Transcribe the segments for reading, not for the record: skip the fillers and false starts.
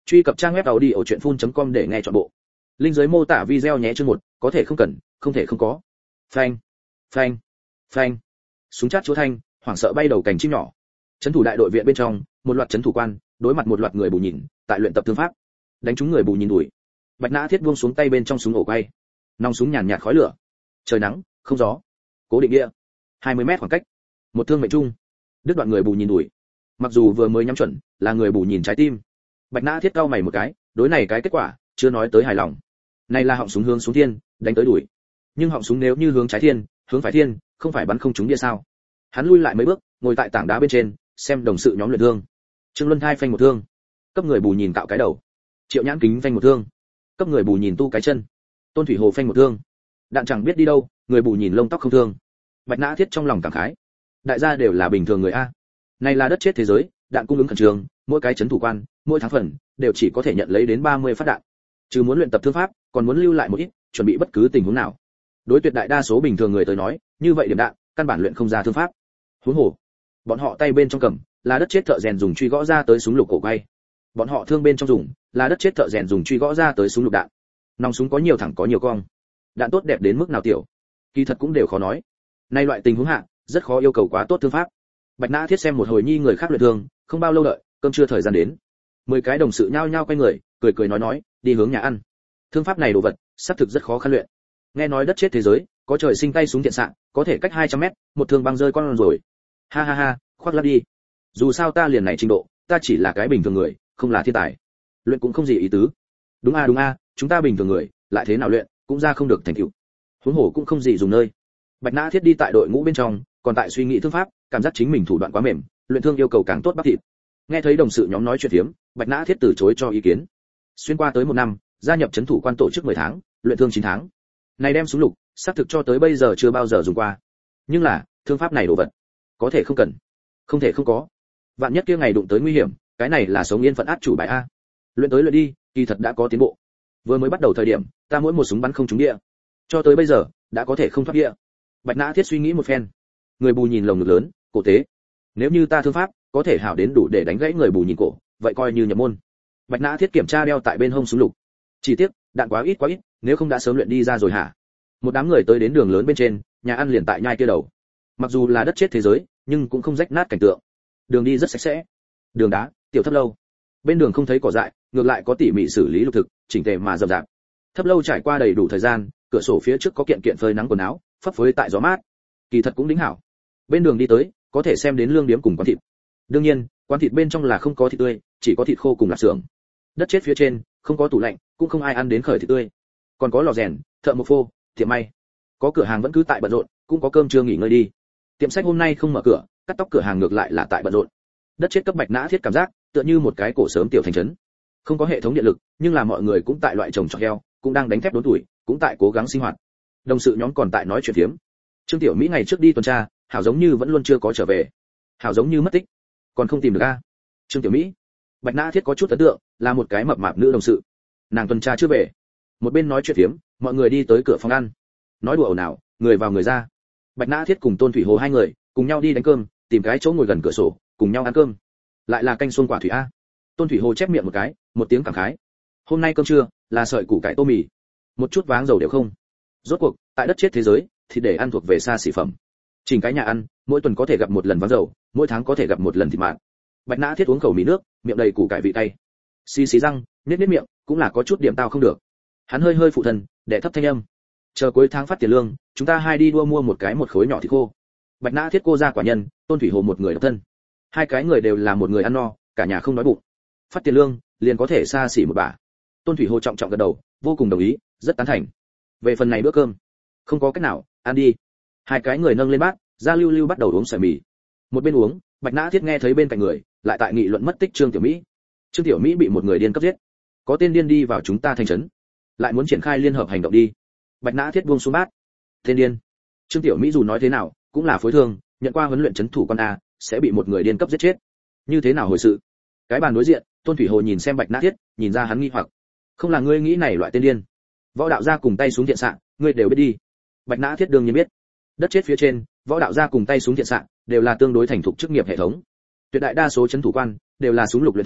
Truy cập trang web audiochuyenphun.com để nghe trọn bộ. Link dưới mô tả video nhé. Chương 1, có thể không cần, không thể không có. Phanh, phanh, phanh. Súng chát chúa thanh, hoảng sợ bay đầu cành chim nhỏ. Trấn thủ đại đội viện bên trong, một loạt trấn thủ quan, đối mặt một loạt người bù nhìn, tại luyện tập thương pháp. Đánh trúng người bù nhìn đuổi. Bạch Nã Thiết buông xuống tay bên trong súng ổ quay. Nòng súng nhàn nhạt khói lửa. Trời nắng, không gió. Cố định địa. 20 mét khoảng cách. Một thương mệnh trung. Đứt đoạn người bù nhìn đuổi. Mặc dù vừa mới nhắm chuẩn, là người bù nhìn trái tim. Bạch Nã Thiết cau mày một cái, đối này cái kết quả, chưa nói tới hài lòng. Này là họng súng hướng xuống thiên, đánh tới đuổi. Nhưng họng súng nếu như hướng trái thiên, hướng phải thiên, không phải bắn không trúng địa sao? Hắn lui lại mấy bước, ngồi tại tảng đá bên trên, xem đồng sự nhóm luyện thương. Trương Luân Thai phanh một thương, cấp người bù nhìn cạo cái đầu. Triệu Nhãn Kính phanh một thương, cấp người bù nhìn tu cái chân. Tôn Thủy Hồ phanh một thương. Đạn chẳng biết đi đâu, người bù nhìn lông tóc không thương. Bạch Nã Thiết trong lòng cảm khái, đại gia đều là bình thường người a. Này là đất chết thế giới, đạn cung ứng khẩn trương, mỗi cái trấn thủ quan, mỗi tháng phần đều chỉ có thể nhận lấy đến 30 phát đạn. Chứ muốn luyện tập thương pháp, còn muốn lưu lại một ít, chuẩn bị bất cứ tình huống nào. Đối tuyệt đại đa số bình thường người tới nói, như vậy điểm đạn, căn bản luyện không ra thương pháp. Huống hồ, bọn họ tay bên trong cầm là đất chết thợ rèn dùng truy gõ ra tới súng lục cổ quay. Bọn họ thương bên trong dùng là đất chết thợ rèn dùng truy gõ ra tới súng lục đạn. Nòng súng có nhiều thẳng có nhiều cong. Đạn tốt đẹp đến mức nào tiểu, kỳ thật cũng đều khó nói. Nay loại tình huống hạ, rất khó yêu cầu quá tốt thương pháp. Bạch Nã Thiết xem một hồi nhi người khác luyện thương, không bao lâu đợi, cơm trưa thời gian đến. 10 cái đồng sự nhao nhao quay người, cười nói, đi hướng nhà ăn. Thương pháp này đồ vật, xác thực rất khó khăn luyện. Nghe nói đất chết thế giới, có trời sinh tay súng thiện xạ, có thể cách 200 mét, một thương băng rơi con rồi. Ha ha ha, khoác lác đi. Dù sao ta liền này trình độ, ta chỉ là cái bình thường người, không là thiên tài. Luyện cũng không gì ý tứ. Đúng a, chúng ta bình thường người, lại thế nào luyện, cũng ra không được thành tựu. Huống hồ cũng không gì dùng nơi. Bạch Nã Thiết đi tại đội ngũ bên trong, còn tại suy nghĩ thương pháp, cảm giác chính mình thủ đoạn quá mềm, luyện thương yêu cầu càng tốt bắp thịt. Nghe thấy đồng sự nhóm nói chuyện phiếm, Bạch Nã Thiết từ chối cho ý kiến. Xuyên qua tới 1 năm, gia nhập trấn thủ quan tổ chức 10 tháng, luyện thương 9 tháng. Này đem súng lục, xác thực cho tới bây giờ chưa bao giờ dùng qua. Nhưng là, thương pháp này đồ vật, có thể không cần, không thể không có. Vạn nhất kia ngày đụng tới nguy hiểm, cái này là sống yên phận át chủ bài a. Luyện tới luyện đi, kỳ thật đã có tiến bộ. Vừa mới bắt đầu thời điểm, ta mỗi một súng bắn không trúng địa. Cho tới bây giờ, đã có thể không thoát địa. Bạch Nã Thiết suy nghĩ một phen. Người bù nhìn lồng ngực lớn, cổ tế. Nếu như ta thương pháp có thể hảo đến đủ để đánh gãy người bù nhìn cổ, vậy coi như nhập môn. Bạch Nã Thiết kiểm tra đeo tại bên hông súng lục. Chỉ tiếc, đạn quá ít, nếu không đã sớm luyện đi ra rồi hả? Một đám người tới đến đường lớn bên trên, nhà ăn liền tại nhai kia đầu. Mặc dù là đất chết thế giới, nhưng cũng không rách nát cảnh tượng. Đường đi rất sạch sẽ. Đường đá, tiểu thấp lâu. Bên đường không thấy cỏ dại, ngược lại có tỉ mỉ xử lý lục thực, chỉnh tề mà rậm rạp. Thấp lâu trải qua đầy đủ thời gian, cửa sổ phía trước có kiện kiện phơi nắng quần áo, phấp phới tại gió mát. Kỳ thật cũng đính hảo. Bên đường đi tới, có thể xem đến lương điếm cùng quán thịt. Đương nhiên, quán thịt bên trong là không có thịt tươi, chỉ có thịt khô cùng lạp xưởng. Đất chết phía trên, không có tủ lạnh, cũng không ai ăn đến khởi thịt tươi. Còn có lò rèn, thợ mộc phô, tiệm may. Có cửa hàng vẫn cứ tại bận rộn, cũng có cơm trưa nghỉ ngơi đi. Tiệm sách hôm nay không mở cửa, cắt tóc cửa hàng ngược lại là tại bận rộn. Đất chết cấp Bạch Nã Thiết cảm giác, tựa như một cái cổ sớm tiểu thành trấn. Không có hệ thống điện lực, nhưng là mọi người cũng tại loại trồng trọt heo, cũng đang đánh thép đốn tuổi, cũng tại cố gắng sinh hoạt. Đồng sự nhóm còn tại nói chuyện phiếm. Trương Tiểu Mỹ ngày trước đi tuần tra, hảo giống như vẫn luôn chưa có trở về. Hảo giống như mất tích, còn không tìm được a. Trương Tiểu Mỹ. Bạch Nã Thiết có chút ấn tượng, là một cái mập mạp nữ đồng sự. Nàng tuần tra chưa về. Một bên nói chuyện phiếm, mọi người đi tới cửa phòng ăn. Nói đùa ồn ào, người vào người ra. Bạch Nã Thiết cùng Tôn Thủy Hồ hai người, cùng nhau đi đánh cơm, tìm cái chỗ ngồi gần cửa sổ, cùng nhau ăn cơm. Lại là canh xuông quả thủy a. Tôn Thủy Hồ chép miệng một cái, một tiếng cảm khái. Hôm nay cơm trưa là sợi củ cải tô mì, một chút váng dầu đều không. Rốt cuộc, tại đất chết thế giới, thì để ăn thuộc về xa xỉ phẩm. Chỉnh cái nhà ăn, mỗi tuần có thể gặp một lần váng dầu, mỗi tháng có thể gặp một lần thịt mặn. Bạch Nã Thiết uống khẩu mì nước, miệng đầy củ cải vị cay. Xì xì răng, nết nết miệng, cũng là có chút điểm tao không được. Hắn hơi hơi phụ thân, để thấp thanh âm. Chờ cuối tháng phát tiền lương, chúng ta hai đi đua mua một khối nhỏ thịt khô. Bạch Nã Thiết cô ra quả nhân, Tôn Thủy Hồ một người độc thân. Hai cái người đều là một người ăn no, cả nhà không đói bụng. Phát tiền lương, liền có thể xa xỉ một bả. Tôn Thủy Hồ trọng trọng gật đầu, vô cùng đồng ý, rất tán thành. Về phần này bữa cơm, không có cách nào, ăn đi. Hai cái người nâng lên bát, Gia Lưu Lưu bắt đầu uống sợi mì. Một bên uống, Bạch Nã Thiết nghe thấy bên cạnh người lại tại nghị luận mất tích Trương Tiểu Mỹ. Trương Tiểu Mỹ bị một người điên cấp giết. Có tên điên đi vào chúng ta thành trấn, lại muốn triển khai liên hợp hành động đi. Bạch Nã Thiết buông xuống bát. Tên điên. Trương Tiểu Mỹ dù nói thế nào, cũng là phối thương, nhận qua huấn luyện trấn thủ con a, sẽ bị một người điên cấp giết chết. Như thế nào hồi sự? Cái bàn đối diện, Tôn Thủy Hồ nhìn xem Bạch Nã Thiết, nhìn ra hắn nghi hoặc. Không là ngươi nghĩ này loại tên điên. Võ đạo gia cùng tay súng thiện xạ, ngươi đều biết đi. Bạch Nã Thiết đương nhiên biết. Đất chết phía trên, võ đạo gia cùng tay súng thiện xạ đều là tương đối thành thục chức nghiệp hệ thống. Tuyệt đại đa số trấn thủ quan đều là súng lục luyện thường,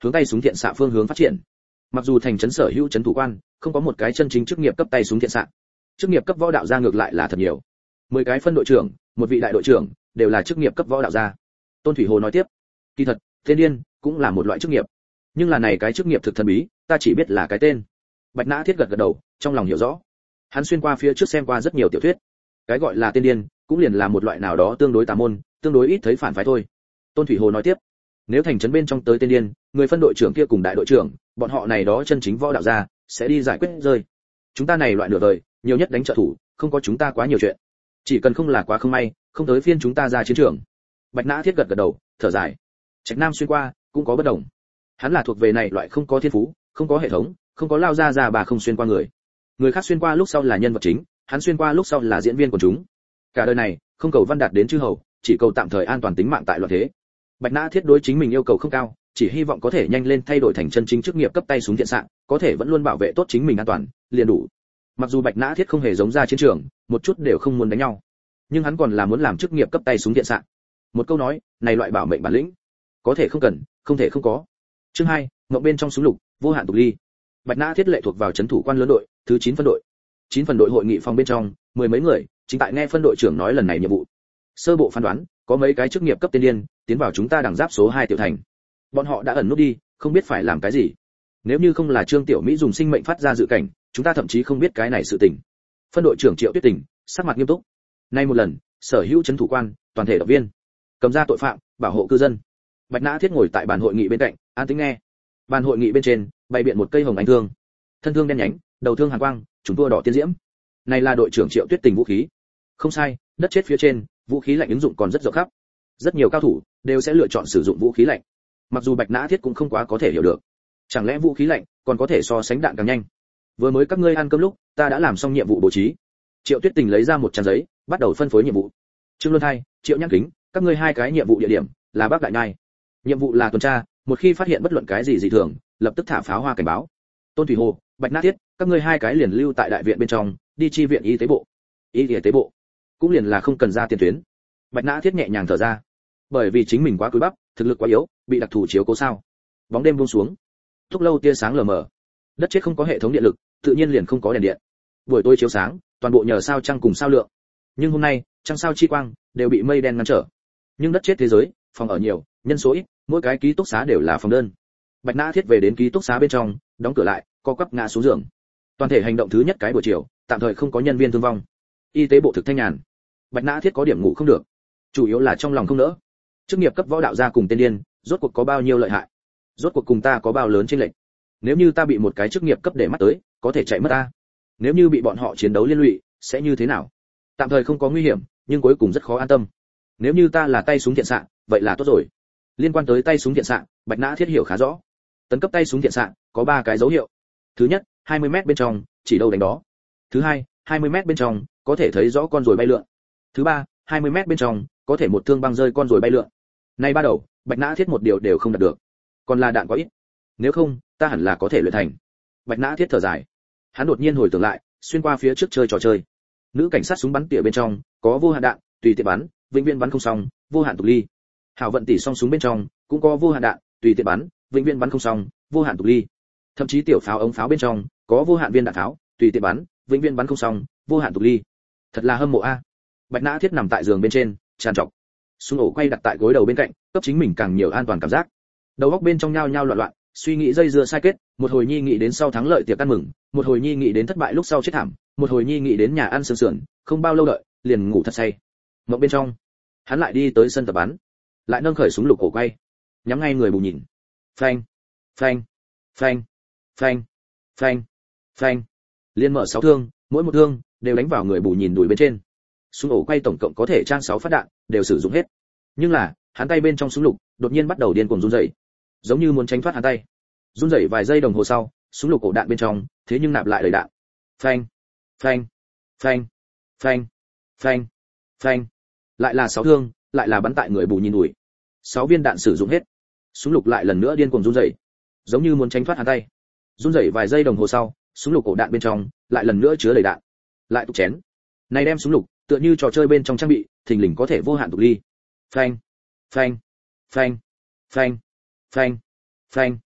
hướng tay súng thiện xạ phương hướng phát triển. Mặc dù thành trấn sở hữu trấn thủ quan không có một cái chân chính chức nghiệp cấp tay súng thiện xạ, chức nghiệp cấp võ đạo gia ngược lại là thật nhiều. 10 cái phân đội trưởng, một vị đại đội trưởng đều là chức nghiệp cấp võ đạo gia. Tôn Thủy Hồ nói tiếp, kỳ thật, tên điên cũng là một loại chức nghiệp, nhưng là này cái chức nghiệp thực thần bí, ta chỉ biết là cái tên. Bạch Nã Thiết gật gật đầu, trong lòng hiểu rõ. Hắn xuyên qua phía trước xem qua rất nhiều tiểu thuyết, cái gọi là tên điên cũng liền là một loại nào đó tương đối tà môn, tương đối ít thấy phản phái thôi. Tôn Thủy Hồ nói tiếp, nếu thành trấn bên trong tới tên điên, người phân đội trưởng kia cùng đại đội trưởng, bọn họ này đó chân chính võ đạo gia sẽ đi giải quyết rơi. Chúng ta này loại nửa đời, nhiều nhất đánh trợ thủ, không có chúng ta quá nhiều chuyện. Chỉ cần không là quá không may, không tới phiên chúng ta ra chiến trường. Bạch Nã Thiết gật gật đầu, thở dài. Trạch Nam xuyên qua cũng có bất đồng. Hắn là thuộc về này loại không có thiên phú, không có hệ thống, không có lao ra bà không xuyên qua người. Người khác xuyên qua lúc sau là nhân vật chính, hắn xuyên qua lúc sau là diễn viên của chúng. Cả đời này, không cầu văn đạt đến chư hầu, chỉ cầu tạm thời an toàn tính mạng tại loạn thế. Bạch Nã Thiết đối chính mình yêu cầu không cao, chỉ hy vọng có thể nhanh lên thay đổi thành chân chính chức nghiệp cấp tay súng thiện xạ, có thể vẫn luôn bảo vệ tốt chính mình an toàn, liền đủ. Mặc dù Bạch Nã Thiết không hề giống ra chiến trường, một chút đều không muốn đánh nhau, nhưng hắn còn là muốn làm chức nghiệp cấp tay súng thiện xạ. Một câu nói, này loại bảo mệnh bản lĩnh, có thể không cần, không thể không có. Chương 2, ngậm bên trong súng lục, vô hạn tục ly. Bạch Nã Thiết lệ thuộc vào trấn thủ quan lớn đội, thứ 9 phân đội. 9 phân đội hội nghị phòng bên trong, mười mấy người, chính tại nghe phân đội trưởng nói lần này nhiệm vụ. Sơ bộ phán đoán, có mấy cái chức nghiệp cấp tiên điên tiến vào chúng ta đẳng giáp số 2 tiểu thành. Bọn họ đã ẩn nút đi, không biết phải làm cái gì. Nếu như không là Trương Tiểu Mỹ dùng sinh mệnh phát ra dự cảnh, chúng ta thậm chí không biết cái này sự tình. Phân đội trưởng Triệu Tuyết Tình, sắc mặt nghiêm túc. Nay một lần, sở hữu trấn thủ quan, toàn thể động viên, cầm ra tội phạm, bảo hộ cư dân. Bạch Nã Thiết ngồi tại bàn hội nghị bên cạnh, an tĩnh nghe. Bàn hội nghị bên trên, bày biện một cây hồng ánh thương. Thân thương đen nhánh, đầu thương hàn quang, trùng tua đỏ tiên diễm. Này là đội trưởng Triệu Tuyết Tình vũ khí. Không sai, đất chết phía trên, vũ khí lạnh ứng dụng còn rất rộng khắp. Rất nhiều cao thủ đều sẽ lựa chọn sử dụng vũ khí lạnh. Mặc dù Bạch Nã Thiết cũng không quá có thể hiểu được. Chẳng lẽ vũ khí lạnh còn có thể so sánh đạn càng nhanh? Vừa mới các ngươi ăn cơm lúc, ta đã làm xong nhiệm vụ bố trí. Triệu Tuyết Tình lấy ra một trang giấy, bắt đầu phân phối nhiệm vụ. Trương Luân Thai, Triệu Nhã Kính, các ngươi hai cái nhiệm vụ địa điểm là Bắc Đại Nhai. Nhiệm vụ là tuần tra, một khi phát hiện bất luận cái gì dị thường, lập tức thả pháo hoa cảnh báo. Tôn Thủy Hồ, Bạch Nã Thiết, các ngươi hai cái liền lưu tại đại viện bên trong, đi chi viện y tế bộ. Y tế bộ cũng liền là không cần ra tiền tuyến. Bạch Nã Thiết nhẹ nhàng thở ra, bởi vì chính mình quá cúi bắp, thực lực quá yếu, bị đặc thù chiếu cố sao. Bóng đêm buông xuống, thúc lâu tia sáng lờ mờ, đất chết không có hệ thống điện lực, tự nhiên liền không có đèn điện. Buổi tối chiếu sáng, toàn bộ nhờ sao trăng cùng sao lượng. Nhưng hôm nay, trăng sao chi quang đều bị mây đen ngăn trở. Nhưng đất chết thế giới, phòng ở nhiều, nhân số ít, mỗi cái ký túc xá đều là phòng đơn. Bạch Nã Thiết về đến ký túc xá bên trong, đóng cửa lại, co quắp ngã xuống giường. Toàn thể hành động thứ nhất cái buổi chiều, tạm thời không có nhân viên thương vong. Y tế bộ thực thanh nhàn. Bạch Nã Thiết có điểm ngủ không được, chủ yếu là trong lòng không nỡ. Chức nghiệp cấp võ đạo gia cùng tên điên, rốt cuộc có bao nhiêu lợi hại? Rốt cuộc cùng ta có bao lớn chênh lệch? Nếu như ta bị một cái chức nghiệp cấp để mắt tới, có thể chạy mất ta. Nếu như bị bọn họ chiến đấu liên lụy, sẽ như thế nào? Tạm thời không có nguy hiểm, nhưng cuối cùng rất khó an tâm. Nếu như ta là tay súng thiện xạ, vậy là tốt rồi. Liên quan tới tay súng thiện xạ, Bạch Nã Thiết hiểu khá rõ. Tấn cấp tay súng thiện xạ có 3 cái dấu hiệu. Thứ nhất, 20m bên trong, chỉ đâu đánh đó. Thứ hai, 20m bên trong, có thể thấy rõ con rồi bay lượn. Thứ ba, 20m bên trong, có thể một thương băng rơi con rồi bay lượn. Nay ba đầu, Bạch Nã Thiết một điều đều không đạt được. Còn là đạn quá ít. Nếu không, ta hẳn là có thể luyện thành. Bạch Nã Thiết thở dài. Hắn đột nhiên hồi tưởng lại, xuyên qua phía trước chơi trò chơi. Nữ cảnh sát súng bắn tỉa bên trong, có vô hạn đạn, tùy tiện bắn, vĩnh viễn bắn không xong, vô hạn tục ly. Hảo vận tỷ song súng bên trong, cũng có vô hạn đạn, tùy tiện bắn, vĩnh viễn bắn không xong, vô hạn tục ly. Thậm chí tiểu pháo ống pháo bên trong, có vô hạn viên đạn pháo, tùy tiện bắn, vĩnh viễn bắn không xong, vô hạn tục ly. Thật là hâm mộ a. Bạch Nã Thiết nằm tại giường bên trên, tràn trọc. Súng ổ quay đặt tại gối đầu bên cạnh, cấp chính mình càng nhiều an toàn cảm giác. Đầu óc bên trong nhao nhao loạn loạn, suy nghĩ dây dưa sai kết, một hồi nhi nghĩ đến sau thắng lợi tiệc ăn mừng, một hồi nhi nghĩ đến thất bại lúc sau chết thảm, một hồi nhi nghĩ đến nhà ăn sườn sườn, không bao lâu đợi, liền ngủ thật say. Mộng bên trong, hắn lại đi tới sân tập bắn, lại nâng khởi súng lục cổ quay, nhắm ngay người bù nhìn. Phanh, phanh, phanh, phanh, phanh, phanh. Liên mở 6 thương, mỗi một thương đều đánh vào người bù nhìn đùi bên trên. Súng ổ quay tổng cộng có thể trang 6 phát đạn, đều sử dụng hết. Nhưng là, hắn tay bên trong súng lục đột nhiên bắt đầu điên cuồng run rẩy, giống như muốn tránh thoát hắn tay. Run rẩy vài giây đồng hồ sau, súng lục ổ đạn bên trong, thế nhưng nạp lại đầy đạn. Phanh, phanh, phanh, phanh, phanh, phanh. Lại là 6 thương, lại là bắn tại người bù nhìn đùi. 6 viên đạn sử dụng hết. Súng lục lại lần nữa điên cuồng run rẩy, giống như muốn tránh thoát hắn tay. Run rẩy vài giây đồng hồ sau, súng lục ổ đạn bên trong lại lần nữa chứa đầy đạn. Lại tục chén. Này đem súng lục, tựa như trò chơi bên trong trang bị, thình lình có thể vô hạn tục ly. Phanh, phanh, phanh, phanh, phanh, phanh.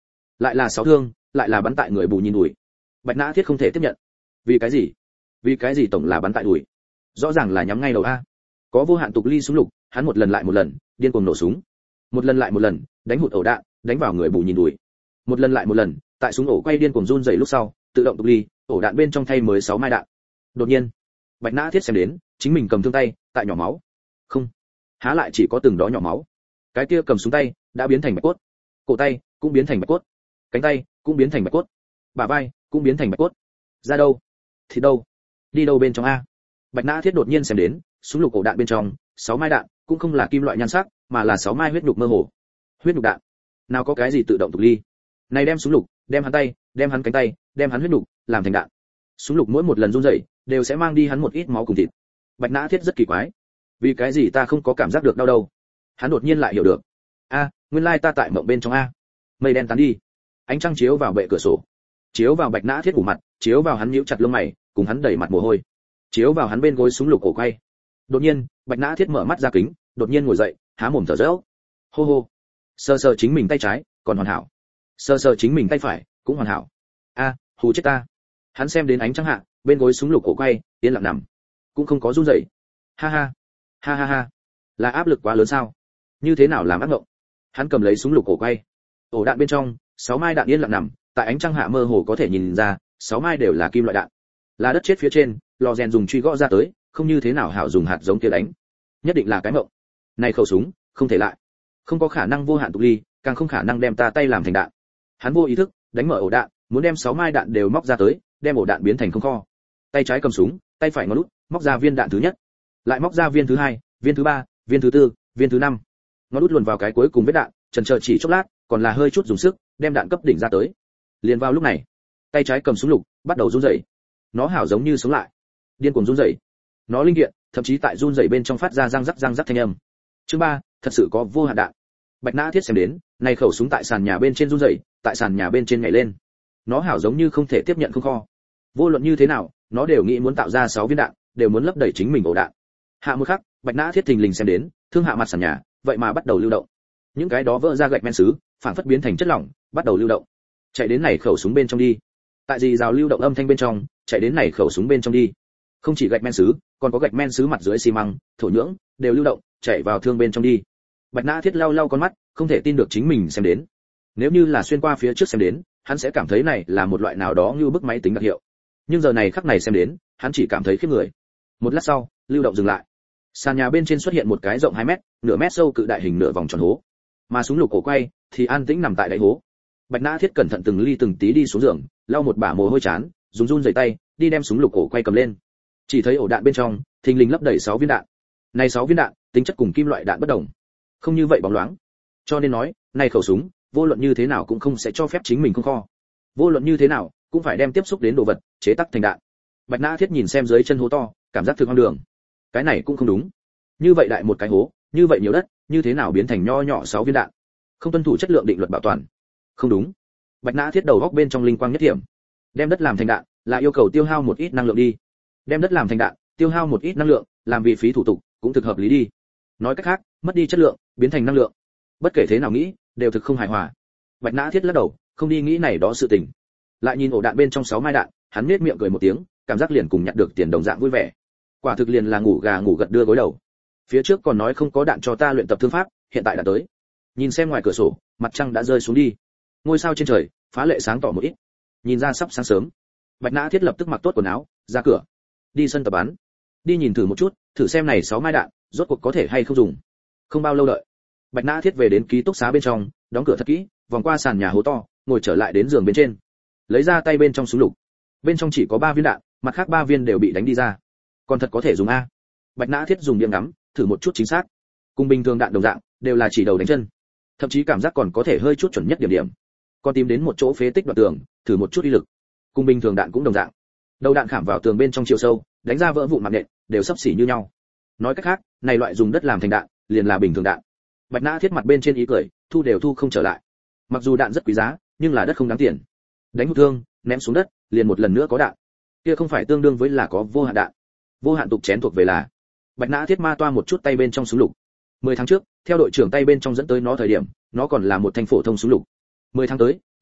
lại là 6 thương, lại là bắn tại người bù nhìn đùi. Bạch Nã Thiết không thể tiếp nhận. Vì cái gì? Vì cái gì tổng là bắn tại đùi? Rõ ràng là nhắm ngay đầu a. Có vô hạn tục ly súng lục, hắn một lần lại một lần, điên cuồng nổ súng. Một lần lại một lần, đánh hụt ổ đạn, đánh vào người bù nhìn đùi. Một lần lại một lần, tại súng ổ quay điên cuồng run rẩy lúc sau, tự động tục ly, ổ đạn bên trong thay mới 6 mai đạn. Đột nhiên, Bạch Nã Thiết xem đến, chính mình cầm thương tay, tại nhỏ máu. Không, há lại chỉ có từng đó nhỏ máu. Cái kia cầm súng tay đã biến thành bạch cốt, cổ tay cũng biến thành bạch cốt, cánh tay cũng biến thành bạch cốt, bả vai cũng biến thành bạch cốt. Ra đâu? Thì đâu? Đi đâu bên trong a? Bạch Nã Thiết đột nhiên xem đến, súng lục ổ đạn bên trong, 6 mai đạn, cũng không là kim loại nhan sắc, mà là 6 mai huyết nhục mơ hồ. Huyết nhục đạn. Nào có cái gì tự động tục ly. Này đem súng lục, đem hắn tay, đem hắn cánh tay, đem hắn huyết nhục, làm thành đạn. Súng lục mỗi một lần run rẩy, đều sẽ mang đi hắn một ít máu cùng thịt. Bạch Nã Thiết rất kỳ quái. Vì cái gì ta không có cảm giác được đau đâu? Hắn đột nhiên lại hiểu được. Nguyên lai ta tại mộng bên trong a. Mây đen tán đi, ánh trăng chiếu vào bệ cửa sổ, chiếu vào Bạch Nã Thiết ngủ mặt, chiếu vào hắn nhíu chặt lông mày, cùng hắn đẩy mặt mồ hôi, chiếu vào hắn bên gối súng lục cổ quay. Đột nhiên, Bạch Nã Thiết mở mắt ra kính, đột nhiên ngồi dậy, há mồm thở dốc. Hô hô. Sờ sờ chính mình tay trái, còn hoàn hảo. Sờ sờ chính mình tay phải, cũng hoàn hảo. Hù chết ta. Hắn xem đến ánh trăng hạ, bên gối súng lục cổ quay, yên lặng nằm, cũng không có run rẩy. Ha ha. Ha ha ha. Là áp lực quá lớn sao? Như thế nào làm ác mộng? Hắn cầm lấy súng lục cổ quay. Ổ đạn bên trong, 6 mai đạn yên lặng nằm, tại ánh trăng hạ mơ hồ có thể nhìn ra, 6 mai đều là kim loại đạn. Là đất chết phía trên, lò rèn dùng truy gõ ra tới, không như thế nào hảo dùng hạt giống kia đánh. Nhất định là cái mộng. Này khẩu súng, không thể lại. Không có khả năng vô hạn tục ly, càng không khả năng đem ta tay làm thành đạn. Hắn vô ý thức, đánh mở ổ đạn, muốn đem 6 mai đạn đều móc ra tới, đem ổ đạn biến thành không kho. Tay trái cầm súng, tay phải ngón út, móc ra viên đạn thứ nhất, lại móc ra viên thứ hai, viên thứ ba, viên thứ tư, viên thứ năm. Ngón út luồn vào cái cuối cùng vết đạn, chần chờ chỉ chốc lát, còn là hơi chút dùng sức, đem đạn cấp đỉnh ra tới. Liền vào lúc này, tay trái cầm súng lục, bắt đầu run rẩy. Nó hảo giống như sống lại, điên cuồng run rẩy. Nó linh kiện, thậm chí tại run rẩy bên trong phát ra răng rắc thanh âm. Chương 3, thật sự có vô hạn đạn. Bạch Nã Thiết xem đến, này khẩu súng tại sàn nhà bên trên run rẩy, tại sàn nhà bên trên nhảy lên. Nó hảo giống như không thể tiếp nhận không kho. Vô luận như thế nào, nó đều nghĩ muốn tạo ra 6 viên đạn, đều muốn lấp đầy chính mình ổ đạn. Hạ một khắc, Bạch Nã Thiết thình lình xem đến, thương hạ mặt sàn nhà, vậy mà bắt đầu lưu động. Những cái đó vỡ ra gạch men sứ, phản phất biến thành chất lỏng, bắt đầu lưu động. Chạy đến này khẩu súng bên trong đi. Tại gì rào lưu động âm thanh bên trong, chạy đến này khẩu súng bên trong đi. Không chỉ gạch men sứ, còn có gạch men sứ mặt dưới xi măng, thổ nhưỡng, đều lưu động, chạy vào thương bên trong đi. Bạch Nã Thiết lau lau con mắt, không thể tin được chính mình xem đến. Nếu như là xuyên qua phía trước xem đến, hắn sẽ cảm thấy này là một loại nào đó như bức máy tính đặc hiệu. Nhưng giờ này khắc này xem đến, hắn chỉ cảm thấy khiếp người. Một lát sau, lưu động dừng lại. Sàn nhà bên trên xuất hiện một cái rộng 2 mét, nửa mét sâu cự đại hình nửa vòng tròn hố. Mà súng lục cổ quay thì an tĩnh nằm tại đáy hố. Bạch Nã Thiết cẩn thận từng ly từng tí đi xuống giường, lau một bả mồ hôi chán, dùng run rẩy tay, đi đem súng lục cổ quay cầm lên. Chỉ thấy ổ đạn bên trong, thình lình lấp đầy 6 viên đạn. Này 6 viên đạn, tính chất cùng kim loại đạn bất đồng, không như vậy bóng loáng. Cho nên nói, này khẩu súng, vô luận như thế nào cũng không sẽ cho phép chính mình không kho. Vô luận như thế nào, cũng phải đem tiếp xúc đến đồ vật, chế tác thành đạn. Bạch Nã Thiết nhìn xem dưới chân hố to, cảm giác thực hoang đường. Cái này cũng không đúng. Như vậy đại một cái hố, như vậy nhiều đất, như thế nào biến thành nho nhỏ 6 viên đạn? Không tuân thủ chất lượng định luật bảo toàn. Không đúng. Bạch Nã Thiết đầu góc bên trong linh quang nhất điểm. Đem đất làm thành đạn, là yêu cầu tiêu hao một ít năng lượng đi. Đem đất làm thành đạn, tiêu hao một ít năng lượng, làm vì phí thủ tục, cũng thực hợp lý đi. Nói cách khác, mất đi chất lượng, biến thành năng lượng. Bất kể thế nào nghĩ, đều thực không hài hòa. Bạch Nã Thiết lắc đầu, không đi nghĩ này đó sự tình. Lại nhìn ổ đạn bên trong 6 mai đạn, hắn nhếch miệng cười một tiếng, cảm giác liền cùng nhặt được tiền đồng dạng vui vẻ. Quả thực liền là ngủ gà ngủ gật đưa gối đầu. Phía trước còn nói không có đạn cho ta luyện tập thương pháp, hiện tại đã tới. Nhìn xem ngoài cửa sổ, mặt trăng đã rơi xuống đi. Ngôi sao trên trời phá lệ sáng tỏ một ít. Nhìn ra sắp sáng sớm. Bạch Nã Thiết lập tức mặc tốt quần áo, ra cửa. Đi sân tập bắn. Đi nhìn thử một chút, thử xem này 6 mai đạn, rốt cuộc có thể hay không dùng. Không bao lâu đợi. Bạch Nã Thiết về đến ký túc xá bên trong, đóng cửa thật kỹ, vòng qua sàn nhà hố to, ngồi trở lại đến giường bên trên. Lấy ra tay bên trong súng lục. Bên trong chỉ có 3 viên đạn, mặt khác 3 viên đều bị đánh đi ra. Còn thật có thể dùng a. Bạch Nã Thiết dùng điểm ngắm, thử một chút chính xác. Cùng bình thường đạn đồng dạng, đều là chỉ đầu đánh chân. Thậm chí cảm giác còn có thể hơi chút chuẩn nhất điểm điểm. Còn tìm đến một chỗ phế tích đoạn tường, thử một chút uy lực. Cùng bình thường đạn cũng đồng dạng. Đầu đạn khảm vào tường bên trong chiều sâu, đánh ra vỡ vụn mặt nện, đều xấp xỉ như nhau. Nói cách khác, này loại dùng đất làm thành đạn, liền là bình thường đạn. Bạch Nã Thiết mặt bên trên ý cười, thu đều thu không trở lại. Mặc dù đạn rất quý giá, nhưng là đất không đáng tiền. Đánh hụt thương, ném xuống đất, liền một lần nữa có đạn. Kia không phải tương đương với là có vô hạn đạn. Vô hạn tục chén thuộc về là. Bạch Nã Thiết ma toa một chút tay bên trong súng lục. 10 tháng trước, theo đội trưởng tay bên trong dẫn tới nó thời điểm, nó còn là một thanh phổ thông súng lục. 10 tháng tới,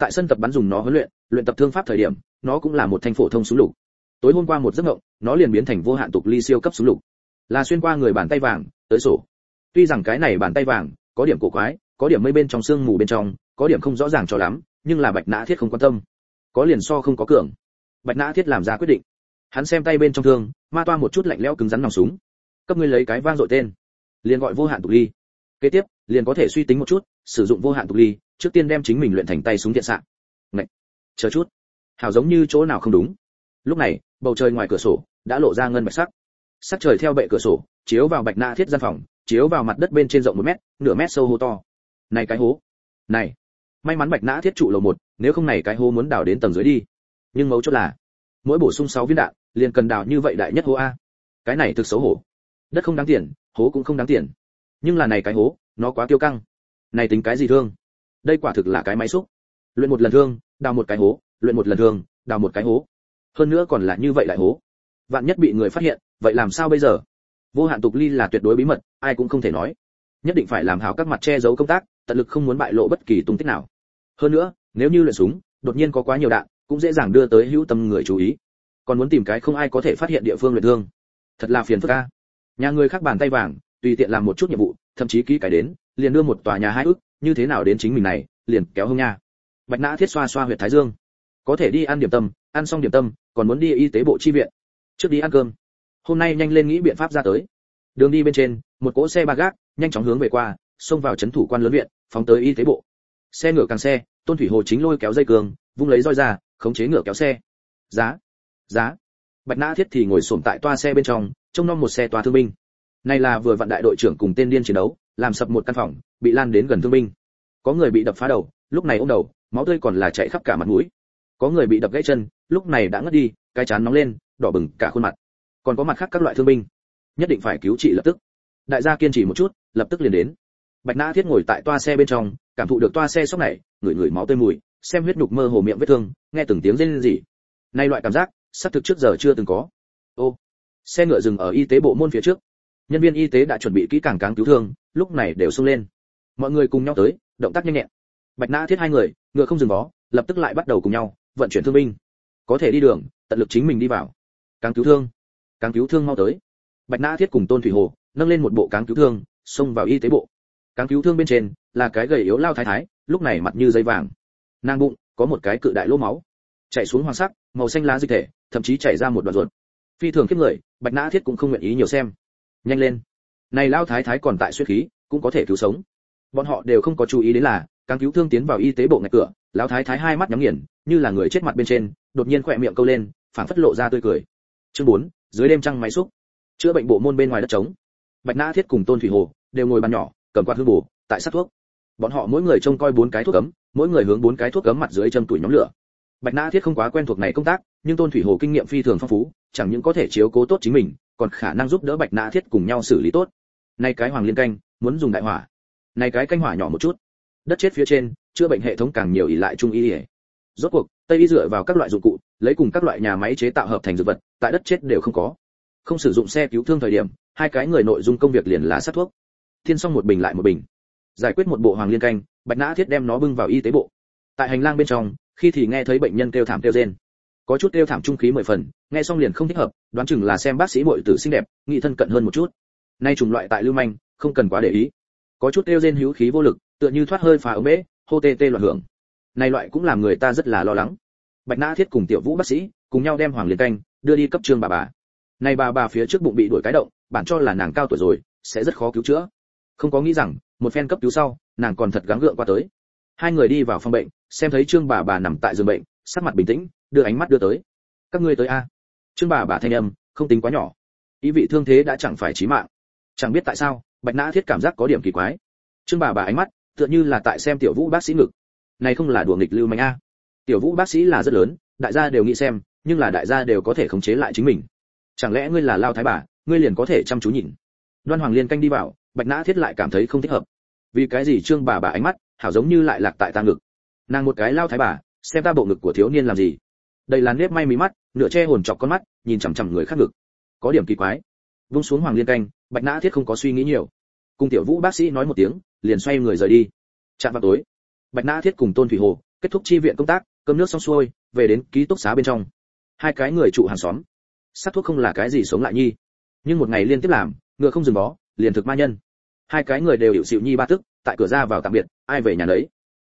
tại sân tập bắn dùng nó huấn luyện tập thương pháp thời điểm, nó cũng là một thanh phổ thông súng lục. Tối hôm qua một giấc mộng, nó liền biến thành vô hạn tục ly siêu cấp súng lục, là xuyên qua người bàn tay vàng tới sổ. Tuy rằng cái này bàn tay vàng có điểm cổ quái, có điểm mây bên trong sương mù bên trong, có điểm không rõ ràng cho lắm, nhưng là Bạch Nã Thiết không quan tâm. Có liền so không có cường. Bạch Nã Thiết làm ra quyết định. Hắn xem tay bên trong thương, ma toa một chút lạnh lẽo cứng rắn nòng súng. Cấp ngươi lấy cái vang dội tên, liền gọi vô hạn tục ly. Kế tiếp, liền có thể suy tính một chút, sử dụng vô hạn tục ly, trước tiên đem chính mình luyện thành tay súng thiện xạ. Ngậy, chờ chút, hảo giống như chỗ nào không đúng. Lúc này, bầu trời ngoài cửa sổ đã lộ ra ngân bạch sắc. Sắc trời theo bệ cửa sổ, chiếu vào Bạch Nã Thiết gian phòng, chiếu vào mặt đất bên trên rộng 1 mét, nửa mét sâu hố to. Này cái hố. Này, may mắn Bạch Nã Thiết trụ lầu 1, nếu không này cái hố muốn đào đến tầng dưới đi. Nhưng mấu chốt là, mỗi bổ sung 6 viên đạn, liền cần đào như vậy đại nhất hố a. Cái này thực xấu hổ. Đất không đáng tiền, hố cũng không đáng tiền. Nhưng là này cái hố, nó quá kiêu căng. Này tính cái gì thương? Đây quả thực là cái máy xúc. Luyện một lần thương, đào một cái hố, luyện một lần thương, đào một cái hố. Hơn nữa còn là như vậy đại hố. Vạn nhất bị người phát hiện, vậy làm sao bây giờ? Vô hạn tục ly là tuyệt đối bí mật, ai cũng không thể nói. Nhất định phải làm hảo các mặt che giấu công tác, tận lực không muốn bại lộ bất kỳ tung tích nào. Hơn nữa, nếu như luyện súng, đột nhiên có quá nhiều đạn, cũng dễ dàng đưa tới hữu tâm người chú ý. Còn muốn tìm cái không ai có thể phát hiện địa phương luyện thương, thật là phiền phức a. Nhà người khác bàn tay vàng, tùy tiện làm một chút nhiệm vụ, thậm chí ký cái đến, liền đưa một tòa nhà 2 ức, như thế nào đến chính mình này, liền kéo hông nha. Bạch Nã Thiết xoa xoa huyệt thái dương. Có thể đi ăn điểm tâm, ăn xong điểm tâm, còn muốn đi y tế bộ chi viện. Trước đi ăn cơm. Hôm nay nhanh lên nghĩ biện pháp ra tới. Đường đi bên trên, một cỗ xe ba gác nhanh chóng hướng về qua, xông vào trấn thủ quan lớn viện, phóng tới y tế bộ. Xe ngựa càng xe, Tôn Thủy Hồ chính lôi kéo dây cương, vung lấy roi ra, khống chế ngựa kéo xe. Giá. Bạch Nã Thiết thì ngồi xổm tại toa xe bên trong, trông nom một xe toa thương binh. Này là vừa vặn đại đội trưởng cùng tên điên chiến đấu, làm sập một căn phòng, bị lan đến gần thương binh. Có người bị đập phá đầu, lúc này ôm đầu, máu tươi còn là chảy khắp cả mặt mũi. Có người bị đập gãy chân, lúc này đã ngất đi, cái trán nóng lên, đỏ bừng cả khuôn mặt. Còn có mặt khác các loại thương binh, nhất định phải cứu trị lập tức. Đại gia kiên trì một chút, lập tức liền đến. Bạch Nã Thiết ngồi tại toa xe bên trong, cảm thụ được toa xe sốc này, ngửi máu tươi mùi, xem huyết nhục mơ hồ miệng vết thương, nghe từng tiếng rên rỉ. Nay loại cảm giác, xác thực trước giờ chưa từng có. Ô, xe ngựa dừng ở y tế bộ môn phía trước. Nhân viên y tế đã chuẩn bị kỹ càng cáng cứu thương, lúc này đều xông lên. Mọi người cùng nhau tới, động tác nhanh nhẹn. Bạch Nã Thiết 2 người, ngựa không dừng bó, lập tức lại bắt đầu cùng nhau vận chuyển thương binh. Có thể đi đường, tận lực chính mình đi vào. Cáng cứu thương mau tới. Bạch Nã Thiết cùng Tôn Thủy Hồ nâng lên một bộ cáng cứu thương, xông vào y tế bộ. Cáng cứu thương bên trên là cái gầy yếu lao thái thái, lúc này mặt như giấy vàng. Nàng bụng có một cái cự đại lỗ máu, chảy xuống hoàng sắc, màu xanh lá dịch thể, thậm chí chảy ra một đoạn ruột. Phi thường khiếp người, Bạch Nã Thiết cũng không nguyện ý nhiều xem. Nhanh lên. Này lao thái thái còn tại xuất khí, cũng có thể cứu sống. Bọn họ đều không có chú ý đến là, cáng cứu thương tiến vào y tế bộ ngạch cửa, lão thái thái 2 mắt nhắm nghiền, như là người chết mặt bên trên, đột nhiên khỏe miệng câu lên, phảng phất lộ ra tươi cười. Chương 4, dưới đêm trăng máy xúc. Chữa bệnh bộ môn bên ngoài đất trống. Bạch Nã Thiết cùng Tôn Thủy Hồ đều ngồi bàn nhỏ, cầm quạt hương bổ, tại sát thuốc. Bọn họ mỗi người trông coi 4 cái thuốc cấm, mỗi người hướng 4 cái thuốc cấm mặt dưới châm tuổi nhóm lửa. Bạch Nã Thiết không quá quen thuộc này công tác, nhưng Tôn Thủy Hồ kinh nghiệm phi thường phong phú, chẳng những có thể chiếu cố tốt chính mình, còn khả năng giúp đỡ Bạch Nã Thiết cùng nhau xử lý tốt. Này cái hoàng liên canh, muốn dùng đại hỏa. Này cái canh hỏa nhỏ một chút. Đất chết phía trên, chữa bệnh hệ thống càng nhiều ỷ lại trung y. Rốt cuộc, Tây y dựa vào các loại dụng cụ, lấy cùng các loại nhà máy chế tạo hợp thành dược vật, tại đất chết đều không có. Không sử dụng xe cứu thương thời điểm, 2 cái người nội dung công việc liền là sát thuốc. Thiên xong một bình lại một bình. Giải quyết một bộ hoàng liên canh, Bạch Nã Thiết đem nó bưng vào y tế bộ. Tại hành lang bên trong, khi thì nghe thấy bệnh nhân kêu thảm kêu rên. Có chút kêu thảm trung khí 10 phần, nghe xong liền không thích hợp, đoán chừng là xem bác sĩ muội tử xinh đẹp, nghĩ thân cận hơn một chút. Nay chủng loại tại lưu manh, không cần quá để ý. Có chút kêu rên hữu khí vô lực, tựa như thoát hơi phá ống bể, hô tê tê loạn hưởng. Này loại cũng làm người ta rất là lo lắng. Bạch Nã Thiết cùng Tiểu Vũ bác sĩ cùng nhau đem hoàng liên canh đưa đi cấp Trương bà. Này bà phía trước bụng bị đuổi cái động, bản cho là nàng cao tuổi rồi, sẽ rất khó cứu chữa. Không có nghĩ rằng, một phen cấp cứu sau, nàng còn thật gắng gượng qua tới. 2 người đi vào phòng bệnh, xem thấy Trương bà nằm tại giường bệnh, sắc mặt bình tĩnh, đưa ánh mắt đưa tới. Các ngươi tới a? Trương bà thanh âm không tính quá nhỏ, ý vị thương thế đã chẳng phải chí mạng. Chẳng biết tại sao, Bạch Nã Thiết cảm giác có điểm kỳ quái. Trương bà ánh mắt tựa như là tại xem Tiểu Vũ bác sĩ ngực. Này không là đùa nghịch lưu manh a? Tiểu Vũ bác sĩ là rất lớn, đại gia đều nghĩ xem, nhưng là đại gia đều có thể khống chế lại chính mình. Chẳng lẽ ngươi là lao thái bà, ngươi liền có thể chăm chú nhìn? Đoan Hoàng Liên canh đi vào, Bạch Nã Thiết lại cảm thấy không thích hợp. Vì cái gì Trương bà ánh mắt hảo giống như lại lạc tại ta ngực? Nàng một cái lao thái bà, xem ta bộ ngực của thiếu niên làm gì? Đây là nếp may mí mắt, nửa che hồn chọc con mắt, nhìn chằm chằm người khác ngực. Có điểm kỳ quái. Vung xuống Hoàng Liên canh, Bạch Nã Thiết không có suy nghĩ nhiều. Cùng Tiểu Vũ bác sĩ nói một tiếng, liền xoay người rời đi. Chạm vào tối, Bạch Nã Thiết cùng Tôn Thủy Hồ Kết thúc chi viện công tác, cơm nước xong xuôi, về đến ký túc xá bên trong. Hai cái người trụ hàng xóm. Sát thuốc không là cái gì sống lại nhi, nhưng một ngày liên tiếp làm, ngựa không dừng bó, liền thực ma nhân. Hai cái người đều hiểu xịu nhi ba tức, tại cửa ra vào tạm biệt, ai về nhà nấy.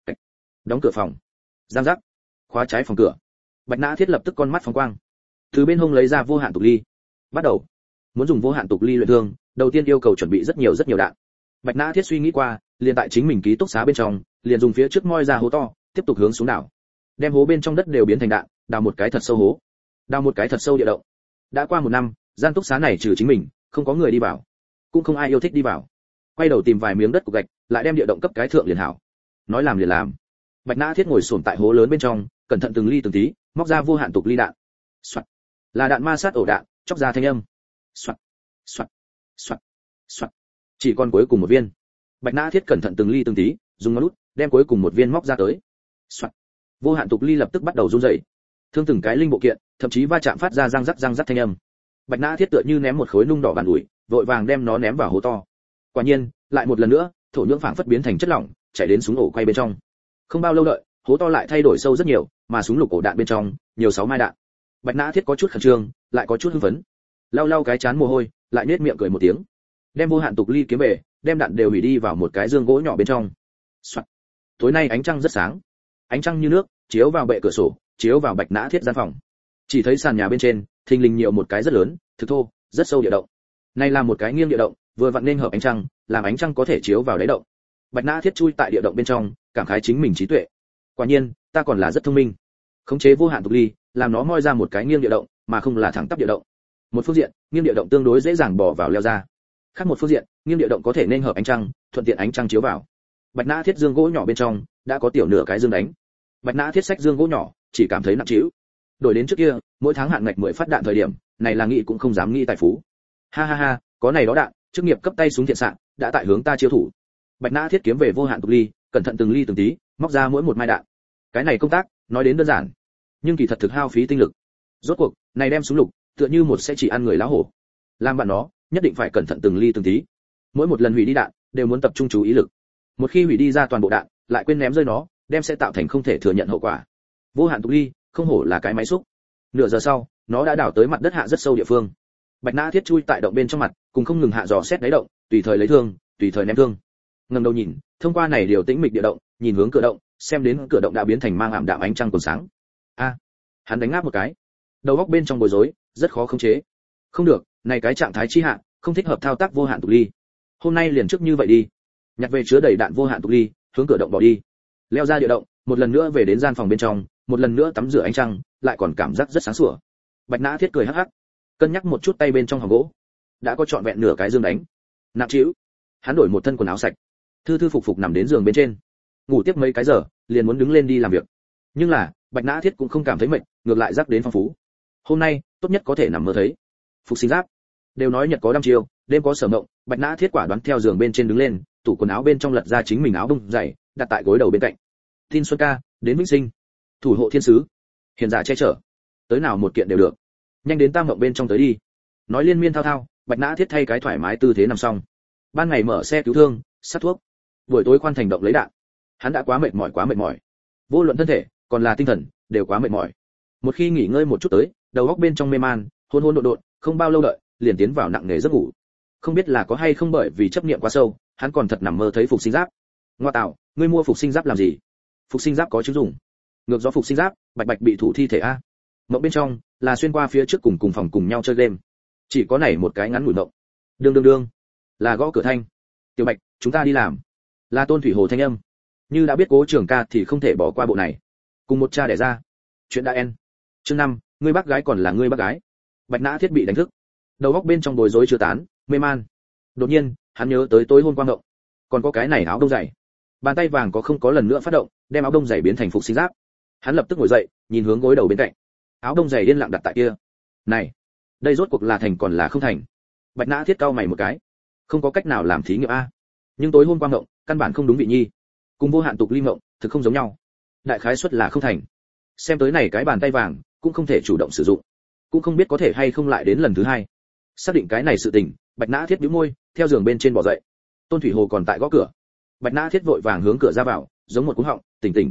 Đóng cửa phòng. Giang giác. Khóa trái phòng cửa. Bạch Nã Thiết lập tức con mắt phóng quang. Từ bên hông lấy ra vô hạn tục ly. Bắt đầu. Muốn dùng vô hạn tục ly luyện thương, đầu tiên yêu cầu chuẩn bị rất nhiều đạn. Bạch Nã Thiết suy nghĩ qua, liền tại chính mình ký túc xá bên trong, liền dùng phía trước moi ra hố to, tiếp tục hướng xuống đảo. Đem hố bên trong đất đều biến thành đạn, đào một cái thật sâu hố. Đào một cái thật sâu địa động. Đã qua một năm, gian túc xá này trừ chính mình, không có người đi vào, cũng không ai yêu thích đi vào. Quay đầu tìm vài miếng đất cục gạch, lại đem địa động cấp cái thượng liền hảo. Nói làm liền làm. Bạch Nã Thiết ngồi xổm tại hố lớn bên trong, cẩn thận từng ly từng tí, móc ra vô hạn tục ly đạn. Soạt. Là đạn ma sát ổ đạn, chóc ra thanh âm. Soạt, soạt, soạt, soạt. Chỉ còn cuối cùng một viên. Bạch Nã Thiết cẩn thận từng ly từng tí, dùng ngón út đem cuối cùng một viên móc ra tới. Soạt. Vô hạn tục ly lập tức bắt đầu run rẩy. Thương từng cái linh bộ kiện, thậm chí va chạm phát ra răng rắc thanh âm. Bạch Nã Thiết tựa như ném một khối nung đỏ bàn ủi, vội vàng đem nó ném vào hố to. Quả nhiên, lại một lần nữa, thổ nhưỡng phảng phất biến thành chất lỏng, chảy đến súng ổ quay bên trong. Không bao lâu đợi, hố to lại thay đổi sâu rất nhiều, mà súng lục ổ đạn bên trong, nhiều 6 mai đạn. Bạch Nã Thiết có chút khẩn trương, lại có chút hưng phấn. Lau cái trán mồ hôi, lại nhếch miệng cười một tiếng. Đem vô hạn tục ly kiếm về, đem đạn đều hủy đi vào một cái dương gỗ nhỏ bên trong. Soạt. Tối nay ánh trăng rất sáng, ánh trăng như nước, chiếu vào bệ cửa sổ, chiếu vào Bạch Nã Thiết gian phòng. Chỉ thấy sàn nhà bên trên, thình lình nhiều một cái rất lớn, thực thô, rất sâu địa động. Này là một cái nghiêng địa động, vừa vặn nên hợp ánh trăng, làm ánh trăng có thể chiếu vào đáy động. Bạch Nã Thiết chui tại địa động bên trong, cảm khái chính mình trí tuệ. Quả nhiên, ta còn là rất thông minh. Khống chế vô hạn tục ly, làm nó moi ra một cái nghiêng địa động, mà không là thẳng tắp địa động. Một phương diện, nghiêng địa động tương đối dễ dàng bỏ vào leo ra. Khác một phương diện, nghiêng địa động có thể nên hợp ánh trăng, thuận tiện ánh trăng chiếu vào. Bạch Nã Thiết dương gỗ nhỏ bên trong đã có tiểu nửa cái dương đánh. Bạch Nã Thiết sách dương gỗ nhỏ, chỉ cảm thấy nặng trĩu. Đổi đến trước kia, mỗi tháng hạn ngạch 10 phát đạn thời điểm, này là nghĩ cũng không dám nghĩ tài phú. Ha ha ha, có này đó đạn, chức nghiệp cấp tay súng thiện xạ, đã tại hướng ta chiêu thủ. Bạch Nã Thiết kiếm về vô hạn tục ly, cẩn thận từng ly từng tí, móc ra mỗi một mai đạn. Cái này công tác, nói đến đơn giản, nhưng kỳ thật thực hao phí tinh lực. Rốt cuộc, này đem súng lục, tựa như một sẽ chỉ ăn người lão hổ. Làm bạn nó, nhất định phải cẩn thận từng ly từng tí. Mỗi một lần hủy đi đạn, đều muốn tập trung chú ý lực. Một khi hủy đi ra toàn bộ đạn, lại quên ném rơi nó, đem sẽ tạo thành không thể thừa nhận hậu quả. Vô hạn tục ly, không hổ là cái máy xúc. Nửa giờ sau, nó đã đào tới mặt đất hạ rất sâu địa phương. Bạch Nã Thiết chui tại động bên trong mặt, cùng không ngừng hạ dò xét đáy động, tùy thời lấy thương, tùy thời ném thương. Ngẩng đầu nhìn, thông qua này điều tĩnh mịch địa động, nhìn hướng cửa động, xem đến cửa động đã biến thành mang ảm đạm ánh trăng còn sáng. A, hắn đánh ngáp một cái. Đầu óc bên trong bối rối, rất khó khống chế. Không được, này cái trạng thái chi hạ, không thích hợp thao tác vô hạn tục ly. Hôm nay liền trước như vậy đi. Nhặt về chứa đầy đạn vô hạn tục ly, hướng cửa động bỏ đi. Leo ra địa động, một lần nữa về đến gian phòng bên trong, một lần nữa tắm rửa ánh trăng, lại còn cảm giác rất sáng sủa. Bạch Nã Thiết cười hắc hắc, cân nhắc một chút tay bên trong hòm gỗ, đã có trọn vẹn nửa cái dương đánh. Nặng trĩu. Hắn đổi một thân quần áo sạch, thư thư phục phục nằm đến giường bên trên. Ngủ tiếp mấy cái giờ, liền muốn đứng lên đi làm việc. Nhưng là, Bạch Nã Thiết cũng không cảm thấy mệt, ngược lại rắc đến phong phú. Hôm nay, tốt nhất có thể nằm mơ thấy. Phục sinh giáp. Đều nói nhật có đăm chiêu, đêm có sở mộng, Bạch Nã Thiết quả đoán theo giường bên trên đứng lên, tủ quần áo bên trong lật ra chính mình áo bông dày, đặt tại gối đầu bên cạnh. Tin Xuân ca, đến vĩnh sinh. Thủ hộ thiên sứ. Hiền giả che chở. Tới nào một kiện đều được. Nhanh đến tam mộng bên trong tới đi. Nói liên miên thao thao, Bạch Nã Thiết thay cái thoải mái tư thế nằm xong. Ban ngày mở xe cứu thương, sát thuốc. Buổi tối khoan thành động lấy đạn. Hắn đã quá mệt mỏi. Vô luận thân thể, còn là tinh thần, đều quá mệt mỏi. Một khi nghỉ ngơi một chút tới, đầu óc bên trong mê man, hôn độn, không bao lâu đợi, liền tiến vào nặng nề giấc ngủ. Không biết là có hay không bởi vì chấp niệm quá sâu, hắn còn thật nằm mơ thấy phục sinh giáp. Ngoa tạo, ngươi mua phục sinh giáp làm gì? Phục sinh giáp có chứng dùng. Ngược gió phục sinh giáp, bạch bị thủ thi thể a. Mộng bên trong là xuyên qua phía trước cùng phòng cùng nhau chơi game. Chỉ có này một cái ngắn ngủi mộng. Đương, là gõ cửa thanh. Tiểu Bạch, chúng ta đi làm. Là Tôn Thủy Hồ thanh âm. Như đã biết Cố Trường ca thì không thể bỏ qua bộ này. Cùng một cha đẻ ra. Chuyện đã en. Chương 5, ngươi bác gái còn là ngươi bác gái. Bạch Nã Thiết bị đánh thức. Đầu óc bên trong bối rối chưa tán, mê man. Đột nhiên, hắn nhớ tới tối hôm qua ngộng. Còn có cái này áo đông dày. Bàn tay vàng có không có lần nữa phát động, đem áo đông dày biến thành phục sinh giáp. Hắn lập tức ngồi dậy, nhìn hướng gối đầu bên cạnh. Áo đông dày điên lặng đặt tại kia. Này, đây rốt cuộc là thành còn là không thành? Bạch Nã Thiết cau mày một cái. Không có cách nào làm thí nghiệm a. Nhưng tối hôm qua ngộng, căn bản không đúng vị nhi. Cùng vô hạn tục ly ngộng, thực không giống nhau. Đại khái suất là không thành. Xem tới này cái bàn tay vàng, cũng không thể chủ động sử dụng. Cũng không biết có thể hay không lại đến lần thứ hai. Xác định cái này sự tình, Bạch Nã Thiết bĩu môi, theo giường bên trên bỏ dậy. Tôn Thủy Hồ còn tại gõ cửa. Bạch Nã Thiết vội vàng hướng cửa ra vào, giống một cú họng, tỉnh.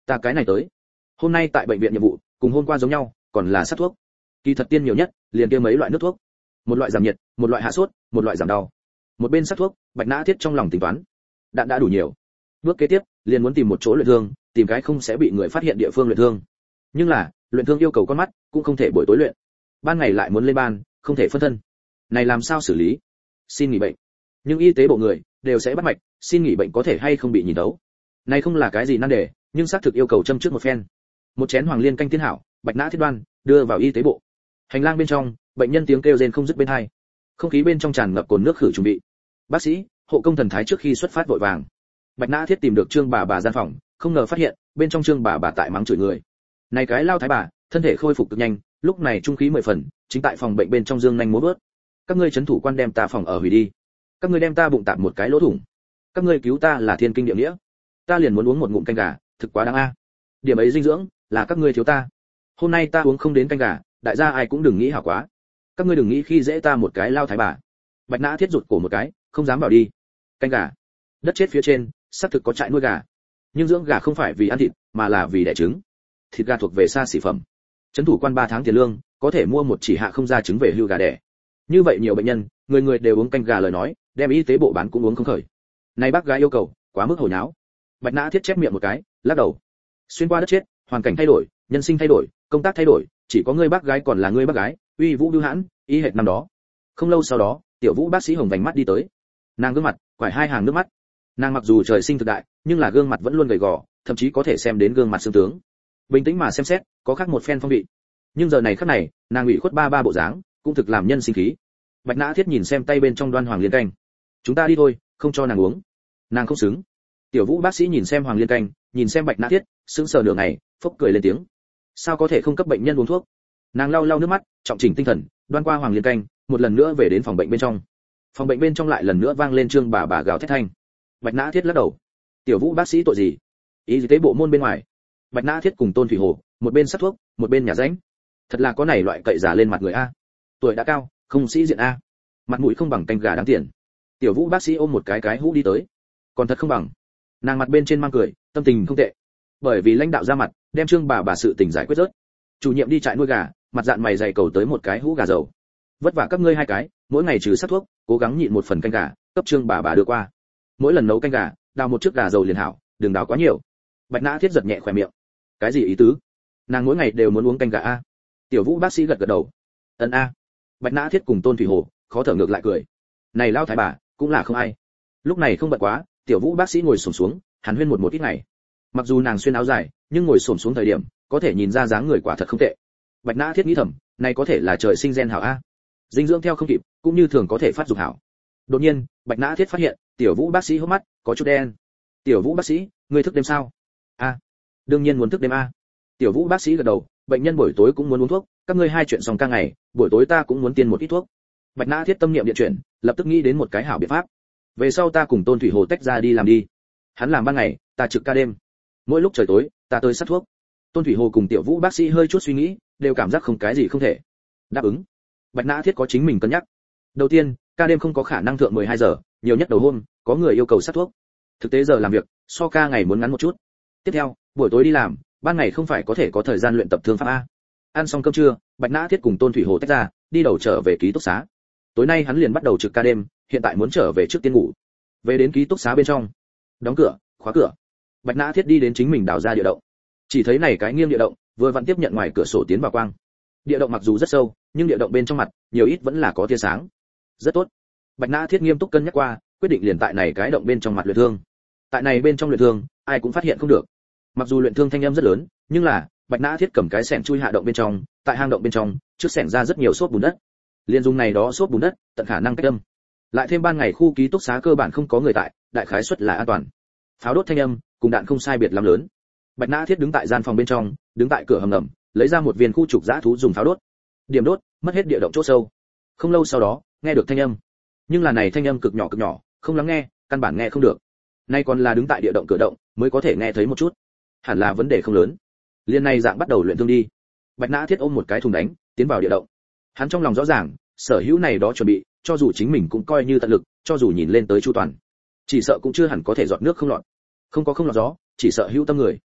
Ta cái này tới. Hôm nay tại bệnh viện nhiệm vụ, cùng hôm qua giống nhau, còn là sát thuốc. Kỳ thật tiên nhiều nhất, liền kia mấy loại nước thuốc. Một loại giảm nhiệt, một loại hạ sốt, một loại giảm đau. Một bên sát thuốc, Bạch Nã Thiết trong lòng tính toán. Đạn đã đủ nhiều. Bước kế tiếp, liền muốn tìm một chỗ luyện thương, tìm cái không sẽ bị người phát hiện địa phương luyện thương. Nhưng là, luyện thương yêu cầu con mắt, cũng không thể buổi tối luyện. Ban ngày lại muốn lên ban, không thể phân thân. Này làm sao xử lý? Xin nghỉ bệnh. Nhưng y tế bộ người đều sẽ bắt mạch, xin nghỉ bệnh có thể hay không bị nhìn thấu. Này không là cái gì nan đề, nhưng xác thực yêu cầu châm trước một phen. Một chén hoàng liên canh tiên hảo, Bạch Nã Thiết đoan, đưa vào y tế bộ. Hành lang bên trong, bệnh nhân tiếng kêu rên không dứt bên tai. Không khí bên trong tràn ngập cồn nước khử chuẩn bị. Bác sĩ, hộ công thần thái trước khi xuất phát vội vàng. Bạch Nã Thiết tìm được Trương bà gian phòng, không ngờ phát hiện bên trong Trương bà tại mắng chửi người. Này cái lao thái bà, thân thể khôi phục cực nhanh, lúc này trung khí 10 phần, chính tại phòng bệnh bên trong dương nhanh múa vớt. Các ngươi trấn thủ quan đem ta phòng ở hủy đi. Các ngươi đem ta bụng tạp một cái lỗ thủng. Các ngươi cứu ta là thiên kinh địa nghĩa. Ta liền muốn uống một ngụm canh gà, thực quá đáng a. Điểm ấy dinh dưỡng là các ngươi thiếu ta. Hôm nay ta uống không đến canh gà, đại gia ai cũng đừng nghĩ hảo quá. Các ngươi đừng nghĩ khi dễ ta một cái lao thái bà. Bạch Nã Thiết rụt cổ một cái, không dám vào đi. Canh gà, đất chết phía trên, xác thực có trại nuôi gà. Nhưng dưỡng gà không phải vì ăn thịt, mà là vì đẻ trứng. Thịt gà thuộc về xa xỉ phẩm. Trấn thủ quan 3 tháng tiền lương, có thể mua một chỉ hạ không ra trứng về hưu gà đẻ. Như vậy nhiều bệnh nhân, người người đều uống canh gà lời nói, đem y tế bộ bán cũng uống không khởi. Này bác gái yêu cầu, quá mức hồi nháo. Bạch Nã Thiết chép miệng một cái, lắc đầu. Xuyên qua đất chết, hoàn cảnh thay đổi, nhân sinh thay đổi, công tác thay đổi, chỉ có ngươi bác gái còn là ngươi bác gái, uy vũ bưu hãn, y hệt năm đó. Không lâu sau đó, Tiểu Vũ bác sĩ hồng vành mắt đi tới. Nàng gương mặt, quải 2 hàng nước mắt. Nàng mặc dù trời sinh thực đại, nhưng là gương mặt vẫn luôn gầy gò, thậm chí có thể xem đến gương mặt xương tướng. Bình tĩnh mà xem xét, có khác một phen phong vị. Nhưng giờ này khắc này, nàng ủy khuất ba bộ dáng, cũng thực làm nhân sinh khí. Bạch Nã Thiết nhìn xem tay bên trong đoan hoàng liên canh. Chúng ta đi thôi, không cho nàng uống. Nàng không xứng. Tiểu Vũ bác sĩ nhìn xem hoàng liên canh, nhìn xem Bạch Nã Thiết, sững sờ nửa ngày, phốc cười lên tiếng. Sao có thể không cấp bệnh nhân uống thuốc? Nàng lau lau nước mắt, trọng chỉnh tinh thần, đoan qua hoàng liên canh, một lần nữa về đến phòng bệnh bên trong. Phòng bệnh bên trong lại lần nữa vang lên Trương bà gào thét thanh. Bạch Nã Thiết lắc đầu. Tiểu Vũ bác sĩ tội gì? Y tế bộ môn bên ngoài. Bạch Nã Thiết cùng Tôn Thủy Hồ, một bên sát thuốc, một bên nhà ránh. Thật là có này loại cậy giả lên mặt người a. Tuổi đã cao, không sĩ diện a. Mặt mũi không bằng canh gà đáng tiền. Tiểu Vũ bác sĩ ôm một cái hũ đi tới. Còn thật không bằng. Nàng mặt bên trên mang cười, tâm tình không tệ. Bởi vì lãnh đạo ra mặt, đem Trương bà sự tình giải quyết rớt. Chủ nhiệm đi trại nuôi gà, mặt dạn mày dày cầu tới một cái hũ gà dầu. Vất vả các ngươi 2 cái, mỗi ngày trừ sát thuốc, cố gắng nhịn một phần canh gà, cấp Trương bà đưa qua. Mỗi lần nấu canh gà, đào một chiếc gà dầu liền hảo, đừng đào quá nhiều. Bạch Nã Thiết giật nhẹ khóe miệng. Cái gì ý tứ? Nàng mỗi ngày đều muốn uống canh gà a? Tiểu Vũ bác sĩ gật đầu. Ân a. Bạch Nã Thiết cùng Tôn Thủy Hồ, khó thở ngược lại cười. Này lao thái bà, cũng là không ai. Lúc này không bận quá, Tiểu Vũ bác sĩ ngồi xổm xuống, hàn huyên một ít ngày. Mặc dù nàng xuyên áo dài, nhưng ngồi xổm xuống thời điểm, có thể nhìn ra dáng người quả thật không tệ. Bạch Nã Thiết nghĩ thầm, này có thể là trời sinh gen hảo a. Dinh dưỡng theo không kịp, cũng như thường có thể phát dục hảo. Đột nhiên, Bạch Nã Thiết phát hiện, Tiểu Vũ bác sĩ hốc mắt có chút đen. Tiểu Vũ bác sĩ, ngươi thức đêm sao? A, đương nhiên muốn thức đêm a. Tiểu Vũ bác sĩ gật đầu, bệnh nhân buổi tối cũng muốn uống thuốc, các ngươi 2 chuyện xong ca ngày, buổi tối ta cũng muốn tiên một ít thuốc. Bạch Nã Thiết tâm niệm điện chuyển, lập tức nghĩ đến một cái hảo biện pháp. Về sau ta cùng Tôn Thủy Hồ tách ra đi làm đi. Hắn làm ban ngày, ta trực ca đêm. Mỗi lúc trời tối, ta tới sát thuốc. Tôn Thủy Hồ cùng Tiểu Vũ bác sĩ hơi chút suy nghĩ, đều cảm giác không cái gì không thể. Đáp ứng. Bạch Nã Thiết có chính mình cân nhắc. Đầu tiên, ca đêm không có khả năng thượng 12 giờ, nhiều nhất đầu hôm, có người yêu cầu sát thuốc. Thực tế giờ làm việc, so ca ngày muốn ngắn một chút. Tiếp theo, buổi tối đi làm, ban ngày không phải có thể có thời gian luyện tập thương pháp a. Ăn xong cơm trưa, Bạch Nã Thiết cùng Tôn Thủy Hồ tách ra, đi đầu trở về ký túc xá. Tối nay hắn liền bắt đầu trực ca đêm, hiện tại muốn trở về trước tiên ngủ. Về đến ký túc xá bên trong, đóng cửa, khóa cửa. Bạch Nã Thiết đi đến chính mình đào ra địa động. Chỉ thấy này cái nghiêng địa động, vừa vặn tiếp nhận ngoài cửa sổ tiến vào quang. Địa động mặc dù rất sâu, nhưng địa động bên trong mặt, nhiều ít vẫn là có tia sáng. Rất tốt. Bạch Nã Thiết nghiêm túc cân nhắc qua, quyết định liền tại này cái động bên trong mặt luyện thương. Tại này bên trong luyện thương, ai cũng phát hiện không được. Mặc dù luyện thương thanh âm rất lớn, nhưng là Bạch Nã Thiết cầm cái xẻng chui hạ động bên trong, tại hang động bên trong, trước xẻng ra rất nhiều xốp bùn đất. Liên dung này đó xốp bùn đất, tận khả năng cách âm. Lại thêm ban ngày khu ký túc xá cơ bản không có người tại, đại khái suất là an toàn. Pháo đốt thanh âm, cùng đạn không sai biệt lắm lớn. Bạch Nã Thiết đứng tại gian phòng bên trong, đứng tại cửa hầm ngầm, lấy ra một viên khu trục dã thú dùng pháo đốt. Điểm đốt, mất hết địa động chỗ sâu. Không lâu sau đó, nghe được thanh âm. Nhưng là này thanh âm cực nhỏ, không lắng nghe, căn bản nghe không được. Nay còn là đứng tại địa động cửa động, mới có thể nghe thấy một chút. Hẳn là vấn đề không lớn. Liên này dạng bắt đầu luyện thương đi. Bạch Nã Thiết ôm một cái thùng đánh, tiến vào địa động. Hắn trong lòng rõ ràng, sở hữu này đó chuẩn bị, cho dù chính mình cũng coi như tận lực, cho dù nhìn lên tới chu toàn, chỉ sợ cũng chưa hẳn có thể giọt nước không lọt. Không có không lọt gió, chỉ sợ hữu tâm người.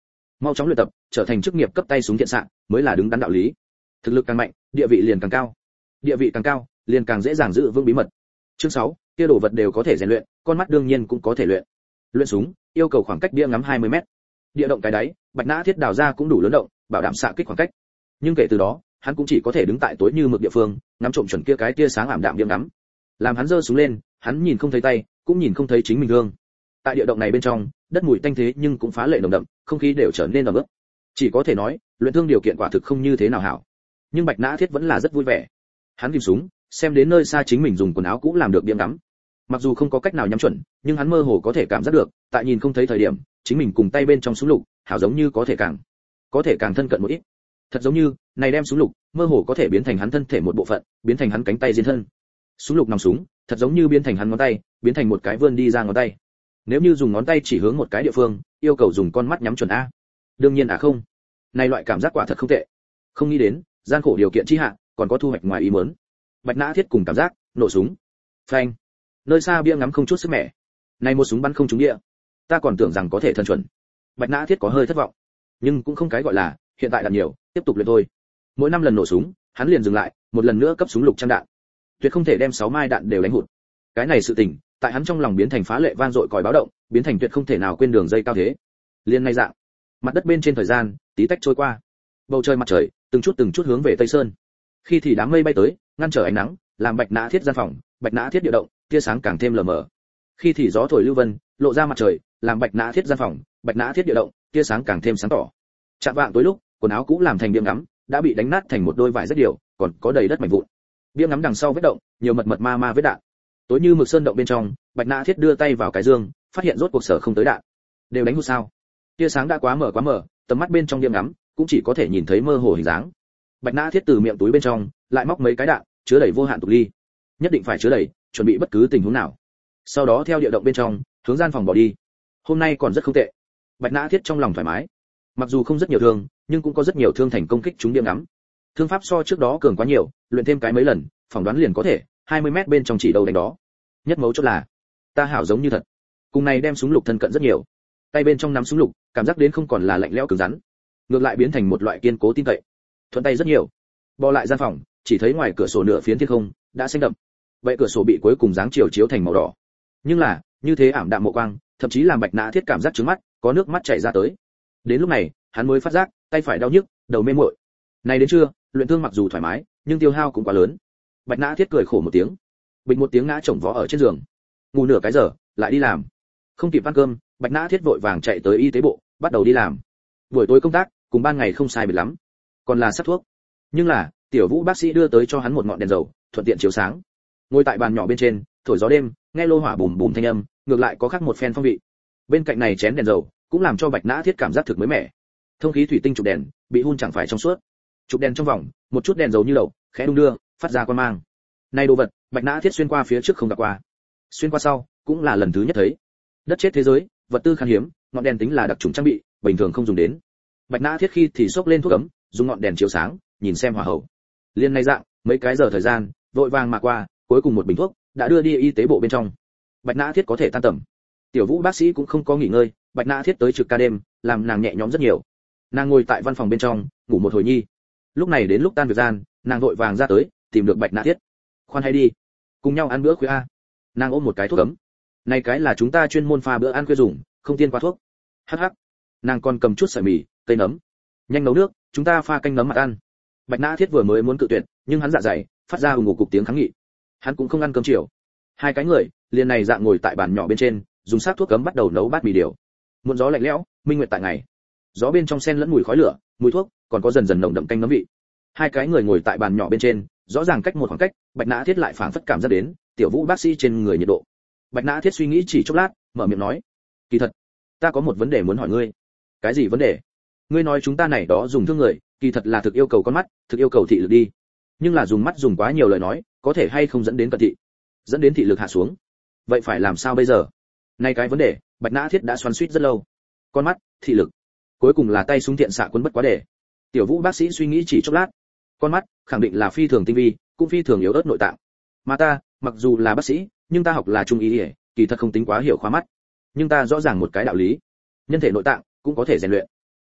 mau chóng luyện tập, trở thành chức nghiệp cấp tay súng thiện xạ mới là đứng đắn đạo lý. Thực lực càng mạnh, địa vị liền càng cao. Địa vị càng cao, liền càng dễ dàng giữ vững bí mật. Chương 6, kia đồ vật đều có thể rèn luyện, con mắt đương nhiên cũng có thể luyện. Luyện súng, yêu cầu khoảng cách bia ngắm 20m. Địa động cái đáy, Bạch Nã Thiết đào ra cũng đủ lớn động, bảo đảm xạ kích khoảng cách. Nhưng kể từ đó, hắn cũng chỉ có thể đứng tại tối như mực địa phương, ngắm trộm chuẩn kia cái tia sáng ảm đạm bia ngắm. Làm hắn giơ súng lên, hắn nhìn không thấy tay, cũng nhìn không thấy chính mình gương. Tại địa động này bên trong, đất mùi tanh thế nhưng cũng phá lệ nồng đậm, không khí đều trở nên ẩm ướt. Chỉ có thể nói, luyện thương điều kiện quả thực không như thế nào hảo. Nhưng Bạch Nã Thiết vẫn là rất vui vẻ. Hắn ghim súng, xem đến nơi xa chính mình dùng quần áo cũ làm được bia ngắm. Mặc dù không có cách nào nhắm chuẩn, nhưng hắn mơ hồ có thể cảm giác được, tại nhìn không thấy thời điểm, chính mình cùng tay bên trong súng lục, hảo giống như có thể càng thân cận một ít. Thật giống như, này đem súng lục, mơ hồ có thể biến thành hắn thân thể một bộ phận, biến thành hắn cánh tay diên thân. Súng lục nòng súng, thật giống như biến thành hắn ngón tay, biến thành một cái vươn đi ra ngón tay. Nếu như dùng ngón tay chỉ hướng một cái địa phương, yêu cầu dùng con mắt nhắm chuẩn a. Đương nhiên không. Này loại cảm giác quả thật không tệ. Không nghĩ đến, gian khổ điều kiện chi hạ, còn có thu hoạch ngoài ý muốn. Bạch Nã Thiết cùng cảm giác, nổ súng. Phanh. Nơi xa bia ngắm không chút sức mẻ. Này một súng bắn không trúng địa. Ta còn tưởng rằng có thể thân chuẩn. Bạch Nã Thiết có hơi thất vọng, nhưng cũng không cái gọi là, hiện tại đạn nhiều, tiếp tục luyện thôi. Mỗi 5 lần nổ súng, hắn liền dừng lại, một lần nữa cấp súng lục trăm đạn. Tuyệt không thể đem 6 mai đạn đều đánh hụt. Cái này sự tình, tại hắn trong lòng biến thành phá lệ vang dội còi báo động, biến thành tuyệt không thể nào quên đường dây cao thế. Liên này dạng, mặt đất bên trên thời gian, tí tách trôi qua. Bầu trời mặt trời, từng chút hướng về tây sơn. Khi thì đám mây bay tới, ngăn trở ánh nắng, làm Bạch Nã Thiết gian phòng, Bạch Nã Thiết địa động, tia sáng càng thêm lờ mờ. Khi thì gió thổi lưu vân, lộ ra mặt trời, làm Bạch Nã Thiết gian phòng, Bạch Nã Thiết địa động, tia sáng càng thêm sáng tỏ. Chạm vạng tối lúc, quần áo cũ làm thành bia ngắm, đã bị đánh nát thành một đôi vải rất điều, còn có đầy đất mảnh vụn. Bia ngắm đằng sau vết động, nhiều mật ma vết đạn. Tối như mực sơn động bên trong, Bạch Nã Thiết đưa tay vào cái dương, phát hiện rốt cuộc sở không tới đạn. Đều đánh hụt sao? Tia sáng đã quá mở, tầm mắt bên trong bia ngắm cũng chỉ có thể nhìn thấy mơ hồ hình dáng. Bạch Nã Thiết từ miệng túi bên trong lại móc mấy cái đạn, chứa đầy vô hạn tục ly. Nhất định phải chứa đầy, chuẩn bị bất cứ tình huống nào. Sau đó theo địa động bên trong, hướng gian phòng bỏ đi. Hôm nay còn rất không tệ. Bạch Nã Thiết trong lòng thoải mái. Mặc dù không rất nhiều thương, nhưng cũng có rất nhiều thương thành công kích chúng điểm ngắm. Thương pháp so trước đó cường quá nhiều, luyện thêm cái mấy lần, phỏng đoán liền có thể 20m bên trong chỉ đầu đánh đó. Nhất mấu chốt là, ta hảo giống như thật. Cùng này đem súng lục thân cận rất nhiều. Tay bên trong nắm súng lục, cảm giác đến không còn là lạnh lẽo cứng rắn, ngược lại biến thành một loại kiên cố tin cậy. Thuận tay rất nhiều. Bò lại gian phòng, chỉ thấy ngoài cửa sổ nửa phiến thiên không đã xanh đậm. Vậy cửa sổ bị cuối cùng dáng chiều chiếu thành màu đỏ. Nhưng là, như thế ảm đạm mộ quang, thậm chí làm Bạch Nã Thiết cảm giác trướng mắt, có nước mắt chảy ra tới. Đến lúc này, hắn mới phát giác, tay phải đau nhức, đầu mê muội. Này đến trưa, luyện thương mặc dù thoải mái, nhưng tiêu hao cũng quá lớn. Bạch Nã Thiết cười khổ một tiếng, bình một tiếng ngã chồng vó ở trên giường. Ngủ nửa cái giờ, lại đi làm. Không kịp ăn cơm, Bạch Nã Thiết vội vàng chạy tới y tế bộ, bắt đầu đi làm. Buổi tối công tác, cùng ban ngày không sai biệt lắm, còn là sắp thuốc. Nhưng là, Tiểu Vũ bác sĩ đưa tới cho hắn một ngọn đèn dầu, thuận tiện chiếu sáng. Ngồi tại bàn nhỏ bên trên, thổi gió đêm, nghe lô hỏa bùm bùm thanh âm, ngược lại có khác một phen phong vị. Bên cạnh này chén đèn dầu, cũng làm cho Bạch Nã Thiết cảm giác thực mới mẻ. Thông khí thủy tinh chụp đèn, bị hun chẳng phải trong suốt. Chụp đèn trong vòng, một chút đèn dầu như lẩu, khẽ đung đưa, phát ra quang mang. Này đồ vật, Bạch Nã Thiết xuyên qua phía trước không gặp qua. Xuyên qua sau, cũng là lần thứ nhất thấy. Đất chết thế giới, vật tư khan hiếm, ngọn đèn tính là đặc trùng trang bị, bình thường không dùng đến. Bạch Nã Thiết khi thì xốc lên thuốc ấm, dùng ngọn đèn chiếu sáng, nhìn xem hỏa hậu. Liên này dạng, mấy cái giờ thời gian, vội vàng mà qua, cuối cùng một bình thuốc đã đưa đi y tế bộ bên trong. Bạch Nã Thiết có thể tan tầm. Tiểu Vũ bác sĩ cũng không có nghỉ ngơi, Bạch Nã Thiết tới trực ca đêm, làm nàng nhẹ nhõm rất nhiều. Nàng ngồi tại văn phòng bên trong, ngủ một hồi nhi. Lúc này đến lúc tan việc gian, nàng vội vàng ra tới, tìm được Bạch Nã Thiết. Khoan hay đi, cùng nhau ăn bữa khuya a. Nàng ôm một cái thuốc ấm. Này cái là chúng ta chuyên môn pha bữa ăn khuya dùng, không tiên qua thuốc. Hắc hắc. Nàng còn cầm chút sợi mì, cây nấm. Nhanh nấu nước, chúng ta pha canh nấm mặt ăn. Bạch Nã Thiết vừa mới muốn cự tuyệt, nhưng hắn dạ dày phát ra ù ngục cục tiếng kháng nghị. Hắn cũng không ăn cơm chiều. Hai cái người liền này dạng ngồi tại bàn nhỏ bên trên, dùng sát thuốc cấm bắt đầu nấu bát mì điều. Muộn gió lạnh lẽo, minh nguyệt tại ngày. Gió bên trong xen lẫn mùi khói lửa, mùi thuốc, còn có dần dần nồng đậm canh nấm vị. Hai cái người ngồi tại bàn nhỏ bên trên, rõ ràng cách một khoảng cách, Bạch Nã Thiết lại phảng phất cảm giác đến Tiểu Vũ bác sĩ trên người nhiệt độ. Bạch Nã Thiết suy nghĩ chỉ chốc lát, mở miệng nói: "Kỳ thật, ta có một vấn đề muốn hỏi ngươi." "Cái gì vấn đề?" "Ngươi nói chúng ta này đó dùng thương người, kỳ thật là thực yêu cầu con mắt, thực yêu cầu thị lực đi. Nhưng là dùng mắt dùng quá nhiều lời nói, có thể hay không dẫn đến cận thị, dẫn đến thị lực hạ xuống. Vậy phải làm sao bây giờ?" Này cái vấn đề, Bạch Nã Thiết đã xoắn xuýt rất lâu. Con mắt, thị lực, cuối cùng là tay súng tiện xạ quân bất quá để. Tiểu Vũ bác sĩ suy nghĩ chỉ chốc lát. Con mắt, khẳng định là phi thường tinh vi, cũng phi thường yếu ớt nội tạng. Mà ta, mặc dù là bác sĩ, nhưng ta học là trung y, kỳ thật không tính quá hiểu khoa mắt. Nhưng ta rõ ràng một cái đạo lý, nhân thể nội tạng cũng có thể rèn luyện.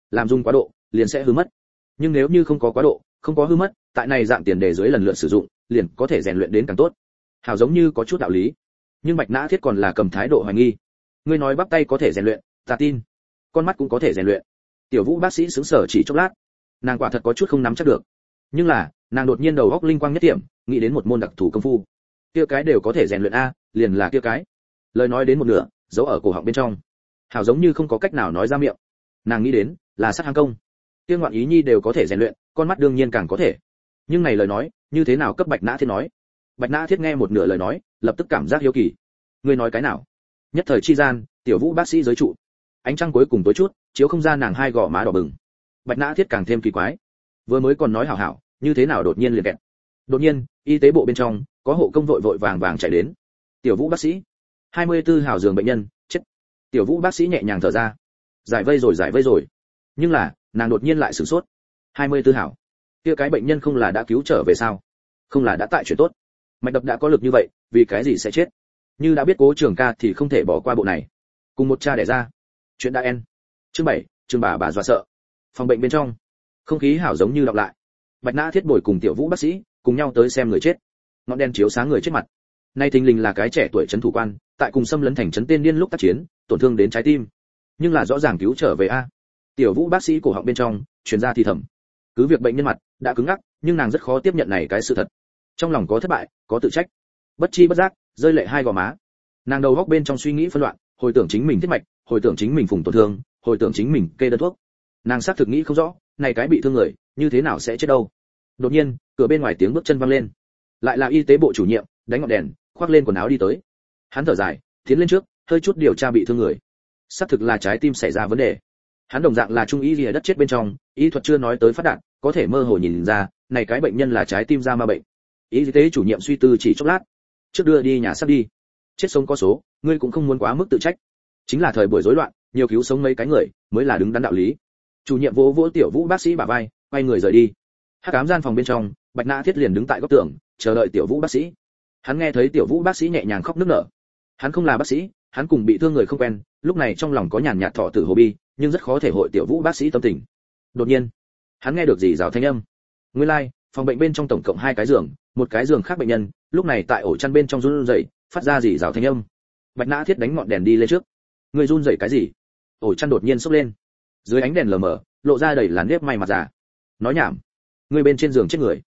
làm dùng quá độ liền sẽ hư mất. Nhưng nếu như không có quá độ, không có hư mất, tại này dạng tiền đề dưới lần lượt sử dụng, liền có thể rèn luyện đến càng tốt. Hảo giống như có chút đạo lý, nhưng Bạch Nã Thiết còn là cầm thái độ hoài nghi. Ngươi nói bắp tay có thể rèn luyện, ta tin. Con mắt cũng có thể rèn luyện. Tiểu Vũ bác sĩ sững sờ chỉ chốc lát, nàng quả thật có chút không nắm chắc được. Nhưng là, nàng đột nhiên đầu óc linh quang nhất điểm, nghĩ đến một môn đặc thù công phu. Kia cái đều có thể rèn luyện a, liền là kia cái. Lời nói đến một nửa, giấu ở cổ họng bên trong. Hảo giống như không có cách nào nói ra miệng. Nàng nghĩ đến là sát hang công. Kia ngoạn ý nhi đều có thể rèn luyện, con mắt đương nhiên càng có thể. Nhưng này lời nói, như thế nào cấp Bạch Nã Thiết nói? Bạch Nã Thiết nghe một nửa lời nói, lập tức cảm giác hiếu kỳ. Ngươi nói cái nào? Nhất thời chi gian, Tiểu Vũ bác sĩ giới trụ. Ánh trăng cuối cùng tối chút, chiếu không ra nàng hai gò má đỏ bừng. Bạch Nã Thiết càng thêm kỳ quái. Vừa mới còn nói hảo hảo, như thế nào đột nhiên liền kẹt. Đột nhiên, y tế bộ bên trong, có hộ công vội vội vàng vàng chạy đến. Tiểu Vũ bác sĩ, 24 hào giường bệnh nhân, chết. Tiểu Vũ bác sĩ nhẹ nhàng thở ra. Giải vây rồi. Nhưng là, nàng đột nhiên lại sửng sốt. 24 hảo. Kia cái bệnh nhân không là đã cứu trở về sao? Không là đã tại chuyện tốt. Mạch đập đã có lực như vậy, vì cái gì sẽ chết? Như đã biết Cố Trường Ca thì không thể bỏ qua bộ này. Cùng một cha đẻ ra. Chuyện đã en. Chương 7, chương bà dọa sợ. Phòng bệnh bên trong, không khí hảo giống như đọc lại. Bạch Nã Thiết bồi cùng Tiểu Vũ bác sĩ cùng nhau tới xem người chết. Ngọn đèn chiếu sáng người chết mặt. Nay thình lình là cái trẻ tuổi trấn thủ quan, tại cùng xâm lấn thành trấn tên điên lúc tác chiến, tổn thương đến trái tim. Nhưng là rõ ràng cứu trở về a. Tiểu Vũ bác sĩ cổ họng bên trong truyền ra thì thầm. Cứ việc bệnh nhân mặt đã cứng ngắc, nhưng nàng rất khó tiếp nhận này cái sự thật. Trong lòng có thất bại, có tự trách. Bất chi bất giác, rơi lệ hai gò má. Nàng đầu góc bên trong suy nghĩ phân loạn, hồi tưởng chính mình thiết mạch, hồi tưởng chính mình phùng tổn thương, hồi tưởng chính mình kê đơn thuốc. Nàng xác thực nghĩ không rõ, này cái bị thương người, như thế nào sẽ chết đâu. Đột nhiên, cửa bên ngoài tiếng bước chân vang lên. Lại là y tế bộ chủ nhiệm, đánh ngọn đèn, khoác lên quần áo đi tới. Hắn thở dài, tiến lên trước, hơi chút điều tra bị thương người. Xác thực là trái tim xảy ra vấn đề. Hắn đồng dạng là trung y lìa đất chết bên trong, y thuật chưa nói tới phát đạt, có thể mơ hồ nhìn ra, này cái bệnh nhân là trái tim ra ma bệnh. Y tế chủ nhiệm suy tư chỉ chốc lát, trước đưa đi nhà xác đi. Chết sống có số, ngươi cũng không muốn quá mức tự trách. Chính là thời buổi rối loạn, nhiều cứu sống mấy cái người, mới là đứng đắn đạo lý. Chủ nhiệm vỗ vỗ Tiểu Vũ bác sĩ bả vai, quay người rời đi. Hắc ám gian phòng bên trong, Bạch Nã Thiết liền đứng tại góc tường, chờ đợi Tiểu Vũ bác sĩ. Hắn nghe thấy Tiểu Vũ bác sĩ nhẹ nhàng khóc nức nở. Hắn không là bác sĩ, hắn cùng bị thương người không quen, lúc này trong lòng có nhàn nhạt thọ tử hồ bi, nhưng rất khó thể hội Tiểu Vũ bác sĩ tâm tình. Đột nhiên, hắn nghe được rỉ rào thanh âm. Nguyên lai, like, phòng bệnh bên trong tổng cộng 2 cái giường, một cái giường khác bệnh nhân, lúc này tại ổ chăn bên trong run rẩy, phát ra rỉ rào thanh âm. Bạch Nã Thiết đánh ngọn đèn đi lên trước. Người run rẩy cái gì? Ổ chăn đột nhiên sốc lên. Dưới ánh đèn lờ mờ, lộ ra đầy là nếp may mặt già. Nói nhảm. Người bên trên giường chết người.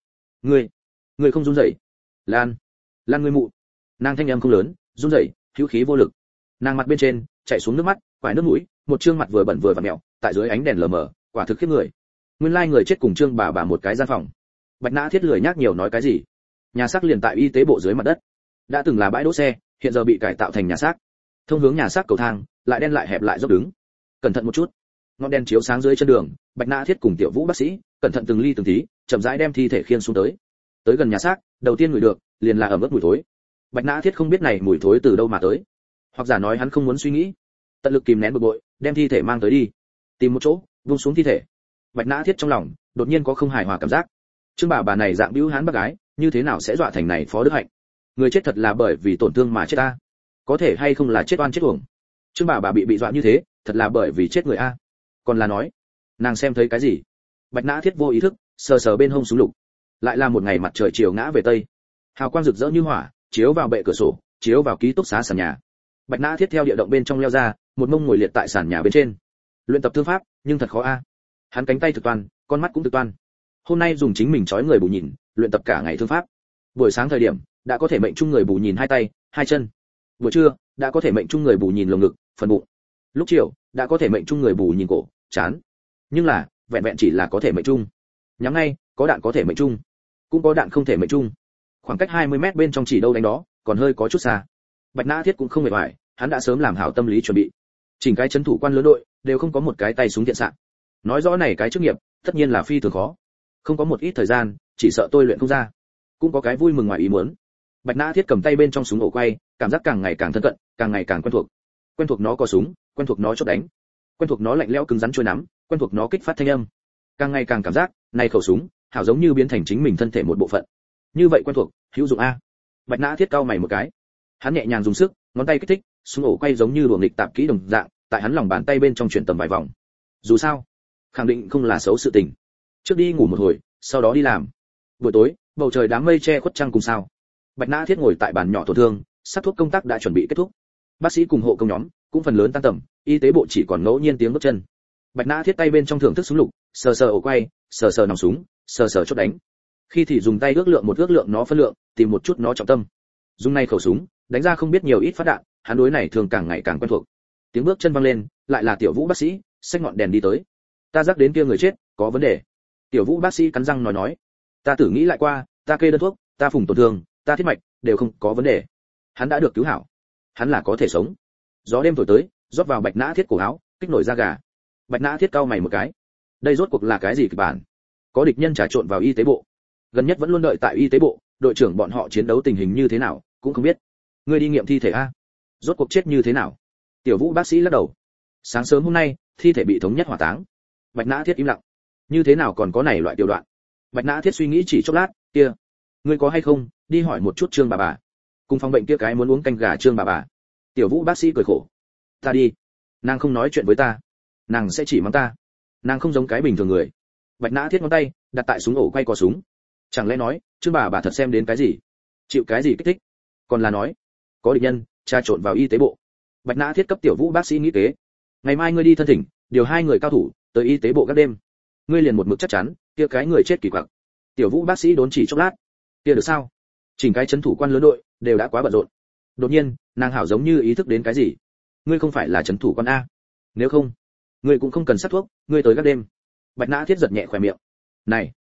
Người không run rẩy. Lan người mụ. Nàng thanh âm không lớn, run rẩy, hữu khí vô lực. Nàng mặt bên trên chảy xuống nước mắt, quải nước mũi, một trương mặt vừa bẩn vừa vặn mèo, tại dưới ánh đèn lờ mờ, quả thực khiếp người. Nguyên lai người chết cùng trương bà một cái gian phòng. Bạch Nã Thiết lười nhác nhiều nói cái gì. Nhà xác liền tại y tế bộ dưới mặt đất. Đã từng là bãi đỗ xe, hiện giờ bị cải tạo thành nhà xác. Thông hướng nhà xác cầu thang, lại đen lại hẹp lại dốc đứng. Cẩn thận một chút. Ngọn đèn chiếu sáng dưới chân đường, Bạch Nã Thiết cùng Tiểu Vũ bác sĩ, cẩn thận từng ly từng tí, chậm rãi đem thi thể khiêng xuống tới. Tới gần nhà xác, đầu tiên ngửi được, liền là ẩm ướt mùi thối. Bạch Nã Thiết không biết này mùi thối từ đâu mà tới, hoặc giả nói hắn không muốn suy nghĩ, tận lực kìm nén bực bội, đem thi thể mang tới đi, tìm một chỗ, buông xuống thi thể. Bạch Nã Thiết trong lòng đột nhiên có không hài hòa cảm giác. Trương bà này dạng bĩu hán bác gái, như thế nào sẽ dọa thành này phó đức hạnh? Người chết thật là bởi vì tổn thương mà chết ta, có thể hay không là chết oan chết uổng? Trương bà bị dọa như thế, thật là bởi vì chết người a. Còn là nói, nàng xem thấy cái gì? Bạch Nã Thiết vô ý thức sờ sờ bên hông súng lục. Lại là một ngày mặt trời chiều ngã về tây, hào quang rực rỡ như hỏa, chiếu vào bệ cửa sổ, chiếu vào ký túc xá sàn nhà. Bạch Nã Thiết theo địa động bên trong leo ra, một mông ngồi liệt tại sàn nhà bên trên. Luyện tập thương pháp, nhưng thật khó a. Hắn cánh tay thực toàn, con mắt cũng thực toàn. Hôm nay dùng chính mình trói người bù nhìn, luyện tập cả ngày thương pháp. Buổi sáng thời điểm, đã có thể mệnh chung người bù nhìn 2 tay, 2 chân. Buổi trưa, đã có thể mệnh chung người bù nhìn lồng ngực, phần bụng. Lúc chiều, đã có thể mệnh chung người bù nhìn cổ, trán. Nhưng là, vẹn vẹn chỉ là có thể mệnh chung. Nhắm ngay, có đạn có thể mệnh chung, cũng có đạn không thể mệnh chung. Khoảng cách 20 mét bên trong chỉ đâu đánh đó, còn hơi có chút xa. Bạch Nã Thiết cũng không mệt mỏi, hắn đã sớm làm hảo tâm lý chuẩn bị. Chỉnh cái trấn thủ quan lớn đội đều không có một cái tay súng thiện xạ. Nói rõ này cái chức nghiệp, tất nhiên là phi thường khó. Không có một ít thời gian, chỉ sợ tôi luyện không ra. Cũng có cái vui mừng ngoài ý muốn. Bạch Nã Thiết cầm tay bên trong súng ổ quay, cảm giác càng ngày càng thân cận, càng ngày càng quen thuộc. Quen thuộc nó có súng, quen thuộc nó chốt đánh, quen thuộc nó lạnh lẽo cứng rắn trôi nắm, quen thuộc nó kích phát thanh âm. Càng ngày càng cảm giác, này khẩu súng, hảo giống như biến thành chính mình thân thể một bộ phận. Như vậy quen thuộc, hữu dụng a. Bạch Nã Thiết cau mày một cái. Hắn nhẹ nhàng dùng sức, ngón tay kích thích, súng ổ quay giống như luồng nghịch tạp kỹ đồng dạng, tại hắn lòng bàn tay bên trong chuyển tầm vài vòng. Dù sao, khẳng định không là xấu sự tình. Trước đi ngủ một hồi, sau đó đi làm. Buổi tối, bầu trời đám mây che khuất trăng cùng sao. Bạch Nã Thiết ngồi tại bàn nhỏ tổn thương, sắc thuốc công tác đã chuẩn bị kết thúc. Bác sĩ cùng hộ công nhóm cũng phần lớn tan tầm, y tế bộ chỉ còn ngẫu nhiên tiếng bước chân. Bạch Nã Thiết tay bên trong thưởng thức súng lục, sờ sờ ổ quay, sờ sờ nòng súng, sờ sờ chốt đánh. Khi thì dùng tay ước lượng nó phân lượng, tìm một chút nó trọng tâm. Dùng này khẩu súng, đánh ra không biết nhiều ít phát đạn, hắn đối này thường càng ngày càng quen thuộc. Tiếng bước chân vang lên, lại là Tiểu Vũ bác sĩ, xách ngọn đèn đi tới. Ta rắc đến kia người chết, có vấn đề. Tiểu Vũ bác sĩ cắn răng nói. Ta thử nghĩ lại qua, ta kê đơn thuốc, ta phùng tổn thương, ta thiết mạch, đều không có vấn đề. Hắn đã được cứu hảo, hắn là có thể sống. Gió đêm thổi tới, rót vào Bạch Nã Thiết cổ áo, kích nổi da gà. Bạch Nã Thiết cau mày một cái. Đây rốt cuộc là cái gì kịch bản? Có địch nhân trà trộn vào y tế bộ. Gần nhất vẫn luôn đợi tại y tế bộ, đội trưởng bọn họ chiến đấu tình hình như thế nào, cũng không biết. Ngươi đi nghiệm thi thể a? Rốt cuộc chết như thế nào? Tiểu Vũ bác sĩ lắc đầu. Sáng sớm hôm nay, thi thể bị thống nhất hỏa táng. Bạch Nã Thiết im lặng. Như thế nào còn có này loại tiểu đoạn? Bạch Nã Thiết suy nghĩ chỉ chốc lát, kia, ngươi có hay không, đi hỏi một chút Trương bà. Cùng phòng bệnh kia cái muốn uống canh gà Trương bà. Tiểu Vũ bác sĩ cười khổ. Ta đi. Nàng không nói chuyện với ta, nàng sẽ chỉ mắng ta. Nàng không giống cái bình thường người. Bạch Nã Thiết ngón tay đặt tại súng ổ quay cò súng. Chẳng lẽ nói, Trương bà thật xem đến cái gì? Chịu cái gì kích thích? Còn là nói, có địch nhân tra trộn vào y tế bộ. Bạch Nã Thiết cấp Tiểu Vũ bác sĩ nghĩ kế. Ngày mai ngươi đi thân thỉnh, điều 2 người cao thủ tới y tế bộ các đêm. Ngươi liền một mực chắc chắn, kia cái người chết kỳ quặc. Tiểu Vũ bác sĩ đốn chỉ chốc lát. Kia được sao? Chỉnh cái trấn thủ quan lớn đội đều đã quá bận rộn. Đột nhiên, nàng hảo giống như ý thức đến cái gì. Ngươi không phải là trấn thủ quan a? Nếu không, ngươi cũng không cần sát thuốc, ngươi tới các đêm. Bạch Nã Thiết giật nhẹ khóe miệng. Này,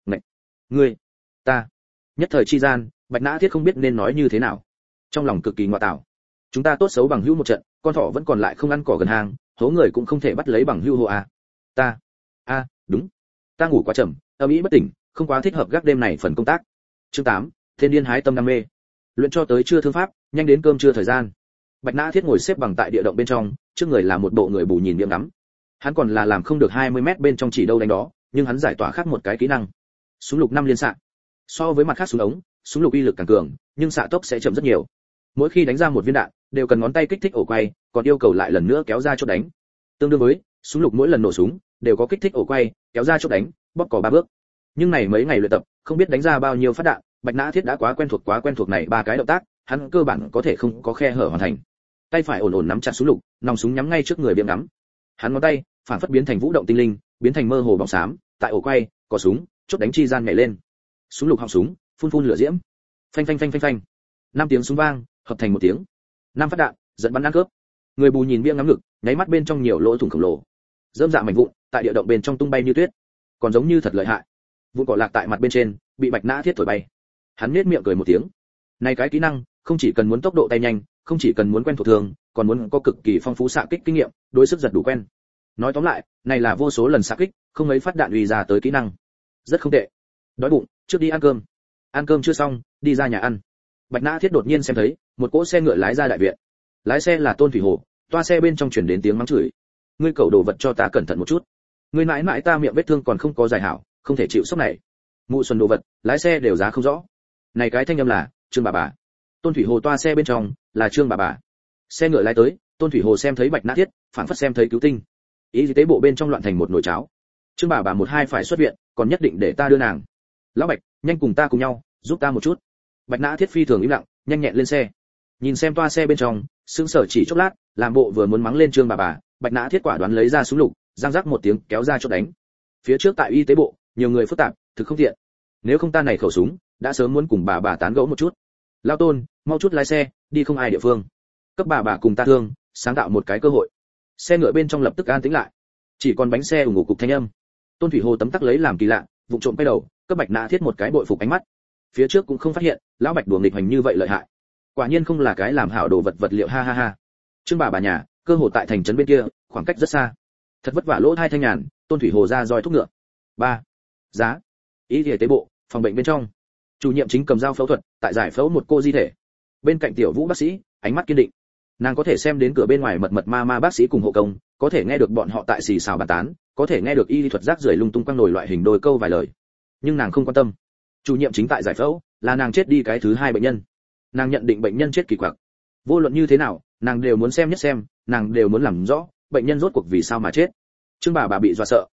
ngươi, ta. Nhất thời chi gian, Bạch Nã Thiết không biết nên nói như thế nào. Trong lòng cực kỳ ngọa tảo. Chúng ta tốt xấu bằng hữu một trận, con thỏ vẫn còn lại không ăn cỏ gần hàng, hố người cũng không thể bắt lấy bằng hữu hộ à. Ta, đúng. Ta ngủ quá chậm, âm ý bất tỉnh, không quá thích hợp gác đêm này phần công tác. Chương 8, Thiên điên hái tâm đam mê. Luyện cho tới trưa thương pháp, nhanh đến cơm trưa thời gian. Bạch Nã Thiết ngồi xếp bằng tại địa động bên trong, trước người là một bộ người bù nhìn miệng ngắm. Hắn còn là làm không được 20 mét bên trong chỉ đâu đánh đó, nhưng hắn giải tỏa khác một cái kỹ năng. Súng lục 5 liên xạ. So với mặt khác súng ống, súng lục uy lực càng cường, nhưng xạ tốc sẽ chậm rất nhiều. Mỗi khi đánh ra một viên đạn, đều cần ngón tay kích thích ổ quay, còn yêu cầu lại lần nữa kéo ra chốt đánh. Tương đương với, súng lục mỗi lần nổ súng, đều có kích thích ổ quay, kéo ra chốt đánh, bóp cò 3 bước. Nhưng này mấy ngày luyện tập, không biết đánh ra bao nhiêu phát đạn, Bạch Nã Thiết đã quá quen thuộc này 3 cái động tác, hắn cơ bản có thể không có khe hở hoàn thành. Tay phải ổn nắm chặt súng lục, nòng súng nhắm ngay trước người biếng ngắm. Hắn ngón tay, phản phất biến thành vũ động tinh linh, biến thành mơ hồ bóng xám, tại ổ quay, cò súng, chốt đánh chi gian nhảy lên. Súng lục họng súng, phun lửa diễm. Phanh. 5 tiếng súng vang, hợp thành một tiếng. 5 phát đạn, dẫn bắn ăn cướp. Người bù nhìn biếng ngắm ngực, nháy mắt bên trong nhiều lỗ thủng khổng lồ. Rơm dạ mảnh vụn, tại địa động bên trong tung bay như tuyết, còn giống như thật lợi hại. Vụn cỏ lạc tại mặt bên trên, bị Bạch Nã Thiết thổi bay. Hắn nhếch miệng cười một tiếng. Này cái kỹ năng, không chỉ cần muốn tốc độ tay nhanh, không chỉ cần muốn quen thuộc thường, còn muốn có cực kỳ phong phú xạ kích kinh nghiệm, đối sức giật đủ quen. Nói tóm lại, này là vô số lần xạ kích, không mấy phát đạn uy ra tới kỹ năng. Rất không tệ. Đói bụng, trước đi ăn cơm. Ăn cơm chưa xong, đi ra nhà ăn. Bạch Nã Thiết đột nhiên xem thấy một cỗ xe ngựa lái ra đại viện. Lái xe là Tôn Thủy Hồ, toa xe bên trong truyền đến tiếng mắng chửi. Ngươi cẩu đồ vật cho ta cẩn thận một chút. Ngươi mãi mãi ta miệng vết thương còn không có giải hảo, không thể chịu sốc này. Mụ xuân đồ vật, lái xe đều giá không rõ. Này cái thanh âm là Trương bà. Tôn Thủy Hồ toa xe bên trong là Trương bà. Xe ngựa lái tới, Tôn Thủy Hồ xem thấy Bạch Nã Thiết, phảng phất xem thấy cứu tinh. Y tế bộ bên trong loạn thành một nồi cháo. Trương bà một hai phải xuất viện, còn nhất định để ta đưa nàng. Lão Bạch, nhanh cùng ta cùng nhau, giúp ta một chút. Bạch Nã Thiết phi thường im lặng, nhanh nhẹn lên xe. Nhìn xem toa xe bên trong, sững sờ chỉ chốc lát, làm bộ vừa muốn mắng lên Trương bà, Bạch Nã Thiết quả đoán lấy ra súng lục, giang rắc một tiếng kéo ra chốt đánh. Phía trước tại y tế bộ, nhiều người phức tạp, thực không tiện. Nếu không ta này khẩu súng, đã sớm muốn cùng bà tán gẫu một chút. Lao Tôn, mau chút lái xe, đi không ai địa phương. Cấp bà cùng ta thương, sáng tạo một cái cơ hội. Xe ngựa bên trong lập tức an tĩnh lại, chỉ còn bánh xe ủng ủ cục thanh âm. Tôn Thủy Hồ tấm tắc lấy làm kỳ lạ, vụng trộm quay đầu, cấp Bạch Nã Thiết một cái bội phục ánh mắt. Phía trước cũng không phát hiện, lão Bạch đùa nghịch hành như vậy lợi hại. Quả nhiên không là cái làm hảo đồ vật liệu ha. Trương bà nhà, cơ hồ tại thành trấn bên kia, khoảng cách rất xa. Thật vất vả lỗ thai thanh nhàn, Tôn Thủy Hồ ra roi thúc ngựa. 3. Giá. Y y tế bộ, phòng bệnh bên trong. Chủ nhiệm chính cầm dao phẫu thuật, tại giải phẫu một cô di thể. Bên cạnh Tiểu Vũ bác sĩ, ánh mắt kiên định. Nàng có thể xem đến cửa bên ngoài mật ma bác sĩ cùng hộ công, có thể nghe được bọn họ tại xì xào bàn tán, có thể nghe được y lý thuật rác rưởi lung tung quăng nổi loại hình đôi câu vài lời. Nhưng nàng không quan tâm. Chủ nhiệm chính tại giải phẫu, là nàng chết đi cái thứ 2 bệnh nhân. Nàng nhận định bệnh nhân chết kỳ quặc. Vô luận như thế nào, nàng đều muốn xem, nàng đều muốn làm rõ bệnh nhân rốt cuộc vì sao mà chết. Trương bà bị dọa sợ,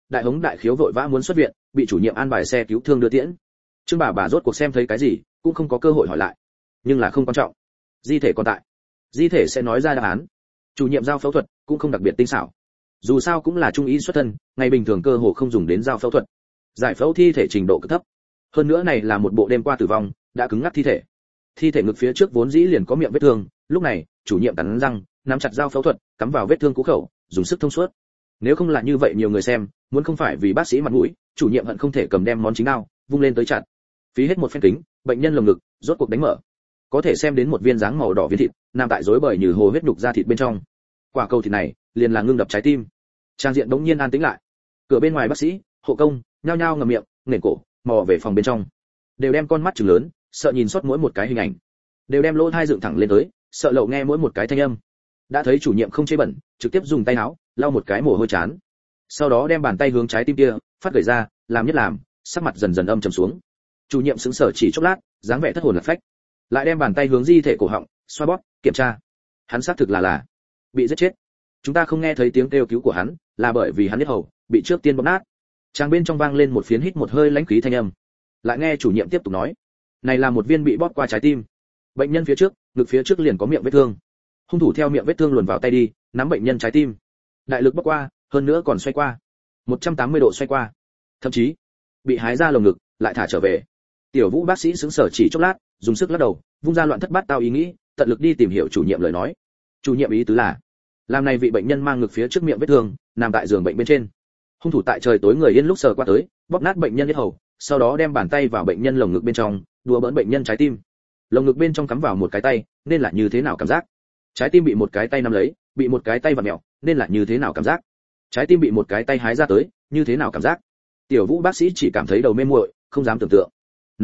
đại hống đại khiếu vội vã muốn xuất viện, bị chủ nhiệm an bài xe cứu thương đưa tiễn. Trương bà rốt cuộc xem thấy cái gì, cũng không có cơ hội hỏi lại. Nhưng là không quan trọng, di thể còn tại, di thể sẽ nói ra đáp án. Chủ nhiệm giao phẫu thuật cũng không đặc biệt tinh xảo, dù sao cũng là trung y xuất thân, ngày bình thường cơ hồ không dùng đến giao phẫu thuật. Giải phẫu thi thể trình độ cực thấp, hơn nữa này là một bộ đêm qua tử vong, đã cứng ngắc thi thể. Thi thể ngực phía trước vốn dĩ liền có miệng vết thương, lúc này chủ nhiệm cắn răng nắm chặt dao phẫu thuật cắm vào vết thương cũ khẩu, dùng sức thông suốt. Nếu không là như vậy nhiều người xem, muốn không phải vì bác sĩ mặt mũi, chủ nhiệm hận không thể cầm đem món chính đao vung lên tới chặt. Phí hết một phen kính, bệnh nhân lồng ngực rốt cuộc đánh mở, có thể xem đến một viên dáng màu đỏ viên thịt nằm tại rối bời như hồ huyết nhục da thịt bên trong. Quả cầu thịt này liền là ngưng đập trái tim. Trang diện đống nhiên an tĩnh lại. Cửa bên ngoài bác sĩ, hộ công nhao nhao ngậm miệng, nghển cổ, mò về phòng bên trong. Đều đem con mắt trừng lớn, sợ nhìn sót mỗi một cái hình ảnh. Đều đem lỗ tai dựng thẳng lên tới, sợ lậu nghe mỗi một cái thanh âm. Đã thấy chủ nhiệm không chế bẩn, trực tiếp dùng tay áo lau một cái mồ hôi chán. Sau đó đem bàn tay hướng trái tim kia phát gửi ra, làm nhất làm, sắc mặt dần dần âm trầm xuống. Chủ nhiệm sững sờ chỉ chốc lát, dáng vẻ thất hồn lạc phách. Lại đem bàn tay hướng di thể cổ họng, xoa bóp, kiểm tra. Hắn xác thực là bị giết chết. Chúng ta không nghe thấy tiếng kêu cứu của hắn, là bởi vì hắn huyết hầu bị trước tiên bóp nát. Trang bên trong vang lên một phiến hít một hơi lãnh khí thanh âm. Lại nghe chủ nhiệm tiếp tục nói, này là một viên bị bóp qua trái tim. Bệnh nhân phía trước, ngực phía trước liền có miệng vết thương. Hung thủ theo miệng vết thương luồn vào tay đi, nắm bệnh nhân trái tim. Đại lực bóp qua, hơn nữa còn xoay qua. 180 độ xoay qua. Thậm chí, bị hái ra lồng ngực, lại thả trở về. Tiểu Vũ bác sĩ sững sờ chỉ chốc lát, dùng sức lắc đầu, vung ra loạn thất bát tao ý nghĩ, tận lực đi tìm hiểu chủ nhiệm lời nói. Chủ nhiệm ý tứ là, làm này vị bệnh nhân mang ngực phía trước miệng vết thương, nằm tại giường bệnh bên trên. Hung thủ tại trời tối người yên lúc sờ qua tới, bóp nát bệnh nhân huyết hầu, sau đó đem bàn tay vào bệnh nhân lồng ngực bên trong, đùa bỡn bệnh nhân trái tim. Lồng ngực bên trong cắm vào một cái tay, nên là như thế nào cảm giác? Trái tim bị một cái tay nắm lấy, bị một cái tay vặn mèo, nên là như thế nào cảm giác? Trái tim bị một cái tay hái ra tới, như thế nào cảm giác? Tiểu Vũ bác sĩ chỉ cảm thấy đầu mê muội, không dám tưởng tượng.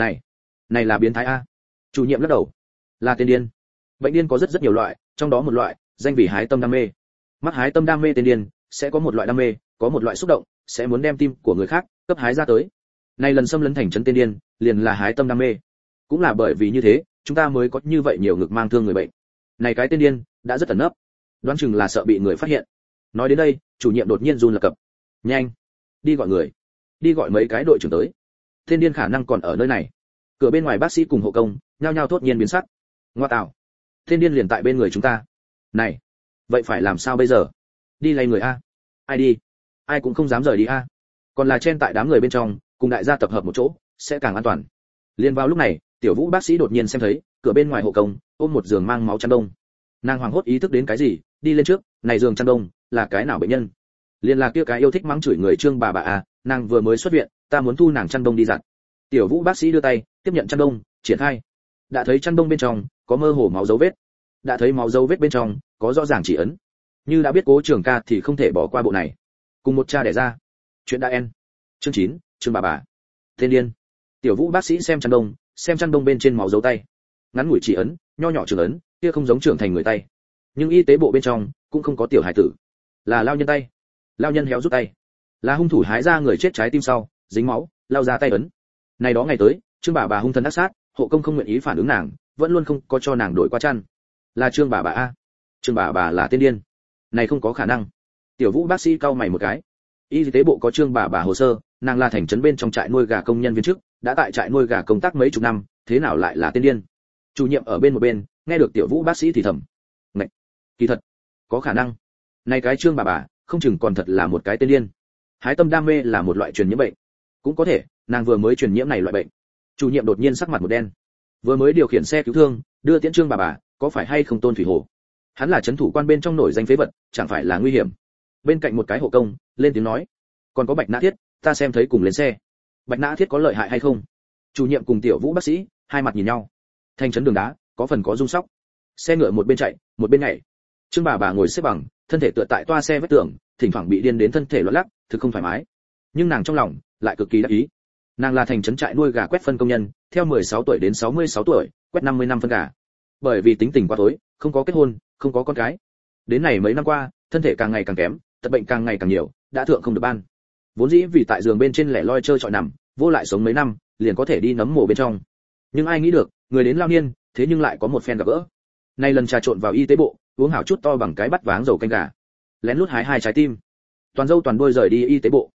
Này là biến thái a. Chủ nhiệm lắc đầu. Là tên điên. Bệnh điên có rất nhiều loại, trong đó một loại, danh vì hái tâm đam mê. Mắc hái tâm đam mê tên điên, sẽ có một loại đam mê, có một loại xúc động, sẽ muốn đem tim của người khác cấp hái ra tới. Này lần xâm lấn thành trấn tên điên, liền là hái tâm đam mê. Cũng là bởi vì như thế, chúng ta mới có như vậy nhiều ngực mang thương người bệnh. Này cái tên điên đã rất ẩn nấp, đoán chừng là sợ bị người phát hiện. Nói đến đây, chủ nhiệm đột nhiên run lập cập. Nhanh, đi gọi người, đi gọi mấy cái đội trưởng tới. Tên điên khả năng còn ở nơi này. Cửa bên ngoài bác sĩ cùng hộ công nhao nhao thốt nhiên biến sắc. Ngoa tạo, tên điên liền tại bên người chúng ta. Này, vậy phải làm sao bây giờ? Đi lay người a? Ai đi? Ai cũng không dám rời đi a. Còn là chen tại đám người bên trong, cùng đại gia tập hợp một chỗ, sẽ càng an toàn. Liên vào lúc này, Tiểu Vũ bác sĩ đột nhiên xem thấy, cửa bên ngoài hộ công ôm một giường mang máu chăn đông. Nàng hoảng hốt ý thức đến cái gì, đi lên trước, này giường chăn đông là cái nào bệnh nhân? Liên là kia cái yêu thích mắng chửi người Trương bà à, nàng vừa mới xuất viện, ta muốn thu nàng chăn đông đi giặt. Tiểu Vũ bác sĩ đưa tay, tiếp nhận chăn đông, triển khai. Đã thấy chăn đông bên trong có mơ hồ máu dấu vết. Đã thấy máu dấu vết bên trong có rõ ràng chỉ ấn. Như đã biết Cố Trường ca thì không thể bỏ qua bộ này. Cùng một cha đẻ ra. Chuyện đã en. Chương 9, Trương bà. Tên điên. Tiểu Vũ bác sĩ xem chăn đông bên trên máu dấu tay. Ngắn ngủi chỉ ấn, nho nhỏ trường ấn, kia không giống trưởng thành người tay. Nhưng y tế bộ bên trong cũng không có tiểu hải tử. Là lao nhân tay. Lao nhân héo rút tay. Là hung thủ hái ra người chết trái tim sau, dính máu, lao ra tay ấn. Này đó ngày tới, Trương bà hung thần ác sát, hộ công không nguyện ý phản ứng nàng, vẫn luôn không có cho nàng đổi qua chăn. Là Trương bà a. Trương bà là tên điên. Này không có khả năng. Tiểu Vũ bác sĩ cau mày một cái. Y tế bộ có Trương bà hồ sơ, nàng là thành trấn bên trong trại nuôi gà công nhân viên chức, đã tại trại nuôi gà công tác mấy chục năm, thế nào lại là tên điên? Chủ nhiệm ở bên một bên, nghe được Tiểu Vũ bác sĩ thì thầm. Ngậy, kỳ thật, có khả năng. Này cái Trương bà không chừng còn thật là một cái tên điên. Hái tâm đam mê là một loại truyền nhiễm bệnh, cũng có thể, nàng vừa mới truyền nhiễm này loại bệnh. Chủ nhiệm đột nhiên sắc mặt một đen. Vừa mới điều khiển xe cứu thương, đưa tiễn Trương bà, có phải hay không Tôn Thủy Hồ? Hắn là trấn thủ quan bên trong nổi danh phế vật, chẳng phải là nguy hiểm. Bên cạnh một cái hộ công, lên tiếng nói, còn có Bạch Nã Thiết, ta xem thấy cùng lên xe. Bạch Nã Thiết có lợi hại hay không? Chủ nhiệm cùng Tiểu Vũ bác sĩ, hai mặt nhìn nhau. Thành trấn đường đá, có phần có rung sóc. Xe ngựa một bên chạy, một bên nhảy. Trương bà ngồi xếp bằng, thân thể tựa tại toa xe vách tường, thỉnh thoảng bị điên đến thân thể loạn lắc, thực không thoải mái. Nhưng nàng trong lòng lại cực kỳ đắc ý. Nàng là thành trấn trại nuôi gà quét phân công nhân, theo 16 tuổi đến 66 tuổi, quét 50 năm phân gà. Bởi vì tính tình quá tối, không có kết hôn, không có con cái. Đến này mấy năm qua, thân thể càng ngày càng kém, tật bệnh càng ngày càng nhiều, đã thượng không được ban. Vốn dĩ vì tại giường bên trên lẻ loi chơi trọi nằm, vô lại sống mấy năm, liền có thể đi nấm mồ bên trong. Nhưng ai nghĩ được, người đến lao niên, thế nhưng lại có một phen gặp gỡ. Nay lần trà trộn vào y tế bộ, uống hảo chút to bằng cái bát váng dầu canh gà, lén lút hái hai trái tim, toàn dâu toàn đuôi rời đi y tế bộ.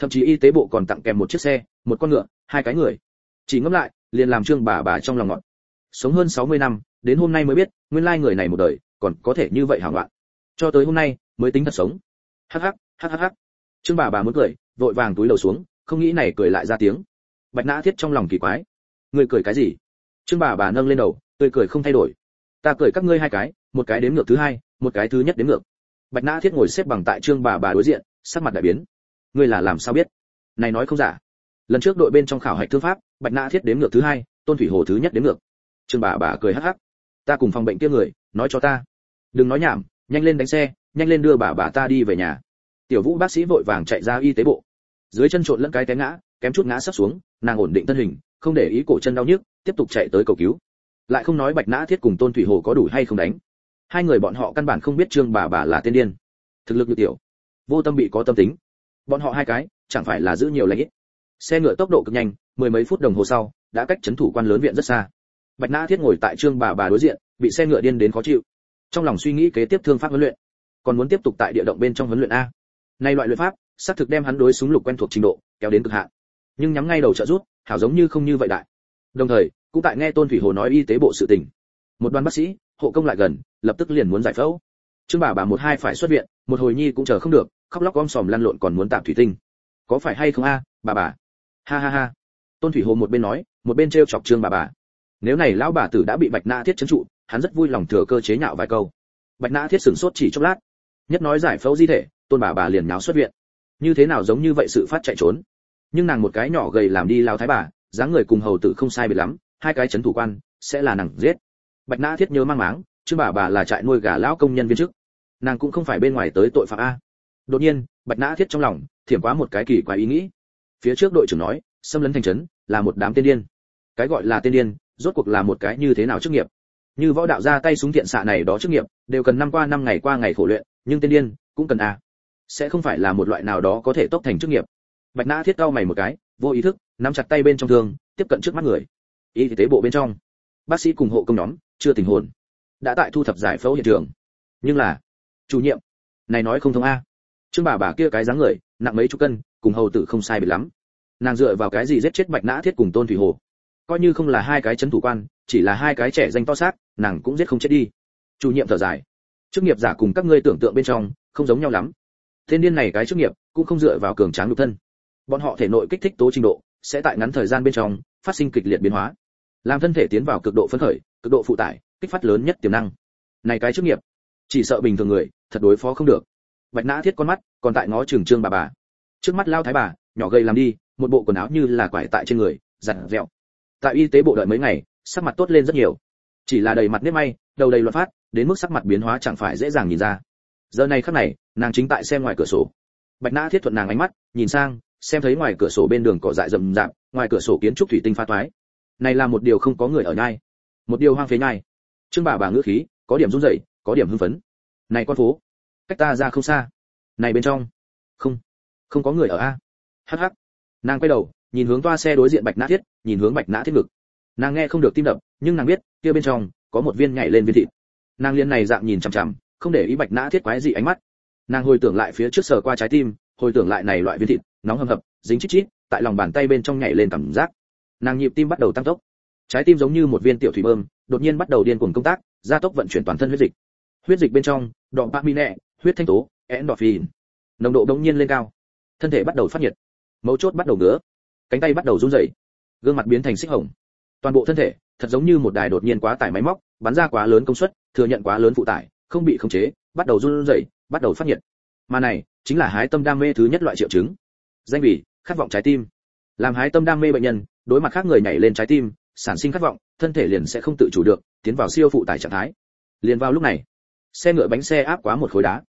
thậm chí y tế bộ còn tặng kèm một chiếc xe, một con ngựa, 2 cái người. Chỉ ngẫm lại, liền làm Trương bà trong lòng ngọt. Sống hơn 60 năm, đến hôm nay mới biết, nguyên lai người này một đời còn có thể như vậy hảo loạn. Cho tới hôm nay mới tính thật sống. Hắc hắc. Trương bà muốn cười, vội vàng túi lầu xuống, không nghĩ này cười lại ra tiếng. Bạch Nã Thiết trong lòng kỳ quái, người cười cái gì? Trương bà nâng lên đầu, tươi cười không thay đổi. Ta cười các ngươi 2 cái, một cái đếm ngược thứ 2, một cái thứ nhất đếm ngược. Bạch Nã Thiết ngồi xếp bằng tại Trương bà đối diện, sắc mặt đại biến. Ngươi là làm sao biết? Này nói không giả. Lần trước đội bên trong khảo hạch thương pháp, Bạch Nã Thiết đếm ngược thứ 2, Tôn Thủy Hồ thứ nhất đếm ngược. Trương bà cười hắc hắc. Ta cùng phòng bệnh kia người, nói cho ta. Đừng nói nhảm, nhanh lên đánh xe, nhanh lên đưa bà ta đi về nhà. Tiểu Vũ bác sĩ vội vàng chạy ra y tế bộ. Dưới chân trộn lẫn cái té ngã, kém chút ngã sắp xuống, nàng ổn định thân hình, không để ý cổ chân đau nhức, tiếp tục chạy tới cầu cứu. Lại không nói Bạch Nã Thiết cùng Tôn Thủy Hồ có đủ hay không đánh. Hai người bọn họ căn bản không biết Trương bà là tên điên. Thực lực như tiểu, vô tâm bị có tâm tính. Bọn họ 2 cái, chẳng phải là giữ nhiều lành ít. Xe ngựa tốc độ cực nhanh, mười mấy phút đồng hồ sau, đã cách trấn thủ quan lớn viện rất xa. Bạch Nã Thiết ngồi tại Trương bà đối diện, bị xe ngựa điên đến khó chịu. Trong lòng suy nghĩ kế tiếp thương pháp huấn luyện, còn muốn tiếp tục tại địa động bên trong huấn luyện a. Nay loại luyện pháp, xác thực đem hắn đối súng lục quen thuộc trình độ kéo đến cực hạn. Nhưng nhắm ngay đầu trợ rút, hảo giống như không như vậy đại. Đồng thời, cũng tại nghe Tôn Thủy Hồ nói y tế bộ sự tình. Một đoàn bác sĩ, hộ công lại gần, lập tức liền muốn giải phẫu. Trương bà một hai phải xuất viện, một hồi nhi cũng chờ không được, khóc lóc om sòm lăn lộn còn muốn tạm thủy tinh. Có phải hay không a, bà? Ha ha. Tôn Thủy Hồ một bên nói, một bên trêu chọc Trương bà. Nếu này lão bà tử đã bị Bạch Nã Thiết trấn trụ, hắn rất vui lòng thừa cơ chế nhạo vài câu. Bạch Nã Thiết sửng sốt chỉ chốc lát, nhất nói giải phẫu di thể, Tôn bà liền nháo xuất viện. Như thế nào giống như vậy sự phát chạy trốn. Nhưng nàng một cái nhỏ gầy làm đi lao thái bà, dáng người cùng hầu tử không sai biệt lắm, 2 cái trấn thủ quan sẽ là nàng giết. Bạch Nã Thiết nhớ mang máng, Trương bà là trại nuôi gà lão công nhân viên chức, nàng cũng không phải bên ngoài tới tội phạm a. Đột nhiên, Bạch Nã Thiết trong lòng thiểm quá một cái kỳ quái ý nghĩ. Phía trước đội trưởng nói, xâm lấn thành trấn là một đám tên điên. Cái gọi là tên điên, rốt cuộc là một cái như thế nào chức nghiệp? Như võ đạo ra tay súng thiện xạ này đó chức nghiệp, đều cần năm qua ngày khổ luyện, nhưng tên điên cũng cần a. Sẽ không phải là một loại nào đó có thể tốc thành chức nghiệp. Bạch Nã Thiết cau mày một cái, vô ý thức nắm chặt tay bên trong thương, tiếp cận trước mắt người. Y tế bộ bên trong, bác sĩ cùng hộ công nhóm chưa tỉnh hồn, đã tại thu thập giải phẫu hiện trường. Nhưng là, chủ nhiệm, này nói không thông a. Trương bà kia cái dáng người, nặng mấy chục cân, cùng hầu tử không sai biệt lắm. Nàng dựa vào cái gì giết chết Bạch Nã Thiết cùng Tôn Thủy Hồ? Coi như không là 2 cái trấn thủ quan, chỉ là 2 cái trẻ danh to xác, nàng cũng giết không chết đi. Chủ nhiệm thở dài, chức nghiệp giả cùng các ngươi tưởng tượng bên trong không giống nhau lắm. Tên điên này cái chức nghiệp cũng không dựa vào cường tráng nhục thân, bọn họ thể nội kích thích tố trình độ sẽ tại ngắn thời gian bên trong phát sinh kịch liệt biến hóa, làm thân thể tiến vào cực độ phấn khởi, cực độ phụ tải, kích phát lớn nhất tiềm năng. Này cái chức nghiệp, chỉ sợ bình thường người thật đối phó không được. Bạch Nã Thiết con mắt còn tại ngó Trương bà. Trước mắt lao thái bà, nhỏ gầy làm đi, một bộ quần áo như là quải tại trên người, giặt dẹo. Tại y tế bộ đợi mấy ngày, sắc mặt tốt lên rất nhiều. Chỉ là đầy mặt nếp may, đầu đầy loạn phát, đến mức sắc mặt biến hóa chẳng phải dễ dàng nhìn ra. Giờ này khắc này, nàng chính tại xem ngoài cửa sổ. Bạch Nã Thiết thuận nàng ánh mắt, nhìn sang, xem thấy ngoài cửa sổ bên đường cỏ dại rậm rạp, ngoài cửa sổ kiến trúc thủy tinh phá toái. Này là một điều không có người ở nhai, một điều hoang phế nhai. Trương bà ngữ khí có điểm run rẩy, có điểm hưng phấn. Này con phố, cách ta ra không xa. Này bên trong, không có người ở a. Hắc hắc. Nàng quay đầu, nhìn hướng toa xe đối diện Bạch Nã Thiết, nhìn hướng Bạch Nã Thiết ngực. Nàng nghe không được tim đập, nhưng nàng biết, kia bên trong có một viên nhảy lên viên thịt. Nàng liên này dạng nhìn chằm chằm, không để ý Bạch Nã Thiết quái dị ánh mắt. Nàng hồi tưởng lại phía trước sờ qua trái tim, hồi tưởng lại này loại viên thịt, nóng hầm hập, dính chít chít, tại lòng bàn tay bên trong nhảy lên cảm giác. Nàng nhịp tim bắt đầu tăng tốc. Trái tim giống như một viên tiểu thủy bơm, đột nhiên bắt đầu điên cuồng công tác, gia tốc vận chuyển toàn thân huyết dịch. Huyết dịch bên trong, dopamine, huyết thanh tố, endorphin, nồng độ đống nhiên lên cao. Thân thể bắt đầu phát nhiệt, mấu chốt bắt đầu ngứa, cánh tay bắt đầu run rẩy, gương mặt biến thành xích hồng. Toàn bộ thân thể thật giống như một đài đột nhiên quá tải máy móc, bắn ra quá lớn công suất, thừa nhận quá lớn phụ tải, không bị khống chế, bắt đầu run rẩy, bắt đầu phát nhiệt. Mà này chính là hái tâm đam mê thứ nhất loại triệu chứng. Danh vì khát vọng trái tim. Làm hái tâm đam mê bệnh nhân, đối mặt khác người nhảy lên trái tim, sản sinh khát vọng, thân thể liền sẽ không tự chủ được, tiến vào siêu phụ tải trạng thái. Liền vào lúc này, xe ngựa bánh xe áp quá một khối đá.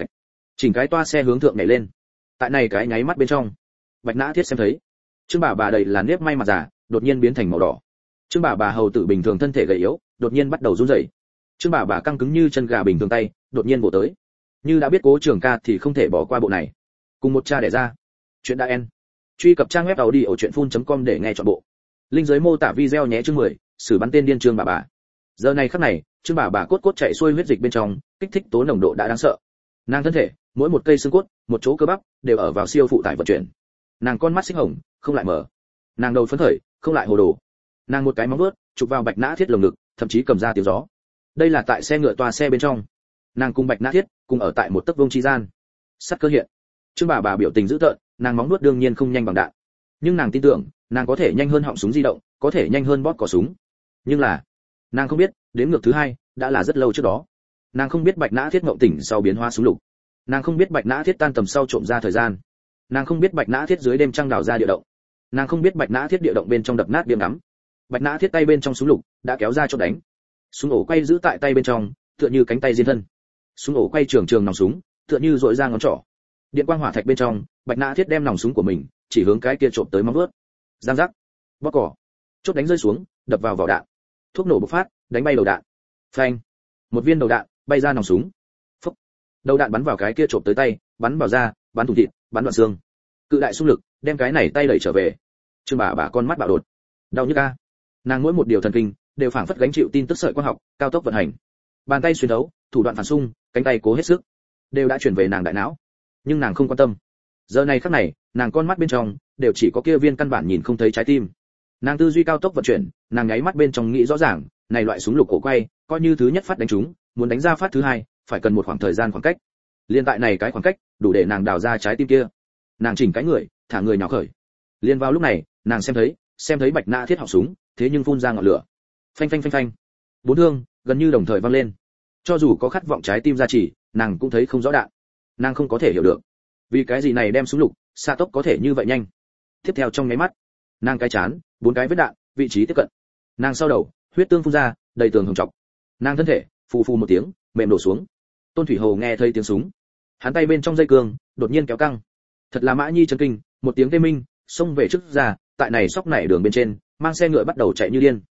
Chỉnh cái toa xe hướng thượng nhảy lên. Tại này cái nháy mắt bên trong, Bạch Nã Thiết xem thấy, Trương bà đầy là nếp may mặt già, đột nhiên biến thành màu đỏ. Trương bà hầu tử bình thường thân thể gầy yếu, đột nhiên bắt đầu run rẩy. Trương bà căng cứng như chân gà bình thường tay, đột nhiên vỗ tới. Như đã biết Cố Trường Ca thì không thể bỏ qua bộ này. Cùng một cha đẻ ra. Chuyện đã en. Truy cập trang web audiochuyenphun.com để nghe trọn bộ. Link dưới mô tả video nhé. Chương 10, xử bắn tên điên Trương bà. Giờ này khắc này, Trương bà cốt chạy xuôi huyết dịch bên trong, kích thích tố nồng độ đã đáng sợ. Nàng thân thể, mỗi một cây xương cốt, một chỗ cơ bắp đều ở vào siêu phụ tải vận chuyển. Nàng con mắt xích hồng, không lại mở. Nàng đầu phấn khởi, không lại hồ đồ. Nàng một cái móng vuốt chụp vào Bạch Nã Thiết lồng ngực, thậm chí cầm ra tiếng gió. Đây là tại xe ngựa toa xe bên trong. Nàng cùng Bạch Nã Thiết cùng ở tại một tấc vuông chi gian. Sắt cơ hiện. Trương bà biểu tình dữ tợn, nàng móng vuốt đương nhiên không nhanh bằng đạn, nhưng nàng tin tưởng nàng có thể nhanh hơn họng súng di động, có thể nhanh hơn bóp cò súng. Nhưng là nàng không biết, đến ngược thứ hai đã là rất lâu trước đó. Nàng không biết Bạch Nã Thiết ngộng tỉnh sau biến hóa súng lục. Nàng không biết Bạch Nã Thiết tan tầm sau trộm ra thời gian. Nàng không biết Bạch Nã Thiết dưới đêm trăng đào ra địa động. Nàng không biết Bạch Nã Thiết địa động bên trong đập nát biếng ngắm. Bạch Nã Thiết tay bên trong súng lục đã kéo ra cho đánh. Súng ổ quay giữ tại tay bên trong, tựa như cánh tay diên thân. Súng ổ quay trường trường nòng súng, tựa như dội ra ngón trỏ. Điện quang hỏa thạch bên trong, Bạch Nã Thiết đem nòng súng của mình chỉ hướng cái kia trộm tới móng vuốt. Giang giác, bóp cỏ, chốt đánh rơi xuống, đập vào vỏ đạn. Thuốc nổ bộc phát, đánh bay đầu đạn. Phanh, một viên đầu đạn bay ra nòng súng. Phốc, đầu đạn bắn vào cái kia trộm tới tay, bắn vào da, bắn thủng thịt, bắn đoạn xương. Cự đại xung lực đem cái này tay đẩy trở về. Trương bà con mắt bạo đột, đau nhức a. Nàng mỗi một điều thần kinh đều phảng phất gánh chịu tin tức sợi quang học, cao tốc vận hành. Bàn tay xuyên thấu, thủ đoạn phản xung, cánh tay cố hết sức, đều đã chuyển về nàng đại não. Nhưng nàng không quan tâm. Giờ này khắc này, nàng con mắt bên trong đều chỉ có kia viên căn bản nhìn không thấy trái tim. Nàng tư duy cao tốc vận chuyển, nàng nháy mắt bên trong nghĩ rõ ràng, này loại súng lục cổ quay, coi như thứ nhất phát đánh trúng, muốn đánh ra phát thứ hai, phải cần một khoảng thời gian khoảng cách. Liên tại này cái khoảng cách, đủ để nàng đào ra trái tim kia. Nàng chỉnh cái người, thả người nhào khởi. Liên vào lúc này, nàng xem thấy Bạch Nã Thiết họng súng, thế nhưng phun ra ngọn lửa. Phanh phanh phanh phanh. Bốn thương gần như đồng thời vang lên. Cho dù có khát vọng trái tim ra chỉ, nàng cũng thấy không rõ đạn. Nàng không có thể hiểu được, vì cái gì này đem súng lục, xạ tốc có thể như vậy nhanh. Tiếp theo trong nháy mắt, nàng cái chán, 4 cái vết đạn, vị trí tiếp cận. Nàng sau đầu, huyết tương phun ra, đầy tường hồng trọc. Nàng thân thể, phù phù một tiếng, mềm đổ xuống. Tôn Thủy Hồ nghe thấy tiếng súng, hắn tay bên trong dây cương đột nhiên kéo căng. Thật là Mã Nhi chấn kinh, một tiếng tê minh, xông về trước ra, tại này sóc nảy đường bên trên, mang xe ngựa bắt đầu chạy như điên.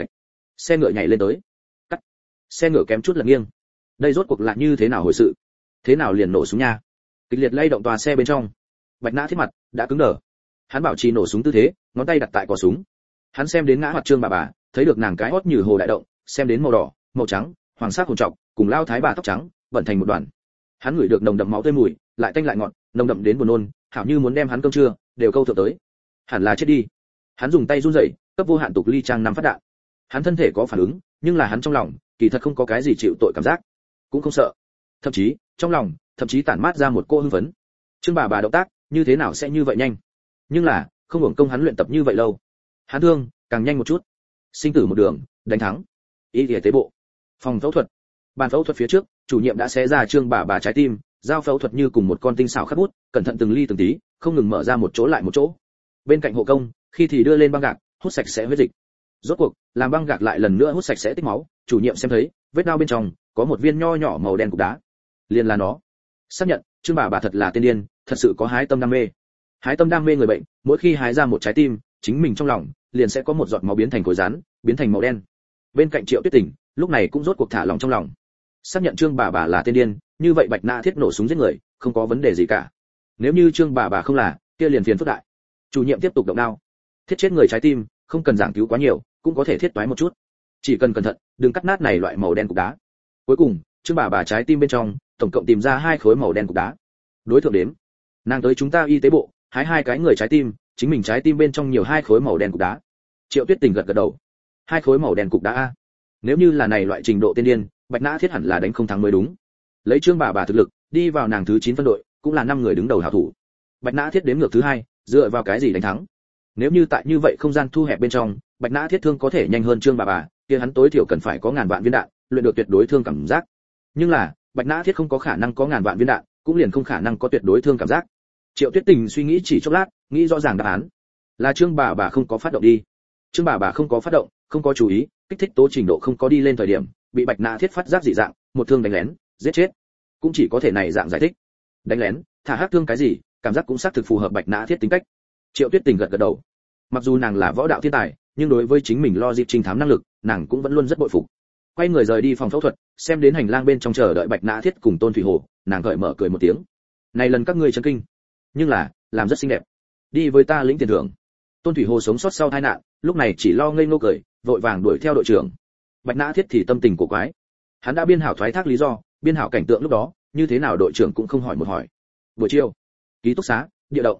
Xe ngựa nhảy lên tới, cắt. Xe ngựa kém chút lật nghiêng. Đây rốt cuộc là như thế nào hồi sự? Thế nào liền nổ súng nha? Kịch liệt lay động tòa xe bên trong. Bạch Nã Thiết mặt đã cứng đờ. Hắn bảo trì nổ súng tư thế, ngón tay đặt tại cò súng. Hắn xem đến ngã hoạt Trương bà, thấy được nàng cái hót như hồ đại động, xem đến màu đỏ, màu trắng, hoàng sắc hồn trọc, cùng lao thái bà tóc trắng, bẩn thành một đoàn. Hắn ngửi được nồng đậm máu tươi mùi, lại tanh lại ngọt, nồng đậm đến buồn nôn, hảo như muốn đem hắn cơm trưa đều câu thượng tới. Hẳn là chết đi. Hắn dùng tay run rẩy, cấp vô hạn tục ly trang 5 phát đạn. Hắn thân thể có phản ứng, nhưng là hắn trong lòng, kỳ thật không có cái gì chịu tội cảm giác, cũng không sợ. Thậm chí, trong lòng, thậm chí tản mát ra một cô hưng phấn. Trương bà động tác, như thế nào sẽ như vậy nhanh? Nhưng là, không hưởng công hắn luyện tập như vậy lâu. Hắn thương, càng nhanh một chút. Sinh tử một đường, đánh thắng. Y y tế bộ. Phòng phẫu thuật. Bàn phẫu thuật phía trước, chủ nhiệm đã xé ra Trương bà trái tim, dao phẫu thuật như cùng một con tinh xảo khắc bút, cẩn thận từng ly từng tí, không ngừng mở ra một chỗ lại một chỗ. Bên cạnh hộ công, khi thì đưa lên băng gạc, hút sạch sẽ huyết dịch. Rốt cuộc, làm băng gạc lại lần nữa hút sạch sẽ tích máu, chủ nhiệm xem thấy, vết đao bên trong có một viên nho nhỏ màu đen cục đá. Liền là nó. Xác nhận, Trương bà thật là tiên điên, thật sự có hái tâm đam mê. Hái tâm đam mê người bệnh, mỗi khi hái ra một trái tim, chính mình trong lòng liền sẽ có một giọt máu biến thành khối rắn, biến thành màu đen. Bên cạnh Triệu Tuyết Tình, lúc này cũng rốt cuộc thả lòng trong lòng. Xác nhận Trương bà là tiên điên, như vậy Bạch Nã Thiết nổ súng giết người, không có vấn đề gì cả. Nếu như Trương bà không là, kia liền phiền phức đại. Chủ nhiệm tiếp tục động đao. Thiết chết người trái tim, không cần giảng cứu quá nhiều, cũng có thể thiết toái một chút. Chỉ cần cẩn thận, đừng cắt nát này loại màu đen cục đá. Cuối cùng, Trương bà trái tim bên trong, tổng cộng tìm ra 2 khối màu đen cục đá. Đối thượng đếm, nàng tới chúng ta y tế bộ, hái 2 cái người trái tim, chính mình trái tim bên trong nhiều 2 khối màu đen cục đá. Triệu Tuyết Tình gật gật đầu. 2 khối màu đen cục đá a. Nếu như là này loại trình độ tiên điên, Bạch Nã Thiết hẳn là đánh không thắng mới đúng. Lấy Trương bà thực lực, đi vào nàng thứ 9 phân đội, cũng là 5 người đứng đầu hảo thủ. Bạch Nã Thiết đếm ngược thứ 2, dựa vào cái gì đánh thắng? Nếu như tại như vậy không gian thu hẹp bên trong, Bạch Nã Thiết thương có thể nhanh hơn Trương bà, kia hắn tối thiểu cần phải có ngàn vạn viên đạn, luyện được tuyệt đối thương cảm giác. Nhưng là, Bạch Nã Thiết không có khả năng có ngàn vạn viên đạn, cũng liền không khả năng có tuyệt đối thương cảm giác. Triệu Tuyết Tình suy nghĩ chỉ chốc lát, nghĩ rõ ràng đáp án. Là Trương bà không có phát động đi. Trương bà không có phát động, không có chú ý, kích thích tố trình độ không có đi lên thời điểm, bị Bạch Nã Thiết phát giác dị dạng, một thương đánh lén, giết chết. Cũng chỉ có thể này dạng giải thích. Đánh lén, thả hắc thương cái gì, cảm giác cũng xác thực phù hợp Bạch Nã Thiết tính cách. Triệu Tuyết Tình gật gật đầu. Mặc dù nàng là võ đạo thiên tài, nhưng đối với chính mình lo dịp trinh thám năng lực, nàng cũng vẫn luôn rất bội phục. Quay người rời đi phòng phẫu thuật, xem đến hành lang bên trong chờ đợi Bạch Nã Thiết cùng Tôn Thủy Hồ, nàng gợi mở cười một tiếng. Này lần các ngươi chấn kinh, nhưng là làm rất xinh đẹp. Đi với ta lĩnh tiền thưởng. Tôn Thủy Hồ sống sót sau tai nạn, lúc này chỉ lo ngây ngô cười, vội vàng đuổi theo đội trưởng. Bạch Nã Thiết thì tâm tình của quái. Hắn đã biên hảo thoái thác lý do, biên hảo cảnh tượng lúc đó, như thế nào đội trưởng cũng không hỏi một hỏi. Buổi chiều, ký túc xá, địa động.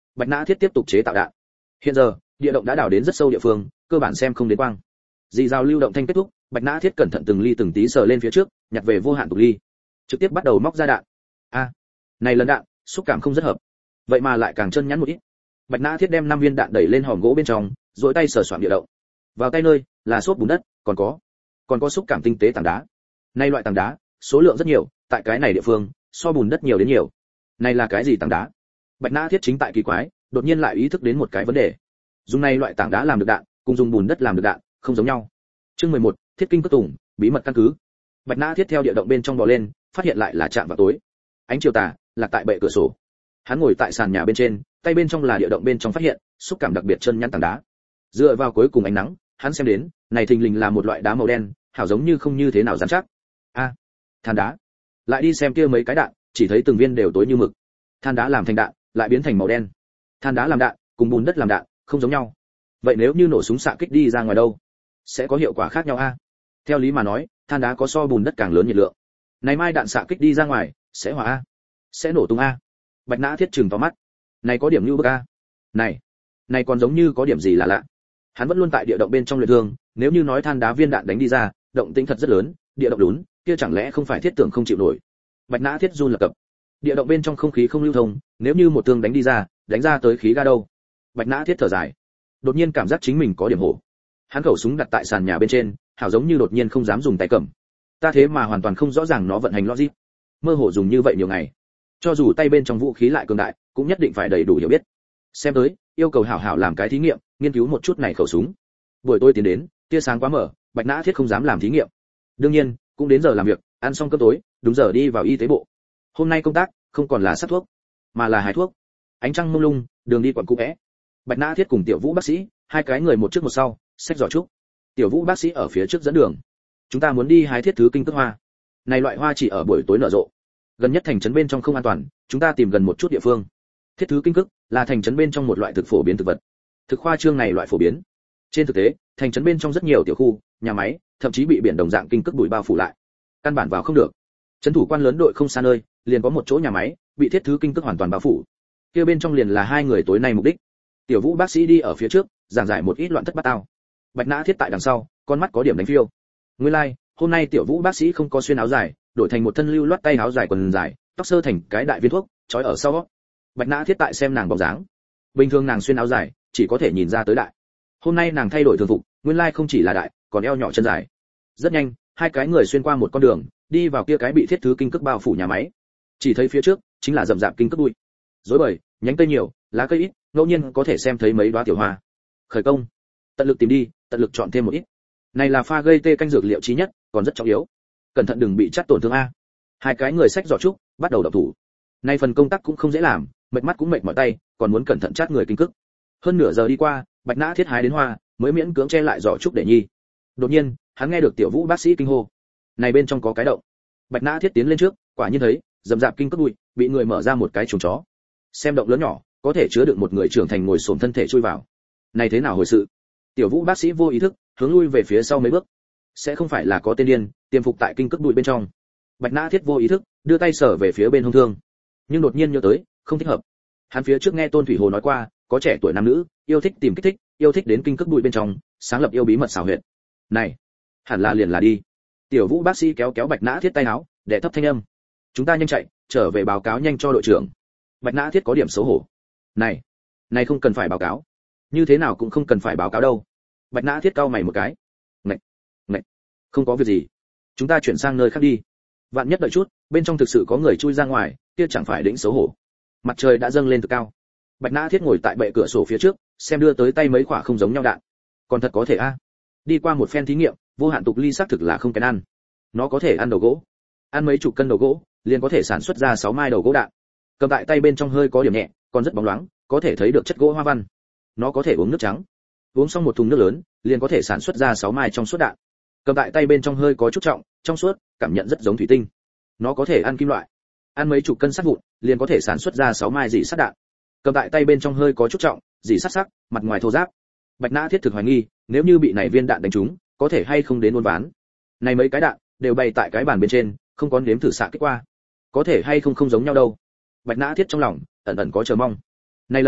Bạch Nã Thiết tiếp tục chế tạo đạn. Hiện giờ, địa động đã đào đến rất sâu địa phương, cơ bản xem không đến quang. Dì rào lưu động thanh kết thúc, Bạch Nã Thiết cẩn thận từng ly từng tí sờ lên phía trước, nhặt về vô hạn tục ly, trực tiếp bắt đầu móc ra đạn. Này lần đạn, xúc cảm không rất hợp, vậy mà lại càng chân nhắn một ít. Bạch Nã Thiết đem 5 viên đạn đẩy lên hòm gỗ bên trong, duỗi tay sờ soạn địa động. Vào tay nơi là xốp bùn đất, còn có xúc cảm tinh tế tảng đá. Nay loại tảng đá, số lượng rất nhiều, tại cái này địa phương, so bùn đất nhiều đến nhiều. Này là cái gì tảng đá? Bạch Nã Thiết chính tại kỳ quái, đột nhiên lại ý thức đến một cái vấn đề. Dùng này loại tảng đá làm được đạn, cùng dùng bùn đất làm được đạn, không giống nhau. Chương 11, Thiết kinh cất tùng, bí mật căn cứ. Bạch Nã Thiết theo địa động bên trong bò lên, phát hiện lại là trạm vào tối. Ánh chiều tà lạc tại bệ cửa sổ. Hắn ngồi tại sàn nhà bên trên, tay bên trong là địa động bên trong phát hiện, xúc cảm đặc biệt chân nhắn tảng đá. Dựa vào cuối cùng ánh nắng, hắn xem đến, này thình lình là một loại đá màu đen, hảo giống như không như thế nào rắn chắc. Than đá. Lại đi xem kia mấy cái đạn, chỉ thấy từng viên đều tối như mực. Than đá làm thành đạn, lại biến thành màu đen. Than đá làm đạn, cùng bùn đất làm đạn, không giống nhau. Vậy nếu như nổ súng xạ kích đi ra ngoài đâu, sẽ có hiệu quả khác nhau a? Theo lý mà nói, than đá có so bùn đất càng lớn nhiệt lượng. Này mai đạn xạ kích đi ra ngoài, sẽ hỏa a, sẽ nổ tung a. Bạch Nã Thiết trừng to mắt. Này có điểm như bức a. Này còn giống như có điểm gì là lạ. Hắn vẫn luôn tại địa động bên trong luyện thương, nếu như nói than đá viên đạn đánh đi ra, động tĩnh thật rất lớn, địa động lún, kia chẳng lẽ không phải thiết tưởng không chịu nổi. Bạch Nã Thiết run lập cập. Địa động bên trong không khí không lưu thông, nếu như một thương đánh đi ra, đánh ra tới khí ga đâu. Bạch Nã Thiết thở dài. Đột nhiên cảm giác chính mình có điểm hổ. Hắn khẩu súng đặt tại sàn nhà bên trên, hảo giống như đột nhiên không dám dùng tay cầm. Ta thế mà hoàn toàn không rõ ràng nó vận hành logic. Mơ hồ dùng như vậy nhiều ngày. Cho dù tay bên trong vũ khí lại cường đại, cũng nhất định phải đầy đủ hiểu biết. Xem tới, yêu cầu hảo hảo làm cái thí nghiệm, nghiên cứu một chút này khẩu súng. Buổi tối tiến đến, tia sáng quá mở, Bạch Nã Thiết không dám làm thí nghiệm. Đương nhiên, cũng đến giờ làm việc, ăn xong cơm tối, đúng giờ đi vào y tế bộ. Hôm nay công tác không còn là sát thuốc, mà là hái thuốc. Ánh trăng mông lung, đường đi quặn cũ vẽ. Bạch Nã Thiết cùng Tiểu Vũ bác sĩ, hai cái người một trước một sau, xách giỏ trúc. Tiểu Vũ bác sĩ ở phía trước dẫn đường. Chúng ta muốn đi hái thiết thứ kinh cước hoa. Này loại hoa chỉ ở buổi tối nở rộ. Gần nhất thành trấn bên trong không an toàn, chúng ta tìm gần một chút địa phương. Thiết thứ kinh cước là thành trấn bên trong một loại thực phổ biến thực vật. Thực khoa trương này loại phổ biến. Trên thực tế, thành trấn bên trong rất nhiều tiểu khu, nhà máy, thậm chí bị biển đồng dạng kinh cước bụi bao phủ lại. Căn bản vào không được. Trấn thủ quan lớn đội không xa nơi, liền có một chỗ nhà máy, bị thiết thứ kinh cước hoàn toàn bao phủ. Kia bên trong liền là hai người tối nay mục đích. Tiểu Vũ bác sĩ đi ở phía trước, giảng giải một ít loạn thất bát tao. Bạch Nã Thiết tại đằng sau, con mắt có điểm đánh phiêu. Nguyên lai, hôm nay Tiểu Vũ bác sĩ không có xuyên áo dài, đổi thành một thân lưu loát tay áo dài quần dài, tóc sơ thành cái đại viên thuốc, trói ở sau. Bạch Nã Thiết tại xem nàng bóng dáng. Bình thường nàng xuyên áo dài, chỉ có thể nhìn ra tới đại. Hôm nay nàng thay đổi thường phục, nguyên lai không chỉ là đại, còn eo nhỏ chân dài. Rất nhanh, hai cái người xuyên qua một con đường, đi vào kia cái bị thiết thứ kinh cước bao phủ nhà máy. Chỉ thấy phía trước chính là rậm rạp kinh cước bụi. Rối bời, nhánh cây nhiều, lá cây ít, ngẫu nhiên có thể xem thấy mấy đóa tiểu hoa. Khởi công, tận lực tìm đi, tận lực chọn thêm một ít. Này là pha gây tê canh dược liệu chí nhất, còn rất trọng yếu. Cẩn thận đừng bị chắt tổn thương a. Hai cái người xách giỏ trúc, bắt đầu động thủ. Nay phần công tác cũng không dễ làm, mệt mắt cũng mệt mỏi tay, còn muốn cẩn thận chát người kinh cước. Hơn nửa giờ đi qua, Bạch Nã Thiết hái đến hoa, mới miễn cưỡng che lại giỏ trúc để nhi. Đột nhiên, hắn nghe được Tiểu Vũ bác sĩ kinh hô. Này bên trong có cái động. Bạch Nã Thiết tiến lên trước, quả nhiên thấy, rậm rạp kinh cước bụi, bị người mở ra một cái chuồng chó. Xem động lớn nhỏ, có thể chứa được một người trưởng thành ngồi xổm thân thể chui vào. Này thế nào hồi sự? Tiểu Vũ bác sĩ vô ý thức, hướng lui về phía sau mấy bước. Sẽ không phải là có tên điên, tiềm phục tại kinh cước bụi bên trong. Bạch Nã Thiết vô ý thức, đưa tay sờ về phía bên hông thương. Nhưng đột nhiên nhớ tới, không thích hợp. Hắn phía trước nghe Tôn Thủy Hồ nói qua, có trẻ tuổi nam nữ, yêu thích tìm kích thích, yêu thích đến kinh cước bụi bên trong, sáng lập yêu bí mật xảo huyệt. Này, hẳn là liền là đi. Tiểu Vũ bác sĩ kéo kéo Bạch Nã Thiết tay áo, để thấp thanh âm. Chúng ta nhanh chạy, trở về báo cáo nhanh cho đội trưởng. Bạch Nã Thiết có điểm xấu hổ. Này không cần phải báo cáo. Như thế nào cũng không cần phải báo cáo đâu. Bạch Nã Thiết cau mày một cái. Ngạch, không có việc gì. Chúng ta chuyển sang nơi khác đi. Vạn nhất đợi chút, bên trong thực sự có người chui ra ngoài, kia chẳng phải đỉnh xấu hổ. Mặt trời đã dâng lên từ cao. Bạch Nã Thiết ngồi tại bệ cửa sổ phía trước, xem đưa tới tay mấy quả không giống nhau đạn. Còn thật có thể a. Đi qua một phen thí nghiệm, vô hạn tục ly xác thực là không kén ăn. Nó có thể ăn đầu gỗ. Ăn mấy chục cân đầu gỗ, liền có thể sản xuất ra 6 mai đầu gỗ đạn. Cầm tại tay bên trong hơi có điểm nhẹ, còn rất bóng loáng, có thể thấy được chất gỗ hoa văn. Nó có thể uống nước trắng. Uống xong một thùng nước lớn, liền có thể sản xuất ra 6 mai trong suốt đạn. Cầm tại tay bên trong hơi có chút trọng, trong suốt, cảm nhận rất giống thủy tinh. Nó có thể ăn kim loại. Ăn mấy chục cân sắt vụn, liền có thể sản xuất ra 6 mai dỉ sắt đạn. Cầm tại tay bên trong hơi có chút trọng, dỉ sắt sắc, mặt ngoài thô ráp. Bạch Nã Thiết thực hoài nghi, nếu như bị này viên đạn đánh trúng, có thể hay không đến uốn ván. Này mấy cái đạn đều bày tại cái bàn bên trên, không có nếm thử xạ kích qua. Có thể hay không không giống nhau đâu. Bạch Nã Thiết trong lòng ẩn ẩn có chờ mong. Này lần,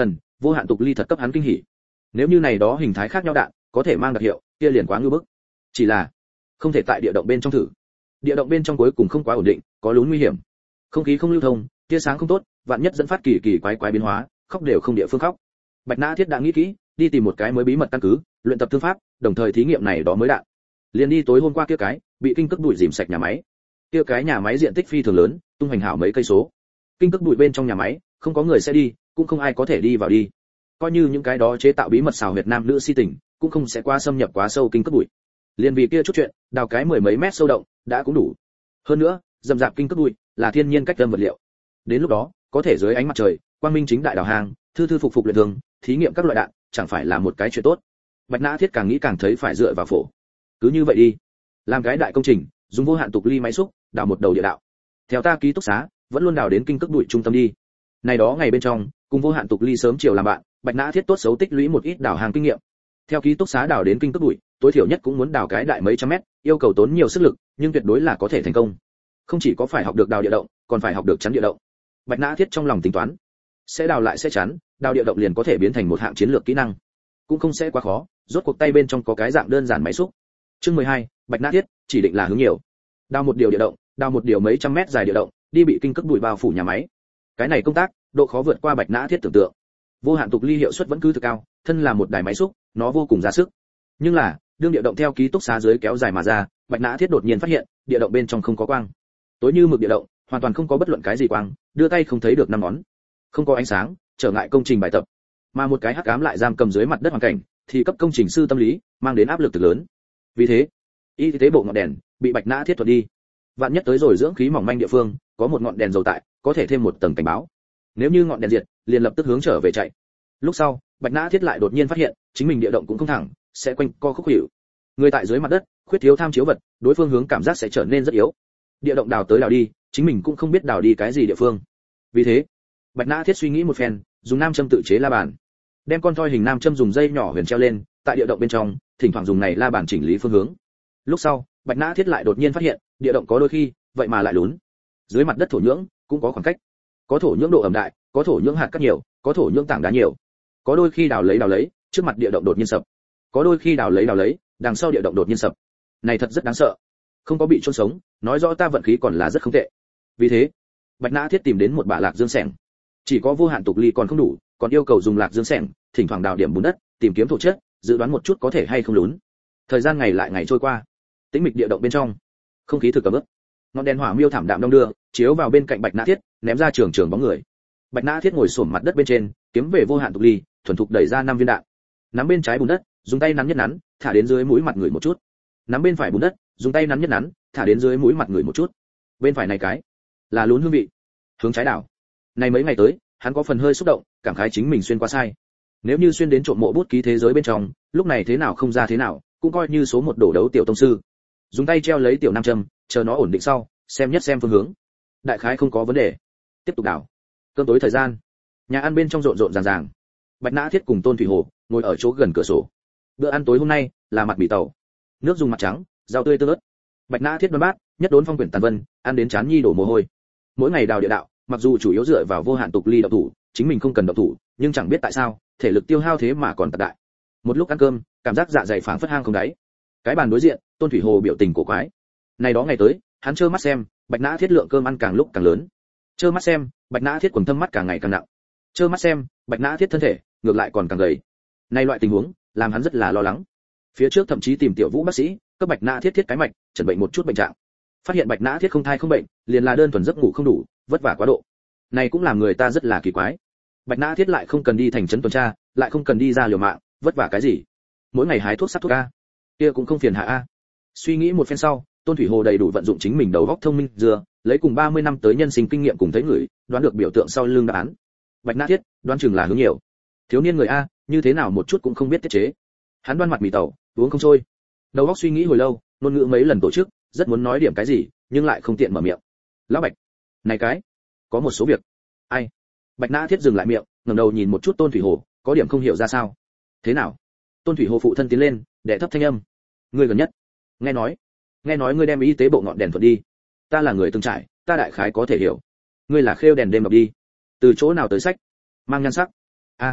Vô hạn tục ly thật cấp hắn kinh hỉ. Nếu như này đó hình thái khác nhau đạn có thể mang đặc hiệu, kia liền quá ngưu bức. Chỉ là không thể tại địa động bên trong thử. Địa động bên trong cuối cùng không quá ổn định, có lún nguy hiểm. Không khí không lưu thông, tia sáng không tốt, vạn nhất dẫn phát kỳ kỳ quái quái biến hóa, khóc đều không địa phương khóc. Bạch Nã Thiết đã nghĩ kỹ, đi tìm một cái mới bí mật căn cứ, luyện tập thương pháp, đồng thời thí nghiệm này đó mới đạn. Liền đi tối hôm qua kia cái, bị kinh cước bụi rìm sạch nhà máy. Kia cái nhà máy diện tích phi thường lớn, tung hoành hảo mấy cây số. Kinh cước bụi bên trong nhà máy, không có người sẽ đi, cũng không ai có thể đi vào đi. Coi như những cái đó chế tạo bí mật xào huyệt nam nữ si tình, cũng không sẽ qua xâm nhập quá sâu kinh cước bụi. Liên vì kia chút chuyện, đào cái mười mấy mét sâu động, đã cũng đủ. Hơn nữa, dầm dạp kinh cước bụi là thiên nhiên cách âm vật liệu. Đến lúc đó, có thể dưới ánh mặt trời, quang minh chính đại đào hàng, thư thư phục phục luyện thường, thí nghiệm các loại đạn, chẳng phải là một cái chuyện tốt. Bạch Nã Thiết càng nghĩ càng thấy phải dựa vào phổ. Cứ như vậy đi, làm cái đại công trình, dùng vô hạn tục ly máy xúc, đào một đầu địa đạo. Theo ta ký túc xá, vẫn luôn đào đến kinh cước bụi trung tâm đi. Này đó ngày bên trong, cùng vô hạn tục ly sớm chiều làm bạn, Bạch Nã Thiết tốt xấu tích lũy một ít đào hàng kinh nghiệm. Theo ký túc xá đào đến kinh cước bụi, tối thiểu nhất cũng muốn đào cái đại mấy trăm mét, yêu cầu tốn nhiều sức lực, nhưng tuyệt đối là có thể thành công. Không chỉ có phải học được đào địa động, còn phải học được chắn địa động. Bạch Nã Thiết trong lòng tính toán, sẽ đào lại sẽ chắn, đào địa động liền có thể biến thành một hạng chiến lược kỹ năng, cũng không sẽ quá khó, rốt cuộc tay bên trong có cái dạng đơn giản máy xúc. Chương 12, Bạch Nã Thiết chỉ định là hướng nhiều. Đào một điều địa động, đào một điều mấy trăm mét dài địa động, đi bị kinh cước bụi bao phủ nhà máy. Cái này công tác, độ khó vượt qua Bạch Nã Thiết tưởng tượng. Vô hạn tục ly hiệu suất vẫn cứ thực cao, thân là một đài máy xúc, nó vô cùng ra sức. Nhưng là, đương địa động theo ký túc xá dưới kéo dài mà ra, Bạch Nã Thiết đột nhiên phát hiện, địa động bên trong không có quang. Tối như mực địa động, hoàn toàn không có bất luận cái gì quang, đưa tay không thấy được năm ngón. Không có ánh sáng, trở ngại công trình bài tập. Mà một cái hắc ám lại giam cầm dưới mặt đất hoàn cảnh, thì cấp công trình sư tâm lý mang đến áp lực thực lớn. Vì thế, y tế bộ ngọn đèn bị Bạch Nã Thiết thuật đi. Vạn nhất tới rồi dưỡng khí mỏng manh địa phương, có một ngọn đèn dầu tại, có thể thêm một tầng cảnh báo. Nếu như ngọn đèn diệt, liền lập tức hướng trở về chạy. Lúc sau, Bạch Nã Thiết lại đột nhiên phát hiện, chính mình địa động cũng không thẳng, sẽ quanh co khúc khuỷu. Người tại dưới mặt đất, khuyết thiếu tham chiếu vật, đối phương hướng cảm giác sẽ trở nên rất yếu. Địa động đào tới đào đi, chính mình cũng không biết đào đi cái gì địa phương. Vì thế, Bạch Nã Thiết suy nghĩ một phen, dùng nam châm tự chế la bàn, đem con thoi hình nam châm dùng dây nhỏ huyền treo lên, tại địa động bên trong, thỉnh thoảng dùng này la bàn chỉnh lý phương hướng. Lúc sau, Bạch Nã Thiết lại đột nhiên phát hiện, địa động có đôi khi, vậy mà lại lún. Dưới mặt đất thổ nhưỡng cũng có khoảng cách. Có thổ nhưỡng độ ẩm đại, có thổ nhưỡng hạt cát nhiều, có thổ nhưỡng tảng đá nhiều. Có đôi khi đào lấy, trước mặt địa động đột nhiên sập. Có đôi khi đào lấy, đằng sau địa động đột nhiên sập. Này thật rất đáng sợ. Không có bị chôn sống, nói rõ ta vận khí còn là rất không tệ. Vì thế, Bạch Nã Thiết tìm đến một bả lạc dương xẻng. Chỉ có vô hạn tục ly còn không đủ, còn yêu cầu dùng lạc dương xẻng, thỉnh thoảng đào điểm bùn đất, tìm kiếm thổ chất, dự đoán một chút có thể hay không lún. Thời gian ngày lại ngày trôi qua, tĩnh mịch địa động bên trong, không khí thực ẩm ướt. Ngọn đèn hỏa miêu thảm đạm đông đưa, chiếu vào bên cạnh Bạch Nã Thiết, ném ra trường bóng người. Bạch Nã Thiết ngồi xổm mặt đất bên trên, kiếm về vô hạn tục ly, thuần thục đẩy ra 5 viên đạn. Nắm bên trái bùn đất, dùng tay nắn nhất nắn, thả đến dưới mũi mặt người một chút. Nắm bên phải bùn đất, dùng tay nắn nhất nắn, thả đến dưới mũi mặt người một chút. Bên phải này cái, là lún hương vị. Hướng trái đảo. Này mấy ngày tới, hắn có phần hơi xúc động, cảm khái chính mình xuyên qua sai. Nếu như xuyên đến trộm mộ bút ký thế giới bên trong, lúc này thế nào không ra thế nào, cũng coi như số một đổ đấu tiểu tông sư. Dùng tay treo lấy tiểu nam châm, chờ nó ổn định sau, xem phương hướng. Đại khái không có vấn đề. Tiếp tục đảo. Cơm tối thời gian, nhà ăn bên trong rộn rộn ràng ràng. Bạch Nã Thiết cùng Tôn Thủy Hồ ngồi ở chỗ gần cửa sổ. Bữa ăn tối hôm nay là mặt mì tàu, nước dùng mặt trắng, rau tươi tương ớt. Bạch Nã Thiết đoan bát, nhất đốn phong quyển tàn vân, ăn đến chán nhi đổ mồ hôi. Mỗi ngày đào địa đạo, mặc dù chủ yếu dựa vào vô hạn tục ly động thủ, chính mình không cần động thủ, nhưng chẳng biết tại sao, thể lực tiêu hao thế mà còn tật đại. Một lúc ăn cơm, cảm giác dạ dày phảng phất hang không đáy. Cái bàn đối diện, Tôn Thủy Hồ biểu tình cổ quái. Này đó ngày tới, hắn trơ mắt xem, Bạch Nã Thiết lượng cơm ăn càng lúc càng lớn. Trơ mắt xem, Bạch Nã Thiết quần thâm mắt càng ngày càng nặng. Trơ mắt xem, Bạch Nã Thiết thân thể ngược lại còn càng gầy. Này loại tình huống, làm hắn rất là lo lắng. Phía trước thậm chí tìm Tiểu Vũ bác sĩ, cấp Bạch Nã Thiết cái mạch, chẩn bệnh một chút bệnh trạng. Phát hiện Bạch Nã Thiết không thai không bệnh, liền là đơn thuần giấc ngủ không đủ, vất vả quá độ. Này cũng làm người ta rất là kỳ quái. Bạch Nã Thiết lại không cần đi thành trấn tuần tra, lại không cần đi ra liều mạng, vất vả cái gì? Mỗi ngày hái thuốc sắc thuốc a, kia cũng không phiền hạ a. Suy nghĩ một phen sau, Tôn Thủy Hồ đầy đủ vận dụng chính mình đầu óc thông minh dừa, lấy cùng 30 năm tới nhân sinh kinh nghiệm cùng thấy người, đoán được biểu tượng sau lưng đáp án. Bạch Nã Thiết, đoán chừng là hướng nhiều. Thiếu niên người a, như thế nào một chút cũng không biết tiết chế. Hắn đoan mặt mì tàu, uống không trôi. Đầu óc suy nghĩ hồi lâu, ngôn ngữ mấy lần tổ chức, rất muốn nói điểm cái gì, nhưng lại không tiện mở miệng. Lão Bạch, này cái, có một số việc. Ai? Bạch Nã Thiết dừng lại miệng, ngẩng đầu nhìn một chút Tôn Thủy Hồ, có điểm không hiểu ra sao. Thế nào? Tôn Thủy Hồ phụ thân tiến lên, đệ thấp thanh âm. Ngươi gần nhất, nghe nói ngươi đem y tế bộ ngọn đèn thuận đi. Ta là người từng trải, ta đại khái có thể hiểu. Ngươi là khêu đèn đêm đọc đi. Từ chỗ nào tới sách? Mang nhan sắc. A.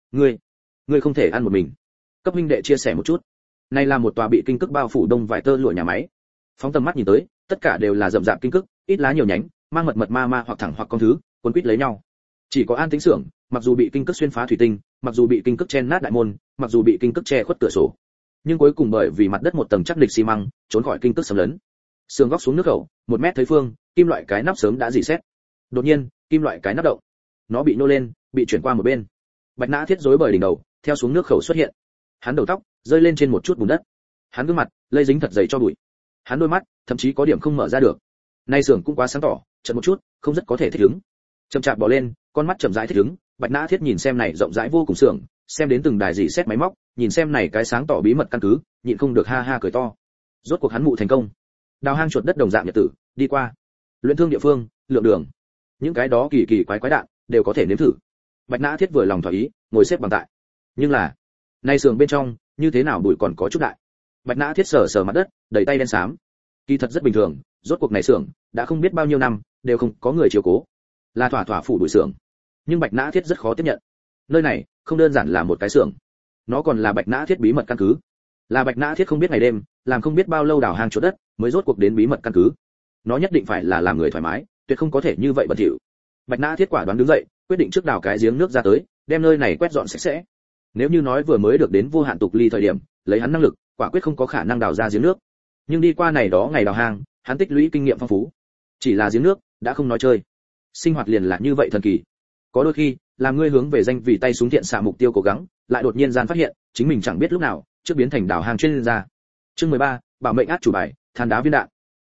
ngươi không thể ăn một mình, cấp huynh đệ chia sẻ một chút. Này là một tòa bị kinh cức bao phủ đông vải tơ lụa nhà máy. Phóng tầm mắt nhìn tới, tất cả đều là rậm rạp kinh cức, ít lá nhiều nhánh, mang mật mật ma hoặc thẳng hoặc con thứ, cuốn quýt lấy nhau. Chỉ có An Tĩnh xưởng, mặc dù bị kinh cức xuyên phá thủy tinh, mặc dù bị kinh cức chen nát đại môn, mặc dù bị kinh cức che khuất cửa sổ, nhưng cuối cùng bởi vì mặt đất một tầng chắc địch xi măng, trốn khỏi kinh cức xâm lấn. Sườn góc xuống nước khẩu, 1 mét thấy phương, kim loại cái nắp sớm đã rỉ sét. Đột nhiên, kim loại cái nắp động, nó bị nô lên, bị chuyển qua một bên. Bạch Nã Thiết rối bời đỉnh đầu, theo xuống nước khẩu xuất hiện. Hắn đầu tóc rơi lên trên một chút bùn đất. Hắn gương mặt lây dính thật dày cho bụi. Hắn đôi mắt thậm chí có điểm không mở ra được. Nay xưởng cũng quá sáng tỏ, chợt một chút, không rất có thể thích ứng. Chậm chạp bò lên, con mắt chậm rãi thích ứng, Bạch Nã Thiết nhìn xem này rộng rãi vô cùng xưởng, xem đến từng đài rỉ sét máy móc, nhìn xem này cái sáng tỏ bí mật căn cứ, nhịn không được ha ha cười to. Rốt cuộc hắn mụ thành công. Đào hang chuột đất đồng dạng nhật tử, đi qua. Luyện thương địa phương, lượng đường. Những cái đó kỳ kỳ quái quái đạn đều có thể nếm thử. Bạch Nã Thiết vừa lòng thỏa ý, ngồi xếp bằng tại. Nhưng là, nay xưởng bên trong, như thế nào bụi còn có chút đại. Bạch Nã Thiết sờ mặt đất, đầy tay đen xám. Kỳ thật rất bình thường, rốt cuộc này xưởng đã không biết bao nhiêu năm, đều không có người chiếu cố. Là thỏa phủ bụi xưởng. Nhưng Bạch Nã Thiết rất khó tiếp nhận. Nơi này không đơn giản là một cái xưởng, nó còn là Bạch Nã Thiết bí mật căn cứ. Là Bạch Nã Thiết không biết ngày đêm, làm không biết bao lâu đào hang chuột đất, mới rốt cuộc đến bí mật căn cứ. Nó nhất định phải là làm người thoải mái, tuyệt không có thể như vậy bẩn thỉu. Bạch Nã Thiết quả đoán đứng dậy, quyết định trước đào cái giếng nước ra tới, đem nơi này quét dọn sạch sẽ. Nếu như nói vừa mới được đến vô hạn tục ly thời điểm, lấy hắn năng lực, quả quyết không có khả năng đào ra giếng nước. Nhưng đi qua này đó ngày đào hang, hắn tích lũy kinh nghiệm phong phú. Chỉ là giếng nước, đã không nói chơi. Sinh hoạt liền là như vậy thần kỳ. Có đôi khi, làm ngươi hướng về danh vì tay súng thiện xạ mục tiêu cố gắng, lại đột nhiên gian phát hiện, chính mình chẳng biết lúc nào, trước biến thành đào hang chuyên gia. Chương 13, bảo mệnh át chủ bài, than đá viên đạn.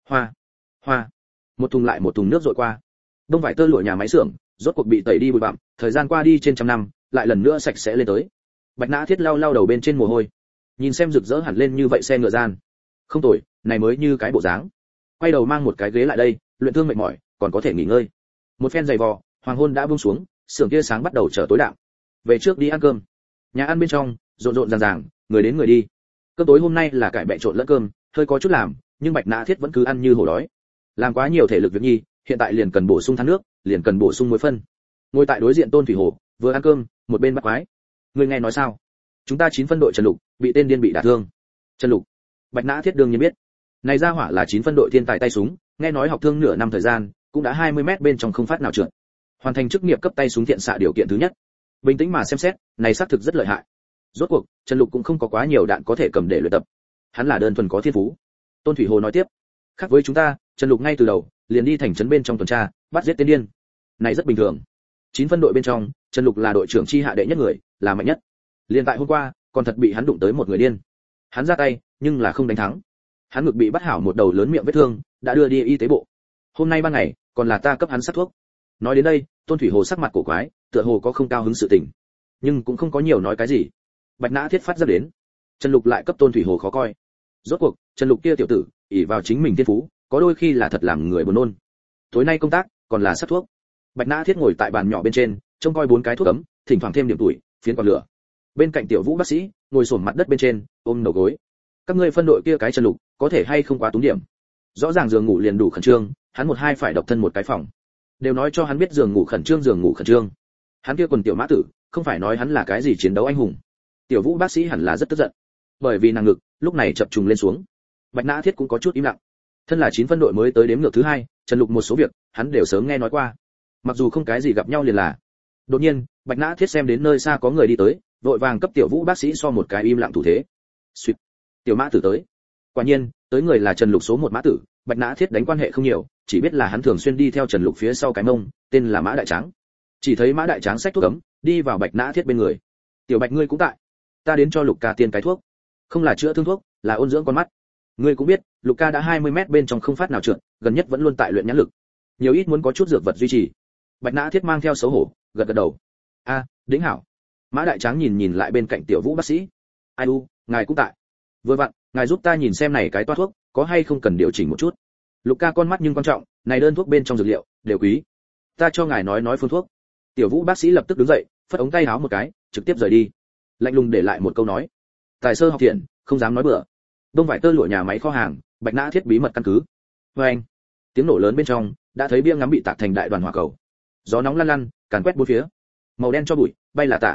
Hoa. Một thùng lại một thùng nước dội qua. Đông vải tơ lụa nhà máy xưởng, rốt cuộc bị tẩy đi bụi bặm, thời gian qua đi trên trăm năm, lại lần nữa sạch sẽ lên tới. Bạch Nã Thiết lau đầu bên trên mồ hôi, nhìn xem rực rỡ hẳn lên như vậy xe ngựa gian. Không tồi, này mới như cái bộ dáng. Quay đầu mang một cái ghế lại đây, luyện thương mệt mỏi, còn có thể nghỉ ngơi. Một phen giày vò, hoàng hôn đã buông xuống, xưởng kia sáng bắt đầu trở tối đạm. Về trước đi ăn cơm. Nhà ăn bên trong, rộn ràng, người đến người đi. Cơm tối hôm nay là cải bẹ trộn lẫn cơm, hơi có chút làm, nhưng Bạch Nã Thiết vẫn cứ ăn như hổ đói. Làm quá nhiều thể lực việc nhi, hiện tại liền cần bổ sung than nước, liền cần bổ sung muối phân. Ngồi tại đối diện Tôn Thủy Hồ, vừa ăn cơm, một bên bắt quái. Người nghe nói sao? Chúng ta 9 phân đội Trần Lục, bị tên điên bị đả thương. Trần Lục? Bạch Nã Thiết đương nhiên biết. Này ra hỏa là 9 phân đội thiên tài tay súng, nghe nói học thương nửa năm thời gian, cũng đã 20 mét bên trong không phát nào trượt. Hoàn thành chức nghiệp cấp tay súng thiện xạ điều kiện thứ nhất. Bình tĩnh mà xem xét, này xác thực rất lợi hại. Rốt cuộc, Trần Lục cũng không có quá nhiều đạn có thể cầm để luyện tập. Hắn là đơn thuần có thiên phú. Tôn Thủy Hồ nói tiếp. Khác với chúng ta, Trần Lục ngay từ đầu, liền đi thành trấn bên trong tuần tra, bắt giết tên điên. Này rất bình thường. 9 phân đội bên trong, Trần Lục là đội trưởng chi hạ đệ nhất người, là mạnh nhất. Liên tại hôm qua, còn thật bị hắn đụng tới một người điên. Hắn ra tay, nhưng là không đánh thắng. Hắn ngực bị bắt hảo một đầu lớn miệng vết thương, đã đưa đi y tế bộ. Hôm nay ban ngày, còn là ta cấp hắn sát thuốc. Nói đến đây, Tôn Thủy Hồ sắc mặt cổ quái, tựa hồ có không cao hứng sự tình, nhưng cũng không có nhiều nói cái gì. Bạch Nã Thiết phát ra đến, Trần Lục lại cấp Tôn Thủy Hồ khó coi. Rốt cuộc, Trần Lục kia tiểu tử, ỷ vào chính mình thiên phú, có đôi khi là thật làm người buồn nôn. Tối nay công tác, còn là sát thuốc. Bạch Nã Thiết ngồi tại bàn nhỏ bên trên, trông coi 4 cái thuốc ấm, thỉnh thoảng thêm điểm tuổi, phiến quả lửa. Bên cạnh Tiểu Vũ bác sĩ, ngồi xổm mặt đất bên trên, ôm đầu gối. Các ngươi phân đội kia cái Trần Lục, có thể hay không quá túng điểm. Rõ ràng giường ngủ liền đủ khẩn trương, hắn một hai phải độc thân một cái phòng. Đều nói cho hắn biết giường ngủ khẩn trương. Hắn kia quần tiểu mã tử, không phải nói hắn là cái gì chiến đấu anh hùng. Tiểu Vũ bác sĩ hẳn là rất tức giận, bởi vì nàng ngực lúc này chập trùng lên xuống. Bạch Nã Thiết cũng có chút im lặng. Thân là 9 phân đội mới tới đếm ngược thứ 2, Trần Lục một số việc, hắn đều sớm nghe nói qua. Mặc dù không cái gì gặp nhau liền là. Đột nhiên, Bạch Nã Thiết xem đến nơi xa có người đi tới, vội vàng cấp Tiểu Vũ bác sĩ so một cái im lặng thủ thế. Xuyệt. Tiểu mã tử tới. Quả nhiên, tới người là Trần Lục số 1 mã tử, Bạch Nã Thiết đánh quan hệ không nhiều, chỉ biết là hắn thường xuyên đi theo Trần Lục phía sau cái mông, tên là Mã Đại Tráng. Chỉ thấy Mã Đại Tráng xách thuốc cấm, đi vào Bạch Nã Thiết bên người. "Tiểu Bạch ngươi cũng tại, ta đến cho Lục ca tiên cái thuốc. Không là chữa thương thuốc, là ôn dưỡng con mắt. Ngươi cũng biết, Lục ca đã 20 mét bên trong không phát nào trượt, gần nhất vẫn luôn tại luyện nhãn lực. Nhiều ít muốn có chút dược vật duy trì." Bạch Nã Thiết mang theo xấu hổ, gật gật đầu. "A, đĩnh hảo." Mã Đại Tráng nhìn lại bên cạnh Tiểu Vũ bác sĩ. "Ai u, ngài cũng tại. Vừa vặn, ngài giúp ta nhìn xem này cái toa thuốc, có hay không cần điều chỉnh một chút. Lục ca con mắt nhưng quan trọng, này đơn thuốc bên trong dược liệu đều quý. Ta cho ngài nói phương thuốc." Tiểu Vũ bác sĩ lập tức đứng dậy, phất ống tay áo một cái, trực tiếp rời đi. Lạnh lùng để lại một câu nói: "Tài sơ học thiện, không dám nói bừa." Đông vải tơ lụa nhà máy kho hàng, Bạch Nã Thiết bí mật căn cứ. Oeng! Tiếng nổ lớn bên trong, đã thấy bia ngắm bị tạc thành đại đoàn hỏa cầu. Gió nóng lăn lăn, càn quét bốn phía. Màu đen cho bụi bay là tả.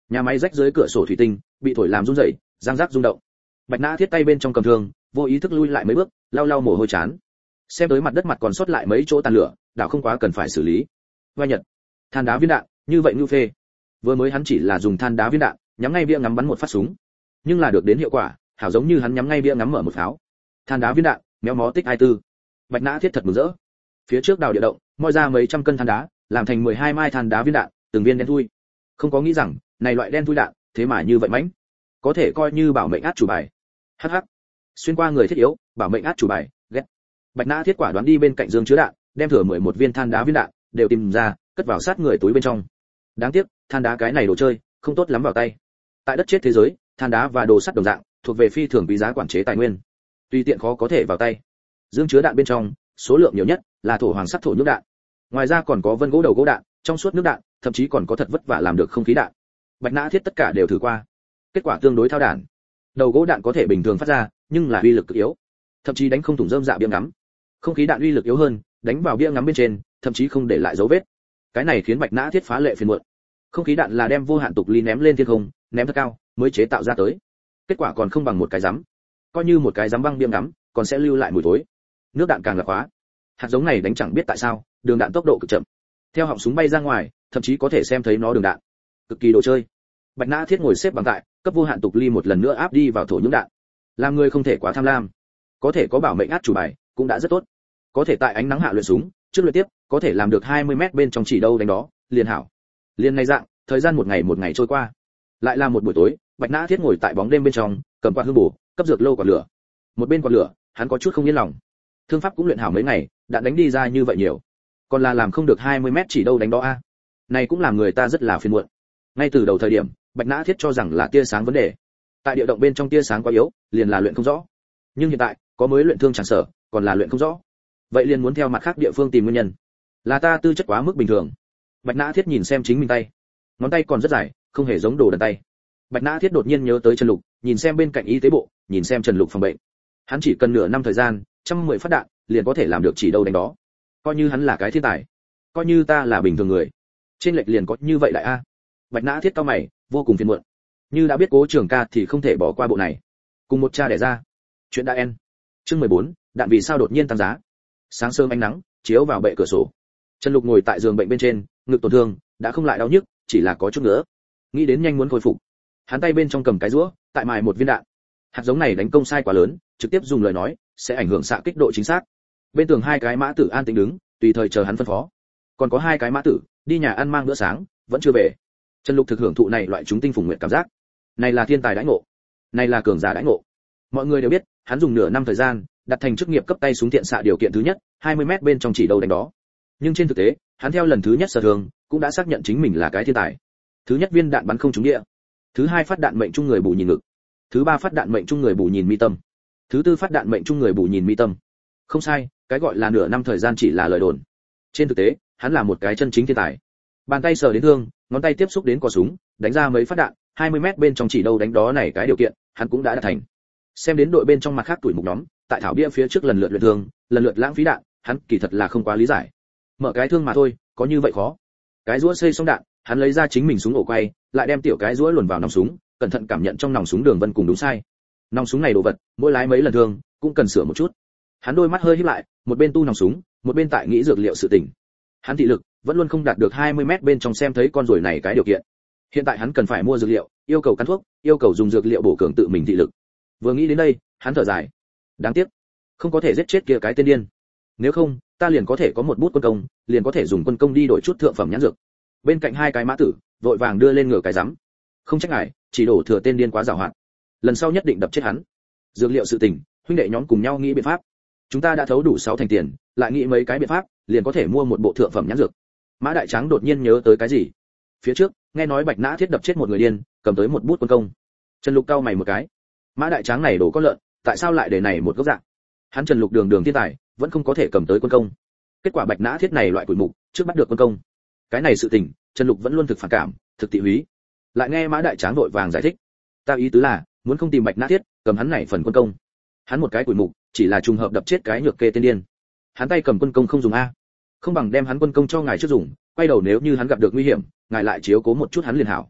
Nhà máy rách dưới cửa sổ thủy tinh bị thổi làm rung rẩy, răng rắc rung động. Bạch Nã Thiết tay bên trong cầm thương, vô ý thức lui lại mấy bước, lau lau mồ hôi chán. Xem tới mặt đất mặt còn sót lại mấy chỗ tàn lửa, đảo không quá cần phải xử lý. Hoa nhật, than đá viên đạn, như vậy như phê. Vừa mới hắn chỉ là dùng than đá viên đạn, nhắm ngay bia ngắm bắn một phát súng, nhưng là được đến hiệu quả, hảo giống như hắn nhắm ngay bia ngắm mở một pháo. Than đá viên đạn, méo mó tích 24. Bạch Nã Thiết thật mừng rỡ. Phía trước đào địa động, moi ra mấy trăm cân than đá, làm thành 12 mai than đá viên đạn, từng viên đen thui. Không có nghĩ rằng, này loại đen thui đạn, thế mà như vậy mãnh, có thể coi như bảo mệnh át chủ bài. Hắc hắc. Xuyên qua người thiết yếu, bảo mệnh át chủ bài, ghét. Bạch Nã Thiết quả đoán đi bên cạnh dương chứa đạn, đem thừa 11 viên than đá viên đạn đều tìm ra, cất vào sát người túi bên trong. Đáng tiếc, than đá cái này đồ chơi, không tốt lắm vào tay. Tại đất chết thế giới, than đá và đồ sắt đồng dạng, thuộc về phi thường quý giá quản chế tài nguyên, tùy tiện khó có thể vào tay. Dương chứa đạn bên trong, số lượng nhiều nhất là thổ hoàng sắc thổ nhũ đạn. Ngoài ra còn có vân gỗ đầu gỗ đạn, trong suốt nước đạn, thậm chí còn có thật vất vả làm được không khí đạn. Bạch Nã Thiết tất cả đều thử qua. Kết quả tương đối thao đản. Đầu gỗ đạn có thể bình thường phát ra, nhưng là uy lực cực yếu, thậm chí đánh không thủng rơm dạ bia ngắm. Không khí đạn uy lực yếu hơn, đánh vào bia ngắm bên trên, thậm chí không để lại dấu vết. Cái này khiến Bạch Nã Thiết phá lệ phiền muộn. Không khí đạn là đem vô hạn tục ly ném lên thiên không, ném thật cao, mới chế tạo ra tới. Kết quả còn không bằng một cái rắm. Coi như một cái rắm băng bia ngắm, còn sẽ lưu lại mùi thối. Nước đạn càng là khóa. Hạt giống này đánh chẳng biết tại sao, đường đạn tốc độ cực chậm. Theo họng súng bay ra ngoài, thậm chí có thể xem thấy nó đường đạn. Cực kỳ đồ chơi. Bạch Nã Thiết ngồi xếp bằng tại, cấp vô hạn tục ly một lần nữa áp đi vào thổ nhưỡng đạn. Làm người không thể quá tham lam, có thể có bảo mệnh át chủ bài, cũng đã rất tốt. Có thể tại ánh nắng hạ luyện súng, trước luyện tiếp, có thể làm được 20 mét bên trong chỉ đâu đánh đó, liền hảo. Liền này dạng, thời gian một ngày trôi qua. Lại là một buổi tối, Bạch Nã Thiết ngồi tại bóng đêm bên trong, cầm quạt hương bổ, cấp dược lâu quả lửa. Một bên quạt lửa, hắn có chút không yên lòng. Thương pháp cũng luyện hảo mấy ngày, đạn đánh đi ra như vậy nhiều, còn là làm không được 20 mét chỉ đâu đánh đó a. Này cũng làm người ta rất là phiền muộn. Ngay từ đầu thời điểm, Bạch Nã Thiết cho rằng là tia sáng vấn đề. Tại địa động bên trong tia sáng quá yếu, liền là luyện không rõ. Nhưng hiện tại, có mới luyện thương chẳng sở, còn là luyện không rõ. Vậy liền muốn theo mặt khác địa phương tìm nguyên nhân. Là ta tư chất quá mức bình thường. Bạch Nã Thiết nhìn xem chính mình tay, ngón tay còn rất dài, không hề giống đồ đần tay. Bạch Nã Thiết đột nhiên nhớ tới Trần Lục, nhìn xem bên cạnh y tế bộ, nhìn xem Trần Lục phòng bệnh. Hắn chỉ cần nửa năm thời gian, 110 phát đạn, liền có thể làm được chỉ đâu đánh đó. Coi như hắn là cái thiên tài, coi như ta là bình thường người, trên lệch liền có như vậy lại a. Bạch Nã Thiết cau mày, vô cùng phiền muộn. Như đã biết Cố Trường Ca thì không thể bỏ qua bộ này. Cùng một cha đẻ ra. Chuyện đã end. Chương 14, đạn vì sao đột nhiên tăng giá. Sáng sớm ánh nắng chiếu vào bệ cửa sổ. Trần Lục ngồi tại giường bệnh bên trên, ngực tổn thương đã không lại đau nhức, chỉ là có chút nữa. Nghĩ đến nhanh muốn khôi phục. Hắn tay bên trong cầm cái rũa, tại mài một viên đạn. Hạt giống này đánh công sai quá lớn, trực tiếp dùng lời nói sẽ ảnh hưởng xạ kích độ chính xác. Bên tường hai cái mã tử an tĩnh đứng, tùy thời chờ hắn phân phó. Còn có hai cái mã tử đi nhà ăn mang bữa sáng, vẫn chưa về. Trần Lục thực hưởng thụ này loại chúng tinh phùng nguyện cảm giác. Này là thiên tài đãi ngộ, này là cường giả đãi ngộ. Mọi người đều biết, hắn dùng nửa năm thời gian, đặt thành chức nghiệp cấp tay súng thiện xạ điều kiện thứ nhất, 20 mét bên trong chỉ đâu đánh đó. Nhưng trên thực tế, hắn theo lần thứ nhất sở thường, cũng đã xác nhận chính mình là cái thiên tài. Thứ nhất viên đạn bắn không trúng địa, thứ hai phát đạn mệnh trung người bù nhìn ngực, thứ ba phát đạn mệnh trung người bù nhìn mi tâm, thứ tư phát đạn mệnh trung người bù nhìn mi tâm. Không sai, cái gọi là nửa năm thời gian chỉ là lời đồn. Trên thực tế, hắn là một cái chân chính thiên tài. Bàn tay sờ đến thương, ngón tay tiếp xúc đến cò súng, đánh ra mấy phát đạn, 20 mét bên trong chỉ đâu đánh đó này cái điều kiện, hắn cũng đã đạt thành. Xem đến đội bên trong mặt khác tuổi mục nhóm, tại thảo bia phía trước lần lượt luyện thương, lần lượt lãng phí đạn, hắn kỳ thật là không quá lý giải. Mở cái thương mà thôi, có như vậy khó? Cái rũa xây xong đạn, hắn lấy ra chính mình súng ổ quay, lại đem tiểu cái rũa luồn vào nòng súng, cẩn thận cảm nhận trong nòng súng đường vân cùng đúng sai. Nòng súng này đồ vật, mỗi lái mấy lần thương, cũng cần sửa một chút. Hắn đôi mắt hơi híp lại, một bên tu nòng súng, một bên tại nghĩ dược liệu sự tình. Hắn thị lực vẫn luôn không đạt được 20 mét bên trong xem thấy con ruồi này cái điều kiện. Hiện tại hắn cần phải mua dược liệu, yêu cầu cắn thuốc, yêu cầu dùng dược liệu bổ cường tự mình thị lực. Vừa nghĩ đến đây, hắn thở dài. Đáng tiếc, không có thể giết chết kia cái tên điên. Nếu không, ta liền có thể có một bút quân công, liền có thể dùng quân công đi đổi chút thượng phẩm nhãn dược. Bên cạnh hai cái mã tử, vội vàng đưa lên ngửa cái rắm. Không trách ngài, chỉ đổ thừa tên điên quá giàu hạn. Lần sau nhất định đập chết hắn. Dược liệu sự tình, huynh đệ nhóm cùng nhau nghĩ biện pháp. Chúng ta đã thấu đủ 6 thành tiền, lại nghĩ mấy cái biện pháp, liền có thể mua một bộ thượng phẩm nhãn dược. Mã Đại Tráng đột nhiên nhớ tới cái gì. Phía trước, nghe nói Bạch Nã Thiết đập chết một người điên, cầm tới một bút quân công. Trần Lục cau mày một cái. Mã Đại Tráng này đồ có lợn, tại sao lại để này một gốc dạng? Hắn Trần Lục đường đường thiên tài, vẫn không có thể cầm tới quân công. Kết quả Bạch Nã Thiết này loại quỷ mục, trước bắt được quân công. Cái này sự tình, Trần Lục vẫn luôn thực phản cảm, thực thị húy. Lại nghe Mã Đại Tráng vội vàng giải thích. Ta ý tứ là, muốn không tìm Bạch Nã Thiết, cầm hắn này phần quân công. Hắn một cái quỷ mục, chỉ là trùng hợp đập chết cái nhược kê tên điên. Hắn tay cầm quân công không dùng a, không bằng đem hắn quân công cho ngài trước dùng, quay đầu nếu như hắn gặp được nguy hiểm, ngài lại chiếu cố một chút hắn liền hảo.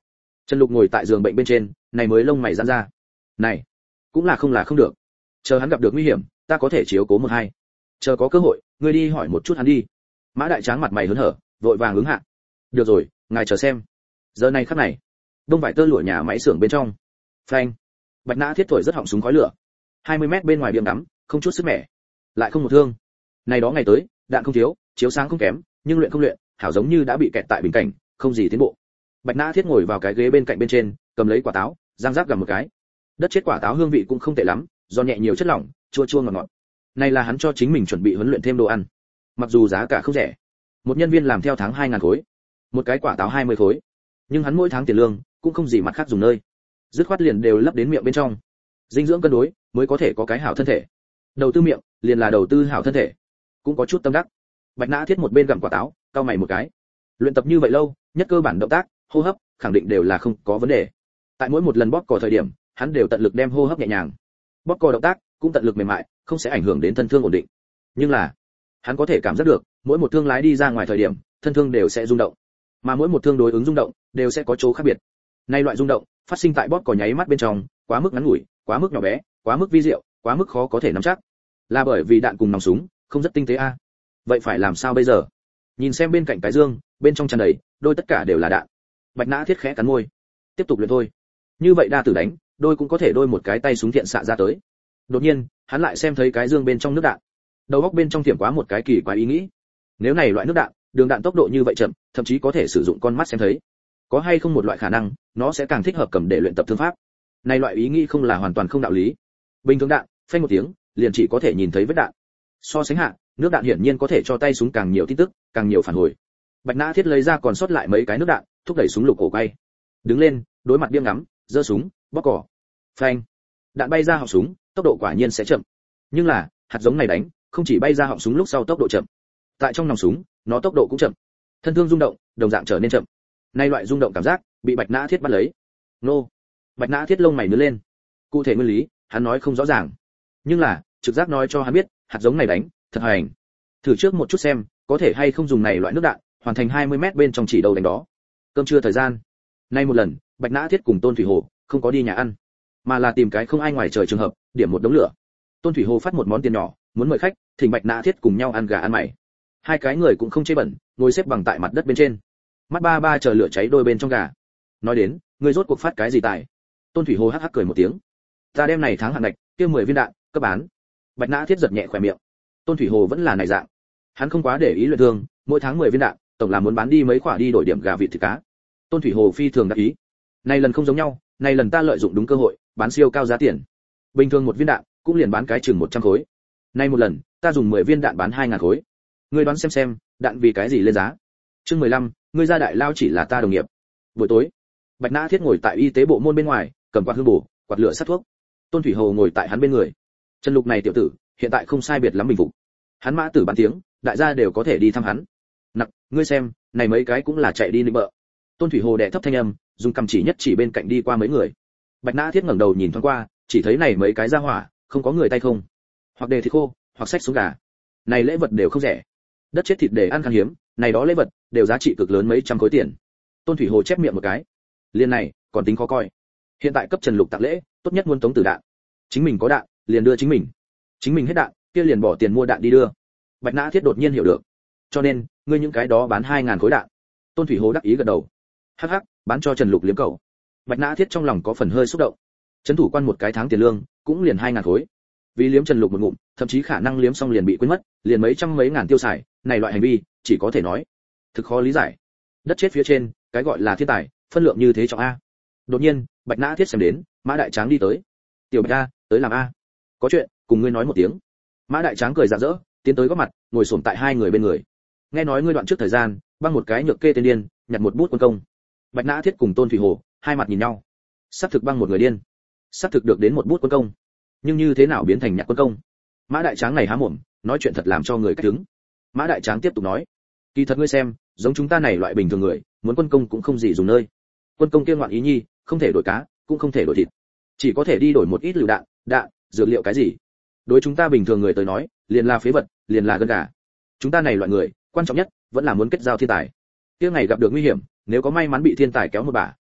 Trần Lục ngồi tại giường bệnh bên trên, này mới lông mày giãn ra. Này, cũng là không được. Chờ hắn gặp được nguy hiểm, ta có thể chiếu cố một hai. Chờ có cơ hội, ngươi đi hỏi một chút hắn đi. Mã Đại Tráng mặt mày hớn hở, vội vàng ứng hạ. Được rồi, ngài chờ xem. Giờ này khắc này, đông vải tơ lụa nhà máy xưởng bên trong. Phanh. Bạch Nã Thiết thổi rất họng súng khói lửa. 20 mét bên ngoài biếng đắm, không chút sức mẻ, lại không một thương. Này đó ngày tới, đạn không thiếu, chiếu sáng không kém, nhưng luyện không luyện, hảo giống như đã bị kẹt tại bình cảnh, không gì tiến bộ. Bạch Nã Thiết ngồi vào cái ghế bên cạnh bên trên, cầm lấy quả táo, răng rác gặm một cái. Đất chết quả táo hương vị cũng không tệ lắm, giòn nhẹ nhiều chất lỏng, chua chua ngọt ngọt. Này là hắn cho chính mình chuẩn bị huấn luyện thêm đồ ăn. Mặc dù giá cả không rẻ, một nhân viên làm theo tháng 2000 khối, một cái quả táo 20 khối, nhưng hắn mỗi tháng tiền lương cũng không gì mặt khác dùng nơi. Dứt khoát liền đều lấp đến miệng bên trong. Dinh dưỡng cân đối mới có thể có cái hảo thân thể. Đầu tư miệng, liền là đầu tư hảo thân thể. Cũng có chút tâm đắc. Bạch Nã Thiết một bên gặm quả táo, cau mày một cái. Luyện tập như vậy lâu, nhất cơ bản động tác, hô hấp, khẳng định đều là không có vấn đề. Tại mỗi một lần bóp cò thời điểm, hắn đều tận lực đem hô hấp nhẹ nhàng. Bóp cò động tác cũng tận lực mềm mại, không sẽ ảnh hưởng đến thân thương ổn định. Nhưng là, hắn có thể cảm giác được, mỗi một thương lái đi ra ngoài thời điểm, thân thương đều sẽ rung động. Mà mỗi một thương đối ứng rung động, đều sẽ có chỗ khác biệt. Nay loại rung động, phát sinh tại bóp cò nháy mắt bên trong, quá mức ngắn ngủi, quá mức nhỏ bé, quá mức vi diệu, quá mức khó có thể nắm chắc. Là bởi vì đạn cùng nòng súng không rất tinh tế a. Vậy phải làm sao bây giờ? Nhìn xem bên cạnh cái dương, bên trong tràn đầy, đôi tất cả đều là đạn. Bạch Nã Thiết khẽ cắn môi. Tiếp tục luyện thôi. Như vậy đa tử đánh, đôi cũng có thể đôi một cái tay súng thiện xạ ra tới. Đột nhiên, hắn lại xem thấy cái dương bên trong nước đạn. Đầu óc bên trong tiệm quá một cái kỳ quái ý nghĩ. Nếu này loại nước đạn, đường đạn tốc độ như vậy chậm, thậm chí có thể sử dụng con mắt xem thấy. Có hay không một loại khả năng, nó sẽ càng thích hợp cầm để luyện tập thương pháp. Này loại ý nghĩ không là hoàn toàn không đạo lý. Bình thường đạn, phanh một tiếng, liền chỉ có thể nhìn thấy vết đạn. So sánh hạ, nước đạn hiển nhiên có thể cho tay súng càng nhiều tin tức, càng nhiều phản hồi. Bạch Nã Thiết lấy ra còn sót lại mấy cái nước đạn, thúc đẩy súng lục cổ quay. Đứng lên, đối mặt biếng ngắm, giơ súng, bóp cò. Phanh. Đạn bay ra họng súng, tốc độ quả nhiên sẽ chậm. Nhưng là, hạt giống này đánh, không chỉ bay ra họng súng lúc sau tốc độ chậm. Tại trong nòng súng, nó tốc độ cũng chậm. Thân thương rung động, đồng dạng trở nên chậm. Nay loại rung động cảm giác, bị Bạch Nã Thiết bắt lấy. Nô. Bạch Nã Thiết lông mày nhướng lên. Cụ thể nguyên lý, hắn nói không rõ ràng. Nhưng là, trực giác nói cho hắn biết, hạt giống này đánh, thật hành. Thử trước một chút xem, có thể hay không dùng này loại nước đạn, hoàn thành 20 mét bên trong chỉ đầu đánh đó. Cơm trưa thời gian. Nay một lần, Bạch Nã Thiết cùng Tôn Thủy Hồ không có đi nhà ăn, mà là tìm cái không ai ngoài trời trường hợp, điểm một đống lửa. Tôn Thủy Hồ phát một món tiền nhỏ, muốn mời khách, thỉnh Bạch Nã Thiết cùng nhau ăn gà ăn mày. Hai cái người cũng không chê bẩn, ngồi xếp bằng tại mặt đất bên trên. Mắt ba ba chờ lửa cháy đôi bên trong gà. Nói đến, ngươi rốt cuộc phát cái gì tài? Tôn Thủy Hồ hắc hắc cười một tiếng. Ta đem này tháng hạn ngạch, kia 10 viên đạn, cấp bán. Bạch Nã Thiết giật nhẹ khóe miệng. Tôn Thủy Hồ vẫn là này dạng. Hắn không quá để ý luyện thương, mỗi tháng 10 viên đạn, tổng là muốn bán đi mấy quả đi đổi điểm gà vịt thịt cá. Tôn Thủy Hồ phi thường đắc ý. Này lần không giống nhau, này lần ta lợi dụng đúng cơ hội, bán siêu cao giá tiền. Bình thường một viên đạn cũng liền bán cái chừng 100 khối. Nay một lần, ta dùng 10 viên đạn bán 2000 khối. Ngươi đoán xem, đạn vì cái gì lên giá? Chương 15, ngươi ra đại lao chỉ là ta đồng nghiệp. Buổi tối, Bạch Nã Thiết ngồi tại y tế bộ môn bên ngoài, cầm quạt hương bổ, quạt lửa sát thuốc. Tôn Thủy Hồ ngồi tại hắn bên người. Trần Lục này tiểu tử, hiện tại không sai biệt lắm bình phục. Hắn mã tử bán tiếng, đại gia đều có thể đi thăm hắn. Nặc, ngươi xem, này mấy cái cũng là chạy đi nịnh bợ. Tôn Thủy Hồ đè thấp thanh âm, dùng cầm chỉ nhất chỉ bên cạnh đi qua mấy người. Bạch Nã Thiết ngẩng đầu nhìn thoáng qua, chỉ thấy này mấy cái ra hỏa, không có người tay không, hoặc đề thịt khô, hoặc xách xuống gà. Này lễ vật đều không rẻ. Đất chết thịt để ăn khan hiếm, này đó lễ vật đều giá trị cực lớn mấy trăm khối tiền. Tôn Thủy Hồ chép miệng một cái. Liên này, còn tính khó coi. Hiện tại cấp Trần Lục tặng lễ, tốt nhất muốn tống tử đạn. Chính mình có đạn, liền đưa chính mình. Chính mình hết đạn, kia liền bỏ tiền mua đạn đi đưa. Bạch Nã Thiết đột nhiên hiểu được. Cho nên, ngươi những cái đó bán 2000 khối đạn. Tôn Thủy Hồ đắc ý gật đầu. Hắc hắc, bán cho Trần Lục liếm cầu. Bạch Nã Thiết trong lòng có phần hơi xúc động. Trấn thủ quan một cái tháng tiền lương, cũng liền 2000 khối. Vì liếm Trần Lục một ngụm, thậm chí khả năng liếm xong liền bị quên mất, liền mấy trăm mấy ngàn tiêu xài, này loại hành vi, chỉ có thể nói thực khó lý giải. Đất chết phía trên, cái gọi là thiên tài, phân lượng như thế trọng a. Đột nhiên, Bạch Nã Thiết xem đến, Mã Đại Tráng đi tới. "Tiểu Bạch a, tới làm a." "Có chuyện, cùng ngươi nói một tiếng." Mã Đại Tráng cười rạng rỡ, tiến tới góp mặt, ngồi xổm tại hai người bên người. "Nghe nói ngươi đoạn trước thời gian, băng một cái nhược kê tên điên, nhặt một bút quân công." Bạch Nã Thiết cùng Tôn Thủy Hồ, hai mặt nhìn nhau. Sắp thực băng một người điên, sắp thực được đến một bút quân công, nhưng như thế nào biến thành nhặt quân công? Mã Đại Tráng này há mồm, nói chuyện thật làm cho người cách đứng. Mã Đại Tráng tiếp tục nói, kỳ thật ngươi xem, giống chúng ta này loại bình thường người, muốn quân công cũng không gì dùng nơi. Quân công kia ngoạn ý nhi, không thể đổi cá, cũng không thể đổi thịt, chỉ có thể đi đổi một ít lựu đạn, dược liệu cái gì. Đối chúng ta bình thường người tới nói, liền là phế vật, liền là gân gà. Chúng ta này loại người, quan trọng nhất vẫn là muốn kết giao thiên tài. Kia ngày gặp được nguy hiểm, nếu có may mắn bị thiên tài kéo một bả,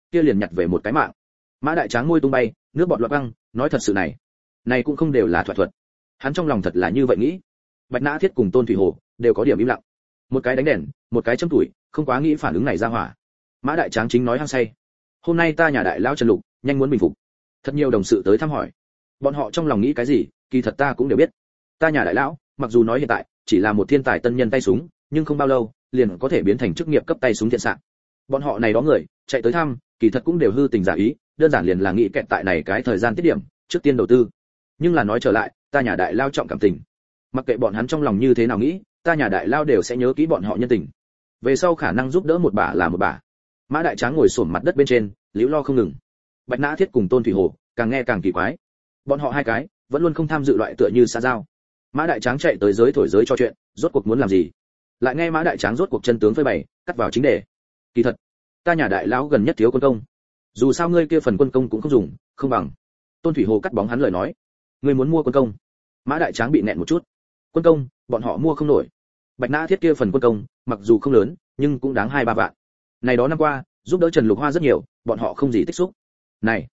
kia liền nhặt về một cái mạng. Mã Đại Tráng môi tung bay, nước bọt loạn văng, nói thật sự này cũng không đều là thoại thuật. Hắn trong lòng thật là như vậy nghĩ. Bạch Nã Thiết cùng Tôn Thủy Hồ đều có điểm im lặng. Một cái đánh đèn, một cái châm tuổi, không quá nghĩ phản ứng này ra hỏa. Mã Đại Tráng chính nói hăng say. Hôm nay ta nhà đại lão Trần Lục, nhanh muốn bình phục. Thật nhiều đồng sự tới thăm hỏi. Bọn họ trong lòng nghĩ cái gì, kỳ thật ta cũng đều biết. Ta nhà đại lão, mặc dù nói hiện tại chỉ là một thiên tài tân nhân tay súng, nhưng không bao lâu, liền có thể biến thành chức nghiệp cấp tay súng thiện xạ. Bọn họ này đó người, chạy tới thăm, kỳ thật cũng đều hư tình giả ý, đơn giản liền là nghĩ kẹt tại này cái thời gian tiết điểm, trước tiên đầu tư. Nhưng là nói trở lại, ta nhà đại lao trọng cảm tình. Mặc kệ bọn hắn trong lòng như thế nào nghĩ, ta nhà đại lao đều sẽ nhớ kỹ bọn họ nhân tình. Về sau khả năng giúp đỡ một bà là một bà. Mã Đại Tráng ngồi xổm mặt đất bên trên, liễu lo không ngừng. Bạch Nã Thiết cùng Tôn Thủy Hồ, càng nghe càng kỳ quái. Bọn họ hai cái, vẫn luôn không tham dự loại tựa như xã giao. Mã Đại Tráng chạy tới giới thổi giới cho chuyện, rốt cuộc muốn làm gì? Lại nghe Mã Đại Tráng rốt cuộc chân tướng phơi bày, cắt vào chính đề. Kỳ thật, ta nhà đại lão gần nhất thiếu quân công. Dù sao ngươi kia phần quân công cũng không dùng, không bằng. Tôn Thủy Hồ cắt bóng hắn lời nói. Ngươi muốn mua quân công? Mã Đại Tráng bị nẹn một chút. Quân công, bọn họ mua không nổi. Bạch Nã Thiết kia phần quân công, mặc dù không lớn, nhưng cũng đáng 2-3 vạn. Này đó năm qua, giúp đỡ Trần Lục Hoa rất nhiều, bọn họ không gì tích xúc. Này,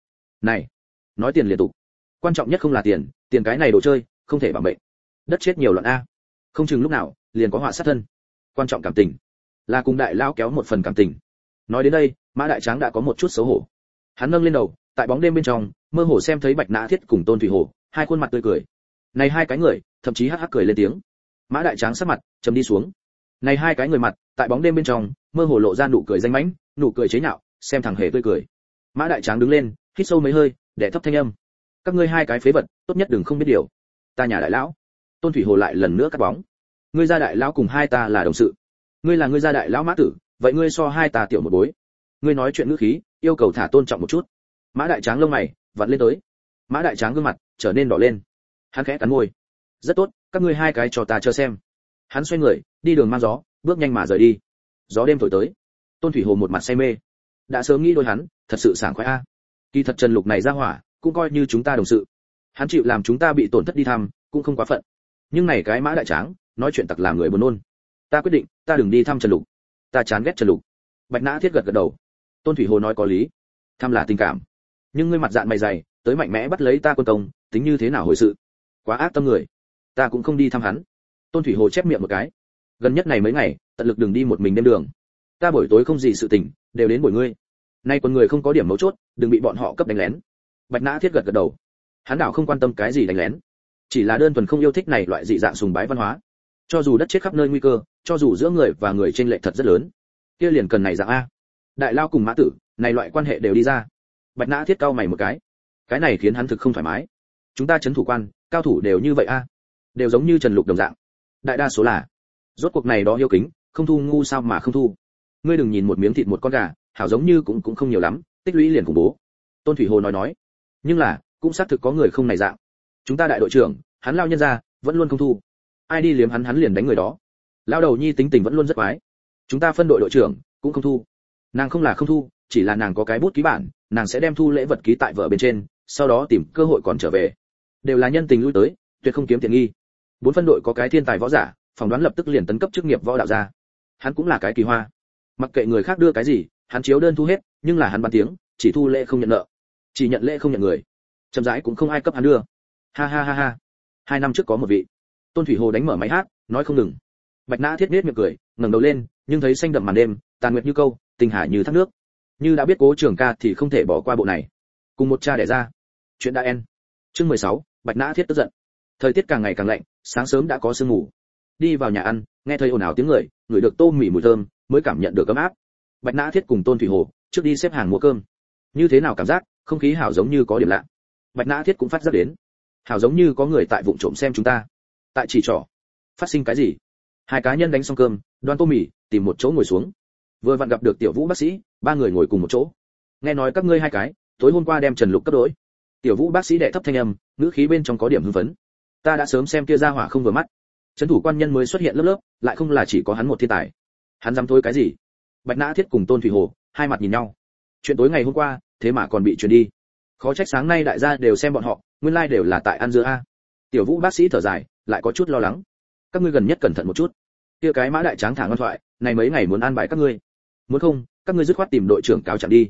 nói tiền liên tục. Quan trọng nhất không là tiền, tiền cái này đồ chơi, không thể bảo mệnh. Đất chết nhiều loạn a. Không chừng lúc nào, liền có họa sát thân. Quan trọng cảm tình, là cùng đại lão kéo một phần cảm tình. Nói đến đây, Mã Đại Tráng đã có một chút xấu hổ. Hắn nâng lên đầu, tại bóng đêm bên trong, mơ hồ xem thấy Bạch Nã Thiết cùng Tôn Thủy Hồ, hai khuôn mặt tươi cười. Này hai cái người, thậm chí hắc hắc cười lên tiếng. Mã Đại Tráng sắc mặt trầm đi xuống. Này hai cái người mặt, tại bóng đêm bên trong, mơ hồ lộ ra nụ cười danh mãnh, nụ cười chế nhạo, xem thằng hề tươi cười. Mã Đại Tráng đứng lên, hít sâu mấy hơi, để thấp thanh âm. Các ngươi hai cái phế vật, tốt nhất đừng không biết điều. Ta nhà đại lão. Tôn Thủy Hồ lại lần nữa cắt bóng. Ngươi gia đại lão cùng hai ta là đồng sự. Ngươi là ngươi gia đại lão Mã Tử, vậy ngươi so hai ta tiểu một bối. Ngươi nói chuyện ngữ khí, yêu cầu thả tôn trọng một chút. Mã Đại Tráng lông mày vặn lên tới. Mã Đại Tráng gương mặt trở nên đỏ lên. Hắn khẽ cắn môi. Rất tốt, các ngươi hai cái cho ta chờ xem. Hắn xoay người, đi đường mang gió, bước nhanh mà rời đi. Gió đêm thổi tới. Tôn Thủy Hồ một mặt say mê. Đã sớm nghĩ đôi hắn, thật sự sảng khoái a. Kỳ thật Trần Lục này ra hỏa, cũng coi như chúng ta đồng sự. Hắn chịu làm chúng ta bị tổn thất đi thăm, cũng không quá phận. Nhưng này cái Mã Đại Tráng, nói chuyện tặc làm người buồn nôn. Ta quyết định, ta đừng đi thăm Trần Lục. Ta chán ghét Trần Lục. Bạch Nã Thiết gật gật đầu. Tôn Thủy Hồ nói có lý. Thăm là tình cảm. Nhưng ngươi mặt dạn mày dày, tới mạnh mẽ bắt lấy ta quân công, tính như thế nào hồi sự? Quá ác tâm người. Ta cũng không đi thăm hắn. Tôn Thủy Hồ chép miệng một cái. Gần nhất này mấy ngày, tận lực đừng đi một mình đêm đường. Ta buổi tối không gì sự tình, đều đến buổi ngươi. Nay con người không có điểm mấu chốt, đừng bị bọn họ cấp đánh lén. Bạch Nã Thiết gật gật đầu. Hắn đảo không quan tâm cái gì đánh lén, chỉ là đơn thuần không yêu thích này loại dị dạng sùng bái văn hóa. Cho dù đất chết khắp nơi nguy cơ, cho dù giữa người và người chênh lệch thật rất lớn, kia liền cần này dạng a. Đại lao cùng Mã Tử, này loại quan hệ đều đi ra. Bạch Nã Thiết cau mày một cái này khiến hắn thực không thoải mái. Chúng ta trấn thủ quan, cao thủ đều như vậy a, đều giống như Trần Lục đồng dạng. Đại đa số là, rốt cuộc này đó yêu kính, không thu ngu sao mà không thu. Ngươi đừng nhìn một miếng thịt một con gà, hảo giống như cũng không nhiều lắm, tích lũy liền khủng bố. Tôn Thủy Hồ nói, nhưng là, cũng xác thực có người không này dạng. Chúng ta đại đội trưởng, hắn lao nhân ra, vẫn luôn không thu. Ai đi liếm hắn liền đánh người đó. Lao đầu nhi tính tình vẫn luôn rất quái. Chúng ta phân đội đội trưởng, cũng không thu. Nàng không là không thu, chỉ là nàng có cái bút ký bản, nàng sẽ đem thu lễ vật ký tại vợ bên trên, sau đó tìm cơ hội còn trở về. Đều là nhân tình lui tới, tuyệt không kiếm tiền nghi. 4 phân đội có cái thiên tài võ giả, phỏng đoán lập tức liền tấn cấp chức nghiệp võ đạo ra. Hắn cũng là cái kỳ hoa. Mặc kệ người khác đưa cái gì, hắn chiếu đơn thu hết, nhưng là hắn bán tiếng, chỉ thu lễ không nhận nợ, chỉ nhận lễ không nhận người. Chậm rãi cũng không ai cấp hắn đưa. Ha ha ha ha. 2 năm trước có một vị. Tôn Thủy Hồ đánh mở máy hát, nói không ngừng. Bạch Nã Thiết nết miệng cười, ngẩng đầu lên, nhưng thấy xanh đậm màn đêm, tàn nguyệt như câu, tinh hải như thác nước. Như đã biết Cố Trường ca thì không thể bỏ qua bộ này. Cùng một cha đẻ ra. Chuyện đã en. Chương 16, Bạch Nã Thiết tức giận. Thời tiết càng ngày càng lạnh, sáng sớm đã có sương mù. Đi vào nhà ăn, nghe thấy ồn ào tiếng người, ngửi được tô mì mùi thơm, mới cảm nhận được ấm áp. Bạch Nã Thiết cùng Tôn Thủy Hồ trước đi xếp hàng mua cơm. Như thế nào cảm giác, không khí hảo giống như có điểm lạ. Bạch Nã Thiết cũng phát giác đến, hảo giống như có người tại vụng trộm xem chúng ta. Tại chỉ trỏ. Phát sinh cái gì? Hai cá nhân đánh xong cơm, đoan tô mì, tìm một chỗ ngồi xuống. Vừa vặn gặp được Tiểu Vũ bác sĩ, 3 người ngồi cùng một chỗ. Nghe nói các ngươi hai cái, tối hôm qua đem Trần Lục cấp đối. Tiểu Vũ bác sĩ đệ thấp thanh âm, ngữ khí bên trong có điểm hưng phấn. Ta đã sớm xem kia ra hỏa không vừa mắt. Trấn thủ quan nhân mới xuất hiện lớp lớp, lại không là chỉ có hắn một thiên tài. Hắn dám tối cái gì? Bạch Nã Thiết cùng Tôn Thủy Hồ, hai mặt nhìn nhau. Chuyện tối ngày hôm qua, thế mà còn bị truyền đi. Khó trách sáng nay đại gia đều xem bọn họ, nguyên lai đều là tại ăn dưa a. Tiểu Vũ bác sĩ thở dài, lại có chút lo lắng. Các ngươi gần nhất cẩn thận một chút. Kia cái Mã Đại Tráng thả ngoan thoại, này mấy ngày muốn an bài các ngươi. Muốn không, các ngươi dứt khoát tìm đội trưởng cáo trạng đi.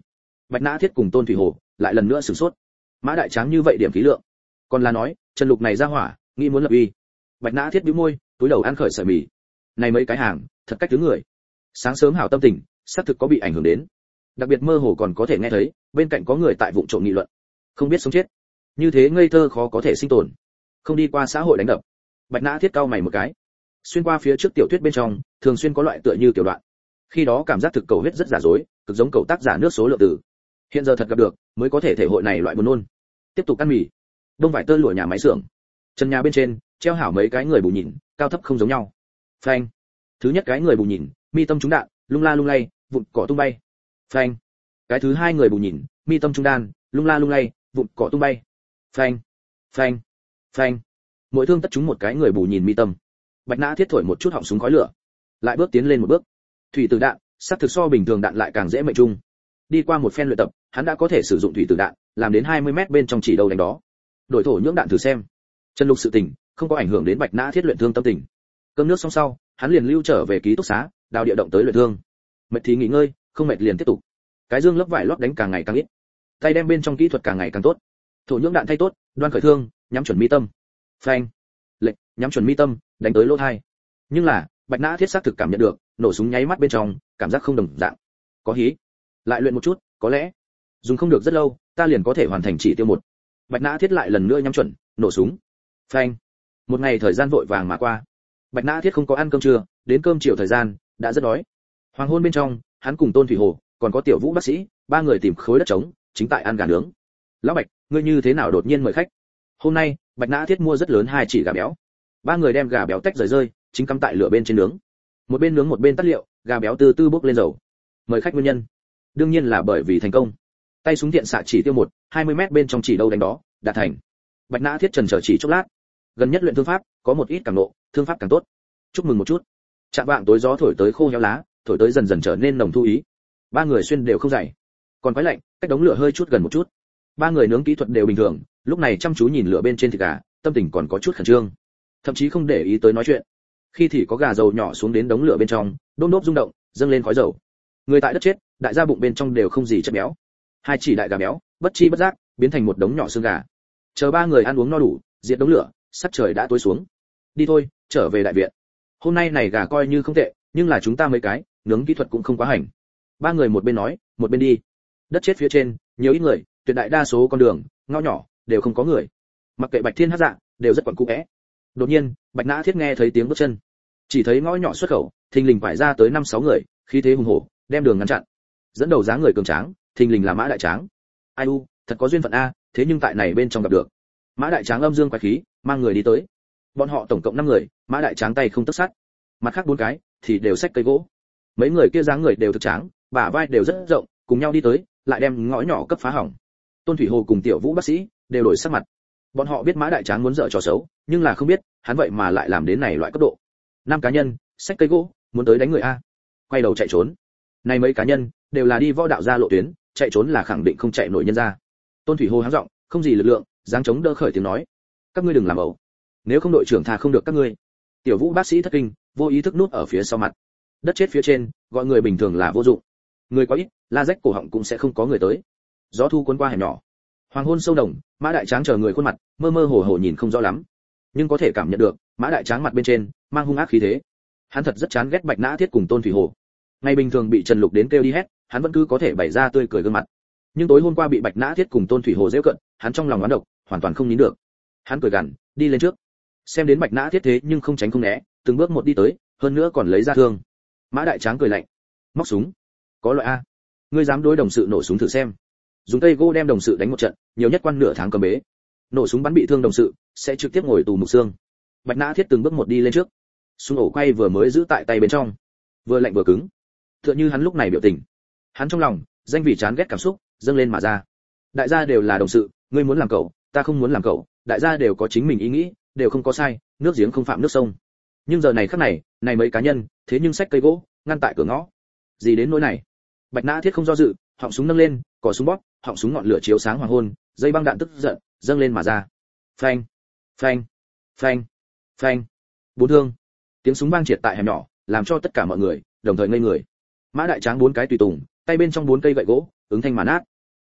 Bạch Nã Thiết cùng Tôn Thủy Hồ lại lần nữa sửng sốt. Mã Đại Tráng như vậy điểm khí lượng, còn là nói Trần Lục này ra hỏa nghĩ muốn lập uy. Bạch Nã Thiết bĩu môi, túi đầu ăn khởi sợi mì. Này mấy cái hàng thật cách thứ người. Sáng sớm hảo tâm tình xác thực có bị ảnh hưởng đến, đặc biệt mơ hồ còn có thể nghe thấy bên cạnh có người tại vụng trộm nghị luận, không biết sống chết, như thế ngây thơ khó có thể sinh tồn, không đi qua xã hội đánh đập. Bạch Nã Thiết cau mày một cái, xuyên qua phía trước tiểu thuyết bên trong thường xuyên có loại tựa như tiểu đoạn, khi đó cảm giác thực cầu huyết rất giả dối, cực giống cầu tác giả nước số lượng từ. Hiện giờ thật gặp được mới có thể thể hội này loại buồn nôn. Tiếp tục ăn mì. Đông vải tơ lụa nhà máy xưởng, chân nhà bên trên treo hảo mấy cái người bù nhìn, cao thấp không giống nhau. Phanh. Thứ nhất cái người bù nhìn, mi tâm trúng đạn, lung la lung lay, vụn cỏ tung bay. Phanh. Cái thứ hai người bù nhìn, mi tâm trung đan, lung la lung lay, vụn cỏ tung bay. Phanh. Phanh. Phanh. Mỗi thương tất trúng một cái người bù nhìn mi tâm. Bạch Nã Thiết thổi một chút họng súng khói lửa, lại bước tiến lên một bước. Thủy tử đạn, sát thực so bình thường đạn lại càng dễ mệnh trung. Đi qua một phen luyện tập, hắn đã có thể sử dụng thủy tử đạn, làm đến 20 mét bên trong chỉ đâu đánh đó. Đổi thổ nhưỡng đạn thử xem. Trần Lục sự tình, không có ảnh hưởng đến Bạch Nã Thiết luyện thương tâm tình. Cơm nước xong sau, hắn liền lưu trở về ký túc xá, đào địa động tới luyện thương. Mệt thì nghỉ ngơi, không mệt liền tiếp tục. Cái dương lớp vải lót đánh càng ngày càng ít, tay đem bên trong kỹ thuật càng ngày càng tốt. Thổ nhưỡng đạn thay tốt, đoan khởi thương, nhắm chuẩn mi tâm. Phanh. Lệch, nhắm chuẩn mi tâm, đánh tới lỗ tai. Nhưng là, Bạch Nã Thiết xác thực cảm nhận được, nổ súng nháy mắt bên trong, cảm giác không đồng dạng. Có hí. Lại luyện một chút, có lẽ dùng không được rất lâu, ta liền có thể hoàn thành chỉ tiêu một. Bạch Nã Thiết lại lần nữa nhắm chuẩn, nổ súng. Phanh. Một ngày thời gian vội vàng mà qua. Bạch Nã Thiết không có ăn cơm trưa, đến cơm chiều thời gian, đã rất đói. Hoàng hôn bên trong, hắn cùng Tôn Thủy Hồ, còn có Tiểu Vũ bác sĩ, ba người tìm khối đất trống, chính tại ăn gà nướng. Lão Bạch, ngươi như thế nào đột nhiên mời khách? Hôm nay, Bạch Nã Thiết mua rất lớn 2 chỉ gà béo. Ba người đem gà béo tách rời rơi, chính cắm tại lửa bên trên nướng. Một bên nướng một bên tắt liệu, gà béo từ từ bốc lên dầu. Mời khách nguyên nhân, đương nhiên là bởi vì thành công. Tay súng tiện xạ chỉ tiêu 20 mét bên trong chỉ đâu đánh đó, đạt thành. Bạch Nã Thiết trần chờ chỉ chốc lát. Gần nhất luyện thương pháp, có một ít càng nộ, thương pháp càng tốt. Chúc mừng một chút. Chạm vạng tối gió thổi tới khô héo lá, thổi tới dần dần trở nên nồng thu ý. Ba người xuyên đều không dày, còn quái lạnh, cách đống lửa hơi chút gần một chút. Ba người nướng kỹ thuật đều bình thường, lúc này chăm chú nhìn lửa bên trên thịt gà, tâm tình còn có chút khẩn trương, thậm chí không để ý tới nói chuyện. Khi thì có gà dầu nhỏ xuống đến đống lửa bên trong, đôm đốp rung động, dâng lên khói dầu. Người tại đất chết, đại gia bụng bên trong đều không gì chất béo. 2 chỉ đại gà béo, bất chi bất giác biến thành một đống nhỏ xương gà. Chờ ba người ăn uống no đủ, diệt đống lửa, sắc trời đã tối xuống. Đi thôi, trở về đại viện. Hôm nay này gà coi như không tệ, nhưng là chúng ta mấy cái, nướng kỹ thuật cũng không quá hành. Ba người một bên nói, một bên đi. Đất chết phía trên, nhiều ít người, tuyệt đại đa số con đường, ngõ nhỏ đều không có người. Mặc kệ Bạch Thiên Hắc Dạ, đều rất quẩn cũ é. Đột nhiên, Bạch Nã Thiết nghe thấy tiếng bước chân. Chỉ thấy ngõ nhỏ xuất khẩu, thình lình phải ra tới 5-6 người, khí thế hùng hổ, đem đường ngăn chặn. Dẫn đầu dáng người cường tráng, thình lình là Mã Đại Tráng. Ai u, thật có duyên phận a, thế nhưng tại này bên trong gặp được. Mã Đại Tráng âm dương quái khí, mang người đi tới. Bọn họ tổng cộng 5 người, Mã Đại Tráng tay không tấc sắt. Mặt khác 4 cái thì đều xách cây gỗ. Mấy người kia dáng người đều thực tráng, bả vai đều rất rộng, cùng nhau đi tới, lại đem ngõ nhỏ cấp phá hỏng. Tôn Thủy Hồ cùng Tiểu Vũ bác sĩ đều đổi sắc mặt. Bọn họ biết Mã Đại Tráng muốn dở trò xấu, nhưng là không biết, hắn vậy mà lại làm đến này loại cấp độ. 5 cá nhân, xách cây gỗ, muốn tới đánh người a. Quay đầu chạy trốn. Này mấy cá nhân đều là đi võ đạo gia lộ tuyến, chạy trốn là khẳng định không chạy nổi nhân ra. Tôn Thủy Hồ háng giọng, không gì lực lượng, dáng chống đỡ khởi tiếng nói. Các ngươi đừng làm ẩu, nếu không đội trưởng tha không được các ngươi. Tiểu Vũ bác sĩ thất kinh, vô ý thức núp ở phía sau mặt. Đất chết phía trên, gọi người bình thường là vô dụng. Người quá ít, la rách cổ họng cũng sẽ không có người tới. Gió thu cuốn qua hẻm nhỏ. Hoàng hôn sâu đồng, Mã Đại Tráng chờ người khuôn mặt, mơ mơ hồ hồ nhìn không rõ lắm, nhưng có thể cảm nhận được, Mã Đại Tráng mặt bên trên mang hung ác khí thế. Hắn thật rất chán ghét Bạch Nã Thiết cùng Tôn Thủy Hồ. Ngày bình thường bị Trần Lục đến kêu đi hét, hắn vẫn cứ có thể bày ra tươi cười gương mặt. Nhưng tối hôm qua bị Bạch Nã Thiết cùng Tôn Thủy Hồ giễu cận, hắn trong lòng oán độc, hoàn toàn không nín được. Hắn cười gằn, đi lên trước. Xem đến Bạch Nã Thiết thế nhưng không tránh không né, từng bước một đi tới, hơn nữa còn lấy ra thương. Mã Đại Tráng cười lạnh, móc súng. Có loại a, ngươi dám đối đồng sự nổ súng thử xem. Dùng cây gỗ đem đồng sự đánh một trận, nhiều nhất quan nửa tháng cầm bế. Nổ súng bắn bị thương đồng sự, sẽ trực tiếp ngồi tù mục xương. Bạch Nã Thiết từng bước một đi lên trước. Súng ổ quay vừa mới giữ tại tay bên trong, vừa lạnh vừa cứng. Tựa như hắn lúc này biểu tình. Hắn trong lòng, danh vị chán ghét cảm xúc dâng lên mà ra. Đại gia đều là đồng sự, ngươi muốn làm cậu, ta không muốn làm cậu, đại gia đều có chính mình ý nghĩ, đều không có sai, nước giếng không phạm nước sông. Nhưng giờ này khắc này, này mấy cá nhân, thế nhưng xách cây gỗ, ngăn tại cửa ngõ. Gì đến nỗi này? Bạch Nã Thiết không do dự, họng súng nâng lên, cò súng bóp, họng súng ngọn lửa chiếu sáng hoàng hôn, dây băng đạn tức giận, dâng lên mà ra. Phanh, phanh, phanh, phanh. 4 thương. Tiếng súng vang triệt tại hẻm nhỏ, làm cho tất cả mọi người đồng thời ngây người. Mã Đại Tráng 4 cái tùy tùng, tay bên trong 4 cây gậy gỗ, ứng thanh mà nát.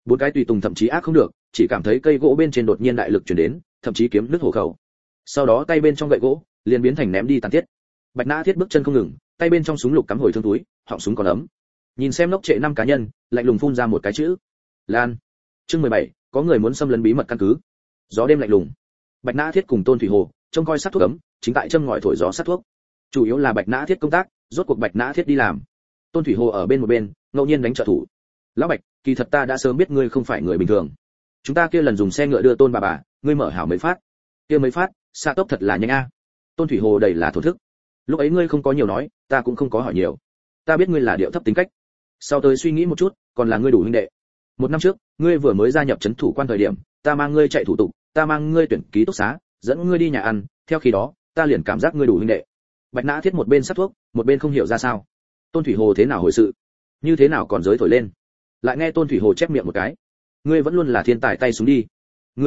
Bốn cái tùy tùng thậm chí ác không được, chỉ cảm thấy cây gỗ bên trên đột nhiên đại lực truyền đến, thậm chí kiếm nứt hổ khẩu. Sau đó tay bên trong gậy gỗ liền biến thành ném đi tàn tiết. Bạch Nã Thiết bước chân không ngừng, tay bên trong súng lục cắm hồi thương túi, họng súng còn ấm. Nhìn xem lốc trệ 5 cá nhân, lạnh lùng phun ra một cái chữ: Lan. Chương 17, có người muốn xâm lấn bí mật căn cứ. Gió đêm lạnh lùng. Bạch Nã Thiết cùng Tôn Thủy Hồ trông coi sát thuốc ấm, chính tại châm ngòi thổi gió sát thuốc. Chủ yếu là Bạch Nã Thiết công tác, rốt cuộc Bạch Nã Thiết đi làm. Tôn Thủy Hồ ở bên một bên, ngẫu nhiên đánh trợ thủ. Lão Bạch, kỳ thật ta đã sớm biết ngươi không phải người bình thường. Chúng ta kia lần dùng xe ngựa đưa Tôn bà, ngươi mở hảo mấy phát. Kia mấy phát, xạ tốc thật là nhanh a. Tôn Thủy Hồ đầy là thổ thức. Lúc ấy ngươi không có nhiều nói, ta cũng không có hỏi nhiều. Ta biết ngươi là điệu thấp tính cách. Sau tới suy nghĩ một chút, còn là ngươi đủ huynh đệ. Một năm trước, ngươi vừa mới gia nhập trấn thủ quan thời điểm, ta mang ngươi chạy thủ tục, ta mang ngươi tuyển ký túc xá, dẫn ngươi đi nhà ăn, theo khi đó, ta liền cảm giác ngươi đủ huynh đệ. Bạch Nã Thiết một bên sát thuốc, một bên không hiểu ra sao. Tôn Thủy Hồ thế nào hồi sự? Như thế nào còn giới thổi lên? Lại nghe Tôn Thủy Hồ chép miệng một cái. Ngươi vẫn luôn là thiên tài tay súng đi.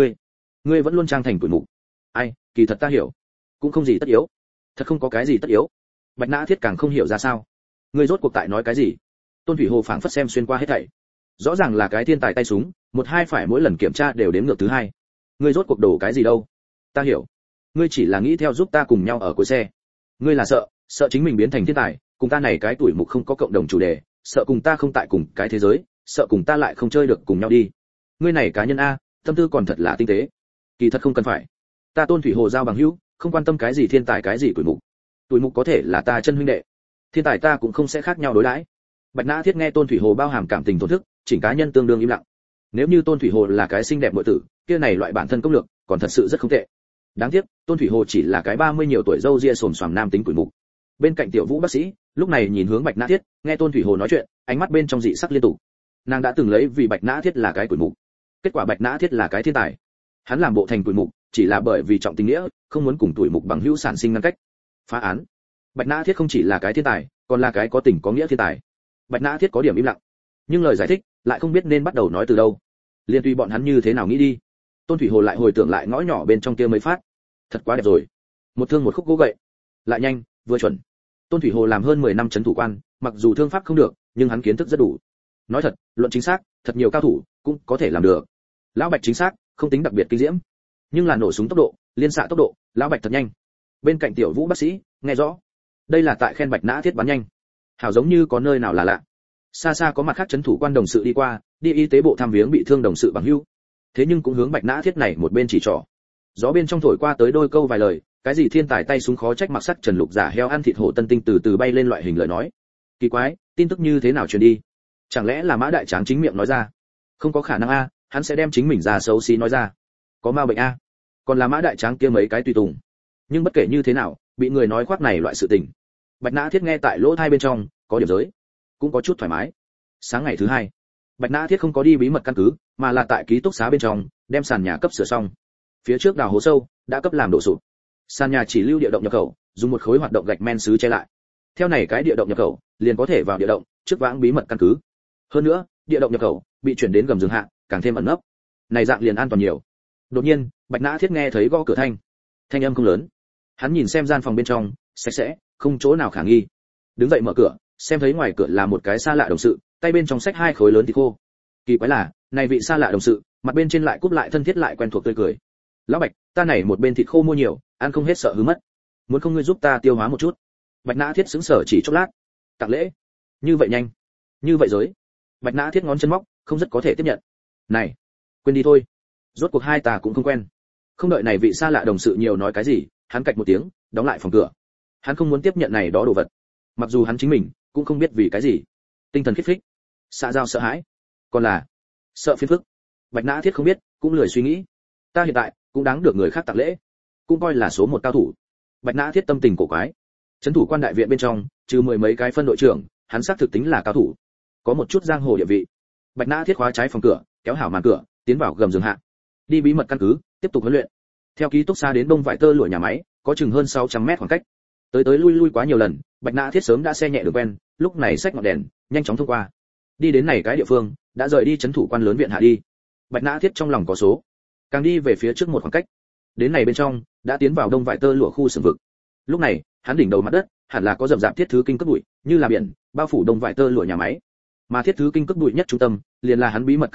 Ngươi vẫn luôn trang thành tuổi mục. Ai, kỳ thật ta hiểu, cũng không gì tất yếu. Thật không có cái gì tất yếu. Bạch Nã Thiết càng không hiểu ra sao. Ngươi rốt cuộc tại nói cái gì? Tôn Thủy Hồ phảng phất xem xuyên qua hết thảy. Rõ ràng là cái thiên tài tay súng, một hai phải mỗi lần kiểm tra đều đếm ngược thứ hai. Ngươi rốt cuộc đổ cái gì đâu? Ta hiểu. Ngươi chỉ là nghĩ theo giúp ta cùng nhau ở cuối xe. Ngươi là sợ chính mình biến thành thiên tài, cùng ta này cái tuổi mục không có cộng đồng chủ đề, sợ cùng ta không tại cùng cái thế giới, sợ cùng ta lại không chơi được cùng nhau đi. Ngươi này cá nhân a, tâm tư còn thật là tinh tế. Kỳ thật không cần phải. Ta Tôn Thủy Hồ giao bằng hữu, không quan tâm cái gì thiên tài cái gì tuổi mục. Tuổi mục có thể là ta chân huynh đệ. Thiên tài ta cũng không sẽ khác nhau đối đãi. Bạch Nã Thiết nghe Tôn Thủy Hồ bao hàm cảm tình thổn thức, chỉnh cá nhân tương đương im lặng. Nếu như Tôn Thủy Hồ là cái xinh đẹp muội tử, kia này loại bản thân công lược, còn thật sự rất không tệ. Đáng tiếc, Tôn Thủy Hồ chỉ là cái 30 nhiều tuổi râu ria xồm xoàm nam tính tuổi mục. Bên cạnh Tiểu Vũ bác sĩ, lúc này nhìn hướng Bạch Nã Thiết, nghe Tôn Thủy Hồ nói chuyện, ánh mắt bên trong dị sắc liên tục. Nàng đã từng lấy vì Bạch Nã Thiết là cái tuổi mục. Kết quả Bạch Nã Thiết là cái thiên tài. Hắn làm bộ thành tuổi mục, chỉ là bởi vì trọng tình nghĩa, không muốn cùng tuổi mục bằng hữu sản sinh ngăn cách. Phá án. Bạch Nã Thiết không chỉ là cái thiên tài, còn là cái có tình có nghĩa thiên tài. Bạch Nã Thiết có điểm im lặng, nhưng lời giải thích lại không biết nên bắt đầu nói từ đâu. Liên tùy bọn hắn như thế nào nghĩ đi. Tôn Thủy Hồ lại hồi tưởng lại ngõ nhỏ bên trong kia mấy phát. Thật quá đẹp rồi. Một thương một khúc gỗ gậy, lại nhanh, vừa chuẩn. Tôn Thủy Hồ làm hơn 10 năm trấn thủ quan, mặc dù thương pháp không được, nhưng hắn kiến thức rất đủ. Nói thật, luận chính xác, thật nhiều cao thủ cũng có thể làm được. Lão Bạch chính xác, không tính đặc biệt kinh diễm, nhưng là nổ súng tốc độ, liên xạ tốc độ, lão Bạch thật nhanh. Bên cạnh Tiểu Vũ bác sĩ, nghe rõ. Đây là tại khen Bạch Nã Thiết bắn nhanh. Hảo giống như có nơi nào là lạ. Xa xa có mặt khác trấn thủ quan đồng sự đi qua, đi y tế bộ thăm viếng bị thương đồng sự bằng hữu. Thế nhưng cũng hướng Bạch Nã Thiết này một bên chỉ trỏ. Gió bên trong thổi qua tới đôi câu vài lời, cái gì thiên tài tay súng khó trách mặc sắc Trần Lục giả heo ăn thịt hổ tân tinh từ từ bay lên loại hình lời nói. Kỳ quái, tin tức như thế nào truyền đi? Chẳng lẽ là Mã Đại Tráng chính miệng nói ra? Không có khả năng a, hắn sẽ đem chính mình ra xấu xí nói ra. Có ma bệnh a. Còn là Mã Đại Tráng kia mấy cái tùy tùng. Nhưng bất kể như thế nào, bị người nói khoác này loại sự tình. Bạch Nã Thiết nghe tại lỗ tai bên trong, có điểm giới, cũng có chút thoải mái. Sáng ngày thứ hai, Bạch Nã Thiết không có đi bí mật căn cứ, mà là tại ký túc xá bên trong, đem sàn nhà cấp sửa xong. Phía trước đào hố sâu, đã cấp làm đổ sụp. Sàn nhà chỉ lưu địa động nhập khẩu, dùng một khối hoạt động gạch men sứ che lại. Theo này cái địa động nhập khẩu, liền có thể vào địa động, trước vãng bí mật căn cứ. Hơn nữa, địa động nhập khẩu bị chuyển đến gầm giường hạ, càng thêm ẩn nấp. Này dạng liền an toàn nhiều. Đột nhiên, Bạch Nã Thiết nghe thấy gõ cửa thanh âm không lớn. Hắn nhìn xem gian phòng bên trong, sạch sẽ, không chỗ nào khả nghi. Đứng dậy mở cửa, xem thấy ngoài cửa là một cái xa lạ đồng sự, tay bên trong xách 2 khối lớn thịt khô. Kỳ quái là, này vị xa lạ đồng sự, mặt bên trên lại cúp lại thân thiết lại quen thuộc tươi cười. Lão Bạch, ta này một bên thịt khô mua nhiều, ăn không hết sợ hư mất. Muốn không ngươi giúp ta tiêu hóa một chút? Bạch Nã Thiết sững sờ chỉ chốc lát. Tặng lễ? Như vậy nhanh? Như vậy giới? Bạch Nã Thiết ngón chân móc, không rất có thể tiếp nhận. Này, quên đi thôi. Rốt cuộc hai ta cũng không quen. Không đợi này vị xa lạ đồng sự nhiều nói cái gì, hắn cạch một tiếng, đóng lại phòng cửa. Hắn không muốn tiếp nhận này đó đồ vật. Mặc dù hắn chính mình cũng không biết vì cái gì. Tinh thần kích thích, xã giao sợ hãi, còn là sợ phiền phức. Bạch Nã Thiết không biết, cũng lười suy nghĩ. Ta hiện tại cũng đáng được người khác tặng lễ, cũng coi là số một cao thủ. Bạch Nã Thiết tâm tình cổ quái. Trấn thủ quan đại viện bên trong, trừ 10 mấy cái phân đội trưởng, hắn xác thực tính là cao thủ, có một chút giang hồ địa vị. Bạch Nã Thiết khóa trái phòng cửa, kéo hảo màn cửa, tiến vào gầm giường hạ. Đi bí mật căn cứ, tiếp tục huấn luyện. Theo ký túc xá đến đông vải tơ lụa nhà máy, có chừng hơn 600 mét khoảng cách. Tới lui quá nhiều lần, Bạch Nã Thiết sớm đã xe nhẹ đường quen, lúc này xách ngọn đèn, nhanh chóng thông qua. Đi đến này cái địa phương, đã rời đi trấn thủ quan lớn viện hạ đi. Bạch Nã Thiết trong lòng có số, càng đi về phía trước một khoảng cách. Đến này bên trong, đã tiến vào đông vải tơ lụa khu xưởng vực. Lúc này, hắn đỉnh đầu mặt đất, hẳn là có rậm rạp thiết thứ kinh cất bụi, như là biển, bao phủ đông vải tơ lụa nhà máy. Mà thiết thứ kinh cất bụi nhất trung tâm, liền là hắn bí mật căn cứ,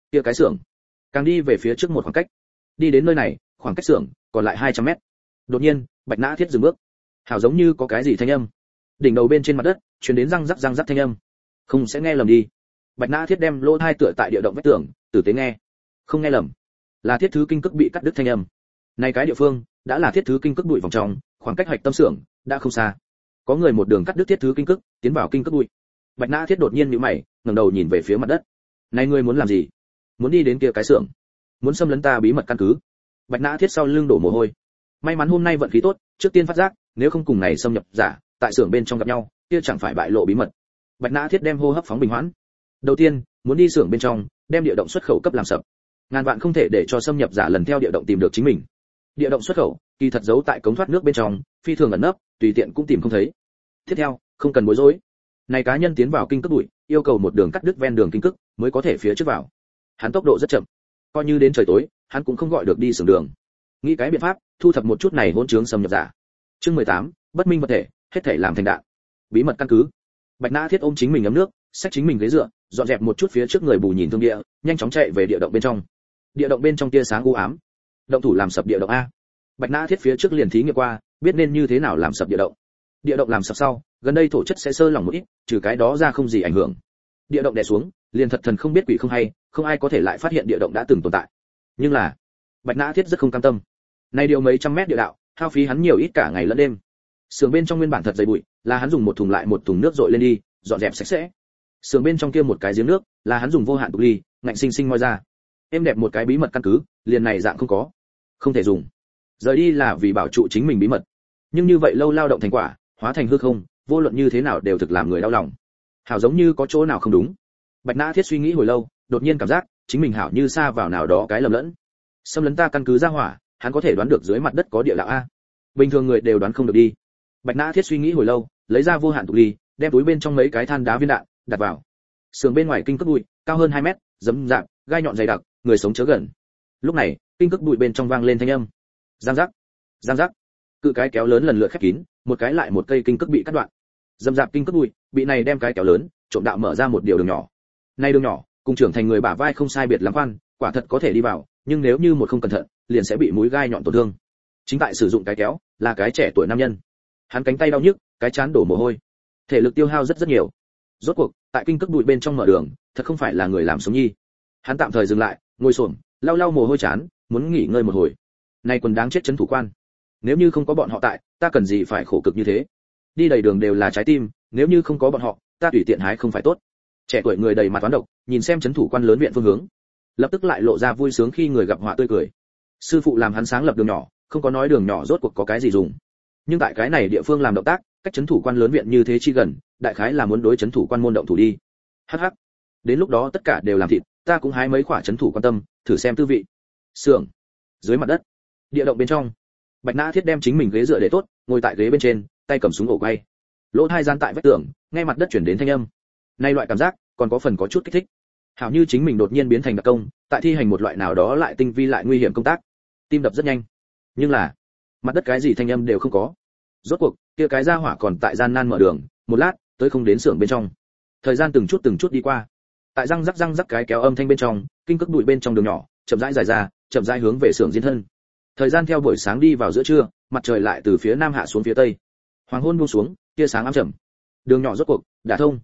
kia cái xưởng. Càng đi về phía trước một khoảng cách. Đi đến nơi này, khoảng cách xưởng còn lại 200 mét. Đột nhiên, Bạch Nã Thiết dừng bước. Hảo giống như có cái gì thanh âm. Đỉnh đầu bên trên mặt đất, truyền đến răng rắc thanh âm. Không sẽ nghe lầm đi. Bạch Nã Thiết đem lỗ tai tựa tại địa động vách tường, tử tế nghe. Không nghe lầm, là thiết thứ kinh cước bị cắt đứt thanh âm. Này cái địa phương đã là thiết thứ kinh cước bụi vòng trong, khoảng cách hạch tâm xưởng đã không xa. Có người một đường cắt đứt thiết thứ kinh cước, tiến vào kinh cước bụi. Bạch Nã Thiết đột nhiên nhíu mày, ngẩng đầu nhìn về phía mặt đất. Này ngươi muốn làm gì? Muốn đi đến kia cái xưởng? Muốn xâm lấn ta bí mật căn cứ? Bạch Nã Thiết sau lưng đổ mồ hôi. May mắn hôm nay vận khí tốt, trước tiên phát giác, nếu không cùng này xâm nhập giả, tại xưởng bên trong gặp nhau, kia chẳng phải bại lộ bí mật. Bạch Nã Thiết đem hô hấp phóng bình hoãn. Đầu tiên, muốn đi xưởng bên trong, đem địa động xuất khẩu cấp làm sập. Ngàn vạn không thể để cho xâm nhập giả lần theo địa động tìm được chính mình. Địa động xuất khẩu, kỳ thật giấu tại cống thoát nước bên trong, phi thường ẩn nấp, tùy tiện cũng tìm không thấy. Tiếp theo, không cần bối rối. Này cá nhân tiến vào kinh cước bụi, yêu cầu một đường cắt đứt ven đường kinh cước, mới có thể phía trước vào. Hắn tốc độ rất chậm, coi như đến trời tối, hắn cũng không gọi được đi xưởng đường. Nghĩ cái biện pháp, thu thập một chút này hỗn trướng xâm nhập giả. Chương 18, bất minh vật thể, hết thể làm thành đạn. Bí mật căn cứ. Bạch Nã Thiết ôm chính mình ấm nước, xách chính mình ghế dựa, dọn dẹp một chút phía trước người bù nhìn thương địa, nhanh chóng chạy về địa động bên trong. Địa động bên trong tia sáng u ám. Động thủ làm sập địa động a. Bạch Nã Thiết phía trước liền thí nghiệm qua, biết nên như thế nào làm sập địa động. Địa động làm sập sau, gần đây thổ chất sẽ sơ lỏng một ít, trừ cái đó ra không gì ảnh hưởng. Địa động đè xuống, liền thật thần không biết quỷ không hay, không ai có thể lại phát hiện địa động đã từng tồn tại. Nhưng là, Bạch Nã Thiết rất không cam tâm. Nay điều mấy trăm mét địa đạo, hao phí hắn nhiều ít cả ngày lẫn đêm. Sườn bên trong nguyên bản thật dày bụi, là hắn dùng một thùng lại một thùng nước dội lên đi, dọn dẹp sạch sẽ. Sườn bên trong kia một cái giếng nước, là hắn dùng vô hạn tục ly, ngạnh sinh sinh moi ra. Em đẹp một cái bí mật căn cứ, liền này dạng không có, không thể dùng. Rời đi là vì bảo trụ chính mình bí mật. Nhưng như vậy lâu lao động thành quả, hóa thành hư không, vô luận như thế nào đều thực làm người đau lòng. Hảo giống như có chỗ nào không đúng. Bạch Nã Thiết suy nghĩ hồi lâu, đột nhiên cảm giác chính mình hảo như xa vào nào đó cái lầm lẫn. Xâm lấn ta căn cứ ra hỏa, hắn có thể đoán được dưới mặt đất có địa đạo a. Bình thường người đều đoán không được đi. Bạch Nã Thiết suy nghĩ hồi lâu, lấy ra vô hạn tục ly, đem túi bên trong mấy cái than đá viên đạn đặt vào. Sườn bên ngoài kinh cước bụi, cao hơn 2 mét, rậm rạp, gai nhọn dày đặc, người sống chớ gần. Lúc này, kinh cước bụi bên trong vang lên thanh âm. Giang giác, giang giác. Cự cái kéo lớn lần lượt khép kín, một cái lại một cây kinh cước bị cắt đoạn. Rậm rạp kinh cước bụi, bị này đem cái kéo lớn, trộm đạo mở ra một điều đường nhỏ. Này đường nhỏ, cùng trưởng thành người bả vai không sai biệt lắm khoan, quả thật có thể đi vào, nhưng nếu như một không cẩn thận, liền sẽ bị mũi gai nhọn tổn thương. Chính tại sử dụng cái kéo, là cái trẻ tuổi nam nhân. Hắn cánh tay đau nhức, cái trán đổ mồ hôi, thể lực tiêu hao rất nhiều. Rốt cuộc, tại kinh cước bụi bên trong mở đường, thật không phải là người làm sống nhi. Hắn tạm thời dừng lại, ngồi xổm, lau lau mồ hôi chán, muốn nghỉ ngơi một hồi. Này quần đáng chết trấn thủ quan. Nếu như không có bọn họ tại, ta cần gì phải khổ cực như thế? Đi đầy đường đều là trái tim, nếu như không có bọn họ, ta tùy tiện hái không phải tốt. Trẻ tuổi người đầy mặt toán độc, nhìn xem trấn thủ quan lớn viện phương hướng, lập tức lại lộ ra vui sướng khi người gặp họa tươi cười. Sư phụ làm hắn sáng lập đường nhỏ, không có nói đường nhỏ rốt cuộc có cái gì dùng. Nhưng tại cái này địa phương làm động tác, cách trấn thủ quan lớn viện như thế chi gần, đại khái là muốn đối trấn thủ quan môn động thủ đi. Hắc hắc. Đến lúc đó tất cả đều làm thịt, ta cũng hái mấy quả trấn thủ quan tâm, thử xem tư vị. Sưởng. Dưới mặt đất. Địa động bên trong. Bạch Nã Thiết đem chính mình ghế dựa để tốt, ngồi tại ghế bên trên, tay cầm súng ổ quay. Lỗ tai gian tại vách tường, nghe mặt đất chuyển đến thanh âm. Nay loại cảm giác, còn có phần có chút kích thích. Hảo như chính mình đột nhiên biến thành đặc công, tại thi hành một loại nào đó lại tinh vi lại nguy hiểm công tác. Tim đập rất nhanh. Nhưng là, mặt đất cái gì thanh âm đều không có. Rốt cuộc, kia cái ra hỏa còn tại gian nan mở đường, một lát, tới không đến xưởng bên trong. Thời gian từng chút đi qua. Tại răng rắc cái kéo âm thanh bên trong, kinh cước bụi bên trong đường nhỏ, chậm rãi dài ra, chậm rãi hướng về xưởng diên thân. Thời gian theo buổi sáng đi vào giữa trưa, mặt trời lại từ phía nam hạ xuống phía tây. Hoàng hôn buông xuống, tia sáng ám trầm. Đường nhỏ rốt cuộc đã thông.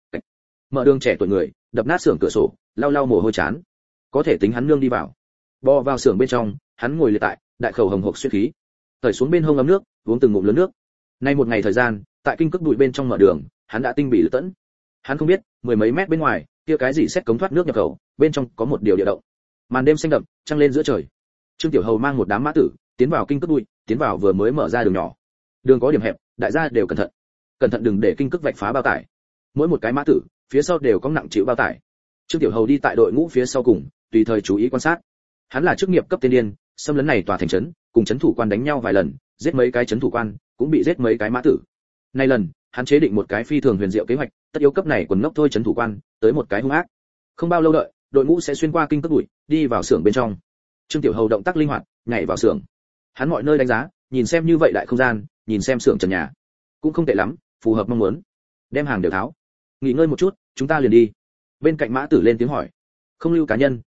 Mở đường trẻ tuổi người, đập nát xưởng cửa sổ, lau lau mồ hôi chán. Có thể tính hắn nương đi vào. Bò vào xưởng bên trong, hắn ngồi liệt tại, đại khẩu hồng hộc xuyên khí. Cởi xuống bên hông ấm nước, uống từng ngụm lớn nước. Nay một ngày thời gian, tại kinh cước bụi bên trong mở đường, hắn đã tinh bị lự tẫn. Hắn không biết, mười mấy mét bên ngoài, kia cái gì xét cống thoát nước nhập khẩu, bên trong có một điều địa động. Màn đêm xanh đậm, trăng lên giữa trời. Trương Tiểu Hầu mang một đám mã tử, tiến vào kinh cước bụi, tiến vào vừa mới mở ra đường nhỏ. Đường có điểm hẹp, đại gia đều cẩn thận đừng để kinh cước vạch phá bao tải. Mỗi một cái mã tử, phía sau đều có nặng chịu bao tải. Trương Tiểu Hầu đi tại đội ngũ phía sau cùng, tùy thời chú ý quan sát. Hắn là chức nghiệp cấp tiên điên, xâm lấn này tòa thành trấn, cùng trấn thủ quan đánh nhau vài lần, giết mấy cái trấn thủ quan, cũng bị giết mấy cái mã tử. Nay lần, hắn chế định một cái phi thường huyền diệu kế hoạch, tất yếu cấp này quần ngốc thôi trấn thủ quan, tới một cái hung ác. Không bao lâu đợi, đội ngũ sẽ xuyên qua kinh cước bụi, đi vào xưởng bên trong. Trương Tiểu Hầu động tác linh hoạt, nhảy vào xưởng. Hắn mọi nơi đánh giá, nhìn xem như vậy đại không gian, nhìn xem xưởng trần nhà, cũng không tệ lắm, phù hợp mong muốn. Đem hàng đều tháo. Nghỉ ngơi một chút, chúng ta liền đi. Bên cạnh mã tử lên tiếng hỏi. Không lưu cá nhân,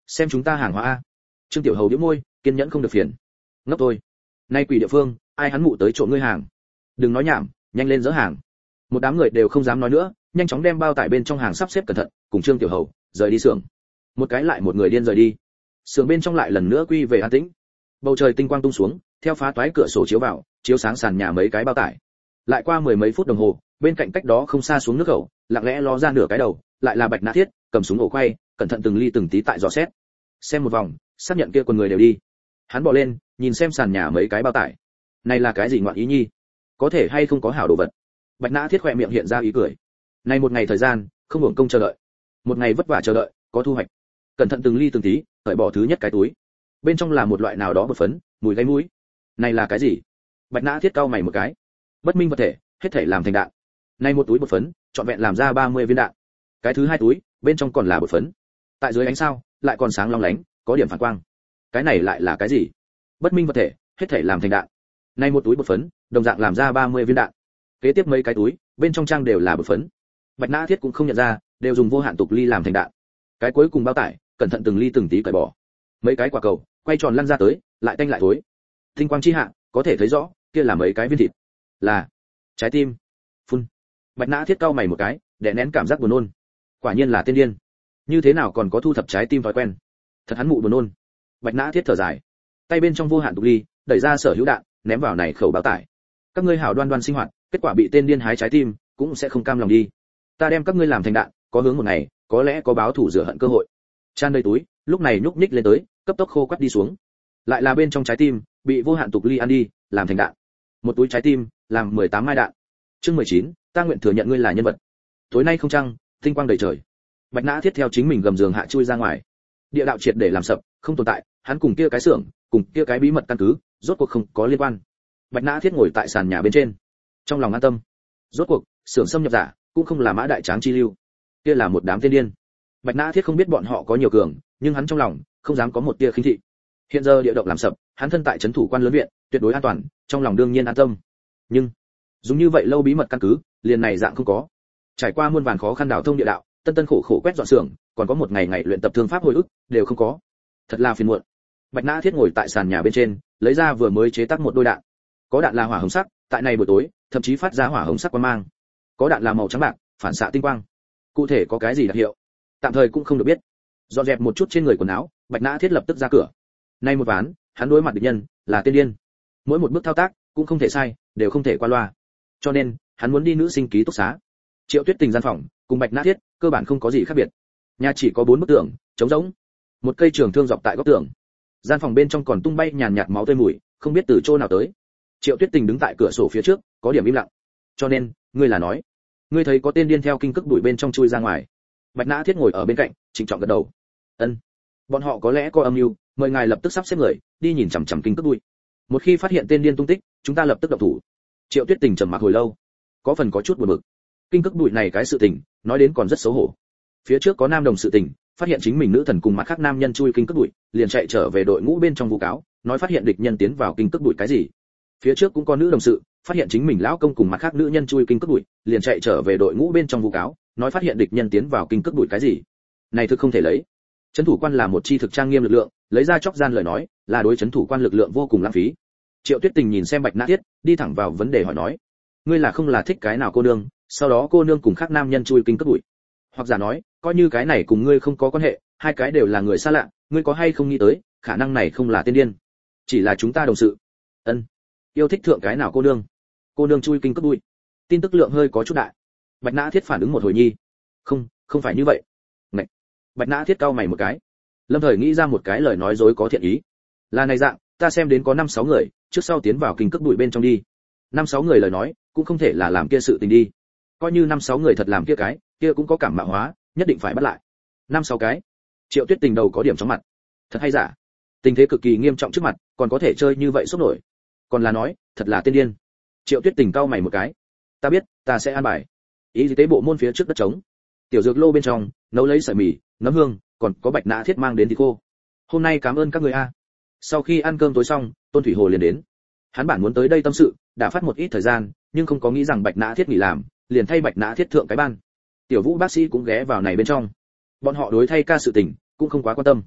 xem chúng ta hàng hóa a. Trương Tiểu Hầu bĩu môi, kiên nhẫn không được phiền. Ngốc thôi. Nay quỷ địa phương, ai hắn mụ tới trộm ngươi hàng. Đừng nói nhảm, nhanh lên dỡ hàng. Một đám người đều không dám nói nữa, nhanh chóng đem bao tải bên trong hàng sắp xếp cẩn thận, cùng Trương Tiểu Hầu rời đi xưởng. Một cái lại một người điên rời đi. Xưởng bên trong lại lần nữa quy về an tĩnh. Bầu trời tinh quang tung xuống, theo phá toái cửa sổ chiếu vào, chiếu sáng sàn nhà mấy cái bao tải. Lại qua mười mấy phút đồng hồ, bên cạnh cách đó không xa xuống nước khẩu, lặng lẽ ló ra nửa cái đầu, lại là Bạch Nã Thiết, cầm súng ổ quay, cẩn thận từng ly từng tí tại dò xét. Xem một vòng, xác nhận kia quần người đều đi. Hắn bò lên, nhìn xem sàn nhà mấy cái bao tải. Này là cái gì ngoạn ý nhi? Có thể hay không có hảo đồ vật? Bạch Nã Thiết khỏe miệng hiện ra ý cười. Này một ngày thời gian, không hưởng công chờ đợi. Một ngày vất vả chờ đợi, có thu hoạch. Cẩn thận từng ly từng tí, cởi bỏ thứ nhất cái túi. Bên trong là một loại nào đó bột phấn, mùi gáy mũi. Này là cái gì? Bạch Nã Thiết cau mày một cái. Bất minh vật thể, hết thể làm thành đạn. Này một túi bột phấn, trọn vẹn làm ra 30 viên đạn. Cái thứ hai túi, bên trong còn là bột phấn. Tại dưới ánh sao, lại còn sáng long lánh, có điểm phản quang. Cái này lại là cái gì? Bất minh vật thể, hết thể làm thành đạn. Này một túi bột phấn, đồng dạng làm ra 30 viên đạn. Kế tiếp mấy cái túi, bên trong trang đều là bột phấn. Bạch Nã Thiết cũng không nhận ra, đều dùng vô hạn tục ly làm thành đạn. Cái cuối cùng bao tải, cẩn thận từng ly từng tí cởi bỏ. Mấy cái quả cầu, quay tròn lăn ra tới, lại tanh lại thối. Tinh quang chi hạ, có thể thấy rõ, kia là mấy cái viên thịt. Là trái tim. Phun. Bạch Nã Thiết cau mày một cái, đè nén cảm giác buồn nôn. Quả nhiên là tiên điên. Như thế nào còn có thu thập trái tim thói quen? Thật hắn mụ buồn nôn. Bạch Nã Thiết thở dài, tay bên trong vô hạn tục ly, đẩy ra sở hữu đạn, ném vào này khẩu bao tải. Các ngươi hảo đoan đoan sinh hoạt, kết quả bị tên điên hái trái tim, cũng sẽ không cam lòng đi. Ta đem các ngươi làm thành đạn, có hướng một ngày, có lẽ có báo thù rửa hận cơ hội. Chan đầy túi, lúc này nhúc nhích lên tới, cấp tốc khô quắt đi xuống. Lại là bên trong trái tim, bị vô hạn tục ly ăn đi, làm thành đạn. Một túi trái tim, làm 18 mai đạn. Chương 19, ta nguyện thừa nhận ngươi là nhân vật. Tối nay không trăng, tinh quang đầy trời. Bạch Nã Thiết theo chính mình gầm giường hạ chui ra ngoài. Địa đạo triệt để làm sập, không tồn tại, hắn cùng kia cái xưởng, cùng kia cái bí mật căn cứ, rốt cuộc không có liên quan. Bạch Nã Thiết ngồi tại sàn nhà bên trên, trong lòng an tâm. Rốt cuộc, xưởng xâm nhập giả, cũng không là Mã Đại Tráng chi lưu. Kia là một đám tiên điên. Bạch Nã Thiết không biết bọn họ có nhiều cường, nhưng hắn trong lòng không dám có một tia khinh thị. Hiện giờ địa động làm sập, hắn thân tại trấn thủ quan lớn viện, tuyệt đối an toàn, trong lòng đương nhiên an tâm. Nhưng, dùng như vậy lâu bí mật căn cứ, liền này dạng không có. Trải qua muôn vàn khó khăn đào thông địa đạo, tân tân khổ khổ quét dọn xưởng, còn có một ngày ngày luyện tập thương pháp hồi ức, đều không có. Thật là phiền muộn. Bạch Nã Thiết ngồi tại sàn nhà bên trên, lấy ra vừa mới chế tác một đôi đạn. Có đạn là hỏa hồng sắc, tại này buổi tối, thậm chí phát ra hỏa hồng sắc quang mang. Có đạn là màu trắng bạc, phản xạ tinh quang. Cụ thể có cái gì đặc hiệu, tạm thời cũng không được biết. Dọn dẹp một chút trên người quần áo, Bạch Nã Thiết lập tức ra cửa. Nay một ván, hắn đối mặt địch nhân là tiên điên. Mỗi một bước thao tác cũng không thể sai, đều không thể qua loa. Cho nên, hắn muốn đi nữ sinh ký túc xá. Triệu Tuyết Tình gian phòng, cùng Bạch Nã Thiết, cơ bản không có gì khác biệt. Nhà chỉ có 4 bức tường, trống rỗng. Một cây trường thương dọc tại góc tường. Gian phòng bên trong còn tung bay nhàn nhạt máu tươi mùi, không biết từ chỗ nào tới. Triệu Tuyết Tình đứng tại cửa sổ phía trước, có điểm im lặng. Cho nên, ngươi là nói, ngươi thấy có tên điên theo kinh cức bụi bên trong chui ra ngoài. Bạch Nã Thiết ngồi ở bên cạnh, trịnh trọng gật đầu. Ân, bọn họ có lẽ có âm mưu, mời ngài lập tức sắp xếp người đi nhìn chằm chằm kinh cức bụi. Một khi phát hiện tên điên tung tích, chúng ta lập tức động thủ. Triệu Tuyết Tình trầm mặc hồi lâu, có phần có chút buồn bực. Kinh cức bụi này cái sự tình, nói đến còn rất xấu hổ. Phía trước có nam đồng sự tình, phát hiện chính mình nữ thần cùng mặt khác nam nhân chui kinh cức bụi, liền chạy trở về đội ngũ bên trong vu cáo, nói phát hiện địch nhân tiến vào kinh cức bụi cái gì. Phía trước cũng có nữ đồng sự, phát hiện chính mình lão công cùng mặt khác nữ nhân chui kinh cức bụi, liền chạy trở về đội ngũ bên trong vu cáo, nói phát hiện địch nhân tiến vào kinh cức bụi cái gì. Này thực không thể lấy. Trấn thủ quan là một chi thực trang nghiêm lực lượng, lấy ra chóc gian lời nói, là đối trấn thủ quan lực lượng vô cùng lãng phí. Triệu Tuyết Tình nhìn xem Bạch Nã Thiết, đi thẳng vào vấn đề hỏi nói, ngươi là không là thích cái nào cô nương, sau đó cô nương cùng khác nam nhân chui kinh cức bụi. Hoặc giả nói, coi như cái này cùng ngươi không có quan hệ, hai cái đều là người xa lạ, ngươi có hay không nghĩ tới, khả năng này không là tiên điên, chỉ là chúng ta đồng sự. Ân, yêu thích thượng cái nào cô nương chui kinh cức bụi. Tin tức lượng hơi có chút đại. Bạch Nã Thiết phản ứng một hồi nhi, không phải như vậy. Này, Bạch Nã Thiết cau mày một cái, lâm thời nghĩ ra một cái lời nói dối có thiện ý. Là này dạng, ta xem đến có 5-6 người, trước sau tiến vào kinh cức bụi bên trong đi. 5-6 người lời nói, cũng không thể là làm kia sự tình đi. Coi như 5-6 người thật làm kia cái, kia cũng có cảm mạo hóa, nhất định phải bắt lại. 5-6 cái. Triệu Tuyết Tình đầu có điểm chóng mặt. Thật hay giả? Tình thế cực kỳ nghiêm trọng trước mặt, còn có thể chơi như vậy sốc nổi. Còn là nói, thật là tiên điên. Triệu Tuyết Tình cau mày một cái. Ta biết, ta sẽ an bài. Y tế bộ môn phía trước đất trống. Tiểu dược lô bên trong, nấu lấy sợi mì, nấm hương, còn có Bạch Nã Thiết mang đến thịt khô. Hôm nay cảm ơn các người a. Sau khi ăn cơm tối xong, Tôn Thủy Hồ liền đến. Hắn bản muốn tới đây tâm sự, đã phát một ít thời gian, nhưng không có nghĩ rằng Bạch Nã Thiết nghỉ làm, liền thay Bạch Nã Thiết thượng cái ban. Tiểu Vũ bác sĩ cũng ghé vào này bên trong. Bọn họ đối thay ca sự tình, cũng không quá quan tâm.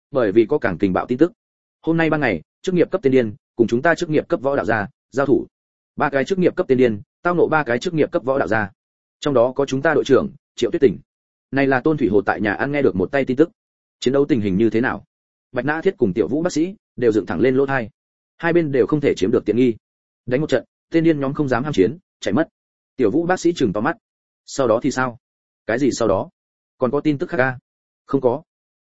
bởi vì có càng kình bạo tin tức. Hôm nay ban ngày, chức nghiệp cấp tiên điên cùng chúng ta chức nghiệp cấp võ đạo gia giao thủ. 3 cái chức nghiệp cấp tiên điên tao nộ 3 cái chức nghiệp cấp võ đạo gia. Trong đó có chúng ta đội trưởng Triệu Tuyết Tỉnh. Này là Tôn Thủy Hồ tại nhà ăn nghe được một tay tin tức. Chiến đấu tình hình như thế nào? Bạch Nã Thiết cùng Tiểu Vũ bác sĩ đều dựng thẳng lên lỗ tai. Hai bên đều không thể chiếm được tiện nghi. Đánh một trận, tên điên nhóm không dám ham chiến, chạy mất. Tiểu Vũ bác sĩ trừng to mắt. Sau đó thì sao? Cái gì sau đó? Còn có tin tức khác a? Không có.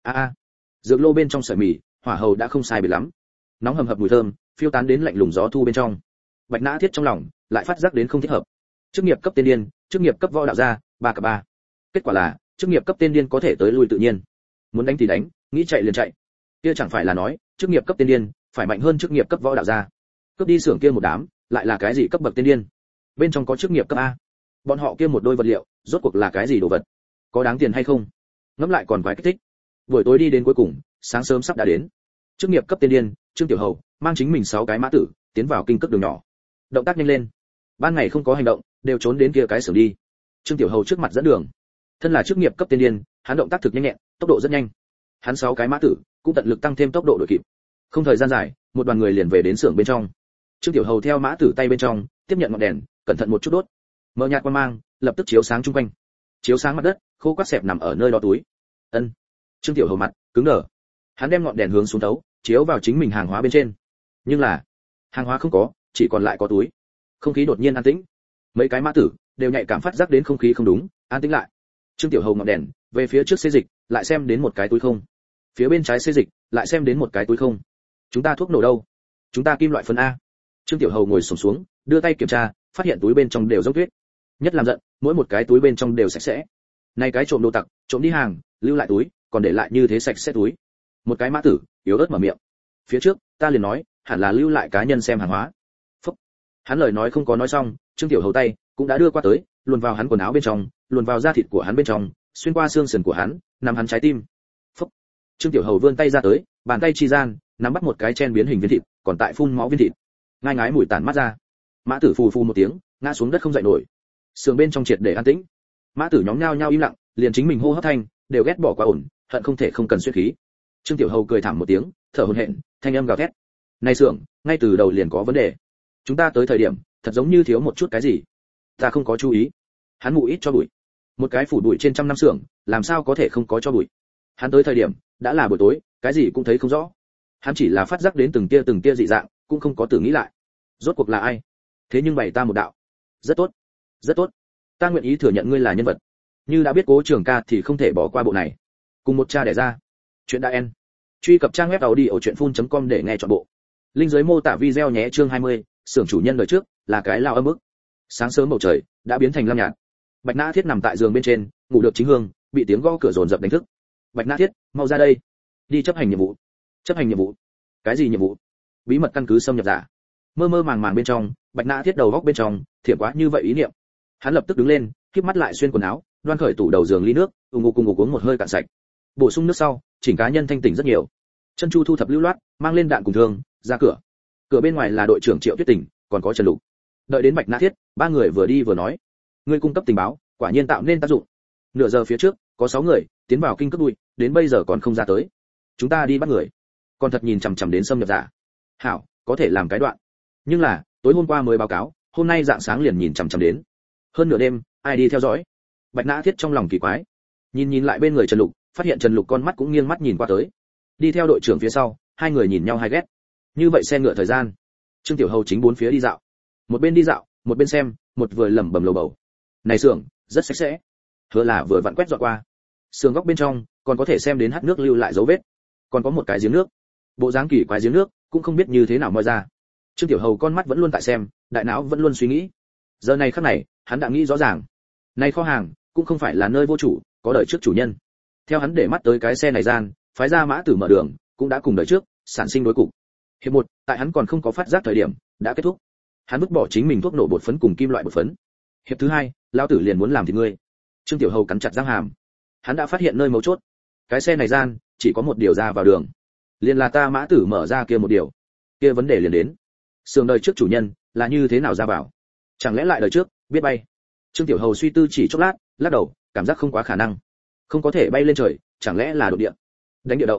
Dược lô bên trong sợi mì, hỏa hầu đã không sai biệt lắm. Nóng hầm hập mùi thơm, phiêu tán đến lạnh lùng gió thu bên trong. Bạch Nã Thiết trong lòng lại phát giác đến không thích hợp. Chức nghiệp cấp tiên điên, chức nghiệp cấp võ đạo gia, 3 kết quả là chức nghiệp cấp tiên điên có thể tới lui tự nhiên, muốn đánh thì đánh, nghĩ chạy liền chạy. Kia chẳng phải là nói chức nghiệp cấp tiên điên phải mạnh hơn chức nghiệp cấp võ đạo gia. Cướp đi xưởng kia một đám, lại là cái gì cấp bậc tiên điên? Bên trong có chức nghiệp cấp a. Bọn họ kia một đôi vật liệu, rốt cuộc là cái gì đồ vật? Có đáng tiền hay không? Ngẫm lại còn quái kích thích. Buổi tối đi đến cuối cùng, sáng sớm sắp đã đến. Chức nghiệp cấp tiên điên, Trương Tiểu Hầu mang chính mình 6 cái mã tử, tiến vào kinh cước đường nhỏ. Động tác nhanh lên. Ban ngày không có hành động, đều trốn đến kia cái xưởng đi. Trương Tiểu Hầu trước mặt dẫn đường. Thân là chức nghiệp cấp tiên điên, hắn động tác thực nhanh nhẹn, tốc độ rất nhanh. Hắn 6 cái mã tử cũng tận lực tăng thêm tốc độ đuổi kịp. Không thời gian dài, một đoàn người liền về đến xưởng bên trong. Trương Tiểu Hầu theo mã tử tay bên trong, tiếp nhận ngọn đèn, cẩn thận một chút đốt. Mở nhạt quang mang, lập tức chiếu sáng chung quanh. Chiếu sáng mặt đất, khô quắt xẹp nằm ở nơi đó túi. Ân. Trương Tiểu Hầu mặt cứng đờ. Hắn đem ngọn đèn hướng xuống thấu, chiếu vào chính mình hàng hóa bên trên. Nhưng là, hàng hóa không có, chỉ còn lại có túi. Không khí đột nhiên an tĩnh. Mấy cái mã tử đều nhạy cảm phát giác đến không khí không đúng, an tĩnh lại. Trương Tiểu Hầu ngọn đèn về phía trước xê dịch, lại xem đến một cái túi không. Phía bên trái xê dịch, lại xem đến một cái túi không. Chúng ta thuốc nổ đâu? Chúng ta kim loại phân a. Trương Tiểu Hầu ngồi xổm xuống, đưa tay kiểm tra, phát hiện túi bên trong đều giống tuyết. Nhất làm giận, mỗi một cái túi bên trong đều sạch sẽ. Này cái trộm đồ tặc, trộm đi hàng, lưu lại túi, còn để lại như thế sạch sẽ túi. Một cái mã tử yếu ớt mở miệng. Phía trước, ta liền nói, hẳn là lưu lại cá nhân xem hàng hóa. Phúc. Hắn lời nói không có nói xong, Trương Tiểu Hầu tay cũng đã đưa qua tới, luồn vào hắn quần áo bên trong, luồn vào da thịt của hắn bên trong, xuyên qua xương sườn của hắn, nắm hắn trái tim. Phúc. Trương Tiểu Hầu vươn tay ra tới, bàn tay chi gian nắm bắt một cái chen biến hình viên thịt, còn tại phun máu viên thịt. Ngai ngái mùi tản mắt ra. Mã tử phù phù một tiếng, ngã xuống đất không dậy nổi. Sườn bên trong triệt để an tĩnh. Mã tử nhóm nhao nhao im lặng, liền chính mình hô hấp thanh đều ghét bỏ quá ổn, hận không thể không cần xuyên khí. Trương Tiểu Hầu cười thảm một tiếng, thở hổn hển, thanh âm gào thét. Này xưởng, ngay từ đầu liền có vấn đề. Chúng ta tới thời điểm, thật giống như thiếu một chút cái gì. Ta không có chú ý. Hắn mụ ít cho bụi. Một cái phủ bụi trên trăm năm xưởng, làm sao có thể không có cho bụi. Hắn tới thời điểm, đã là buổi tối, cái gì cũng thấy không rõ. Hắn chỉ là phát giác đến từng tia dị dạng, cũng không có tự nghĩ lại. Rốt cuộc là ai? Thế nhưng bày ta một đạo. Rất tốt. Rất tốt. Ta nguyện ý thừa nhận ngươi là nhân vật. Như đã biết Cố Trường Ca thì không thể bỏ qua bộ này. Cùng một cha đẻ ra. Chuyện đã en. Truy cập trang web audiochuyenphun.com để nghe trọn bộ. Link dưới mô tả video nhé. Chương 20, xưởng chủ nhân đời trước là cái lao âm ức. Sáng sớm bầu trời đã biến thành lam nhạt. Bạch Nã Thiết nằm tại giường bên trên, ngủ được chính hương, bị tiếng gõ cửa dồn dập đánh thức. Bạch Nã Thiết, mau ra đây, đi chấp hành nhiệm vụ. Chấp hành nhiệm vụ? Cái gì nhiệm vụ? Bí mật căn cứ xâm nhập giả. Mơ mơ màng màng bên trong, Bạch Nã Thiết đầu góc bên trong thiểm quá như vậy ý niệm. Hắn lập tức đứng lên, khép mắt lại xuyên quần áo, đoan khởi tủ đầu giường ly nước, cùng ngủ uống một hơi cạn sạch. Bổ sung nước sau, chỉnh cá nhân thanh tỉnh rất nhiều. Chân chu thu thập lưu loát, mang lên đạn cùng thương, ra cửa. Cửa bên ngoài là đội trưởng Triệu Tuyết Tỉnh, còn có Trần Lục. Đợi đến Bạch Nã Thiết, ba người vừa đi vừa nói. Ngươi cung cấp tình báo, quả nhiên tạo nên tác dụng. Nửa giờ phía trước, có 6 người tiến vào kinh cấp bụi, đến bây giờ còn không ra tới. Chúng ta đi bắt người. Còn thật nhìn chằm chằm đến xâm nhập giả. Hảo, có thể làm cái đoạn. Nhưng là, tối hôm qua mới báo cáo, hôm nay dạng sáng liền nhìn chằm chằm đến. Hơn nửa đêm, ai đi theo dõi? Bạch Nã Thiết trong lòng kỳ quái. Nhìn lại bên người Trần Lục, phát hiện Trần Lục con mắt cũng nghiêng mắt nhìn qua tới. Đi theo đội trưởng phía sau, hai người nhìn nhau hai ghét. Như vậy xe ngựa thời gian. Trương Tiểu Hầu chính bốn phía đi dạo. Một bên đi dạo, một bên xem, một vừa lẩm bẩm lầu bầu. Này xưởng, rất sạch sẽ. Hứa là vừa vặn quét dọn qua. Xưởng góc bên trong, còn có thể xem đến hắt nước lưu lại dấu vết. Còn có một cái giếng nước. Bộ dáng kỳ quái giếng nước, cũng không biết như thế nào moi ra. Trương Tiểu Hầu con mắt vẫn luôn tại xem, đại não vẫn luôn suy nghĩ. Giờ này khắc này, hắn đã nghĩ rõ ràng. Này kho hàng, cũng không phải là nơi vô chủ, có đời trước chủ nhân. Theo hắn để mắt tới cái xe này gian, phái ra mã tử mở đường, cũng đã cùng đời trước sản sinh đối cục. Hiệp 1, tại hắn còn không có phát giác thời điểm, đã kết thúc. Hắn vứt bỏ chính mình thuốc nổ bột phấn cùng kim loại bột phấn. Hiệp thứ 2, lão tử liền muốn làm thịt ngươi. Trương Tiểu Hầu cắn chặt răng hàm. Hắn đã phát hiện nơi mấu chốt. Cái xe này gian, chỉ có một điều ra vào đường. Liền là ta mã tử mở ra kia một điều. Kia vấn đề liền đến. Sườn đời trước chủ nhân là như thế nào ra vào? Chẳng lẽ lại đời trước biết bay? Trương Tiểu Hầu suy tư chỉ chốc lát, lắc đầu, cảm giác không quá khả năng. Không có thể bay lên trời, chẳng lẽ là đột địa? Đánh địa động.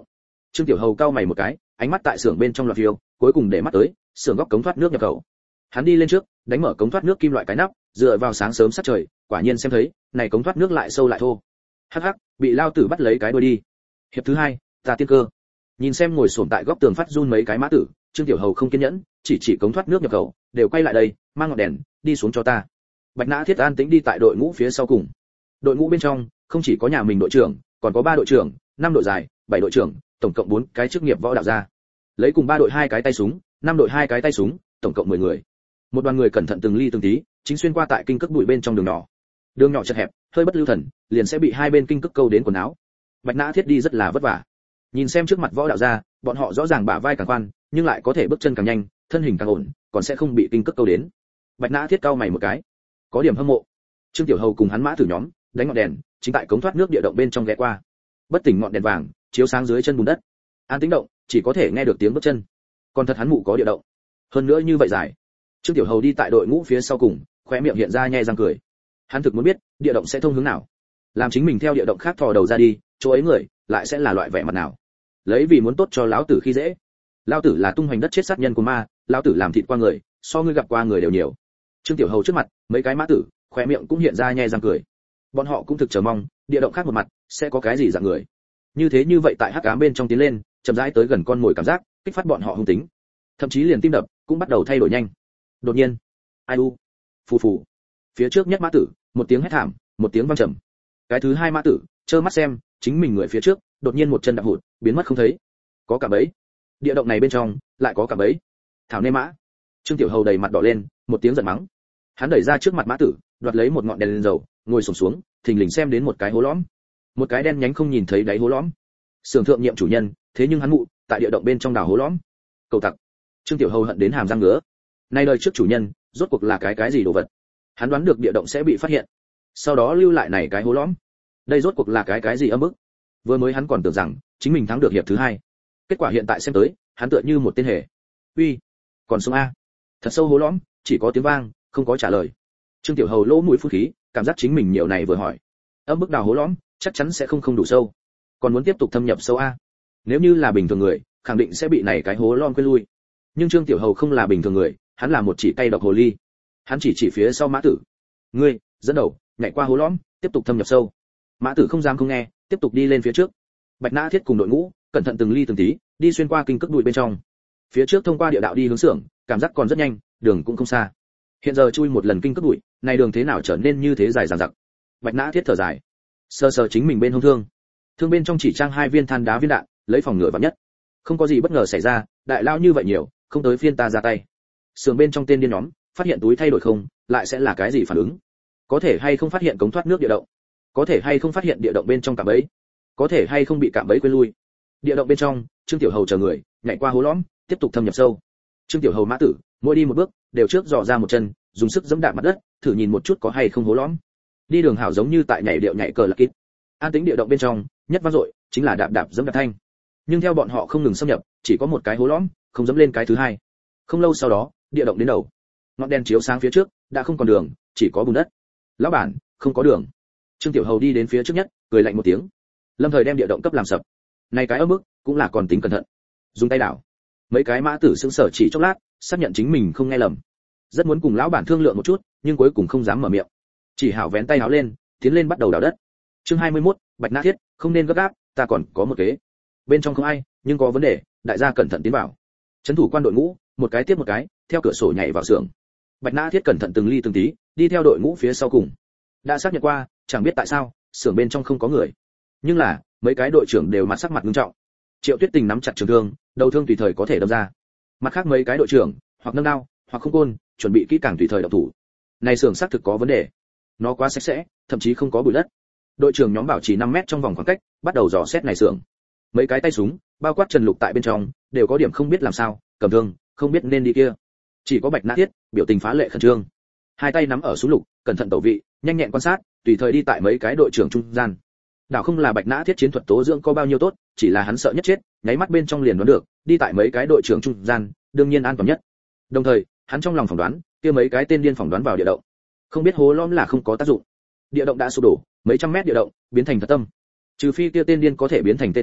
Trương Tiểu Hầu cau mày một cái, ánh mắt tại xưởng bên trong loạt phiêu, cuối cùng để mắt tới xưởng góc cống thoát nước nhập khẩu. Hắn đi lên trước, đánh mở cống thoát nước kim loại cái nắp, dựa vào sáng sớm sát trời, quả nhiên xem thấy, này cống thoát nước lại sâu lại thô. Hắc hắc, bị lao tử bắt lấy cái đuôi đi. Hiệp thứ hai, ta tiên cơ. Nhìn xem ngồi xổm tại góc tường phát run mấy cái mã tử, Trương Tiểu Hầu không kiên nhẫn, chỉ cống thoát nước nhập khẩu, đều quay lại đây, mang ngọn đèn, đi xuống cho ta. Bạch Nã Thiết an tĩnh đi tại đội ngũ phía sau cùng. Đội ngũ bên trong, không chỉ có nhà mình đội trưởng, còn có 3 đội trưởng, 5 đội dài, 7 đội trưởng, tổng cộng 4 cái chức nghiệp võ đạo gia. Lấy cùng 3 đội 2 cái tay súng, 5 đội 2 cái tay súng, tổng cộng 10 người. Một đoàn người cẩn thận từng ly từng tí, chính xuyên qua tại kinh cước bụi bên trong đường nhỏ. Đường nhỏ chật hẹp, hơi bất lưu thần, liền sẽ bị hai bên kinh cước câu đến quần áo. Bạch Nã Thiết đi rất là vất vả. Nhìn xem trước mặt võ đạo gia, bọn họ rõ ràng bả vai càng khoan, nhưng lại có thể bước chân càng nhanh, thân hình càng ổn, còn sẽ không bị kinh cước câu đến. Bạch Nã Thiết cau mày một cái, có điểm hâm mộ. Trương Tiểu Hầu cùng hắn mã tử nhóm, đánh ngọn đèn, chính tại cống thoát nước địa động bên trong ghé qua. Bất tỉnh ngọn đèn vàng, chiếu sáng dưới chân bùn đất. An tĩnh động, chỉ có thể nghe được tiếng bước chân. Còn thật hắn mụ có địa động. Hơn nữa như vậy dài. Trương Tiểu Hầu đi tại đội ngũ phía sau cùng, khóe miệng hiện ra nhe răng cười. Hắn thực muốn biết, địa động sẽ thông hướng nào. Làm chính mình theo địa động khác thò đầu ra đi, chỗ ấy người lại sẽ là loại vẻ mặt nào. Lấy vì muốn tốt cho lão tử khi dễ. Lão tử là tung hoành đất chết sát nhân của ma, lão tử làm thịt qua người, so ngươi gặp qua người đều nhiều. Trương Tiểu Hầu trước mặt, mấy cái mã tử, khóe miệng cũng hiện ra nhe răng cười. Bọn họ cũng thực chờ mong, địa động khác một mặt sẽ có cái gì dạng người. Như vậy tại hắc ám bên trong tiến lên, chậm rãi tới gần con mồi cảm giác, kích phát bọn họ hung tính. Thậm chí liền tim đập cũng bắt đầu thay đổi nhanh. Đột nhiên, ai u, phù phù. Phía trước nhất mã tử, một tiếng hét thảm, một tiếng vang trầm. Cái thứ hai mã tử, trơ mắt xem, chính mình người phía trước, đột nhiên một chân đạp hụt, biến mất không thấy. Có cả bẫy. Địa động này bên trong, lại có cả bẫy. Thảo nê mã. Trương Tiểu Hầu đầy mặt đỏ lên, một tiếng giận mắng. Hắn đẩy ra trước mặt mã tử, đoạt lấy một ngọn đèn lên dầu, ngồi xổm xuống, thình lình xem đến một cái hố lõm. Một cái đen nhánh không nhìn thấy đáy hố lõm. Sưởng thượng nhiệm chủ nhân, thế nhưng hắn mụ, tại địa động bên trong đào hố lõm. Cầu tặc. Trương Tiểu Hầu hận đến hàm răng ngứa. Nay đời trước chủ nhân, rốt cuộc là cái gì đồ vật? Hắn đoán được địa động sẽ bị phát hiện, sau đó lưu lại này cái hố lõm. Đây rốt cuộc là cái gì âm bức? Vừa mới hắn còn tưởng rằng chính mình thắng được hiệp thứ hai, kết quả hiện tại xem tới, hắn tựa như một tên hề. Uy, còn sống a? Thật sâu hố lõm, chỉ có tiếng vang, không có trả lời. Trương Tiểu Hầu lỗ mũi phun khí, cảm giác chính mình nhiều này vừa hỏi. Âm bức đào hố lõm, chắc chắn sẽ không đủ sâu, còn muốn tiếp tục thâm nhập sâu a. Nếu như là bình thường người, khẳng định sẽ bị này cái hố lõm quên lui. Nhưng Trương Tiểu Hầu không là bình thường người, hắn là một chỉ cây độc hồ ly. Hắn chỉ phía sau mã tử. Ngươi, dẫn đầu, nhảy qua hố lõm, tiếp tục thâm nhập sâu. Mã tử không dám không nghe, tiếp tục đi lên phía trước. Bạch Nã Thiết cùng đội ngũ, cẩn thận từng ly từng tí, đi xuyên qua kinh cước bụi bên trong. Phía trước thông qua địa đạo đi hướng xưởng, cảm giác còn rất nhanh, đường cũng không xa. Hiện giờ chui một lần kinh cước bụi, này đường thế nào trở nên như thế dài dằng dặc. Bạch Nã Thiết thở dài, sờ sờ chính mình bên hông thương. Thương bên trong chỉ trang 2 viên than đá viên đạn, lấy phòng ngừa vạn nhất. Không có gì bất ngờ xảy ra, đại lao như vậy nhiều, không tới phiên ta ra tay. Sườn bên trong tên điên nhóm, phát hiện túi thay đổi không, lại sẽ là cái gì phản ứng? Có thể hay không phát hiện cống thoát nước địa động? Có thể hay không phát hiện địa động bên trong cạm bẫy? Có thể hay không bị cạm bẫy quên lui? Địa động bên trong, Trương Tiểu Hầu chờ người, nhảy qua hố lõm, tiếp tục thâm nhập sâu. Trương Tiểu Hầu mã tử, mỗi đi một bước, đều trước dò ra một chân, dùng sức giẫm đạp mặt đất, thử nhìn một chút có hay không hố lõm. Đi đường hảo giống như tại nhảy điệu nhảy cờ lạc kít. An tĩnh địa động bên trong, nhất vang dội, chính là đạp đạp giẫm đạp thanh. Nhưng theo bọn họ không ngừng xâm nhập, chỉ có một cái hố lõm, không dẫm lên cái thứ hai. Không lâu sau đó, địa động đến đầu. Ngọn đèn chiếu sáng phía trước, đã không còn đường, chỉ có bùn đất. Lão bản, không có đường. Trương Tiểu Hầu đi đến phía trước nhất, cười lạnh một tiếng. Lâm thời đem địa động cấp làm sập. Này cái ở mức, cũng là còn tính cẩn thận. Dùng tay đảo. Mấy cái mã tử sững sờ chỉ chốc lát, xác nhận chính mình không nghe lầm. Rất muốn cùng lão bản thương lượng một chút, nhưng cuối cùng không dám mở miệng. Chỉ hảo vén tay áo lên, tiến lên bắt đầu đào đất. Chương 21, Bạch Nã Thiết, không nên gấp gáp, ta còn có một kế. Bên trong không ai, nhưng có vấn đề, đại gia cẩn thận tiến vào. Trấn thủ quan đội ngũ, một cái tiếp một cái, theo cửa sổ nhảy vào xưởng. Bạch Nã Thiết cẩn thận từng ly từng tí, đi theo đội ngũ phía sau cùng. Đã xác nhận qua, chẳng biết tại sao, xưởng bên trong không có người. Nhưng là, mấy cái đội trưởng đều mặt sắc mặt nghiêm trọng. Triệu Tuyết Tình nắm chặt trường thương, đầu thương tùy thời có thể đâm ra. Mặt khác mấy cái đội trưởng, hoặc nâng đao, hoặc không côn, chuẩn bị kỹ càng tùy thời động thủ. Này xưởng xác thực có vấn đề. Nó quá sạch sẽ, thậm chí không có bụi đất. Đội trưởng nhóm bảo trì 5 mét trong vòng khoảng cách, bắt đầu dò xét này xưởng. Mấy cái tay súng, bao quát Trần Lục tại bên trong, đều có điểm không biết làm sao, cầm thương, không biết nên đi kia. Chỉ có Bạch Nã Thiết, biểu tình phá lệ khẩn trương. Hai tay nắm ở súng lục, cẩn thận tẩu vị, nhanh nhẹn quan sát, tùy thời đi tại mấy cái đội trưởng trung gian. Đảo không là Bạch Nã Thiết chiến thuật tố dưỡng có bao nhiêu tốt, chỉ là hắn sợ nhất chết, nháy mắt bên trong liền đoán được, đi tại mấy cái đội trưởng trung gian, đương nhiên an toàn nhất. Đồng thời, hắn trong lòng phỏng đoán, kia mấy cái tên điên phỏng đoán vào địa động. Không biết hố lõm là không có tác dụng. Địa động đã sụp đổ, mấy trăm mét địa động, biến thành thật tâm. Trừ phi kia tên điên có thể biến thành TT,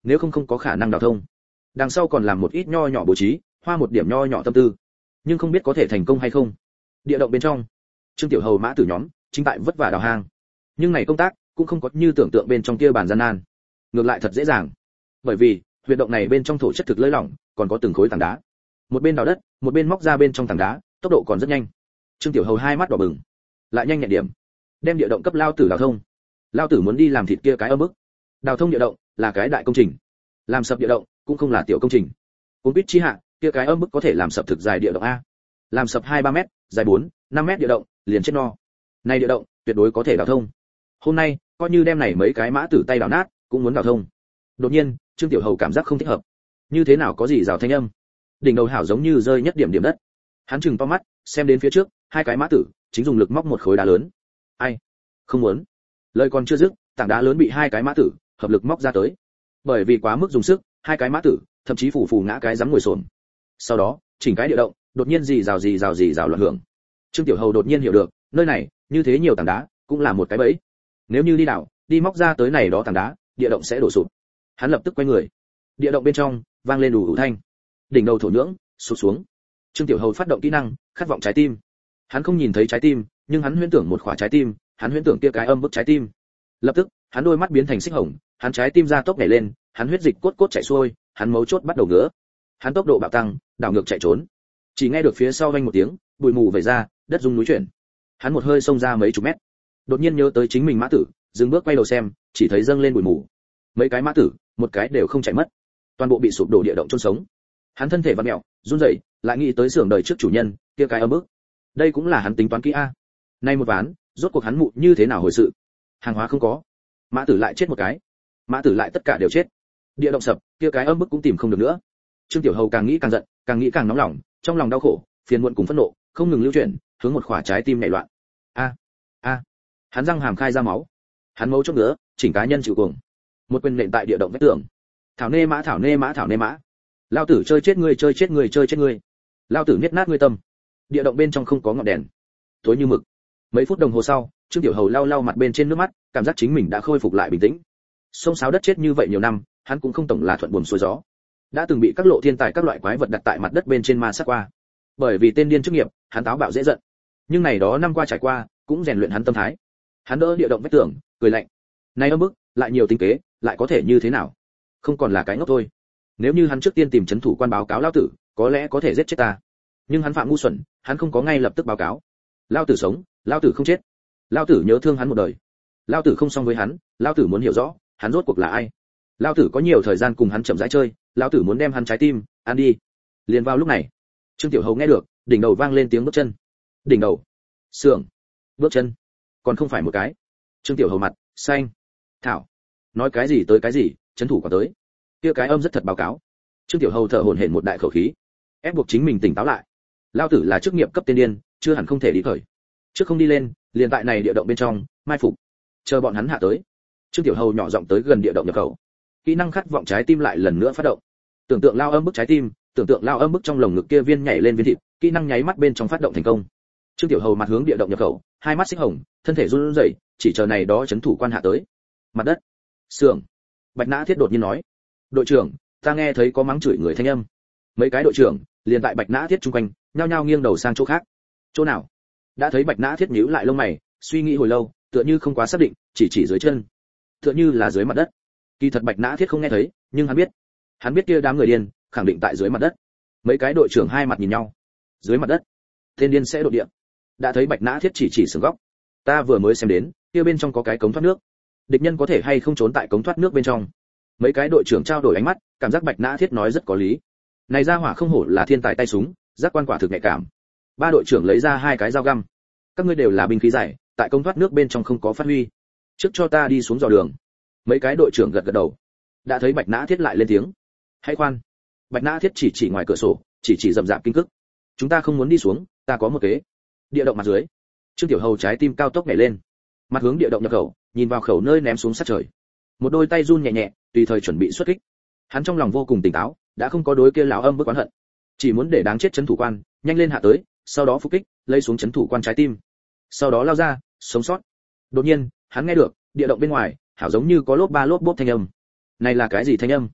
nếu không có khả năng đào thông. Đằng sau còn làm một ít nho nhỏ bố trí, hoa một điểm nho nhỏ tâm tư, nhưng không biết có thể thành công hay không. Địa động bên trong, Trương Tiểu Hầu mã tử nhóm chính tại vất vả đào hang, nhưng này công tác cũng không có như tưởng tượng bên trong kia bàn gian nan, ngược lại thật dễ dàng. Bởi vì huyệt động này bên trong thổ chất thực lơi lỏng, còn có từng khối tảng đá. Một bên đào đất, một bên móc ra bên trong tảng đá, tốc độ còn rất nhanh. Trương Tiểu Hầu hai mắt đỏ bừng, lại nhanh nhẹn điểm, đem địa động cấp lao tử đào thông. Lao tử muốn đi làm thịt kia cái âm bức. Đào thông địa động là cái đại công trình, làm sập địa động cũng không là tiểu công trình. Cuốn biết chi hạ, kia cái âm bức có thể làm sập thực dài địa động a. Làm sập 2-3 mét, dài 4-5 mét địa động, liền chết no. Này địa động, tuyệt đối có thể đào thông. Hôm nay, coi như đem này mấy cái mã tử tay đào nát, cũng muốn đào thông. Đột nhiên, Trương Tiểu Hầu cảm giác không thích hợp. Như thế nào có gì rào thanh âm? Đỉnh đầu hảo giống như rơi nhất điểm điểm đất. Hắn chừng to mắt, xem đến phía trước, hai cái mã tử chính dùng lực móc một khối đá lớn. Ai? Không muốn. Lời còn chưa dứt, tảng đá lớn bị hai cái mã tử hợp lực móc ra tới. Bởi vì quá mức dùng sức, hai cái mã tử thậm chí phủ ngã cái giẫm ngồi xổm. Sau đó, chỉnh cái địa động đột nhiên rì rào loạn hưởng. Trương Tiểu Hầu đột nhiên hiểu được, nơi này như thế nhiều tảng đá cũng là một cái bẫy. Nếu như đi đào, đi móc ra tới này đó tảng đá, địa động sẽ đổ sụp. Hắn lập tức quay người. Địa động bên trong vang lên đủ thanh. Đỉnh đầu thổ nhưỡng sụp xuống. Trương Tiểu Hầu phát động kỹ năng, khát vọng trái tim. Hắn không nhìn thấy trái tim, nhưng hắn huyễn tưởng một khỏa trái tim, hắn huyễn tưởng kia cái âm bức trái tim. Lập tức, hắn đôi mắt biến thành xích hồng, hắn trái tim ra tốc nhảy lên, hắn huyết dịch cốt chảy xuôi, hắn mấu chốt bắt đầu ngứa. Hắn tốc độ bạo tăng, đảo ngược chạy trốn. Chỉ nghe được phía sau vang một tiếng, bụi mù vẩy ra, đất rung núi chuyển. Hắn một hơi xông ra mấy chục mét. Đột nhiên nhớ tới chính mình mã tử, dừng bước quay đầu xem, chỉ thấy dâng lên bụi mù. Mấy cái mã tử, một cái đều không chạy mất, toàn bộ bị sụp đổ địa động chôn sống. Hắn thân thể vặn mèo, run rẩy, lại nghĩ tới xưởng đời trước chủ nhân, kia cái âm bức. Đây cũng là hắn tính toán kỹ a. Nay một ván, rốt cuộc hắn mụ như thế nào hồi sự? Hàng hóa không có, mã tử lại chết một cái, mã tử lại tất cả đều chết. Địa động sập, kia cái âm bức cũng tìm không được nữa. Trương Tiểu Hầu càng nghĩ càng giận, càng nghĩ càng nóng lòng, trong lòng đau khổ, phiền muộn cùng phẫn nộ, không ngừng lưu chuyển, hướng một khỏa trái tim nảy loạn. A. Hắn răng hàm khai ra máu. Hắn mấu chốt nữa, chỉnh cá nhân chịu cuồng. Một quyền nện tại địa động vách tường. Thảo nê mã. Lao tử chơi chết ngươi. Lao tử niết nát ngươi tâm. Địa động bên trong không có ngọn đèn, tối như mực. Mấy phút đồng hồ sau, Trương Tiểu Hầu lau mặt bên trên nước mắt, cảm giác chính mình đã khôi phục lại bình tĩnh. Sông sáo đất chết như vậy nhiều năm, hắn cũng không tổng là thuận buồm xuôi gió. Đã từng bị các lộ thiên tài các loại quái vật đặt tại mặt đất bên trên ma sát qua. Bởi vì tên điên chức nghiệp, hắn táo bạo dễ giận. Nhưng này đó năm qua trải qua, cũng rèn luyện hắn tâm thái. Hắn đỡ địa động vách tường, cười lạnh. Này âm bức, lại nhiều tính kế, lại có thể như thế nào? Không còn là cái ngốc thôi. Nếu như hắn trước tiên tìm trấn thủ quan báo cáo lão tử, có lẽ có thể giết chết ta. Nhưng hắn phạm ngu xuẩn, hắn không có ngay lập tức báo cáo. Lão tử sống, lão tử không chết. Lão tử nhớ thương hắn một đời. Lão tử không xong với hắn, lão tử muốn hiểu rõ, hắn rốt cuộc là ai. Lão tử có nhiều thời gian cùng hắn chậm rãi chơi, lão tử muốn đem hắn trái tim ăn đi. Liền vào lúc này, Trương Tiểu Hầu nghe được, đỉnh đầu vang lên tiếng bước chân. Đỉnh đầu, sườn, bước chân, còn không phải một cái. Trương Tiểu Hầu mặt xanh. Thảo, nói cái gì tới cái gì, trấn thủ quả tới. Kia cái âm rất thật báo cáo. Trương Tiểu Hầu thở hổn hển một đại khẩu khí, ép buộc chính mình tỉnh táo lại. Lão tử là chức nghiệp cấp tiên điên, chưa hẳn không thể đi khởi. Trước không đi lên, liền tại này địa động bên trong, mai phục, chờ bọn hắn hạ tới. Trương Tiểu Hầu nhỏ giọng tới gần địa động nhập khẩu. Kỹ năng khát vọng trái tim lại lần nữa phát động. Tưởng tượng lao âm bức trái tim, tưởng tượng lao âm bức trong lồng ngực kia viên nhảy lên viên thịt, kỹ năng nháy mắt bên trong phát động thành công. Trương Tiểu Hầu mặt hướng địa động nhập khẩu, hai mắt xích hồng, thân thể run rẩy, chỉ chờ này đó chấn thủ quan hạ tới. Mặt đất, sườn. Bạch Nã Thiết đột nhiên nói: "Đội trưởng, ta nghe thấy có mắng chửi người thanh âm." Mấy cái đội trưởng liền tại Bạch Nã Thiết chung quanh, nhao nhao nghiêng đầu sang chỗ khác. "Chỗ nào?" Đã thấy Bạch Nã Thiết nhíu lại lông mày, suy nghĩ hồi lâu, tựa như không quá xác định, chỉ dưới chân, tựa như là dưới mặt đất. Kỳ thật Bạch Nã Thiết không nghe thấy, nhưng hắn biết kia đám người điên khẳng định tại dưới mặt đất. Mấy cái đội trưởng hai mặt nhìn nhau. Dưới mặt đất, tên điên sẽ độ địa. Đã thấy Bạch Nã Thiết chỉ sườn góc. Ta vừa mới xem đến, kia bên trong có cái cống thoát nước. Địch nhân có thể hay không trốn tại cống thoát nước bên trong? Mấy cái đội trưởng trao đổi ánh mắt, cảm giác Bạch Nã Thiết nói rất có lý. Này ra hỏa không hổ là thiên tài tay súng, giác quan quả thực nhạy cảm. Ba đội trưởng lấy ra hai cái dao găm. Các ngươi đều là binh khí dài, tại cống thoát nước bên trong không có phát huy. Trước cho ta đi xuống dò đường. Mấy cái đội trưởng gật đầu. Đã thấy Bạch Nã Thiết lại lên tiếng. Hãy khoan. Bạch Nã Thiết chỉ ngoài cửa sổ, chỉ rậm rạp kinh cức. Chúng ta không muốn đi xuống, ta có một kế. Địa động mặt dưới. Trương Tiểu Hầu trái tim cao tốc nhảy lên, mặt hướng địa động nhập khẩu, nhìn vào khẩu nơi ném xuống sát trời. Một đôi tay run nhẹ nhẹ, tùy thời chuẩn bị xuất kích. Hắn trong lòng vô cùng tỉnh táo, đã không có đối kia lão âm bức oán hận, chỉ muốn để đáng chết trấn thủ quan nhanh lên hạ tới, sau đó phục kích, lấy xuống trấn thủ quan trái tim, sau đó lao ra, sống sót. Đột nhiên, hắn nghe được địa động bên ngoài, hảo giống như có lốp ba lốp bốp thanh âm. Này là cái gì thanh âm?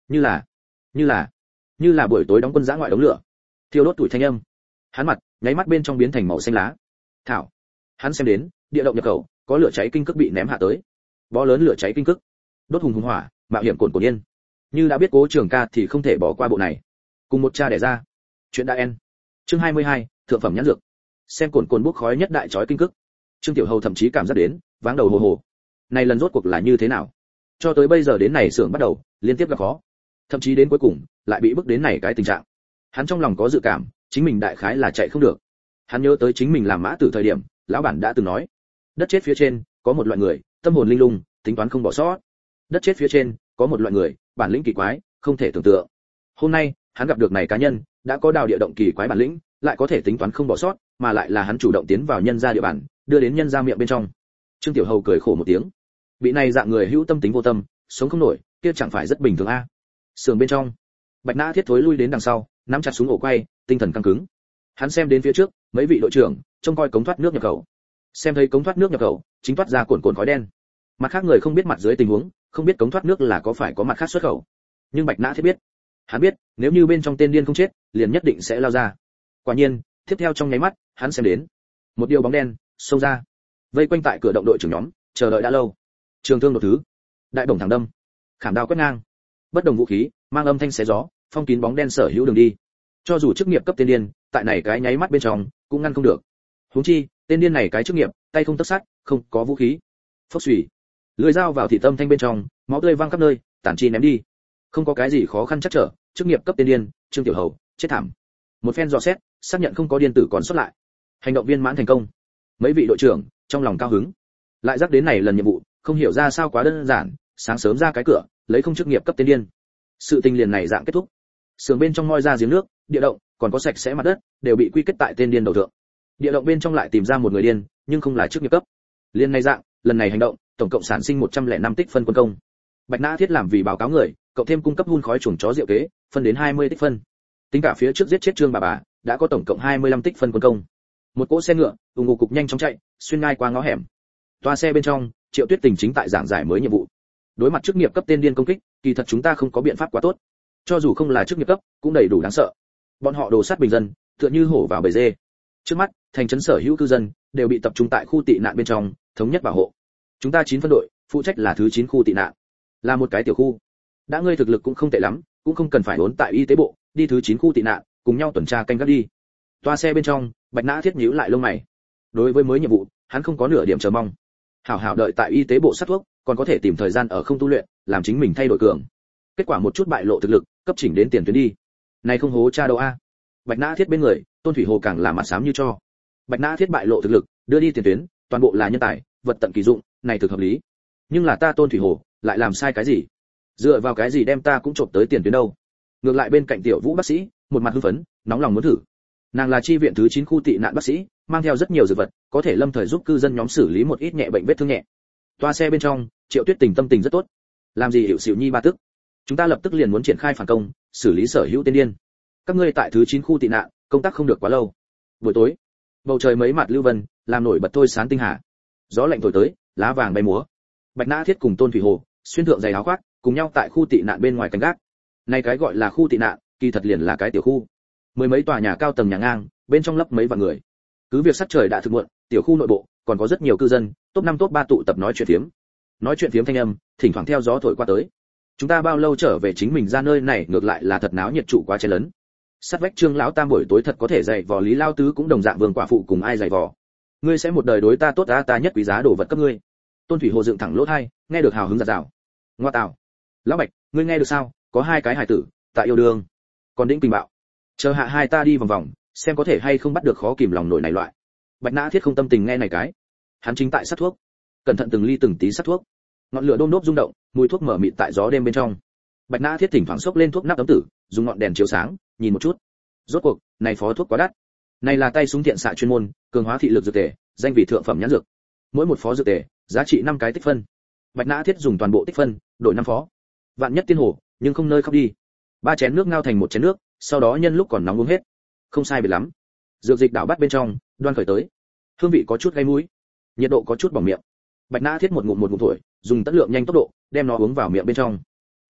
Như là buổi tối đóng quân giã ngoại đống lửa, thiêu đốt tuổi thanh âm. Hắn mặt nháy mắt bên trong biến thành màu xanh lá. Thảo. Hắn xem đến, địa động nhập khẩu, có lửa cháy kinh cức bị ném hạ tới. Bó lớn lửa cháy kinh cức, đốt hùng hỏa, mạo hiểm cồn yên. Như đã biết Cố Trường Ca thì không thể bỏ qua bộ này. Cùng một cha đẻ ra. Chuyện đã en. Chương 22, thượng phẩm nhãn dược. Xem cồn bốc khói nhất đại chói kinh cức. Trương Tiểu Hầu thậm chí cảm giác đến, váng đầu hồ hồ. Này lần rốt cuộc là như thế nào? Cho tới bây giờ đến này xưởng bắt đầu, liên tiếp gặp khó. Thậm chí đến cuối cùng, lại bị bức đến này cái tình trạng. Hắn trong lòng có dự cảm, chính mình đại khái là chạy không được. Hắn nhớ tới chính mình làm mã tử thời điểm, lão bản đã từng nói, đất chết phía trên, có một loại người, tâm hồn linh lung, tính toán không bỏ sót. Đất chết phía trên, có một loại người, bản lĩnh kỳ quái, không thể tưởng tượng. Hôm nay, hắn gặp được này cá nhân, đã có đào địa động kỳ quái bản lĩnh, lại có thể tính toán không bỏ sót, mà lại là hắn chủ động tiến vào nhân gia địa bàn, đưa đến nhân gia miệng bên trong. Trương Tiểu Hầu cười khổ một tiếng. Bị này dạng người hữu tâm tính vô tâm, sống không nổi, kia chẳng phải rất bình thường a. Sườn bên trong, Bạch Nã Thiết thối lui đến đằng sau, nắm chặt súng ổ quay, tinh thần căng cứng. Hắn xem đến phía trước, mấy vị đội trưởng trông coi cống thoát nước nhập khẩu. Xem thấy cống thoát nước nhập khẩu, chính thoát ra cuồn khói đen. Mặt khác người không biết mặt dưới tình huống, không biết cống thoát nước là có phải có mặt khác xuất khẩu. Nhưng Bạch Nã Thiết biết, hắn biết, nếu như bên trong tên điên không chết, liền nhất định sẽ lao ra. Quả nhiên, tiếp theo trong nháy mắt, hắn xem đến một điều bóng đen xông ra, vây quanh tại cửa động đội trưởng nhóm, chờ đợi đã lâu. Trường thương đột thứ, đại bổng thẳng đâm, khảm đao quét ngang, bất đồng vũ khí, mang âm thanh xé gió, phong kín bóng đen sở hữu đường đi. Cho dù chức nghiệp cấp tên điên, tại này cái nháy mắt bên trong, cũng ngăn không được. Huống chi, tên điên này cái chức nghiệp, tay không tấc sắt, không có vũ khí. Phốc xùy, lưỡi dao vào thị tâm thanh bên trong, máu tươi văng khắp nơi, tản chi ném đi. Không có cái gì khó khăn chắc trở, chức nghiệp cấp tên điên, Trương Tiểu Hầu, chết thảm. Một phen dò xét, xác nhận không có điên tử còn xuất lại. Hành động viên mãn thành công. Mấy vị đội trưởng trong lòng cao hứng. Lại dắt đến này lần nhiệm vụ, không hiểu ra sao quá đơn giản, sáng sớm ra cái cửa, lấy không chức nghiệp cấp tên điên. Sự tình liền này dạng kết thúc. Sườn bên trong moi ra giếng nước, địa động, còn có sạch sẽ mặt đất, đều bị quy kết tại tên điên đầu thượng. Địa động bên trong lại tìm ra một người điên, nhưng không là chức nghiệp cấp. Liên này dạng, lần này hành động, tổng cộng sản sinh 105 tích phân quân công. Bạch Nã Thiết làm vì báo cáo người, cộng thêm cung cấp hun khói chuồng chó rượu kế, phân đến 20 tích phân. Tính cả phía trước giết chết Trương bà, đã có tổng cộng 25 tích phân quân công. Một cỗ xe ngựa, ùng ục cục nhanh chóng chạy, xuyên ngai qua ngõ hẻm. Toa xe bên trong, Triệu Tuyết Tình chính tại giảng giải mới nhiệm vụ. Đối mặt chức nghiệp cấp tên điên công kích, kỳ thật chúng ta không có biện pháp quá tốt. Cho dù không là chức nghiệp cấp, cũng đầy đủ đáng sợ. Bọn họ đồ sát bình dân, tựa như hổ vào bầy dê. Trước mắt, thành trấn sở hữu cư dân đều bị tập trung tại khu tị nạn bên trong, thống nhất bảo hộ. Chúng ta 9 phân đội, phụ trách là thứ 9 khu tị nạn. Là một cái tiểu khu. Đã ngươi thực lực cũng không tệ lắm, cũng không cần phải ốn tại y tế bộ, đi thứ 9 khu tị nạn, cùng nhau tuần tra canh gác đi. Toa xe bên trong, Bạch Nã Thiết nhíu lại lông mày. Đối với mới nhiệm vụ, hắn không có nửa điểm chờ mong. Hảo hảo đợi tại y tế bộ sát thuốc, còn có thể tìm thời gian ở không tu luyện, làm chính mình thay đổi cường. Kết quả một chút bại lộ thực lực, cấp chỉnh đến tiền tuyến đi. Này không hố cha đâu a. Bạch Nã Thiết bên người, Tôn Thủy Hồ càng là mặt xám như cho. Bạch Nã Thiết bại lộ thực lực, đưa đi tiền tuyến, toàn bộ là nhân tài, vật tận kỳ dụng, này thực hợp lý. Nhưng là ta Tôn Thủy Hồ, lại làm sai cái gì? Dựa vào cái gì đem ta cũng trộm tới tiền tuyến đâu? Ngược lại bên cạnh tiểu Vũ bác sĩ, một mặt hưng phấn, nóng lòng muốn thử. Nàng là chi viện thứ 9 khu tị nạn bác sĩ, mang theo rất nhiều dược vật, có thể lâm thời giúp cư dân nhóm xử lý một ít nhẹ bệnh vết thương nhẹ. Toa xe bên trong, Triệu Tuyết Tình tâm tình rất tốt. Làm gì hiểu xỉu nhi ba tức? Chúng ta lập tức liền muốn triển khai phản công, xử lý sở hữu tên điên. Các ngươi tại thứ 9 khu tị nạn, công tác không được quá lâu. Buổi tối, bầu trời mấy mặt lưu vân, làm nổi bật thôi sáng tinh hà. Gió lạnh thổi tới, lá vàng bay múa. Bạch Nã Thiết cùng Tôn Thủy Hồ, xuyên thượng giày áo khoác, cùng nhau tại khu tị nạn bên ngoài canh gác. Này cái gọi là khu tị nạn, kỳ thật liền là cái tiểu khu. Mười mấy tòa nhà cao tầng nhà ngang, bên trong lấp mấy vạn người. Cứ việc sắc trời đã thực muộn, tiểu khu nội bộ còn có rất nhiều cư dân, top 5 top 3 tụ tập nói chuyện phiếm. Nói chuyện phiếm thanh âm, thỉnh thoảng theo gió thổi qua tới. Chúng ta bao lâu trở về chính mình ra nơi này, ngược lại là thật náo nhiệt trụ quá chen lớn. Sát vách Trương lão tam buổi tối thật có thể dạy vò Lý lao tứ cũng đồng dạng vương quả phụ cùng ai dạy vò. Ngươi sẽ một đời đối ta tốt, ta nhất quý giá đồ vật cấp ngươi. Tôn Thủy Hồ dựng thẳng lỗ tai, nghe được hào hứng giạt rào. Ngoa tào. Lão Bạch, ngươi nghe được sao? Có 2 cái hài tử, tại yêu đương. Còn đĩnh kinh bạo. Chờ hạ hai ta đi vòng vòng, xem có thể hay không bắt được khó kìm lòng nổi này loại. Bạch Nã Thiết không tâm tình nghe này cái. Hắn chính tại sát thuốc, cẩn thận từng ly từng tí sát thuốc. Ngọn lửa đôm đốp rung động, mùi thuốc mở mịt tại gió đêm bên trong. Bạch Nã Thiết thỉnh thoảng xốc lên thuốc nắp ấm tử, dùng ngọn đèn chiếu sáng, nhìn một chút. Rốt cuộc, này phó thuốc quá đắt. Này là tay súng thiện xạ chuyên môn, cường hóa thị lực dược tề, danh vị thượng phẩm nhãn dược. Mỗi một phó dược tề, giá trị 5 cái tích phân. Bạch Nã Thiết dùng toàn bộ tích phân, đổi 5 phó. Vạn nhất tiên hồ, nhưng không nơi khóc đi. 3 chén nước ngao thành một chén nước, sau đó nhân lúc còn nóng uống hết. Không sai biệt lắm. Dược dịch đảo bắt bên trong, đoan khởi tới. Hương vị có chút gây mũi, nhiệt độ có chút bỏng miệng. Bạch Nã Thiết một ngụm thổi, dùng tốc lượng nhanh tốc độ, đem nó uống vào miệng bên trong.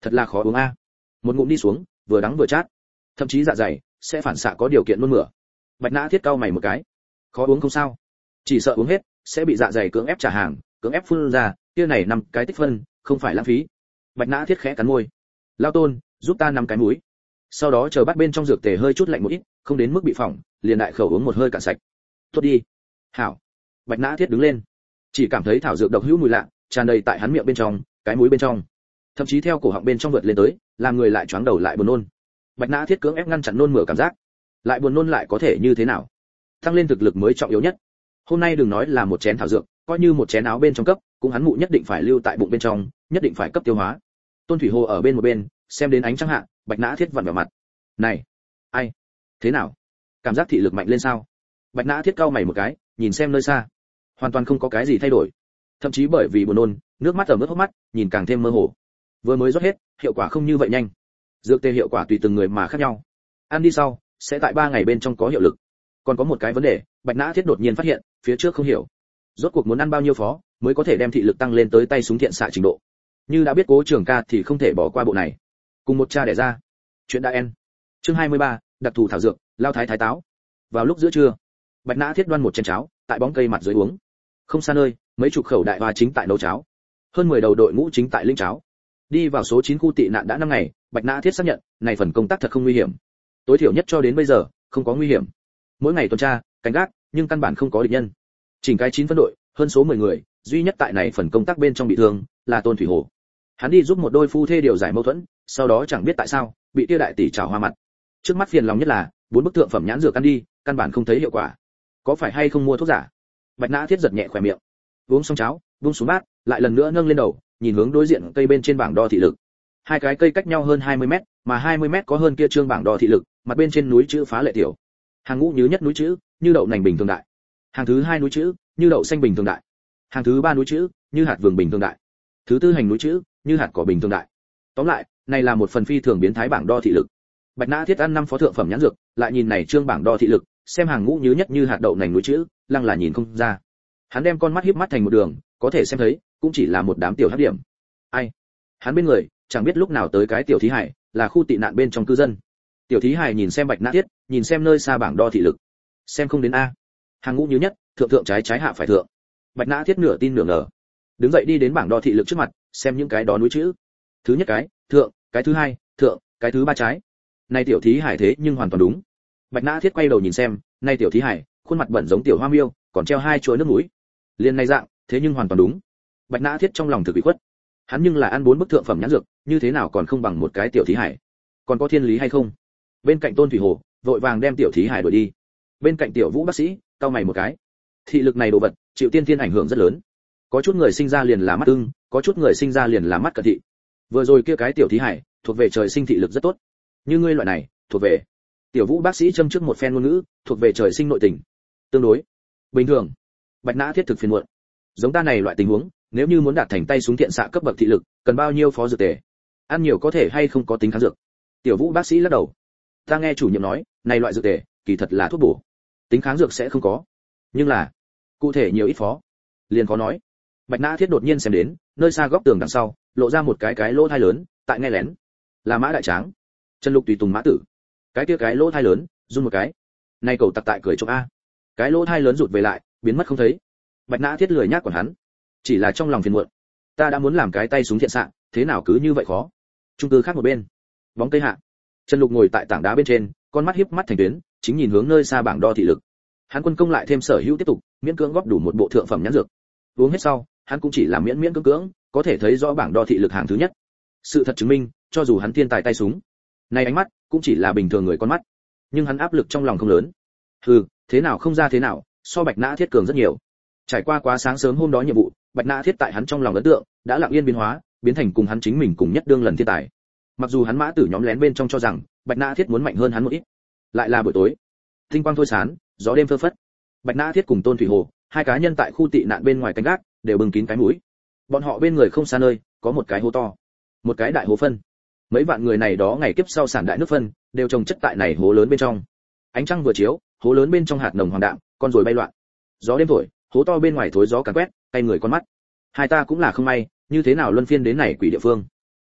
Thật là khó uống a. Một ngụm đi xuống, vừa đắng vừa chát, thậm chí dạ dày sẽ phản xạ có điều kiện nôn mửa. Bạch Nã Thiết cau mày một cái. Khó uống không sao, chỉ sợ uống hết sẽ bị dạ dày cưỡng ép trả hàng, cưỡng ép phun ra, kia này 5 cái tích phân, không phải lãng phí. Bạch Nã Thiết khẽ cắn môi. Lao Tôn, giúp ta 5 cái muối. Sau đó chờ bắt bên trong dược tề hơi chút lạnh một ít, không đến mức bị phỏng, liền đại khẩu uống một hơi cạn sạch. Tốt đi. Hảo. Bạch Nã Thiết đứng lên, chỉ cảm thấy thảo dược độc hữu mùi lạ, tràn đầy tại hắn miệng bên trong, cái muối bên trong, thậm chí theo cổ họng bên trong vượt lên tới, làm người lại choáng đầu lại buồn nôn. Bạch Nã Thiết cưỡng ép ngăn chặn nôn mửa cảm giác, lại buồn nôn lại có thể như thế nào? Tăng lên thực lực mới trọng yếu nhất. Hôm nay đừng nói là một chén thảo dược, coi như một chén áo bên trong cấp, cũng hắn mụ nhất định phải lưu tại bụng bên trong, nhất định phải cấp tiêu hóa. Tôn Thủy Hồ ở bên một bên, xem đến ánh trăng hạ, Bạch Nã Thiết vặn vào mặt. Này, ai? Thế nào? Cảm giác thị lực mạnh lên sao? Bạch Nã Thiết cau mày một cái, nhìn xem nơi xa, hoàn toàn không có cái gì thay đổi, thậm chí bởi vì buồn nôn, nước mắt ở mức hốc mắt, nhìn càng thêm mơ hồ. Vừa mới rót hết, hiệu quả không như vậy nhanh. Dược tê hiệu quả tùy từng người mà khác nhau. Ăn đi sau, sẽ tại 3 ngày bên trong có hiệu lực. Còn có một cái vấn đề, Bạch Nã Thiết đột nhiên phát hiện, phía trước không hiểu, rốt cuộc muốn ăn bao nhiêu phó mới có thể đem thị lực tăng lên tới tay súng thiện xạ trình độ. Như đã biết Cố Trường Ca thì không thể bỏ qua bộ này. Cùng một cha đẻ ra. Chuyện đã en. Chương 23, đặc thù thảo dược, lao thái thái táo. Vào lúc giữa trưa, Bạch Nã Thiết đoan một chén cháo, tại bóng cây mặt dưới uống. Không xa nơi, mấy chục khẩu đại hoa chính tại nấu cháo. Hơn 10 đầu đội ngũ chính tại linh cháo. Đi vào số 9 khu tị nạn đã 5 ngày, Bạch Nã Thiết xác nhận, này phần công tác thật không nguy hiểm. Tối thiểu nhất cho đến bây giờ, không có nguy hiểm. Mỗi ngày tuần tra, canh gác, nhưng căn bản không có địch nhân. Chỉnh cái 9 phân đội, hơn số 10 người, duy nhất tại này phần công tác bên trong bị thương là Tôn Thủy Hồ. Hắn đi giúp một đôi phu thê điều giải mâu thuẫn, sau đó chẳng biết tại sao, bị Tiêu đại tỷ chảo hoa mặt. Trước mắt phiền lòng nhất là, 4 bức thượng phẩm nhãn dược ăn đi, căn bản không thấy hiệu quả. Có phải hay không mua thuốc giả? Bạch Nã Thiết giật nhẹ khóe miệng. Uống xong cháo, buông xuống bát, lại lần nữa nâng lên đầu, nhìn hướng đối diện cây bên trên bảng đo thị lực. Hai cái cây cách nhau hơn 20 mét, mà 20 mét có hơn kia trương bảng đo thị lực, mặt bên trên núi chữ phá lệ tiểu. Hàng ngũ nhứ nhất núi chữ, như đậu nành bình thường đại. Hàng thứ 2 núi chữ, như đậu xanh bình thường đại. Hàng thứ 3 núi chữ, như hạt vừng bình thường đại. Thứ tư hành núi chữ, như hạt cỏ bình thường đại. Tóm lại, này là một phần phi thường biến thái bảng đo thị lực. Bạch Nã Thiết ăn 5 phó thượng phẩm nhãn dược, lại nhìn này trương bảng đo thị lực, xem hàng ngũ nhứ nhất như hạt đậu nành núi chữ, lăng là nhìn không ra. Hắn đem con mắt híp mắt thành một đường, có thể xem thấy, cũng chỉ là một đám tiểu hắc điểm. Ai? Hắn bên người, chẳng biết lúc nào tới cái tiểu thí hải, là khu tị nạn bên trong cư dân. Tiểu thí hải nhìn xem Bạch Nã Thiết, nhìn xem nơi xa bảng đo thị lực. Xem không đến a. Hàng ngũ nhứ nhất, thượng thượng trái trái hạ phải thượng. Bạch Nã Thiết nửa tin nửa ngờ. Đứng dậy đi đến bảng đo thị lực trước mặt, xem những cái đó núi chữ. Thứ nhất cái, thượng, cái thứ hai, thượng, cái thứ ba trái. Này tiểu thí hải thế nhưng hoàn toàn đúng. Bạch Nã Thiết quay đầu nhìn xem, này tiểu thí hải, khuôn mặt bẩn giống tiểu hoa miêu, còn treo 2 chuỗi nước mũi. Liên này dạng, thế nhưng hoàn toàn đúng. Bạch Nã Thiết trong lòng thực bị khuất. Hắn nhưng là ăn 4 bức thượng phẩm nhãn dược, như thế nào còn không bằng một cái tiểu thí hải? Còn có thiên lý hay không? Bên cạnh Tôn Thủy Hồ, vội vàng đem tiểu thí hải đuổi đi. Bên cạnh tiểu Vũ bác sĩ, cau mày một cái. Thị lực này đồ vật, chịu tiên thiên ảnh hưởng rất lớn. Có chút người sinh ra liền là mắt ưng, có chút người sinh ra liền là mắt cận thị. Vừa rồi kia cái tiểu thí hải, thuộc về trời sinh thị lực rất tốt. Như ngươi loại này, thuộc về. Tiểu Vũ bác sĩ châm trước một phen ngôn ngữ, thuộc về trời sinh nội tình. Tương đối bình thường. Bạch Nã Thiết thực phiền muộn. Giống ta này loại tình huống, nếu như muốn đạt thành tay súng thiện xạ cấp bậc thị lực, cần bao nhiêu phó dược tề? Ăn nhiều có thể hay không có tính kháng dược? Tiểu Vũ bác sĩ lắc đầu. Ta nghe chủ nhiệm nói, này loại dược tề, kỳ thật là thuốc bổ. Tính kháng dược sẽ không có. Nhưng là, cụ thể nhiều ít phó, liền khó nói. Bạch Nã Thiết đột nhiên xem đến, nơi xa góc tường đằng sau, lộ ra một cái lỗ thai lớn, tại nghe lén. Là Mã Đại Tráng. Trần Lục tùy tùng Mã Tử. Cái kia cái lỗ thai lớn, run một cái. Này cậu tặc tại cười trộm a. Cái lỗ thai lớn rụt về lại, biến mất không thấy. Bạch Nã Thiết lười nhác quản hắn, chỉ là trong lòng phiền muộn. Ta đã muốn làm cái tay súng thiện xạ, thế nào cứ như vậy khó? Trung cư khác một bên, bóng cây hạ, Trần Lục ngồi tại tảng đá bên trên, con mắt híp mắt thành tuyến, chính nhìn hướng nơi xa bảng đo thị lực. Hắn quân công lại thêm sở hữu tiếp tục, miễn cưỡng góp đủ một bộ thượng phẩm nhãn dược. Uống hết sau, hắn cũng chỉ làm miễn cưỡng, có thể thấy rõ bảng đo thị lực hàng thứ nhất. Sự thật chứng minh, cho dù hắn thiên tài tay súng, này ánh mắt cũng chỉ là bình thường người con mắt, nhưng hắn áp lực trong lòng không lớn. Hừ, thế nào không ra thế nào, so Bạch Nã Thiết cường rất nhiều. Trải qua quá sáng sớm hôm đó nhiệm vụ, Bạch Nã Thiết tại hắn trong lòng ấn tượng đã lặng yên biến hóa, biến thành cùng hắn chính mình cùng nhất đương lần thiên tài. Mặc dù hắn Mã Tử nhóm lén bên trong cho rằng Bạch Nã Thiết muốn mạnh hơn hắn một ít. Lại là buổi tối, tinh quang thôi sán, gió đêm phơ phất. Bạch Nã Thiết cùng Tôn Thủy Hồ, hai cá nhân tại khu tị nạn bên ngoài canh gác, đều bưng kín cái mũi. Bọn họ bên người không xa nơi, có một cái hố to, một cái đại hố phân. Mấy vạn người này đó ngày kiếp sau sản đại nước phân, đều trồng chất tại này hố lớn bên trong. Ánh trăng vừa chiếu, hố lớn bên trong hạt nồng hoàng đạm, con rồi bay loạn. Gió đêm thổi, hố to bên ngoài thối gió càn quét, tay người con mắt. Hai ta cũng là không may, như thế nào luân phiên đến này quỷ địa phương.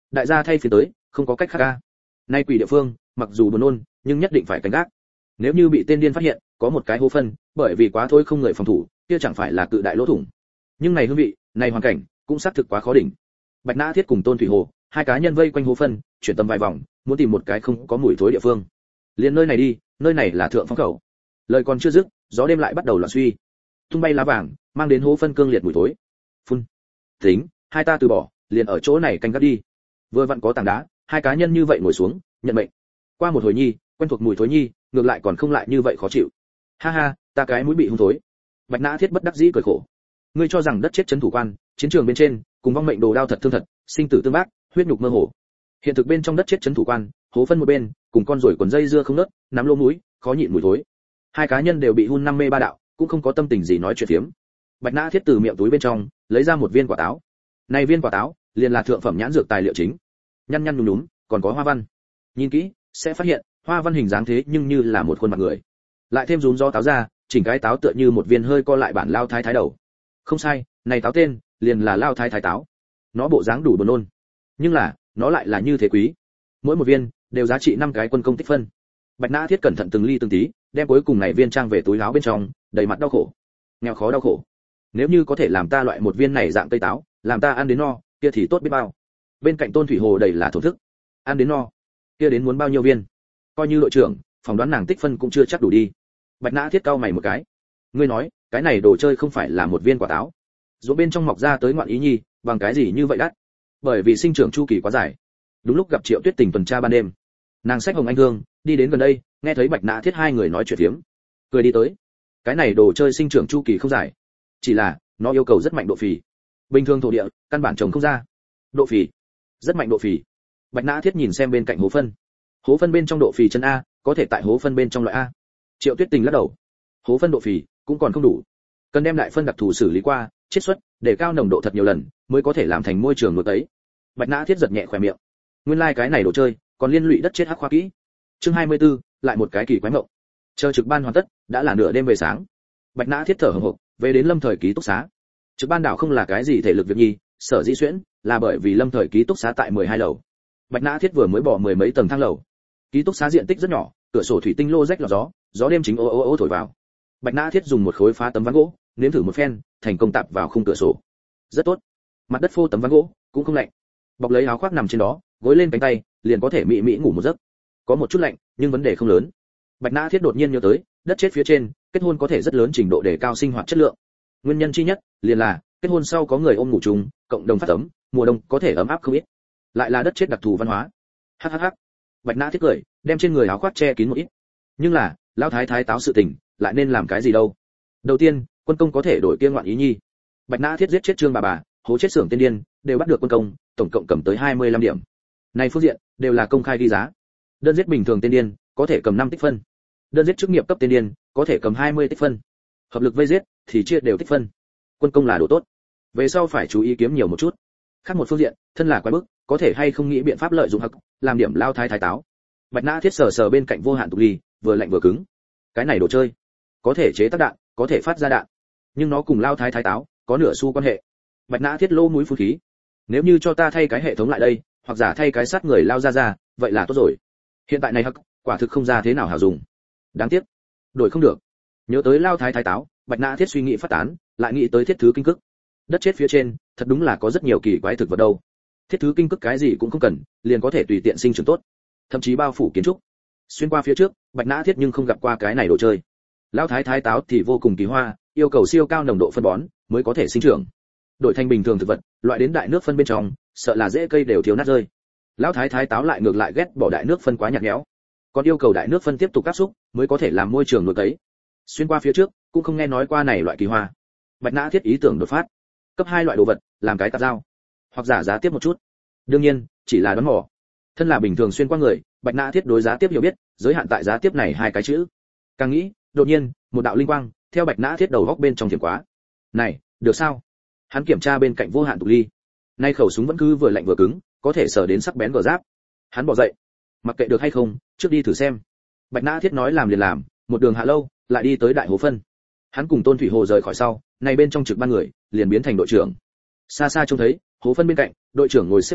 đại gia thay phiên tới, không có cách khác ca. Nay quỷ địa phương, mặc dù buồn nôn, nhưng nhất định phải cảnh giác. Nếu như bị tên điên phát hiện, có một cái hố phân, bởi vì quá thôi không người phòng thủ, kia chẳng phải là cự đại lỗ thủng. Nhưng này hương vị, này hoàn cảnh, cũng xác thực quá khó đỉnh. Bạch Nã Thiết cùng Tôn Thủy Hồ, hai cá nhân vây quanh hố phân, chuyển tầm vài vòng, muốn tìm một cái không có mùi thối địa phương. Liên nơi này đi, nơi này là thượng phong khẩu. Lời còn chưa dứt, gió đêm lại bắt đầu loạn suy. Tung bay lá vàng, mang đến hố phân cương liệt mùi thối. Phun. Tính, hai ta từ bỏ, liền ở chỗ này canh gác đi. Vừa vặn có tảng đá, hai cá nhân như vậy ngồi xuống, nhận mệnh. Qua một hồi nhi, quen thuộc mùi thối nhi, ngược lại còn không lại như vậy khó chịu. Ha ha, ta cái mũi bị hung thối. Bạch Nã Thiết bất đắc dĩ cười khổ. Ngươi cho rằng đất chết trấn thủ quan, chiến trường bên trên, cùng vong mệnh đồ đao thật thương thật, sinh tử tương bác, huyết nhục mơ hồ. Hiện thực bên trong đất chết trấn thủ quan, hố phân một bên, cùng con ruồi quần dây dưa không nớt, nắm lỗ mũi, khó nhịn mùi thối. Hai cá nhân đều bị hun năm mê ba đạo, cũng không có tâm tình gì nói chuyện phiếm. Bạch Nã Thiết từ miệng túi bên trong lấy ra một viên quả táo. Này viên quả táo liền là thượng phẩm nhãn dược tài liệu chính. Nhăn nhăn nhúm nhúm, còn có hoa văn. Nhìn kỹ, sẽ phát hiện, hoa văn hình dáng thế nhưng như là một khuôn mặt người. Lại thêm rúm gió táo ra, chỉnh cái táo tựa như một viên hơi co lại bản lao thái thái đầu. Không sai, này táo tên liền là lao thái thái táo. Nó bộ dáng đủ buồn nôn, nhưng là, nó lại là như thế quý. Mỗi một viên đều giá trị 5 cái quân công tích phân. Bạch Nã Thiết cẩn thận từng ly từng tí, đem cuối cùng này viên trang về túi áo bên trong, đầy mặt đau khổ. Nghèo khó đau khổ. Nếu như có thể làm ta loại một viên này dạng cây táo, làm ta ăn đến no, kia thì tốt biết bao. Bên cạnh Tôn Thủy Hồ đầy là thổ thức. Ăn đến no, kia đến muốn bao nhiêu viên? Coi như đội trưởng, phỏng đoán nàng tích phân cũng chưa chắc đủ đi. Bạch Nã Thiết cau mày một cái. Ngươi nói, cái này đồ chơi không phải là một viên quả táo. Ruộng bên trong mọc ra tới ngoạn ý nhi, bằng cái gì như vậy đắt? Bởi vì sinh trưởng chu kỳ quá dài. Đúng lúc gặp Triệu Tuyết Tình tuần tra ban đêm, nàng xách hồng anh hương, đi đến gần đây, nghe thấy Bạch Nã Thiết hai người nói chuyện phiếm, cười đi tới. Cái này đồ chơi sinh trưởng chu kỳ không dài, chỉ là nó yêu cầu rất mạnh độ phì. Bình thường thổ địa, căn bản trồng không ra. Độ phì, rất mạnh độ phì. Bạch Nã Thiết nhìn xem bên cạnh hố phân. Hố phân bên trong độ phì chân A, có thể tại hố phân bên trong loại A. Triệu Tuyết Tình lắc đầu. Hố phân độ phì cũng còn không đủ. Cần đem lại phân đặc thù xử lý qua, chiết xuất, để cao nồng độ thật nhiều lần, mới có thể làm thành môi trường nuôi tấy. Bạch Nã Thiết giật nhẹ khóe miệng. Nguyên lai cái này đồ chơi, còn liên lụy đất chết hắc khoa kỹ. Chương 24, lại một cái kỳ quái mộng. Chờ trực ban hoàn tất, đã là nửa đêm về sáng. Bạch Nã Thiết thở hổn hộc, về đến Lâm Thời ký túc xá. Trực ban đảo không là cái gì thể lực việc nhi, sở dĩ xuyễn, là bởi vì Lâm Thời ký túc xá tại 12 lầu. Bạch Nã Thiết vừa mới bỏ mười mấy tầng thang lầu. Ký túc xá diện tích rất nhỏ, cửa sổ thủy tinh lô rách lọt gió, gió đêm chính ô ô ô thổi vào. Bạch Nã Thiết dùng một khối phá tấm ván gỗ, nếm thử một phen, thành công tạp vào khung cửa sổ. Rất tốt. Mặt đất phô tấm ván gỗ, cũng không lạnh. Bọc lấy áo khoác nằm trên đó, gối lên cánh tay, liền có thể mị mị ngủ một giấc. Có một chút lạnh, nhưng vấn đề không lớn. Bạch Nã Thiết đột nhiên nhớ tới, đất chết phía trên, kết hôn có thể rất lớn trình độ đề cao sinh hoạt chất lượng. Nguyên nhân chi nhất, liền là kết hôn sau có người ôm ngủ chung, cộng đồng phát ấm, mùa đông có thể ấm áp không ít. Lại là đất chết đặc thù văn hóa. Hắc. Bạch Nã Thiết cười, đem trên người áo khoác che kín một ít. Nhưng là, lão thái thái táo sự tình, lại nên làm cái gì đâu? Đầu tiên, quân công có thể đổi kia ngoạn ý nhi. Bạch Nã Thiết giết chết Trương bà, hố chết xưởng tiên điên, đều bắt được quân công, tổng cộng cầm tới 25 điểm. Này phương diện, đều là công khai ghi giá. Đơn giết bình thường tiên điên, có thể cầm 5 tích phân. Đơn giết chức nghiệp cấp tiên điên, có thể cầm 20 tích phân. Hợp lực vây giết, thì chia đều tích phân. Quân công là đồ tốt. Về sau phải chú ý kiếm nhiều một chút. Khác một phương diện, thân là quái bức, có thể hay không nghĩ biện pháp lợi dụng hắc, làm điểm lao thái thái táo. Bạch Nã Thiết sờ bên cạnh vô hạn tục ly, vừa lạnh vừa cứng. Cái này đồ chơi, có thể chế tác đạn, có thể phát ra đạn, nhưng nó cùng lao thái thái táo có nửa xu quan hệ. Bạch Nã Thiết lô mũi phun khí. Nếu như cho ta thay cái hệ thống lại đây, hoặc giả thay cái sát người lao ra, vậy là tốt rồi. Hiện tại này hắc, quả thực không ra thế nào hảo dùng. Đáng tiếc, đổi không được. Nhớ tới lao thái thái táo, Bạch Nã Thiết suy nghĩ phát tán, lại nghĩ tới thiết thứ kinh cức. Đất chết phía trên, thật đúng là có rất nhiều kỳ quái thực vật đâu. Thiết thứ kinh cức cái gì cũng không cần, liền có thể tùy tiện sinh trưởng tốt, thậm chí bao phủ kiến trúc. Xuyên qua phía trước, Bạch Nã Thiết nhưng không gặp qua cái này đồ chơi. Lão thái thái táo thì vô cùng kỳ hoa, yêu cầu siêu cao nồng độ phân bón mới có thể sinh trưởng. Đổi thành bình thường thực vật, loại đến đại nước phân bên trong, sợ là rễ cây đều thiếu nát rơi. Lão thái thái táo lại ngược lại ghét bỏ đại nước phân quá nhạt nhẽo, còn yêu cầu đại nước phân tiếp tục áp xúc mới có thể làm môi trường nuôi cấy. Xuyên qua phía trước, cũng không nghe nói qua này loại kỳ hoa. Bạch Nã Thiết ý tưởng đột phát, cấp 2 loại đồ vật, làm cái tạp giao, hoặc giả giá tiếp một chút. Đương nhiên, chỉ là đoán mò. Thân là bình thường xuyên qua người, Bạch Nã Thiết đối giá tiếp hiểu biết, giới hạn tại giá tiếp này 2 cái chữ. Càng nghĩ, đột nhiên, một đạo linh quang theo Bạch Nã Thiết đầu góc bên trong thiểm quá. Này, được sao? Hắn kiểm tra bên cạnh vô hạn tục ly. Nay khẩu súng vẫn cứ vừa lạnh vừa cứng, có thể sờ đến sắc bén gờ giáp. Hắn bỏ dậy, mặc kệ được hay không, trước đi thử xem. Bạch Nã Thiết nói làm liền làm, một đường hạ lâu, lại đi tới đại hố phân. Hắn cùng Tôn Thủy Hồ rời khỏi sau, này bên trong trực ban người, liền biến thành đội trưởng. Xa xa trông thấy, hố phân bên cạnh, đội trưởng ngồi xếp bằng,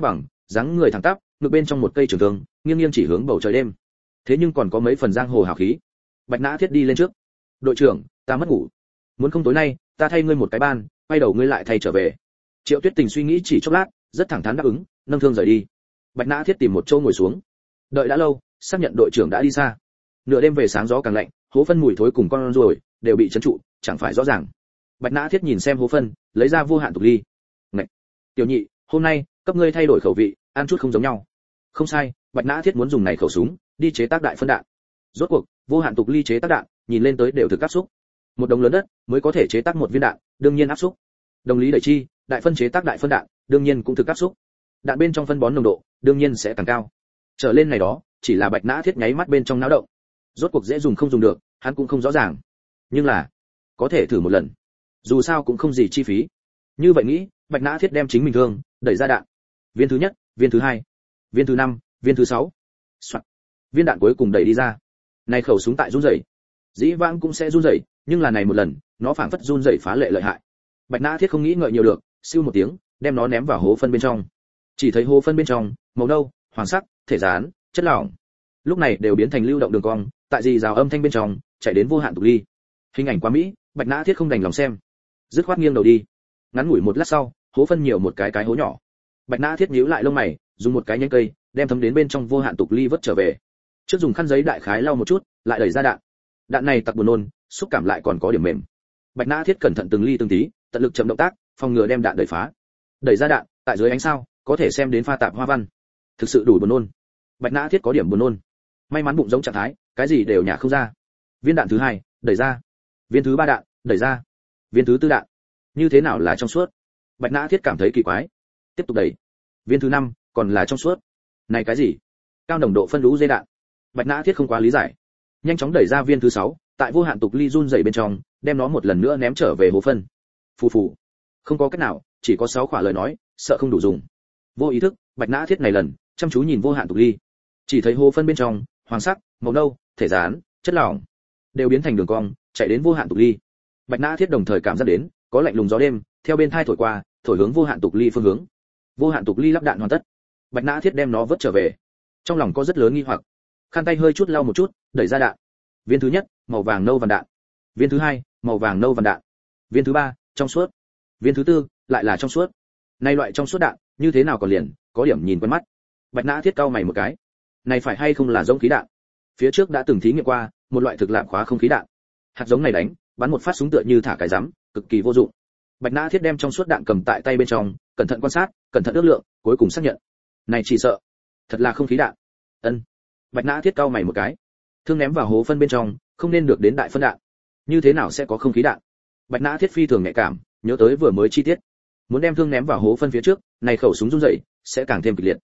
dáng người thẳng tắp, ngực bên trong một cây trường thương, nghiêng nghiêng chỉ hướng bầu trời đêm. Thế nhưng còn có mấy phần giang hồ hào khí. Bạch Nã Thiết đi lên trước. "Đội trưởng, ta mất ngủ. Muốn không tối nay, ta thay ngươi một cái ban, quay đầu ngươi lại thay trở về." Triệu Tuyết Tình suy nghĩ chỉ chốc lát, rất thẳng thắn đáp ứng, nâng thương rời đi. Bạch Nã Thiết tìm một chỗ ngồi xuống. Đợi đã lâu, xác nhận đội trưởng đã đi xa. Nửa đêm về sáng gió càng lạnh, hố phân mùi thối cùng con ruồi đều bị trấn trụ, chẳng phải rõ ràng. Bạch Nã Thiết nhìn xem hố phân, lấy ra vô hạn tục ly. "Ngạch, Tiểu Nhị, hôm nay cấp ngươi thay đổi khẩu vị, ăn chút không giống nhau." Không sai, Bạch Nã Thiết muốn dùng này khẩu súng đi chế tác đại phân đạn. Rốt cuộc, vô hạn tục ly chế tác đạn, nhìn lên tới đều thực áp xúc. Một đồng lớn đất mới có thể chế tác một viên đạn, đương nhiên áp xúc. Đồng lý đẩy chi, đại phân chế tác đại phân đạn, đương nhiên cũng thực áp xúc. Đạn bên trong phân bón nồng độ, đương nhiên sẽ càng cao. Trở lên này đó, chỉ là Bạch Nã Thiết nháy mắt bên trong náo động. Rốt cuộc dễ dùng không dùng được, hắn cũng không rõ ràng. Nhưng là, có thể thử một lần. Dù sao cũng không gì chi phí. Như vậy nghĩ, Bạch Nã Thiết đem chính mình thương đẩy ra đạn. Viên thứ nhất, viên thứ hai, viên thứ năm, viên thứ sáu. Soạn. Viên đạn cuối cùng đẩy đi ra. Này khẩu súng tại run rẩy. Dĩ vãng cũng sẽ run rẩy, nhưng là này một lần, nó phảng phất run rẩy phá lệ lợi hại. Bạch Nã Thiết không nghĩ ngợi nhiều được, siêu một tiếng, đem nó ném vào hố phân bên trong. Chỉ thấy hố phân bên trong, màu nâu, hoàng sắc, thể rán, chất lỏng. Lúc này đều biến thành lưu động đường cong, tại gì rào âm thanh bên trong, chạy đến vô hạn tục ly. Hình ảnh quá mỹ, Bạch Nã Thiết không đành lòng xem, dứt khoát nghiêng đầu đi. Ngắn ngủi một lát sau, hố phân nhiều một cái hố nhỏ. Bạch Nã Thiết nhíu lại lông mày, dùng một cái nhánh cây, đem thấm đến bên trong vô hạn tục ly vớt trở về. Trước dùng khăn giấy đại khái lau một chút, lại đẩy ra đạn. Đạn này tặc buồn nôn, xúc cảm lại còn có điểm mềm. Bạch Nã Thiết cẩn thận từng ly từng tí, tận lực chậm động tác, phòng ngừa đem đạn đẩy phá. Đẩy ra đạn, tại dưới ánh sao, có thể xem đến pha tạp hoa văn. Thực sự đủ buồn nôn. Bạch Nã Thiết có điểm buồn nôn. May mắn bụng giống trạng thái, cái gì đều nhả không ra. Viên đạn thứ hai, đẩy ra. Viên thứ ba đạn, đẩy ra. Viên thứ tư đạn. Như thế nào là trong suốt? Bạch Nã Thiết cảm thấy kỳ quái. Tiếp tục đẩy. Viên thứ năm, còn là trong suốt. Này cái gì? Cao nồng độ phân lũ dây đạn. Bạch Nã Thiết không quá lý giải. Nhanh chóng đẩy ra viên thứ sáu, tại vô hạn tục ly run rẩy bên trong, đem nó một lần nữa ném trở về hố phân. Phù phù. Không có cách nào, chỉ có 6 khỏa lời nói, sợ không đủ dùng. Vô ý thức, Bạch Nã Thiết này lần, chăm chú nhìn vô hạn tục ly. Chỉ thấy hố phân bên trong, hoàng sắc, màu nâu, thể rán, chất lỏng đều biến thành đường cong, chạy đến vô hạn tục ly. Bạch Nã Thiết đồng thời cảm giác đến, có lạnh lùng gió đêm, theo bên thai thổi qua, thổi hướng vô hạn tục ly phương hướng. Vô hạn tục ly lắp đạn hoàn tất. Bạch Nã Thiết đem nó vớt trở về. Trong lòng có rất lớn nghi hoặc. Khăn tay hơi chút lau một chút, đẩy ra đạn. Viên thứ nhất, màu vàng nâu vằn đạn. Viên thứ hai, màu vàng nâu vằn đạn. Viên thứ ba, trong suốt. Viên thứ tư, lại là trong suốt. Này loại trong suốt đạn, như thế nào còn liền, có điểm nhìn quen mắt. Bạch Nã Thiết cau mày một cái. Này phải hay không là giống khí đạn? Phía trước đã từng thí nghiệm qua, một loại thực lạm khóa không khí đạn. Hạt giống này đánh, bắn một phát súng tựa như thả cái rắm, cực kỳ vô dụng. Bạch Nã Thiết đem trong suốt đạn cầm tại tay bên trong, cẩn thận quan sát, cẩn thận ước lượng, cuối cùng xác nhận. Này chỉ sợ, thật là không khí đạn. Ân. Bạch Nã Thiết cau mày một cái. Thương ném vào hố phân bên trong, không nên được đến đại phân đạn. Như thế nào sẽ có không khí đạn? Bạch Nã Thiết phi thường nhạy cảm, nhớ tới vừa mới chi tiết. Muốn đem thương ném vào hố phân phía trước, này khẩu súng run rẩy, sẽ càng thêm kịch liệt.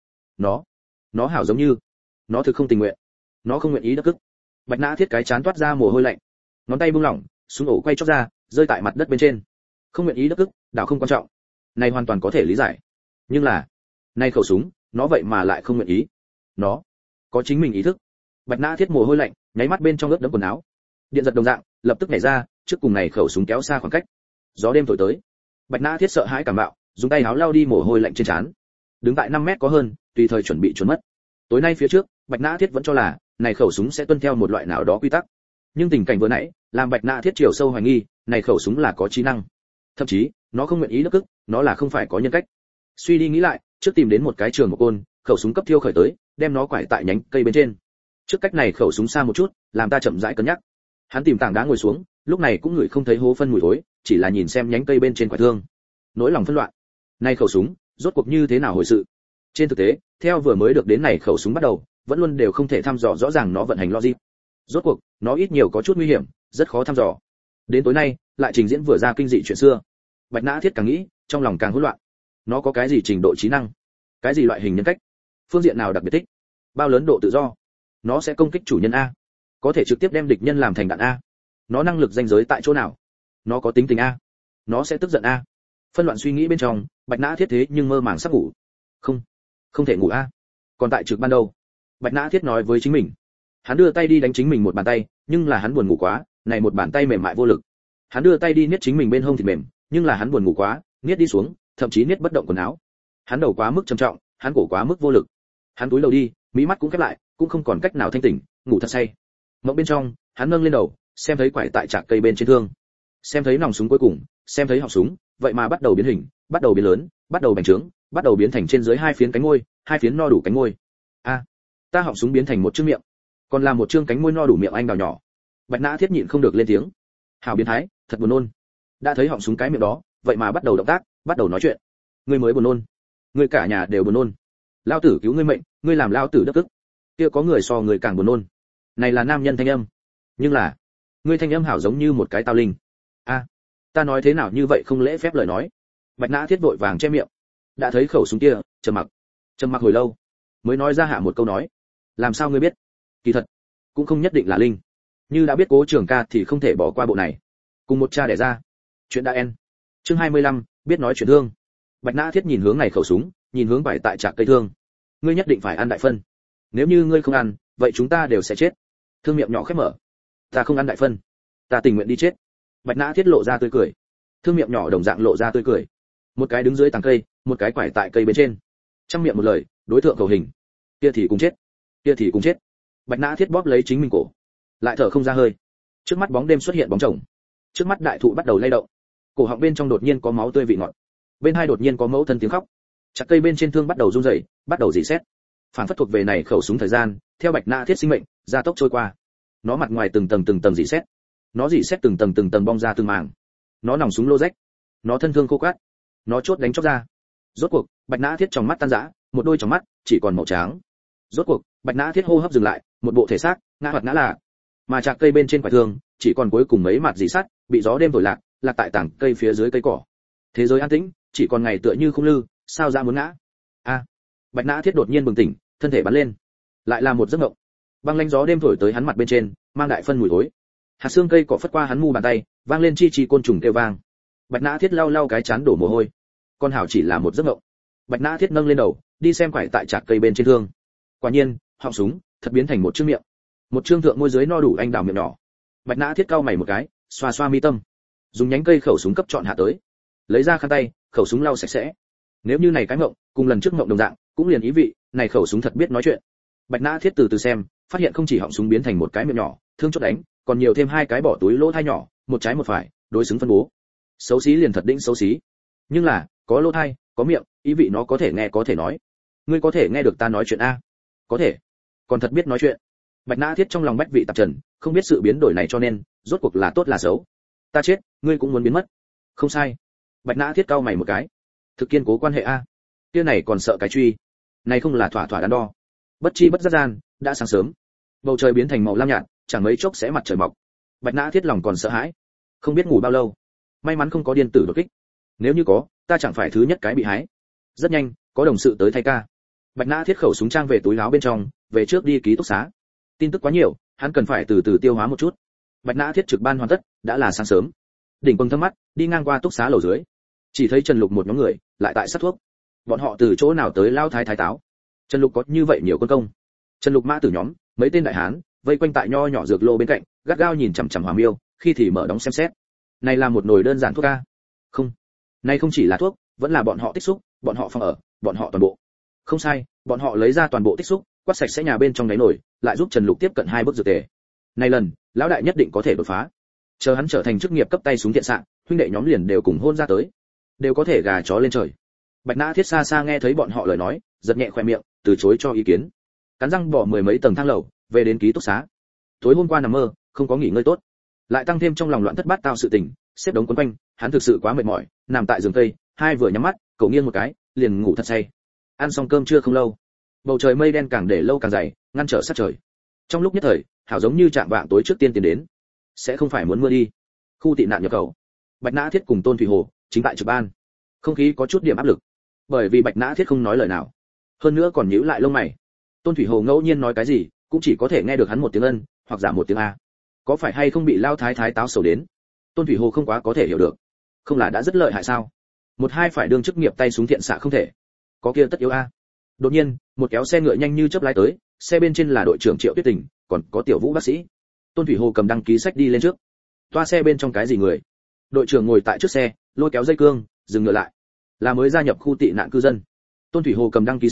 Nó hảo giống như, nó thực không tình nguyện, nó không nguyện ý đắc cức. Bạch Nã Thiết cái chán toát ra mồ hôi lạnh, ngón tay buông lỏng, súng ổ quay chóc ra, rơi tại mặt đất bên trên. Không nguyện ý đắc cức, đảo không quan trọng, này hoàn toàn có thể lý giải. Nhưng là, này khẩu súng, nó vậy mà lại không nguyện ý. Nó có chính mình ý thức. Bạch Nã Thiết mồ hôi lạnh, nháy mắt bên trong ướt đẫm quần áo. Điện giật đồng dạng, lập tức nhảy ra, trước cùng này khẩu súng kéo xa khoảng cách. Gió đêm thổi tới. Bạch Nã Thiết sợ hãi cảm bạo, dùng tay áo lau đi mồ hôi lạnh trên trán. Đứng tại 5 mét có hơn, tùy thời chuẩn bị trốn mất. Tối nay phía trước, Bạch Nã Thiết vẫn cho là, này khẩu súng sẽ tuân theo một loại nào đó quy tắc. Nhưng tình cảnh vừa nãy, làm Bạch Nã Thiết chiều sâu hoài nghi, này khẩu súng là có trí năng. Thậm chí, nó không nguyện ý đắc cức, nó là không phải có nhân cách. Suy đi nghĩ lại, trước tìm đến một cái trường một côn, khẩu súng cấp thiêu khởi tới, đem nó quải tại nhánh cây bên trên. Trước cách này khẩu súng xa một chút, làm ta chậm rãi cân nhắc. Hắn tìm tảng đá ngồi xuống, lúc này cũng ngửi không thấy hố phân mùi thối, chỉ là nhìn xem nhánh cây bên trên quả thương. Nỗi lòng phân loạn. Này khẩu súng, rốt cuộc như thế nào hồi sự? Trên thực tế, theo vừa mới được đến này khẩu súng bắt đầu, vẫn luôn đều không thể thăm dò rõ ràng nó vận hành logic. Rốt cuộc, nó ít nhiều có chút nguy hiểm, rất khó thăm dò. Đến tối nay, lại trình diễn vừa ra kinh dị chuyện xưa. Bạch Nã Thiết càng nghĩ, trong lòng càng hỗn loạn. Nó có cái gì trình độ trí năng? Cái gì loại hình nhân cách? Phương diện nào đặc biệt thích? Bao lớn độ tự do? Nó sẽ công kích chủ nhân a? Có thể trực tiếp đem địch nhân làm thành đạn a? Nó năng lực danh giới tại chỗ nào? Nó có tính tình a? Nó sẽ tức giận a? Phân loạn suy nghĩ bên trong, Bạch Nã Thiết thế nhưng mơ màng sắp ngủ. Không thể ngủ a. Còn tại trực ban đầu. Bạch Nã Thiết nói với chính mình. Hắn đưa tay đi đánh chính mình một bàn tay, nhưng là hắn buồn ngủ quá, này một bàn tay mềm mại vô lực. Hắn đưa tay đi niết chính mình bên hông thịt mềm, nhưng là hắn buồn ngủ quá, niết đi xuống, thậm chí niết bất động quần áo. Hắn đầu quá mức trầm trọng, hắn cổ quá mức vô lực. Hắn cúi đầu đi, mí mắt cũng khép lại, cũng không còn cách nào thanh tỉnh, ngủ thật say. Mộng bên trong, hắn nâng lên đầu, xem thấy quải tại trạc cây bên trên thương, xem thấy nòng súng cuối cùng, xem thấy họng súng, vậy mà bắt đầu biến hình, bắt đầu biến lớn, bắt đầu bành trướng, bắt đầu biến thành trên dưới hai phiến cánh môi, hai phiến no đủ cánh môi. A, ta họng súng biến thành một chương miệng, còn là một chương cánh môi no đủ miệng anh đào nhỏ. Bạch Nã Thiết nhịn không được lên tiếng. Hảo biến thái, thật buồn nôn. Đã thấy họng súng cái miệng đó, vậy mà bắt đầu động tác, bắt đầu nói chuyện. Ngươi mới buồn nôn, ngươi cả nhà đều buồn nôn. Lão tử cứu ngươi mệnh, ngươi làm lão tử đất tức. Kia có người so người càng buồn nôn. Này là nam nhân thanh âm, nhưng là ngươi thanh âm hảo giống như một cái tao linh. A, ta nói thế nào như vậy không lễ phép lời nói. Bạch Nã Thiết vội vàng che miệng. Đã thấy khẩu súng kia, trầm mặc hồi lâu, mới nói ra hạ một câu nói. Làm sao ngươi biết? Kỳ thật, cũng không nhất định là linh. Như đã biết Cố Trường Ca thì không thể bỏ qua bộ này. Cùng một cha đẻ ra. Chuyện đã en. Chương 25, biết nói chuyện thương. Bạch Nã Thiết nhìn hướng này khẩu súng, nhìn hướng vải tại trạc cây thương. Ngươi nhất định phải ăn đại phân. Nếu như ngươi không ăn, vậy chúng ta đều sẽ chết. Thương miệng nhỏ khép mở. Ta không ăn đại phân, ta tình nguyện đi chết. Bạch Nã Thiết lộ ra tươi cười. Thương miệng nhỏ đồng dạng lộ ra tươi cười. Một cái đứng dưới tàng cây, một cái quải tại cây bên trên. Trăm miệng một lời, đối tượng cầu hình. Kia thì cùng chết, kia thì cùng chết. Bạch Nã Thiết bóp lấy chính mình cổ, lại thở không ra hơi. Trước mắt bóng đêm xuất hiện bóng chồng, trước mắt đại thụ bắt đầu lay động, cổ họng bên trong đột nhiên có máu tươi vị ngọt, bên hai đột nhiên có mẫu thân tiếng khóc. Chặt cây bên trên thương bắt đầu run rẩy, bắt đầu rỉ sét. Phản phất thuộc về này khẩu súng thời gian, theo Bạch Nã Thiết sinh mệnh gia tốc trôi qua. Nó mặt ngoài từng tầng rỉ sét, nó rỉ sét từng tầng bong ra từng màng. Nó nòng súng lô rách, nó thân thương khô quắt, nó chốt đánh chóc ra. Rốt cuộc, Bạch Nã Thiết trong mắt tan rã, một đôi trong mắt chỉ còn màu trắng. Rốt cuộc, Bạch Nã Thiết hô hấp dừng lại, một bộ thể xác ngã hoạt ngã là, mà chạc cây bên trên quả thương chỉ còn cuối cùng mấy mặt dì sắt bị gió đêm thổi lạc tại tảng cây phía dưới cây cỏ. Thế giới an tĩnh, chỉ còn ngày tựa như không lư, sao ra muốn ngã. A, Bạch Nã Thiết đột nhiên bừng tỉnh, thân thể bắn lên, lại là một giấc mộng. Băng lanh gió đêm thổi tới hắn mặt bên trên, mang đại phân mùi thối. Hạt xương cây cỏ phất qua hắn mu bàn tay, vang lên chi chi côn trùng kêu vang. Bạch Nã Thiết lau cái chán đổ mồ hôi. Con hảo chỉ là một giấc mộng. Bạch Nã Thiết nâng lên đầu, đi xem quải tại trạc cây bên trên thương. Quả nhiên, họng súng thật biến thành một chương miệng, một chương thượng môi dưới no đủ anh đào miệng nhỏ. Bạch Nã Thiết cau mày một cái, xoa xoa mi tâm, dùng nhánh cây khẩu súng cấp chọn hạ tới, lấy ra khăn tay, khẩu súng lau sạch sẽ. Nếu như này cái mộng cùng lần trước mộng đồng dạng, cũng liền ý vị này khẩu súng thật biết nói chuyện. Bạch Nã Thiết từ từ xem, phát hiện không chỉ họng súng biến thành một cái miệng nhỏ, thương chốt đánh, còn nhiều thêm hai cái bỏ túi lỗ thai nhỏ, một trái một phải, đối xứng phân bố. Xấu xí liền thật đỉnh xấu xí. Nhưng là, có lỗ thai, có miệng, ý vị nó có thể nghe có thể nói. Ngươi có thể nghe được ta nói chuyện a? Có thể. Còn thật biết nói chuyện. Bạch Nã Thiết trong lòng bách vị tạp trần, không biết sự biến đổi này cho nên, rốt cuộc là tốt là xấu. Ta chết, ngươi cũng muốn biến mất. Không sai. Bạch Nã Thiết cau mày một cái. Thực kiên cố quan hệ a. Kia này còn sợ cái truy. Này không là thỏa đắn đo. Bất chi bất giác gian, đã sáng sớm. Bầu trời biến thành màu lam nhạt, chẳng mấy chốc sẽ mặt trời mọc. Bạch Nã Thiết lòng còn sợ hãi, không biết ngủ bao lâu. May mắn không có điện tử đột kích. Nếu như có, ta chẳng phải thứ nhất cái bị hái. Rất nhanh, có đồng sự tới thay ca. Bạch Nã Thiết khẩu súng trang về túi áo bên trong, về trước đi ký túc xá. Tin tức quá nhiều, hắn cần phải từ từ tiêu hóa một chút. Bạch Nã Thiết trực ban hoàn tất, đã là sáng sớm. Đỉnh Quang thâm mắt, đi ngang qua túc xá lầu dưới, chỉ thấy Trần Lục một nhóm người lại tại sát thuốc. Bọn họ từ chỗ nào tới lao thái táo? Trần Lục có như vậy nhiều quân công. Trần Lục mã tử nhóm, mấy tên đại hán, vây quanh tại nho nhỏ dược lô bên cạnh, gắt gao nhìn chằm chằm Hòa Miêu, khi thì mở đóng xem xét. Này là một nồi đơn giản thuốc a? Không, này không chỉ là thuốc, vẫn là bọn họ tích xúc, bọn họ phòng ở, bọn họ toàn bộ. Không sai, bọn họ lấy ra toàn bộ tích xúc, quát sạch sẽ nhà bên trong đáy nồi, lại giúp Trần Lục tiếp cận 2 bước dược tề. Này lần, lão đại nhất định có thể đột phá. Chờ hắn trở thành chức nghiệp cấp tay súng thiện xạ, huynh đệ nhóm liền đều cùng hôn ra tới, đều có thể gà chó lên trời. Bạch Nã Thiết xa xa nghe thấy bọn họ lời nói, giật nhẹ khoe miệng, từ chối cho ý kiến. Cắn răng bỏ 10 mấy tầng thang lầu, về đến ký túc xá. Tối hôm qua nằm mơ, không có nghỉ ngơi tốt, lại tăng thêm trong lòng loạn thất bát tao sự tình, xếp đống quấn quanh, hắn thực sự quá mệt mỏi, nằm tại giường tây, hai vừa nhắm mắt, cậu nghiêng một cái, liền ngủ thật say. Ăn xong cơm trưa không lâu, bầu trời mây đen càng để lâu càng dày, ngăn trở sát trời. Trong lúc nhất thời, hảo giống như chạm vạng tối trước tiên tiến đến, sẽ không phải muốn mưa đi. Khu tị nạn nhập khẩu, Bạch Nã Thiết cùng Tôn Thủy Hồ chính tại trực ban, không khí có chút điểm áp lực, bởi vì Bạch Nã Thiết không nói lời nào, hơn nữa còn nhíu lại lông mày. Tôn Thủy Hồ ngẫu nhiên nói cái gì, cũng chỉ có thể nghe được hắn một tiếng ân, hoặc giả một tiếng a. Có phải hay không bị lao thái thái táo sầu đến? Tôn Thủy Hồ không quá có thể hiểu được. Không là đã rất lợi hại sao? Một hai phải đương chức nghiệp tay súng thiện xạ không thể. Có kia tất yếu a. Đột nhiên, một kéo xe ngựa nhanh như chớp lái tới, xe bên trên là đội trưởng Triệu Tuyết Tình, còn có Tiểu Vũ bác sĩ. Tôn Thủy Hồ cầm đăng ký sách đi lên trước. Toa xe bên trong cái gì người? Đội trưởng ngồi tại trước xe, lôi kéo dây cương, dừng ngựa lại. Là mới gia nhập khu tị nạn cư dân. Tôn Thủy Hồ cầm đăng ký sách,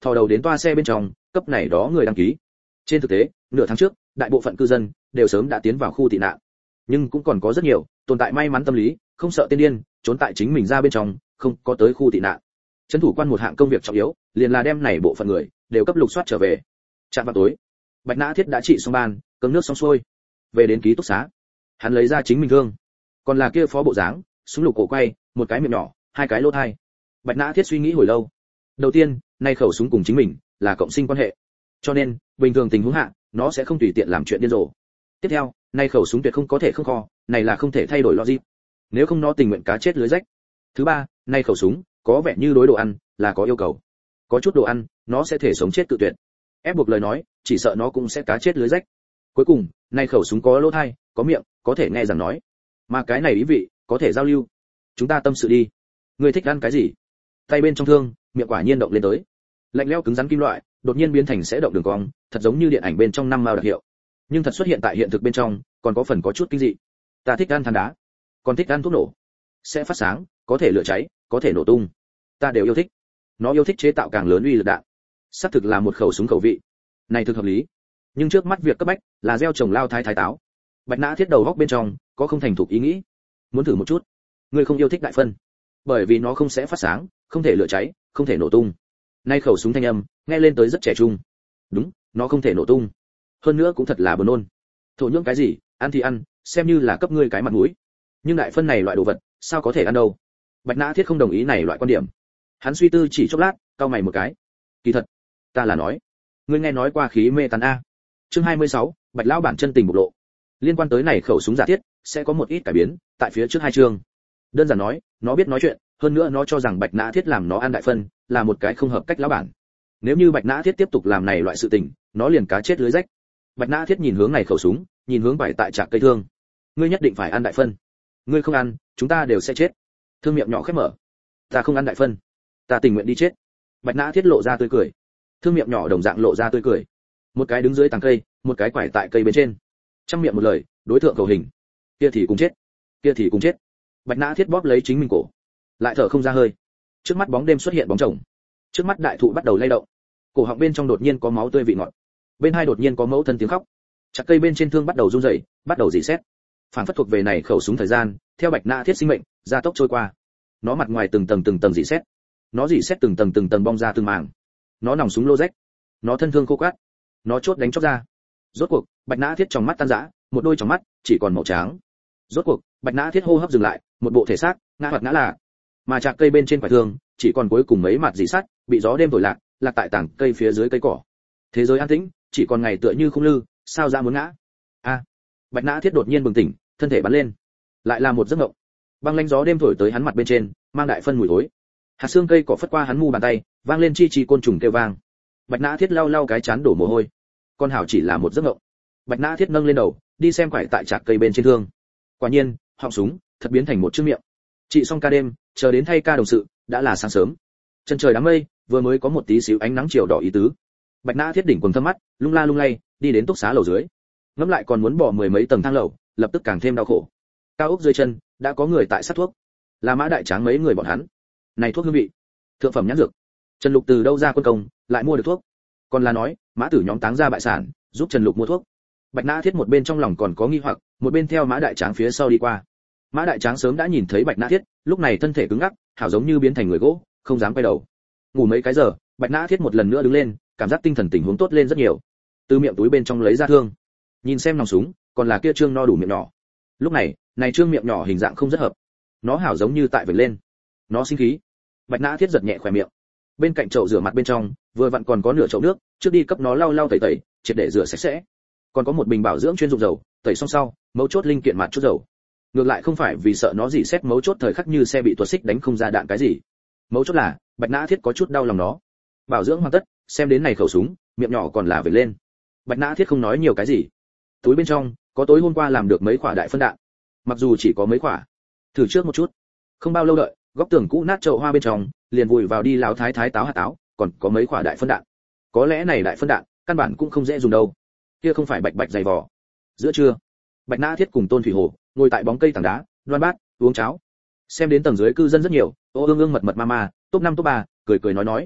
thò đầu đến toa xe bên trong, cấp này đó người đăng ký. Trên thực tế, nửa tháng trước, đại bộ phận cư dân đều sớm đã tiến vào khu tị nạn, nhưng cũng còn có rất nhiều tồn tại may mắn tâm lý, không sợ tiên điên, trốn tại chính mình ra bên trong, không có tới khu tị nạn. Trấn thủ quan một hạng công việc trọng yếu, liền là đem này bộ phận người đều cấp lục soát trở về. Chạm vào tối, Bạch Nã Thiết đã trị xong ban, cơm nước xong xuôi, về đến ký túc xá. Hắn lấy ra chính mình thương, còn là kia phó bộ dáng, súng lục cổ quay, một cái miệng nhỏ, hai cái lỗ tai. Bạch Nã Thiết suy nghĩ hồi lâu. Đầu tiên, nay khẩu súng cùng chính mình là cộng sinh quan hệ, cho nên bình thường tình huống hạ, nó sẽ không tùy tiện làm chuyện điên rồ. Tiếp theo, nay khẩu súng tuyệt không có thể không kho, này là không thể thay đổi logic. Nếu không nó tình nguyện cá chết lưới rách. Thứ ba, nay khẩu súng có vẻ như đối đồ ăn là có yêu cầu. Có chút đồ ăn, nó sẽ thể sống chết tự tuyệt. Ép buộc lời nói, chỉ sợ nó cũng sẽ cá chết lưới rách. Cuối cùng, nay khẩu súng có lỗ tai, có miệng, có thể nghe rằng nói. Mà cái này ý vị, có thể giao lưu. Chúng ta tâm sự đi. Ngươi thích ăn cái gì? Tay bên trong thương, miệng quả nhiên động lên tới. Lạnh lẽo cứng rắn kim loại, đột nhiên biến thành sẽ động đường cong, thật giống như điện ảnh bên trong năm mao đặc hiệu. Nhưng thật xuất hiện tại hiện thực bên trong, còn có phần có chút kinh dị. Ta thích ăn than đá, còn thích ăn thuốc nổ. Sẽ phát sáng, có thể lửa cháy, có thể nổ tung. Ta đều yêu thích. Nó yêu thích chế tạo càng lớn uy lực đạn. Xác thực là một khẩu súng khẩu vị. Này thực hợp lý. Nhưng trước mắt việc cấp bách là gieo trồng lao thái thái táo. Bạch Nã Thiết đầu góc bên trong có không thành thục ý nghĩ. Muốn thử một chút. Ngươi không yêu thích đại phân, bởi vì nó không sẽ phát sáng, không thể lửa cháy, không thể nổ tung. Nay khẩu súng thanh âm nghe lên tới rất trẻ trung. Đúng, nó không thể nổ tung. Hơn nữa cũng thật là buồn nôn. Thổ nhưỡng cái gì, ăn thì ăn, xem như là cấp ngươi cái mặt mũi. Nhưng đại phân này loại đồ vật, sao có thể ăn đâu? Bạch Nã Thiết không đồng ý này loại quan điểm. Hắn suy tư chỉ chốc lát, cau mày một cái. Kỳ thật, ta là nói, ngươi nghe nói qua khí mê tán a? Chương 26, Bạch lão bản chân tình bộc lộ. Liên quan tới này khẩu súng giả thiết, sẽ có một ít cải biến tại phía trước hai chương. Đơn giản nói, nó biết nói chuyện, hơn nữa nó cho rằng Bạch Nã Thiết làm nó ăn đại phân là một cái không hợp cách lão bản. Nếu như Bạch Nã Thiết tiếp tục làm này loại sự tình, nó liền cá chết lưới rách. Bạch Nã Thiết nhìn hướng này khẩu súng, nhìn hướng vải tại trạc cây thương. Ngươi nhất định phải ăn đại phân. Ngươi không ăn, chúng ta đều sẽ chết. Thương miệng nhỏ khép mở. Ta không ăn đại phân, ta tình nguyện đi chết. Bạch Nã Thiết lộ ra tươi cười. Thương miệng nhỏ đồng dạng lộ ra tươi cười. Một cái đứng dưới tàng cây, một cái quải tại cây bên trên. Trong miệng một lời, đối tượng cầu hình. Kia thì cùng chết, kia thì cùng chết. Bạch Nã Thiết bóp lấy chính mình cổ, lại thở không ra hơi. Trước mắt bóng đêm xuất hiện bóng chồng, trước mắt đại thụ bắt đầu lay động, cổ họng bên trong đột nhiên có máu tươi vị ngọt, bên hai đột nhiên có mẫu thân tiếng khóc. Chặt cây bên trên thương bắt đầu run rẩy, bắt đầu rỉ sét. Phản phất thuộc về này khẩu súng thời gian, theo Bạch Nã Thiết sinh mệnh gia tốc trôi qua. Nó mặt ngoài từng tầng rỉ sét, nó rỉ sét từng tầng bong ra từng màng. Nó nòng súng lô rách, nó thân thương khô cát, nó chốt đánh chóc ra. Rốt cuộc, Bạch Nã Thiết trong mắt tan rã, một đôi trong mắt chỉ còn màu trắng. Rốt cuộc, Bạch Nã Thiết hô hấp dừng lại, một bộ thể xác ngã hoạt ngã là, mà chạc cây bên trên quả thương chỉ còn cuối cùng mấy mặt dì sắt bị gió đêm thổi lạc tại tảng cây phía dưới cây cỏ. Thế giới an tĩnh, chỉ còn ngày tựa như không lư, sao ra muốn ngã. A! Bạch Nã Thiết đột nhiên bừng tỉnh, thân thể bắn lên, lại là một giấc mộng. Băng lãnh gió đêm thổi tới hắn mặt bên trên, mang đại phân mùi thối. Hạt xương cây cỏ phất qua hắn mu bàn tay, vang lên chi chi côn trùng kêu vang. Bạch Nã Thiết lau lau cái chán đổ mồ hôi. Con hảo chỉ là một giấc mộng. Bạch Nã Thiết nâng lên đầu, đi xem quải tại trạc cây bên trên thương. Quả nhiên, họng súng thật biến thành một chiếc miệng. Chị xong ca đêm, chờ đến thay ca đồng sự, đã là sáng sớm. Chân trời đám mây, vừa mới có một tí xíu ánh nắng chiều đỏ ý tứ. Bạch Nã Thiết đỉnh quần thâm mắt, lung la lung lay, đi đến túc xá lầu dưới. Ngẫm lại còn muốn bỏ mười mấy tầng thang lầu, lập tức càng thêm đau khổ. Cao ốc dưới chân, đã có người tại sát thuốc. Là Mã Đại Tráng mấy người bọn hắn. Này thuốc hương vị, thượng phẩm nhãn dược. Trần Lục từ đâu ra quân công, lại mua được thuốc? Còn là nói, Mã Tử nhóm táng ra bại sản, giúp Trần Lục mua thuốc. Bạch Nã Thiết một bên trong lòng còn có nghi hoặc, một bên theo Mã Đại Tráng phía sau đi qua. Mã Đại Tráng sớm đã nhìn thấy Bạch Nã Thiết, lúc này thân thể cứng ngắc, hảo giống như biến thành người gỗ, không dám quay đầu. Ngủ mấy cái giờ, Bạch Nã Thiết một lần nữa đứng lên, cảm giác tinh thần tình huống tốt lên rất nhiều. Từ miệng túi bên trong lấy ra thương, nhìn xem nòng súng, còn là kia trương no đủ miệng nhỏ. Lúc này, này trương miệng nhỏ hình dạng không rất hợp. Nó hảo giống như tại vểnh lên. Nó sinh khí. Bạch Nã Thiết giật nhẹ khóe miệng. Bên cạnh chậu rửa mặt bên trong, vừa vặn còn có nửa chậu nước, trước đi cấp nó lau lau tẩy tẩy, triệt để rửa sạch sẽ. Còn có một bình bảo dưỡng chuyên dụng dầu, tẩy xong sau, mấu chốt linh kiện mặt chút dầu. Ngược lại không phải vì sợ nó gì xét mấu chốt thời khắc như xe bị tuột xích đánh không ra đạn cái gì. Mấu chốt là, Bạch Nã Thiết có chút đau lòng nó. Bảo dưỡng hoàn tất, xem đến này khẩu súng, miệng nhỏ còn là vểnh lên. Bạch Nã Thiết không nói nhiều cái gì. Túi bên trong, có tối hôm qua làm được mấy quả đại phân đạn. Mặc dù chỉ có mấy quả, thử trước một chút. Không bao lâu đợi, góc tường cũ nát chậu hoa bên trong, liền vùi vào đi láo thái thái táo hạt táo, còn có mấy quả đại phân đạn. Có lẽ này đại phân đạn, căn bản cũng không dễ dùng đâu. Kia không phải bạch bạch dày vò. Giữa trưa, Bạch Nã Thiết cùng Tôn Thủy Hồ ngồi tại bóng cây tảng đá, đoan bát, uống cháo. Xem đến tầng dưới cư dân rất nhiều, ô ương ương mật mật ma ma, top 5 top 3, cười cười nói nói.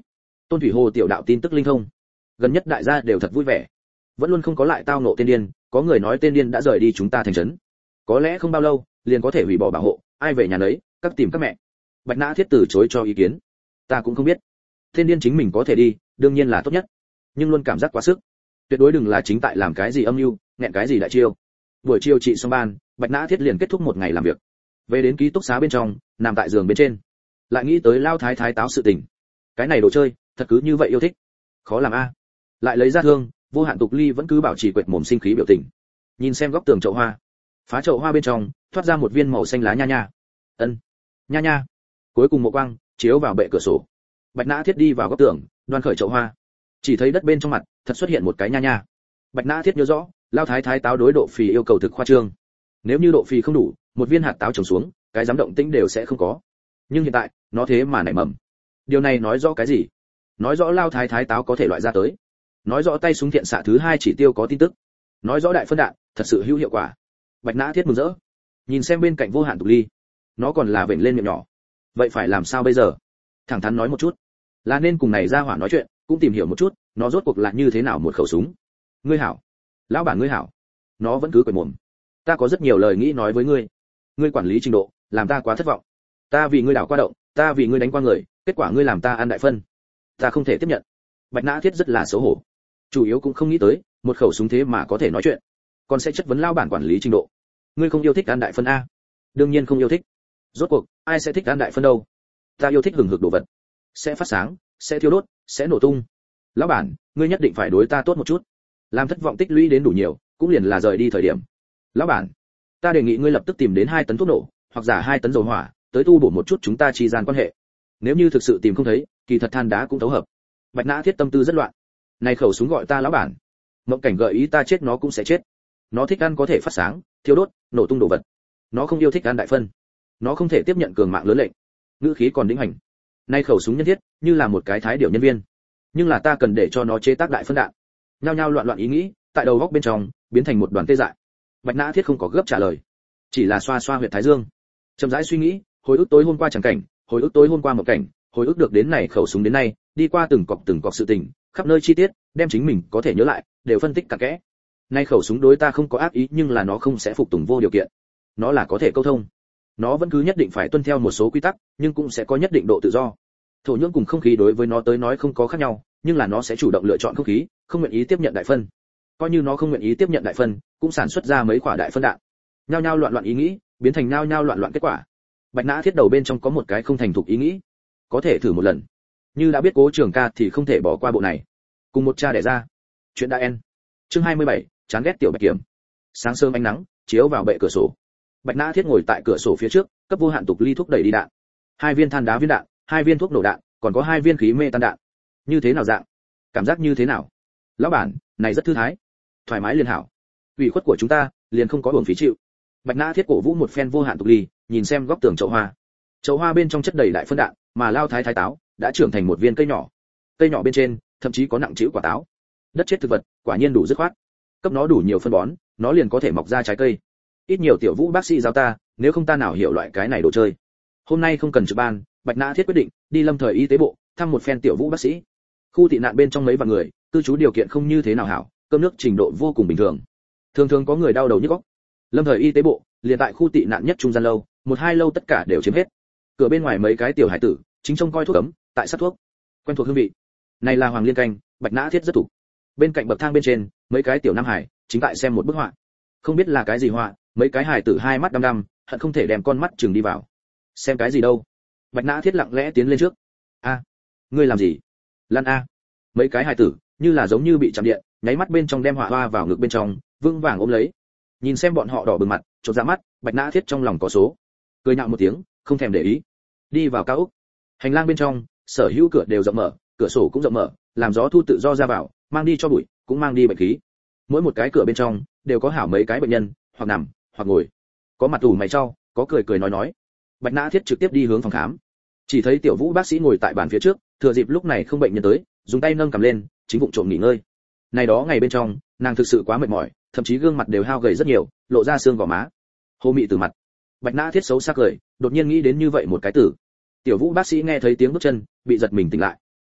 Tôn Thủy Hồ tiểu đạo tin tức linh thông, gần nhất đại gia đều thật vui vẻ, vẫn luôn không có lại tao ngộ tên điên, có người nói tên điên đã rời đi chúng ta thành trấn, có lẽ không bao lâu liền có thể hủy bỏ bảo hộ, ai về nhà nấy, các tìm các mẹ. Bạch Nã Thiết từ chối cho ý kiến. Ta cũng không biết, tên điên chính mình có thể đi, đương nhiên là tốt nhất, nhưng luôn cảm giác quá sức, tuyệt đối đừng là chính tại làm cái gì âm mưu, nghẹn cái gì đại chiêu. Buổi chiều trị xong ban, Bạch Nã Thiết liền kết thúc một ngày làm việc, về đến ký túc xá bên trong, nằm tại giường bên trên, lại nghĩ tới lao thái thái táo sự tình. Cái này đồ chơi, thật cứ như vậy yêu thích, khó làm a. Lại lấy ra thương, Vô Hạn Tục Ly vẫn cứ bảo trì quệt mồm sinh khí biểu tình, nhìn xem góc tường chậu hoa, phá chậu hoa bên trong thoát ra một viên màu xanh lá nha nha. Ân, nha nha. Cuối cùng một quang chiếu vào bệ cửa sổ. Bạch Nã Thiết đi vào góc tường, đoan khởi chậu hoa, chỉ thấy đất bên trong mặt thật xuất hiện một cái nha nha. Bạch Nã Thiết nhớ rõ, lao thái thái táo đối độ phì yêu cầu thực khoa trương, nếu như độ phì không đủ, một viên hạt táo trồng xuống, cái dám động tĩnh đều sẽ không có. Nhưng hiện tại, nó thế mà nảy mầm. Điều này nói rõ cái gì? Nói rõ lao thái thái táo có thể loại ra tới, nói rõ tay súng thiện xạ thứ 2 chỉ tiêu có tin tức, nói rõ đại phân đạn thật sự hữu hiệu quả. Bạch Nã Thiết mừng rỡ, nhìn xem bên cạnh Vô Hạn Tục Ly, nó còn là vểnh lên miệng nhỏ. Vậy phải làm sao bây giờ? Thẳng thắn nói một chút, là nên cùng này ra hỏa nói chuyện, cũng tìm hiểu một chút, nó rốt cuộc là như thế nào một khẩu súng. Ngươi hảo, lão bản ngươi hảo. Nó vẫn cứ cười mồm. Ta có rất nhiều lời nghĩ nói với ngươi. Ngươi quản lý trình độ, làm ta quá thất vọng. Ta vì ngươi đảo qua động, ta vì ngươi đánh qua người, kết quả ngươi làm ta ăn đại phân. Ta không thể tiếp nhận. Bạch Nã Thiết rất là xấu hổ. Chủ yếu cũng không nghĩ tới, một khẩu súng thế mà có thể nói chuyện, còn sẽ chất vấn lão bản quản lý trình độ. Ngươi không yêu thích ăn đại phân a? Đương nhiên không yêu thích. Rốt cuộc, ai sẽ thích ăn đại phân đâu? Ta yêu thích hừng hực đồ vật, sẽ phát sáng, sẽ thiêu đốt, sẽ nổ tung. Lão bản, ngươi nhất định phải đối ta tốt một chút. Làm thất vọng tích lũy đến đủ nhiều, cũng liền là rời đi thời điểm. Lão bản, ta đề nghị ngươi lập tức tìm đến 2 tấn thuốc nổ, hoặc giả 2 tấn dầu hỏa, tới tu bổ một chút chúng ta chi gian quan hệ. Nếu như thực sự tìm không thấy, kỳ thật than đá cũng tấu hợp. Bạch Nã Thiết tâm tư rất loạn. Này khẩu súng gọi ta lão bản, Mộng Cảnh gợi ý ta chết nó cũng sẽ chết. Nó thích ăn có thể phát sáng, thiêu đốt, nổ tung đồ vật. Nó không yêu thích ăn đại phân. Nó không thể tiếp nhận cường mạng lớn lệnh. Ngữ khí còn đĩnh hành. Này khẩu súng nhân thiết, như là một cái thái điểu nhân viên. Nhưng là ta cần để cho nó chế tác đại phân đạn. Nhao nhao loạn loạn ý nghĩ, tại đầu góc bên trong biến thành một đoàn tê dại. Bạch Nã Thiết không có gấp trả lời, chỉ là xoa xoa huyệt thái dương, chậm rãi suy nghĩ, hồi ức tối hôm qua chẳng cảnh, hồi ức tối hôm qua một cảnh, hồi ức được đến này khẩu súng đến nay, đi qua từng cọc sự tình, khắp nơi chi tiết, đem chính mình có thể nhớ lại, đều phân tích cặn kẽ. Này khẩu súng đối ta không có ác ý, nhưng là nó không sẽ phục tùng vô điều kiện. Nó là có thể câu thông. Nó vẫn cứ nhất định phải tuân theo một số quy tắc, nhưng cũng sẽ có nhất định độ tự do. Thổ nhưỡng cùng không khí đối với nó tới nói không có khác nhau, nhưng là nó sẽ chủ động lựa chọn không khí, không nguyện ý tiếp nhận đại phân. Coi như nó không nguyện ý tiếp nhận đại phân, cũng sản xuất ra mấy quả đại phân đạn. Nhao nhao loạn loạn ý nghĩ, biến thành nhao nhao loạn loạn kết quả. Bạch Nã Thiết đầu bên trong có một cái không thành thục ý nghĩ, có thể thử một lần. Như đã biết Cố Trường Ca thì không thể bỏ qua bộ này. Cùng một cha đẻ ra. Chuyện đã en. Chương 27, chán ghét tiểu Bạch Kiểm. Sáng sớm ánh nắng chiếu vào bệ cửa sổ. Bạch Nã Thiết ngồi tại cửa sổ phía trước, cấp Vô Hạn Tục Ly thúc đẩy đi đạn. 2 viên than đá viên đạn, 2 viên thuốc nổ đạn, còn có 2 viên khí mê tan đạn. Như thế nào dạng? Cảm giác như thế nào? Lão bản, này rất thư thái. Thoải mái liền hảo. Ủy khuất của chúng ta, liền không có uổng phí chịu. Bạch Nã Thiết cổ vũ một phen Vô Hạn Tục Ly, nhìn xem góc tường chậu hoa. Chậu hoa bên trong chất đầy đại phân đạn, mà lao thái thái táo đã trưởng thành một viên cây nhỏ. Cây nhỏ bên trên, thậm chí có nặng trĩu quả táo. Đất chết thực vật, quả nhiên đủ dứt khoát. Cấp nó đủ nhiều phân bón, nó liền có thể mọc ra trái cây. Ít nhiều Tiểu Vũ bác sĩ giáo ta, nếu không ta nào hiểu loại cái này đồ chơi. Hôm nay không cần trực ban, Bạch Nã Thiết quyết định đi Lâm Thời Y tế bộ, thăm một phen Tiểu Vũ bác sĩ. Khu tị nạn bên trong mấy vạn người, cư trú điều kiện không như thế nào hảo, cơm nước trình độ vô cùng bình thường. Thường thường có người đau đầu nhức óc. Lâm Thời Y tế bộ, liền tại khu tị nạn nhất trung gian lâu, 1-2 lâu tất cả đều chiếm hết. Cửa bên ngoài mấy cái tiểu hải tử, chính trông coi thuốc cấm, tại sát thuốc. Quen thuộc hương vị. Này là Hoàng Liên canh, Bạch Nã Thiết rất thủ. Bên cạnh bậc thang bên trên, mấy cái tiểu nam hải chính tại xem một bức họa. Không biết là cái gì họa, mấy cái hải tử hai mắt đăm đăm, hận không thể đem con mắt chừng đi vào. Xem cái gì đâu? Bạch Nã Thiết lặng lẽ tiến lên trước. A, ngươi làm gì? Lan a. Mấy cái hải tử, như là giống như bị chạm điện, nháy mắt bên trong đem họa hoa vào ngực bên trong, vững vàng ôm lấy. Nhìn xem bọn họ đỏ bừng mặt, chột ra mắt, Bạch Nã Thiết trong lòng có số. Cười nhạo một tiếng, không thèm để ý. Đi vào cao ốc. Hành lang bên trong, sở hữu cửa đều rộng mở, cửa sổ cũng rộng mở, làm gió thu tự do ra vào, mang đi cho bụi, cũng mang đi bệnh khí. Mỗi một cái cửa bên trong đều có hảo mấy cái bệnh nhân, hoặc nằm, hoặc ngồi. Có mặt ủ mày chau, có cười cười nói. Bạch Nã Thiết trực tiếp đi hướng phòng khám. Chỉ thấy Tiểu Vũ bác sĩ ngồi tại bàn phía trước, thừa dịp lúc này không bệnh nhân tới, dùng tay nâng cầm lên, chính vụng trộm nghỉ ngơi. Này đó ngày bên trong, nàng thực sự quá mệt mỏi, thậm chí gương mặt đều hao gầy rất nhiều, lộ ra xương gò má. Hồ mị từ mặt. Bạch Nã Thiết xấu xa cười, đột nhiên nghĩ đến như vậy một cái tử. Tiểu Vũ bác sĩ nghe thấy tiếng bước chân, bị giật mình tỉnh lại.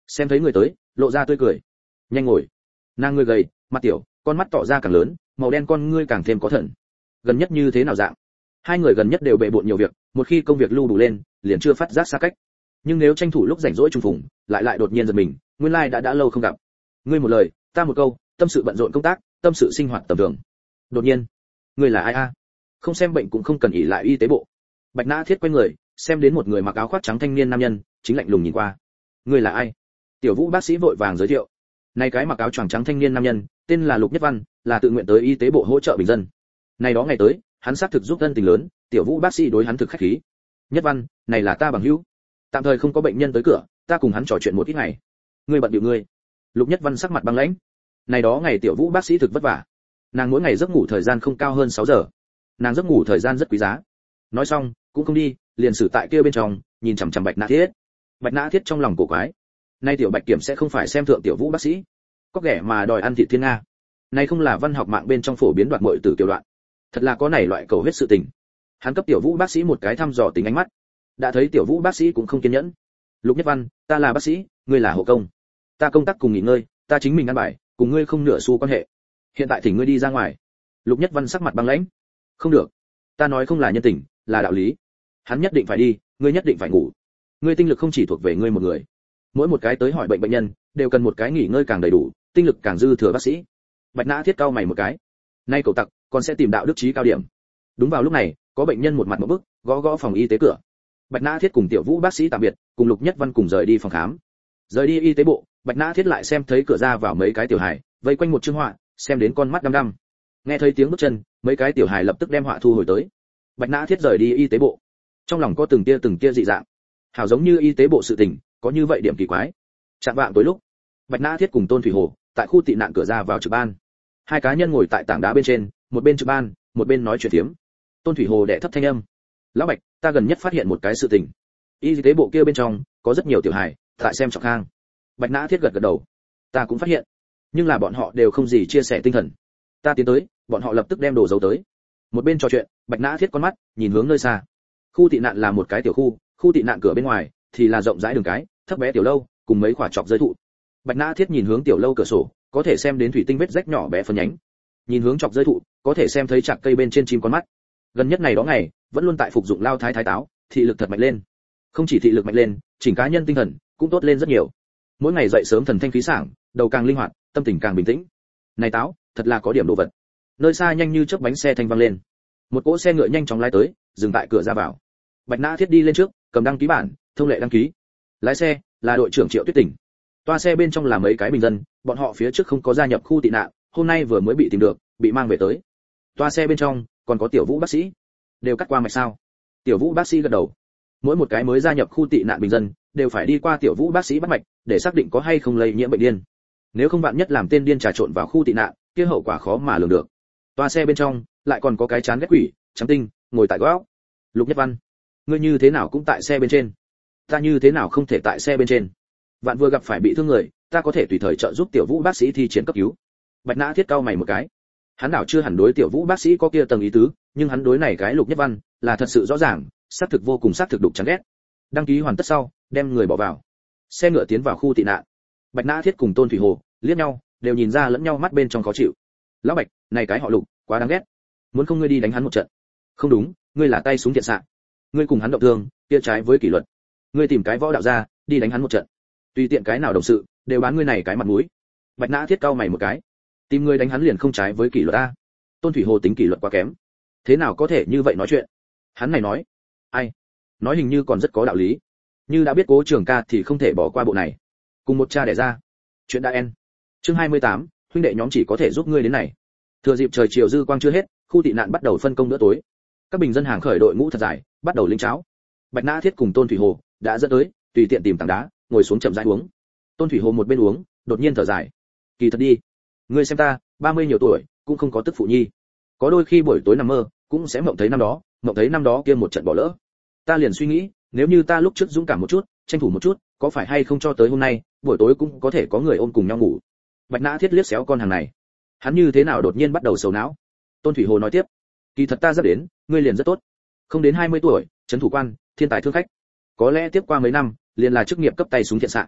xem thấy người tới, lộ ra tươi cười. Nhanh ngồi. Nàng người gầy, mặt tiểu, con mắt tỏ ra càng lớn, màu đen con ngươi càng thêm có thần. Gần nhất như thế nào dạng? Hai người gần nhất đều bệ bội nhiều việc, một khi công việc lưu đủ lên, liền chưa phát giác xa cách. Nhưng nếu tranh thủ lúc rảnh rỗi trùng phùng, lại đột nhiên giật mình, nguyên lai đã lâu không gặp. Ngươi một lời, ta một câu, tâm sự bận rộn công tác, tâm sự sinh hoạt tầm thường. Đột nhiên, ngươi là ai a? Không xem bệnh cũng không cần ỷ lại y tế bộ. Bạch Nã Thiết quay người, xem đến một người mặc áo khoác trắng thanh niên nam nhân, chính lạnh lùng nhìn qua. Ngươi là ai? Tiểu Vũ bác sĩ vội vàng giới thiệu. Này cái mặc áo choàng trắng thanh niên nam nhân, tên là Lục Nhất Văn, là tự nguyện tới y tế bộ hỗ trợ bình dân. Này đó ngày tới, hắn xác thực giúp dân tình lớn, Tiểu Vũ bác sĩ đối hắn thực khách khí. Nhất Văn, này là ta bằng hữu. Tạm thời không có bệnh nhân tới cửa, ta cùng hắn trò chuyện một ít ngày. Ngươi bận điệu ngươi. Lục Nhất Văn sắc mặt băng lãnh. Này đó ngày Tiểu Vũ bác sĩ thực vất vả. Nàng mỗi ngày giấc ngủ thời gian không cao hơn 6 giờ. Nàng giấc ngủ thời gian rất quý giá. Nói xong, cũng không đi, liền xử tại kia bên trong, nhìn chằm chằm Bạch Nã Thiết. Bạch Nã Thiết trong lòng cổ quái. Nay tiểu Bạch Kiểm sẽ không phải xem thượng Tiểu Vũ bác sĩ, có ghẻ mà đòi ăn thịt thiên nga. Này không là văn học mạng bên trong phổ biến đoạt muội tử tiểu đoạn. Thật là có này loại cầu huyết sự tình. Hắn cấp Tiểu Vũ bác sĩ một cái thăm dò tính ánh mắt. Đã thấy Tiểu Vũ bác sĩ cũng không kiên nhẫn. Lục Nhất Văn, ta là bác sĩ, ngươi là hộ công. Ta công tác cùng nghỉ ngơi, ta chính mình ăn bài, cùng ngươi không nửa xu quan hệ. Hiện tại thỉnh ngươi đi ra ngoài. Lục Nhất Văn sắc mặt băng lãnh. Không được, ta nói không là nhân tình, là đạo lý. Hắn nhất định phải đi, ngươi nhất định phải ngủ. Ngươi tinh lực không chỉ thuộc về ngươi một người. Mỗi một cái tới hỏi bệnh bệnh nhân, đều cần một cái nghỉ ngơi càng đầy đủ, tinh lực càng dư thừa bác sĩ. Bạch Nã Thiết cau mày một cái. Nay cậu tặc, còn sẽ tìm đạo đức trí cao điểm. Đúng vào lúc này, có bệnh nhân một mặt ngộp bức, gõ gõ phòng y tế cửa. Bạch Nã Thiết cùng Tiểu Vũ bác sĩ tạm biệt, cùng Lục Nhất Văn cùng rời đi phòng khám. Rời đi y tế bộ, Bạch Nã Thiết lại xem thấy cửa ra vào mấy cái tiểu hài, vây quanh một chương họa, xem đến con mắt đăm đăm. Nghe thấy tiếng bước chân, mấy cái tiểu hài lập tức đem họa thu hồi tới. Bạch Nã Thiết rời đi y tế bộ, trong lòng có từng tia dị dạng. Hảo giống như y tế bộ sự tình, có như vậy điểm kỳ quái. Chạm vạng tối lúc, Bạch Nã Thiết cùng Tôn Thủy Hồ tại khu tị nạn cửa ra vào trực ban. Hai cá nhân ngồi tại tảng đá bên trên, một bên trực ban, một bên nói chuyện phiếm. Tôn Thủy Hồ đệ thấp thanh âm: "Lão Bạch, ta gần nhất phát hiện một cái sự tình. Y tế bộ kia bên trong có rất nhiều tiểu hài tại xem trọng khang." Bạch Nã Thiết gật gật đầu: "Ta cũng phát hiện, nhưng là bọn họ đều không gì chia sẻ tinh thần. Ta tiến tới, bọn họ lập tức đem đồ giấu tới." Một bên trò chuyện, Bạch Nã Thiết con mắt nhìn hướng nơi xa. Khu tị nạn là một cái tiểu khu, khu tị nạn cửa bên ngoài thì là rộng rãi đường cái, thấp bé tiểu lâu, cùng mấy quả chọc rơi thụ. Bạch Nã Thiết nhìn hướng tiểu lâu cửa sổ, có thể xem đến thủy tinh vết rách nhỏ bé phân nhánh. Nhìn hướng chọc rơi thụ, có thể xem thấy chạc cây bên trên chim con mắt. Gần nhất này đó ngày, vẫn luôn tại phục dụng lao thái táo, thị lực thật mạnh lên. Không chỉ thị lực mạnh lên, chỉnh cá nhân tinh thần cũng tốt lên rất nhiều. Mỗi ngày dậy sớm thần thanh khí sảng, đầu càng linh hoạt, tâm tình càng bình tĩnh. Này táo, thật là có điểm đồ vật. Nơi xa nhanh như chớp bánh xe thanh vang lên. Một cỗ xe ngựa nhanh chóng lái tới, dừng tại cửa ra vào. Bạch Nã Thiết đi lên trước, cầm đăng ký bản, thông lệ đăng ký. Lái xe là đội trưởng Triệu Tuyết Tỉnh. Toa xe bên trong là mấy cái bình dân, bọn họ phía trước không có gia nhập khu tị nạn, hôm nay vừa mới bị tìm được, bị mang về tới. Toa xe bên trong còn có Tiểu Vũ bác sĩ. Đều cắt qua mạch sao? Tiểu Vũ bác sĩ gật đầu. Mỗi một cái mới gia nhập khu tị nạn bình dân đều phải đi qua Tiểu Vũ bác sĩ bắt mạch, để xác định có hay không lây nhiễm bệnh điên. Nếu không vạn nhất làm tên điên trà trộn vào khu tị nạn, kia hậu quả khó mà lường được. Toa xe bên trong lại còn có cái chán ghét quỷ, trắng tinh, ngồi tại góc. Lục Nhất Văn, ngươi như thế nào cũng tại xe bên trên? Ta như thế nào không thể tại xe bên trên? Vạn vừa gặp phải bị thương người, ta có thể tùy thời trợ giúp Tiểu Vũ bác sĩ thi triển cấp cứu. Bạch Nã Thiết cau mày một cái. Hắn đảo chưa hẳn đối Tiểu Vũ bác sĩ có kia tầng ý tứ, nhưng hắn đối này cái Lục Nhất Văn là thật sự rõ ràng, xác thực vô cùng xác thực đục chán ghét. Đăng ký hoàn tất sau, đem người bỏ vào. Xe ngựa tiến vào khu tị nạn. Bạch Nã Thiết cùng Tôn Thủy Hồ liếc nhau, đều nhìn ra lẫn nhau mắt bên trong khó chịu. Lão Bạch, này cái họ Lục, quá đáng ghét. Muốn không ngươi đi đánh hắn một trận? Không đúng, ngươi là tay súng thiện xạ. Ngươi cùng hắn động thương, kia trái với kỷ luật. Ngươi tìm cái võ đạo ra, đi đánh hắn một trận. Tùy tiện cái nào đồng sự, đều bán ngươi này cái mặt mũi. Bạch Nã Thiết cau mày một cái. Tìm ngươi đánh hắn liền không trái với kỷ luật a. Tôn Thủy Hồ tính kỷ luật quá kém. Thế nào có thể như vậy nói chuyện? Hắn này nói, ai? Nói hình như còn rất có đạo lý. Như đã biết Cố Trường Ca thì không thể bỏ qua bộ này. Cùng một cha đẻ ra. Chuyện đã en. Chương 28, huynh đệ nhóm chỉ có thể giúp ngươi đến này. Thừa dịp trời chiều dư quang chưa hết, khu tị nạn bắt đầu phân công bữa tối. Các bình dân hàng khởi đội ngũ thật dài, bắt đầu lĩnh cháo. Bạch Nã Thiết cùng Tôn Thủy Hồ đã dẫn tới, tùy tiện tìm tảng đá, ngồi xuống chậm rãi uống. Tôn Thủy Hồ một bên uống, đột nhiên thở dài. Kỳ thật đi, ngươi xem ta, 30 nhiều tuổi, cũng không có tức phụ nhi. Có đôi khi buổi tối nằm mơ, cũng sẽ mộng thấy năm đó kia một trận bỏ lỡ. Ta liền suy nghĩ, nếu như ta lúc trước dũng cảm một chút, tranh thủ một chút, có phải hay không cho tới hôm nay, buổi tối cũng có thể có người ôm cùng nhau ngủ. Bạch Nã Thiết liếc xéo con hàng này. Hắn như thế nào đột nhiên bắt đầu sầu não. Tôn Thủy Hồ nói tiếp, kỳ thật ta rất đến, ngươi liền rất tốt. Không đến 20 tuổi, trấn thủ quan, thiên tài thương khách. Có lẽ tiếp qua mấy năm, liền là chức nghiệp cấp tay súng thiện xạ.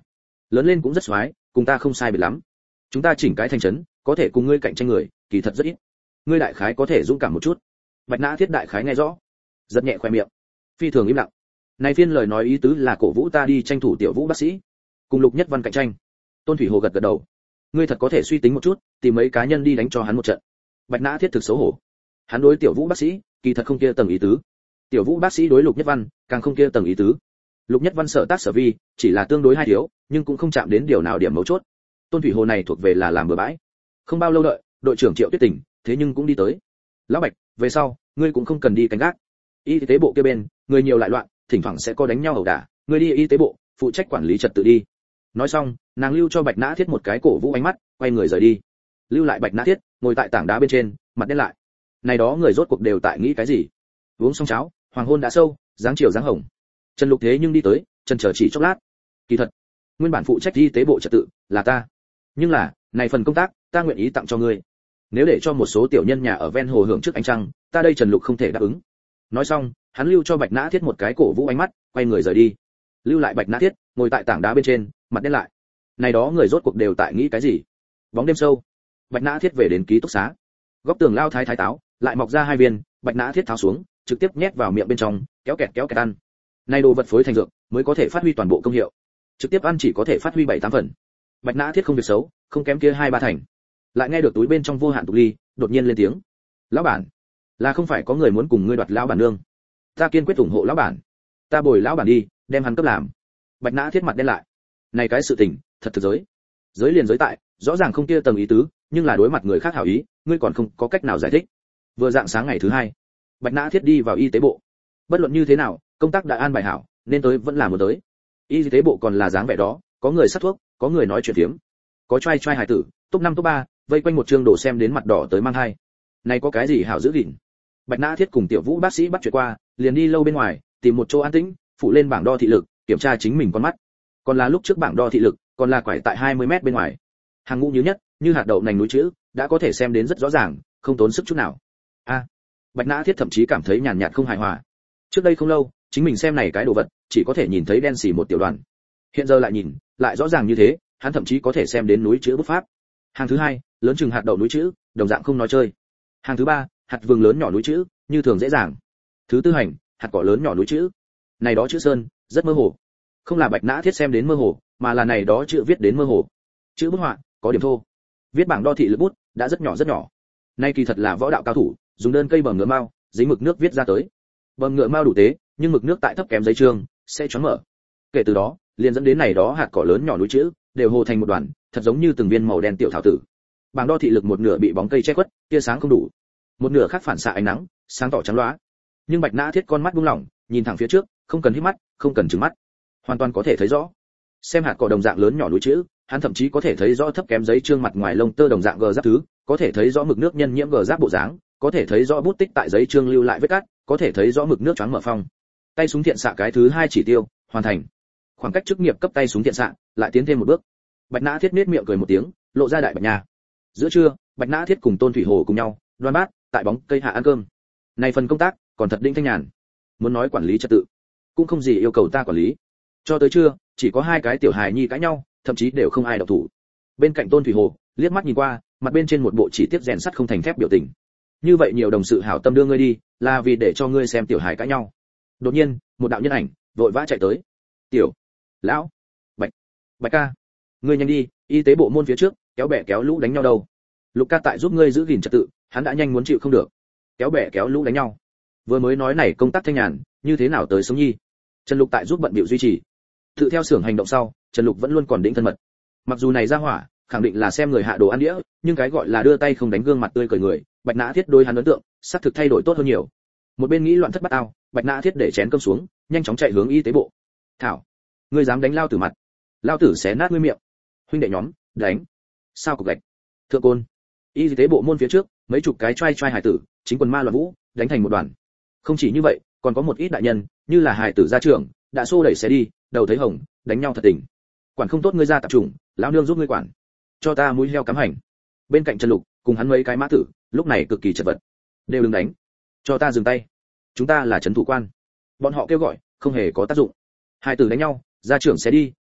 lớn lên cũng rất xoái, cùng ta không sai biệt lắm. Chúng ta chỉnh cái thành trấn, có thể cùng ngươi cạnh tranh người, kỳ thật rất ít. Ngươi đại khái có thể dũng cảm một chút. Bạch Nã Thiết đại khái nghe rõ, giật nhẹ khoe miệng, phi thường im lặng. Này phiên lời nói ý tứ là cổ vũ ta đi tranh thủ Tiểu Vũ bác sĩ, cùng Lục Nhất Văn cạnh tranh. Tôn Thủy Hồ gật gật đầu. Ngươi thật có thể suy tính một chút, tìm mấy cá nhân đi đánh cho hắn một trận. Bạch Nã Thiết thực xấu hổ. Hắn đối Tiểu Vũ bác sĩ, kỳ thật không kia tầng ý tứ. Tiểu Vũ bác sĩ đối Lục Nhất Văn, càng không kia tầng ý tứ. Lục Nhất Văn sở tác sở vi, chỉ là tương đối hai thiếu, nhưng cũng không chạm đến điều nào điểm mấu chốt. Tôn Thủy Hồ này thuộc về là làm bừa bãi. Không bao lâu đợi, đội trưởng Triệu Tuyết Tình, thế nhưng cũng đi tới. Lão Bạch, về sau, ngươi cũng không cần đi canh gác. Y tế bộ kia bên, người nhiều lại loạn, thỉnh thoảng sẽ có đánh nhau ẩu đả, ngươi đi y tế bộ, phụ trách quản lý trật tự đi. Nói xong, nàng lưu cho Bạch Nã Thiết một cái cổ vũ ánh mắt, quay người rời đi. Lưu lại Bạch Nã Thiết, ngồi tại tảng đá bên trên, mặt đen lại. Này đó người rốt cuộc đều tại nghĩ cái gì? Uống xong cháo, hoàng hôn đã sâu, dáng chiều dáng hồng. Trần Lục thế nhưng đi tới, chân chờ chỉ chốc lát. Kỳ thật, nguyên bản phụ trách y tế bộ trật tự là ta, nhưng là, này phần công tác, ta nguyện ý tặng cho ngươi. Nếu để cho một số tiểu nhân nhà ở ven hồ hưởng trước ánh trăng, ta đây Trần Lục không thể đáp ứng. Nói xong, hắn lưu cho Bạch Nã Thiết một cái cổ vũ ánh mắt, quay người rời đi. Lưu lại Bạch Nã Thiết, ngồi tại tảng đá bên trên, mặt đen lại. Này đó người rốt cuộc đều tại nghĩ cái gì? Bóng đêm sâu, Bạch Nã Thiết về đến ký túc xá. Góc tường lao thái táo, lại mọc ra hai viên, Bạch Nã Thiết tháo xuống, trực tiếp nhét vào miệng bên trong, kéo kẹt ăn. Này đồ vật phối thành dược, mới có thể phát huy toàn bộ công hiệu. Trực tiếp ăn chỉ có thể phát huy 7-8 phần. Bạch Nã Thiết không việc xấu, không kém kia 2-3 thành. Lại nghe được túi bên trong vô hạn tục ly, đột nhiên lên tiếng. Lão bản, là không phải có người muốn cùng ngươi đoạt lão bản nương? Ta kiên quyết ủng hộ lão bản. Ta bồi lão bản đi, đem hắn cấp làm. Bạch Nã Thiết mặt đen lại. Này cái sự tình, thật thực giới. Giới liền giới tại, rõ ràng không kia tầng ý tứ, nhưng là đối mặt người khác hảo ý, ngươi còn không có cách nào giải thích. Vừa dạng sáng ngày thứ hai, Bạch Nã Thiết đi vào y tế bộ. Bất luận như thế nào, công tác đã an bài hảo, nên tới vẫn là muốn tới. Y tế bộ còn là dáng vẻ đó, có người sát thuốc, có người nói chuyện phiếm, có trai hài tử, top 5 top 3, vây quanh một chương đổ xem đến mặt đỏ tới mang hai. Này có cái gì hảo giữ gìn? Bạch Nã Thiết cùng Tiểu Vũ bác sĩ bắt chuyện qua, liền đi lâu bên ngoài, tìm một chỗ an tĩnh, phụ lên bảng đo thị lực, kiểm tra chính mình con mắt. Còn là lúc trước bảng đo thị lực, còn là quải tại 20 mét bên ngoài. Hàng ngũ nhớ nhất, như hạt đậu nành núi chữ, đã có thể xem đến rất rõ ràng, không tốn sức chút nào. Bạch Nã Thiết thậm chí cảm thấy nhàn nhạt không hài hòa. Trước đây không lâu, chính mình xem này cái đồ vật, chỉ có thể nhìn thấy đen xì một tiểu đoàn. Hiện giờ lại nhìn, lại rõ ràng như thế, hắn thậm chí có thể xem đến núi chữ bút pháp. Hàng thứ hai, lớn chừng hạt đậu núi chữ, đồng dạng không nói chơi. Hàng thứ ba, hạt vừng lớn nhỏ núi chữ, như thường dễ dàng. Thứ tư hành, hạt cỏ lớn nhỏ núi chữ. Này đó chữ sơn, rất mơ hồ. Không là Bạch Nã Thiết xem đến mơ hồ, mà là này đó chữ viết đến mơ hồ. Chữ bút họa, có điểm thô. Viết bảng đo thị lực bút, đã rất nhỏ rất nhỏ. Nay kỳ thật là võ đạo cao thủ, dùng đơn cây bầm ngựa mao, dính mực nước viết ra tới. Bầm ngựa mao đủ tế, nhưng mực nước tại thấp kém giấy chương, sẽ choáng mở. Kể từ đó, liền dẫn đến này đó hạt cỏ lớn nhỏ núi chữ, đều hồ thành một đoàn, thật giống như từng viên màu đen tiểu thảo tử. Bảng đo thị lực một nửa bị bóng cây che khuất, tia sáng không đủ. Một nửa khác phản xạ ánh nắng, sáng tỏ trắng loá. Nhưng Bạch Nã Thiết con mắt buông lỏng, nhìn thẳng phía trước, không cần híp mắt, không cần trừng mắt, hoàn toàn có thể thấy rõ. Xem hạt cỏ đồng dạng lớn nhỏ núi chữ, hắn thậm chí có thể thấy rõ thấp kém giấy chương mặt ngoài lông tơ đồng dạng gờ giáp thứ, có thể thấy rõ mực nước nhân nhiễm gờ giáp bộ dáng, có thể thấy rõ bút tích tại giấy chương lưu lại vết cắt, có thể thấy rõ mực nước choáng mở phong. Tay súng thiện xạ cái thứ hai chỉ tiêu, hoàn thành. Khoảng cách chức nghiệp cấp tay súng thiện xạ, lại tiến thêm một bước. Bạch Nã Thiết nhếch miệng cười một tiếng, lộ ra đại bạch nha. Giữa trưa, Bạch Nã Thiết cùng Tôn Thủy Hồ cùng nhau, đoan bát, tại bóng cây hạ ăn cơm. Này phần công tác, còn thật đinh thanh nhàn. Muốn nói quản lý trật tự, cũng không gì yêu cầu ta quản lý. Cho tới trưa, chỉ có hai cái tiểu hài nhi cãi nhau, thậm chí đều không ai động thủ. Bên cạnh Tôn Thủy Hồ, liếc mắt nhìn qua, mặt bên trên một bộ chỉ tiếc rèn sắt không thành thép biểu tình. Như vậy nhiều đồng sự hảo tâm đưa ngươi đi, là vì để cho ngươi xem tiểu hài cãi nhau. Đột nhiên, một đạo nhân ảnh vội vã chạy tới. Tiểu lão, Bạch ca, ngươi nhanh đi, y tế bộ môn phía trước, kéo bè kéo lũ đánh nhau đâu. Lục ca tại giúp ngươi giữ gìn trật tự, hắn đã nhanh muốn chịu không được. Kéo bè kéo lũ đánh nhau. Vừa mới nói này công tác thanh nhàn, như thế nào tới sống nhi. Trần Lục tại giúp bận bịu duy trì. Tự theo xưởng hành động sau, Trần Lục vẫn luôn còn định thân mật. Mặc dù này ra hỏa, khẳng định là xem người hạ đồ ăn đĩa, nhưng cái gọi là đưa tay không đánh gương mặt tươi cười người, Bạch Nã Thiết đối hắn ấn tượng, sắp thực thay đổi tốt hơn nhiều. Một bên nghĩ loạn thất bát ao, Bạch Nã Thiết để chén cơm xuống, nhanh chóng chạy hướng y tế bộ. Thảo, ngươi dám đánh lao tử mặt, lao tử xé nát ngươi miệng. Huynh đệ nhóm, đánh. Sao cục gạch. Thượng côn. Y tế bộ môn phía trước, mấy chục cái trai hài tử, chính quần ma loạn vũ, đánh thành một đoàn. Không chỉ như vậy, còn có một ít đại nhân, như là hài tử gia trưởng, đã xô đẩy xé đi, đầu thấy hồng, đánh nhau thật tình. Quản không tốt ngươi ra tạp chủng, lão nương giúp ngươi quản. Cho ta mũi heo cắm hành. Bên cạnh Trần Lục, cùng hắn mấy cái mã tử, lúc này cực kỳ chật vật. Đều đừng đánh. Cho ta dừng tay. Chúng ta là trấn thủ quan. Bọn họ kêu gọi, không hề có tác dụng. Hai tử đánh nhau, gia trưởng sẽ đi,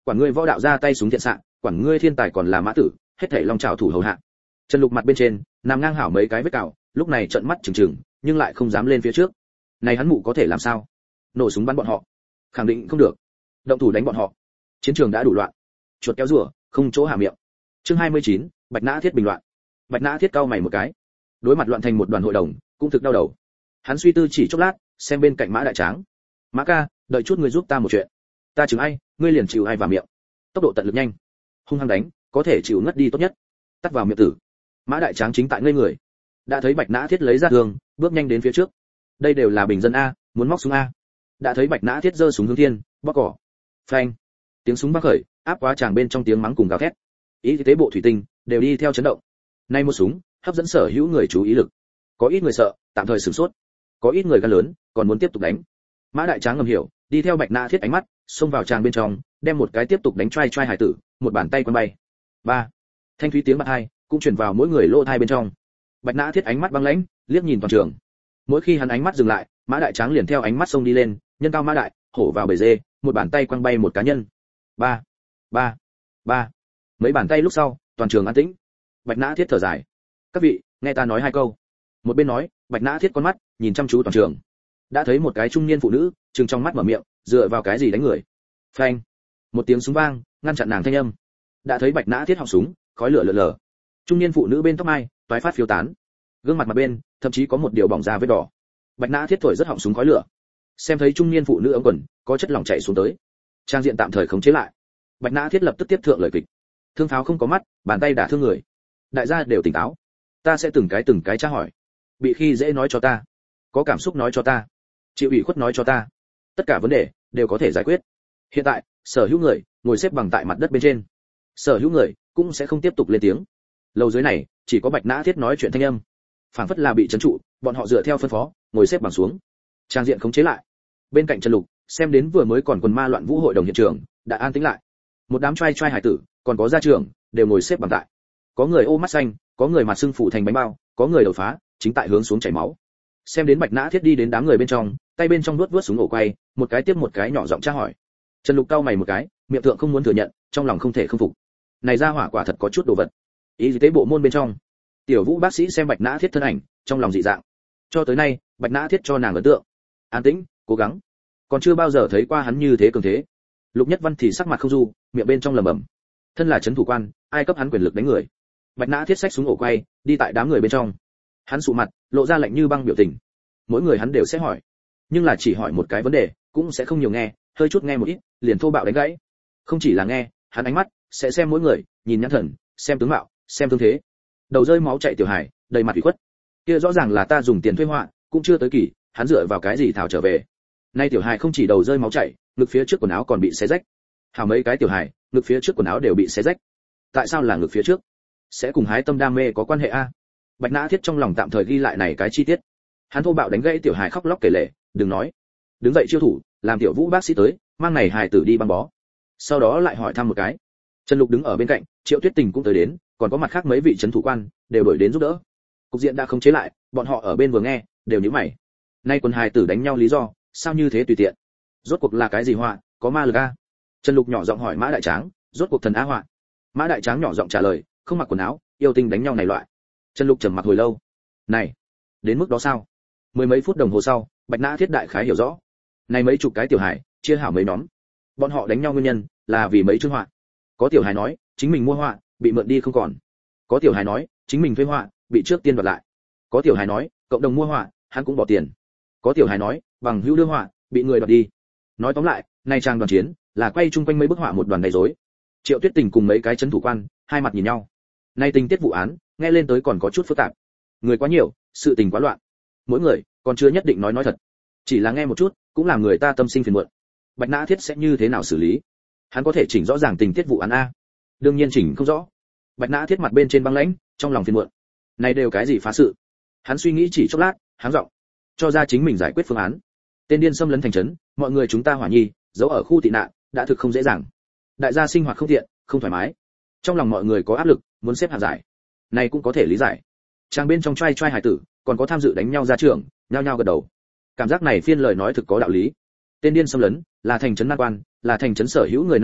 quản ngươi võ đạo ra tay súng thiện xạ, quản ngươi thiên tài còn là mã tử, hết thảy long trảo thủ hầu hạ. Trần Lục mặt bên trên nằm ngang hảo mấy cái vết cào, lúc này trợn mắt trừng trừng, nhưng lại không dám lên phía trước. Này hắn mụ có thể làm sao? Nổ súng bắn bọn họ? Khẳng định không được. Động thủ đánh bọn họ. Chiến trường đã đủ loạn. Chuột kéo rùa, không chỗ hạ miệng. Chương 29, Bạch Nã Thiết bình loạn. Bạch Nã Thiết cau mày một cái. Đối mặt loạn thành một đoàn hội đồng, cũng thực đau đầu. Hắn suy tư chỉ chốc lát, xem bên cạnh Mã Đại Tráng. Mã ca, đợi chút ngươi giúp ta một chuyện. Ta chừng ai, ngươi liền chịu ai vào miệng. Tốc độ tận lực nhanh, hung hăng đánh, có thể chịu ngất đi tốt nhất. Tắt vào miệng tử. Mã Đại Tráng chính tại ngây người, đã thấy Bạch Nã Thiết lấy ra thương, bước nhanh đến phía trước. Đây đều là bình dân a, muốn móc súng a. Đã thấy Bạch Nã Thiết giơ súng hướng thiên, bóp cỏ. Phanh. Tiếng súng vang khởi, áp quá tràng bên trong tiếng mắng cùng gào thét. Ý tế bộ thủy tinh đều đi theo chấn động. Nay một súng, hấp dẫn sở hữu người chú ý lực. Có ít người sợ, tạm thời sửng sốt. Có ít người gan lớn, còn muốn tiếp tục đánh. Mã Đại Tráng ngầm hiểu, đi theo Bạch Nã Thiết ánh mắt, xông vào tràng bên trong, đem một cái tiếp tục đánh trai hải tử, một bàn tay quăng bay. Ba. Thanh thúy tiếng bạt hai cũng truyền vào mỗi người lỗ tai bên trong. Bạch Nã Thiết ánh mắt băng lãnh, liếc nhìn toàn trường. Mỗi khi hắn ánh mắt dừng lại, Mã Đại Tráng liền theo ánh mắt xông đi lên, nhân cao mã đại, hổ vào bầy dê, một bàn tay quăng bay một cá nhân. Ba. Ba. Ba. Mấy bàn tay lúc sau, toàn trường an tĩnh. Bạch Nã Thiết thở dài. Các vị, nghe ta nói hai câu. Một bên nói, Bạch Nã Thiết con mắt nhìn chăm chú toàn trường. Đã thấy một cái trung niên phụ nữ, trừng trong mắt mở miệng, dựa vào cái gì đánh người. Phanh. Một tiếng súng vang, ngăn chặn nàng thanh âm. Đã thấy Bạch Nã Thiết họng súng, khói lửa lờ lờ. Trung niên phụ nữ bên tóc mai, toái phát phiêu tán. Gương mặt bên, thậm chí có một điều bỏng da vết đỏ. Bạch Nã Thiết thổi rất họng súng khói lửa. Xem thấy trung niên phụ nữ ống quần có chất lỏng chảy xuống tới. Trang diện tạm thời khống chế lại. Bạch Nã Thiết lập tức tiếp thượng lời kịch. Thương pháo không có mắt, bàn tay đả thương người. Đại gia đều tỉnh táo. Ta sẽ từng cái tra hỏi. Bị khi dễ nói cho ta, có cảm xúc nói cho ta, chịu ủy khuất nói cho ta. Tất cả vấn đề đều có thể giải quyết. Hiện tại, sở hữu người ngồi xếp bằng tại mặt đất bên trên. Sở hữu người cũng sẽ không tiếp tục lên tiếng. Lầu dưới này chỉ có Bạch Nã Thiết nói chuyện thanh âm. Phảng phất là bị trấn trụ, bọn họ dựa theo phân phó, ngồi xếp bằng xuống. Trang diện khống chế lại. Bên cạnh Trần Lục, xem đến vừa mới còn quần ma loạn vũ hội đồng hiện trường, đã an tĩnh lại. Một đám trai hải tử, còn có gia trưởng, đều ngồi xếp bằng tại. Có người ô mắt xanh, có người mặt sưng phủ thành bánh bao, có người đầu phá, chính tại hướng xuống chảy máu. Xem đến Bạch Nã Thiết đi đến đám người bên trong, tay bên trong vuốt súng ổ quay, một cái tiếp một cái nhỏ giọng tra hỏi. Trần Lục cau mày một cái, miệng thượng không muốn thừa nhận, trong lòng không thể không phục. Này ra hỏa quả thật có chút đồ vật. Y tế bộ môn bên trong, Tiểu Vũ bác sĩ xem Bạch Nã Thiết thân ảnh, trong lòng dị dạng. Cho tới nay, Bạch Nã Thiết cho nàng ấn tượng an tĩnh, cố gắng, còn chưa bao giờ thấy qua hắn như thế cường thế. Lục Nhất Văn thì sắc mặt không du, miệng bên trong lẩm bẩm. Thân là trấn thủ quan, ai cấp hắn quyền lực đánh người? Bạch Nã Thiết xách súng ổ quay, đi tại đám người bên trong. Hắn sụ mặt, lộ ra lạnh như băng biểu tình. Mỗi người hắn đều sẽ hỏi, nhưng là chỉ hỏi một cái vấn đề, cũng sẽ không nhiều nghe, hơi chút nghe một ít, liền thô bạo đánh gãy. Không chỉ là nghe, hắn ánh mắt sẽ xem mỗi người, nhìn nhãn thần, xem tướng mạo, xem thương thế. Đầu rơi máu chảy Tiểu Hải, đầy mặt ủy khuất. Kia rõ ràng là ta dùng tiền thuê họa, cũng chưa tới kỳ, hắn dựa vào cái gì thảo trở về. Nay Tiểu Hải không chỉ đầu rơi máu chảy, ngực phía trước quần áo còn bị xé rách. Hảo mấy cái Tiểu Hải, ngực phía trước quần áo đều bị xé rách. Tại sao là ngực phía trước? Sẽ cùng hái tâm đam mê có quan hệ a? Bạch Nã Thiết trong lòng tạm thời ghi lại này cái chi tiết. Hắn thô bạo đánh gãy Tiểu Hải khóc lóc kể lể, đừng nói. Đứng dậy chiêu thủ, làm Tiểu Vũ bác sĩ tới, mang này hài tử đi băng bó. Sau đó lại hỏi thăm một cái. Trần Lục đứng ở bên cạnh, Triệu Tuyết Tình cũng tới đến, còn có mặt khác mấy vị trấn thủ quan đều đổi đến giúp đỡ. Cục diện đã khống chế lại, bọn họ ở bên vừa nghe, đều nhíu mày. Nay quân hài tử đánh nhau lý do, sao như thế tùy tiện? Rốt cuộc là cái gì họa, có ma lực a? Trần Lục nhỏ giọng hỏi Mã Đại Tráng, rốt cuộc thần á họa? Mã Đại Tráng nhỏ giọng trả lời, không mặc quần áo, yêu tinh đánh nhau này loại. Trần Lục trầm mặc hồi lâu. Này, đến mức đó sao? Mười mấy phút đồng hồ sau, Bạch Nã Thiết đại khái hiểu rõ. Này mấy chục cái Tiểu Hải, chia hảo mấy nhóm. Bọn họ đánh nhau nguyên nhân là vì mấy chương họa. Có Tiểu Hải nói, chính mình mua họa, bị mượn đi không còn. Có Tiểu Hải nói, chính mình thuê họa, bị trước tiên đoạt lại. Có Tiểu Hải nói, cộng đồng mua họa, hắn cũng bỏ tiền. Có Tiểu Hải nói, bằng hữu đưa họa, bị người đoạt đi. Nói tóm lại, nay trang đoàn chiến là quay chung quanh mấy bức họa một đoàn đầy rối. Triệu Tuyết Tình cùng mấy cái trấn thủ quan, hai mặt nhìn nhau. Nay tình tiết vụ án, nghe lên tới còn có chút phức tạp. Người quá nhiều, sự tình quá loạn. Mỗi người còn chưa nhất định nói thật. Chỉ là nghe một chút, cũng làm người ta tâm sinh phiền muộn. Bạch Nã Thiết sẽ như thế nào xử lý? Hắn có thể chỉnh rõ ràng tình tiết vụ án a? Đương nhiên chỉnh không rõ. Bạch Nã Thiết mặt bên trên băng lãnh, trong lòng phiền muộn. Này đều cái gì phá sự? Hắn suy nghĩ chỉ chốc lát, háng giọng, cho ra chính mình giải quyết phương án. Tên điên xâm lấn thành trấn, mọi người chúng ta hỏa nhi, giấu ở khu tị nạn, đã thực không dễ dàng. Đại gia sinh hoạt không tiện, không thoải mái. Trong lòng mọi người có áp lực, muốn xếp hạng giải. Này cũng có thể lý giải. Trang bên trong trai hải tử, còn có tham dự đánh nhau gia trưởng, nhao nhao gật đầu. Cảm giác này phiên lời nói thực có đạo lý. Tên điên xâm lấn, là thành trấn nan quan, là thành trấn sở hữu người nan quan,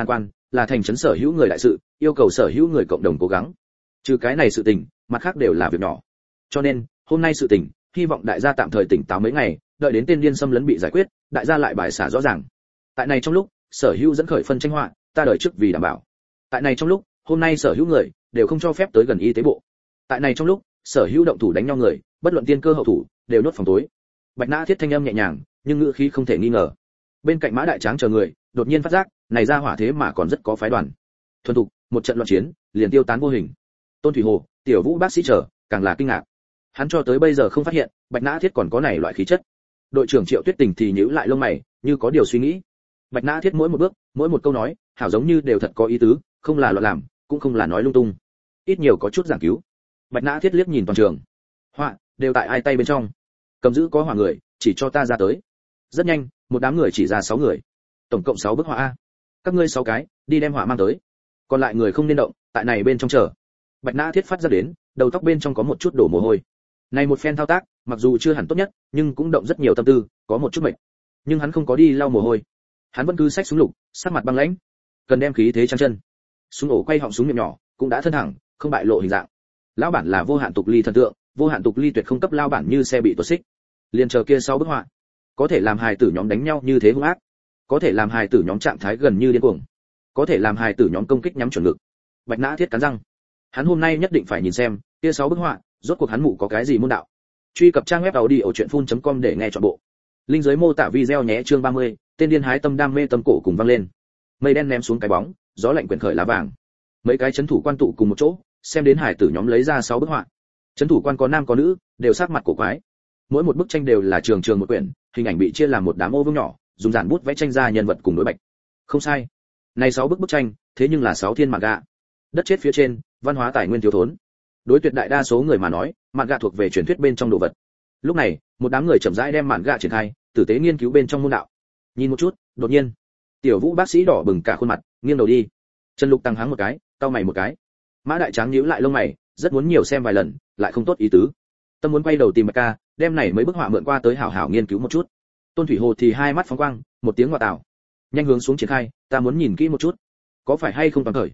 là thành trấn sở hữu người đại sự, yêu cầu sở hữu người cộng đồng cố gắng. Trừ cái này sự tình, mặt khác đều là việc nhỏ. Cho nên, hôm nay sự tình, hy vọng đại gia tạm thời tỉnh táo mấy ngày, đợi đến tên điên xâm lấn bị giải quyết, đại gia lại bài xả rõ ràng. Tại này trong lúc, sở hữu dẫn khởi phân tranh họa, ta đợi trước vì đảm bảo. Tại này trong lúc, hôm nay sở hữu người đều không cho phép tới gần y tế bộ. Tại này trong lúc, sở hữu động thủ đánh nhau người, bất luận tiên cơ hậu thủ, đều nuốt phòng tối. Bạch Nã Thiết thanh âm nhẹ nhàng, nhưng ngữ khí không thể nghi ngờ. Bên cạnh Mã Đại Tráng chờ người, đột nhiên phát giác, này ra hỏa thế mà còn rất có phái đoàn. Thuần thục, một trận loạn chiến, liền tiêu tán vô hình. Tôn Thủy Hồ, Tiểu Vũ bác sĩ chờ, càng là kinh ngạc. Hắn cho tới bây giờ không phát hiện, Bạch Nã Thiết còn có này loại khí chất. Đội trưởng Triệu Tuyết Tình thì nhíu lại lông mày, như có điều suy nghĩ. Bạch Nã Thiết mỗi một bước, mỗi một câu nói, hảo giống như đều thật có ý tứ, không là loạn làm, cũng không là nói lung tung. Ít nhiều có chút giảng cứu. Bạch Nã Thiết liếc nhìn toàn trường. Họa, đều tại ai tay bên trong. Cầm giữ có hỏa người, chỉ cho ta ra tới. Rất nhanh, một đám người chỉ ra 6 người. Tổng cộng 6 bức họa a. Các ngươi 6 cái, đi đem họa mang tới. Còn lại người không nên động, tại này bên trong chờ. Bạch Nã Thiết phát ra đến, đầu tóc bên trong có một chút đổ mồ hôi. Này một phen thao tác, mặc dù chưa hẳn tốt nhất, nhưng cũng động rất nhiều tâm tư, có một chút mệt. Nhưng hắn không có đi lau mồ hôi. Hắn vẫn cứ xách súng lục, sắc mặt băng lãnh. Cần đem khí thế trang chân. Súng ổ quay họng súng miệng nhỏ, cũng đã thân thẳng, không bại lộ hình dạng. Lão bản là vô hạn tục ly thần tượng, vô hạn tục ly tuyệt không cấp lao bản như xe bị tuột xích. Liên chờ kia 6 bức họa, có thể làm hài tử nhóm đánh nhau như thế hung ác, có thể làm hài tử nhóm trạng thái gần như điên cuồng, có thể làm hài tử nhóm công kích nhắm chuẩn ngực. Bạch Nã Thiết cắn răng, hắn hôm nay nhất định phải nhìn xem kia 6 bức họa, rốt cuộc hắn mụ có cái gì môn đạo. Truy cập trang web audiochuyenphun.com để nghe trọn bộ. Linh dưới mô tả video nhé. Chương 30, tên điên hái tâm đam mê tâm cổ cùng vang lên. Mây đen ném xuống cái bóng, gió lạnh quyển khởi lá vàng. Mấy cái chấn thủ quan tụ cùng một chỗ, xem đến hải tử nhóm lấy ra 6 bức họa. Chấn thủ quan có nam có nữ, đều sắc mặt cổ quái. Mỗi một bức tranh đều là trường trường một quyển, hình ảnh bị chia làm một đám ô vuông nhỏ, dùng dàn bút vẽ tranh ra nhân vật cùng đối bạch. Không sai. Này 6 bức tranh, thế nhưng là 6 thiên manga. Đất chết phía trên, văn hóa tài nguyên thiếu thốn. Đối tuyệt đại đa số người mà nói, manga thuộc về truyền thuyết bên trong đồ vật. Lúc này, một đám người chậm rãi đem manga triển khai, tử tế nghiên cứu bên trong môn đạo. Nhìn một chút, đột nhiên, Tiểu Vũ bác sĩ đỏ bừng cả khuôn mặt, nghiêng đầu đi. Trần Lục tăng háng một cái, cau mày một cái. Mã Đại Tráng nhíu lại lông mày, rất muốn nhiều xem vài lần, lại không tốt ý tứ. Tâm muốn quay đầu tìm Bạch Ca, đem này mấy bức họa mượn qua tới hảo hảo nghiên cứu một chút. Tôn Thủy Hồ thì hai mắt phóng quang, một tiếng ngọa tạo. Nhanh hướng xuống triển khai, ta muốn nhìn kỹ một chút. Có phải hay không toàn thời?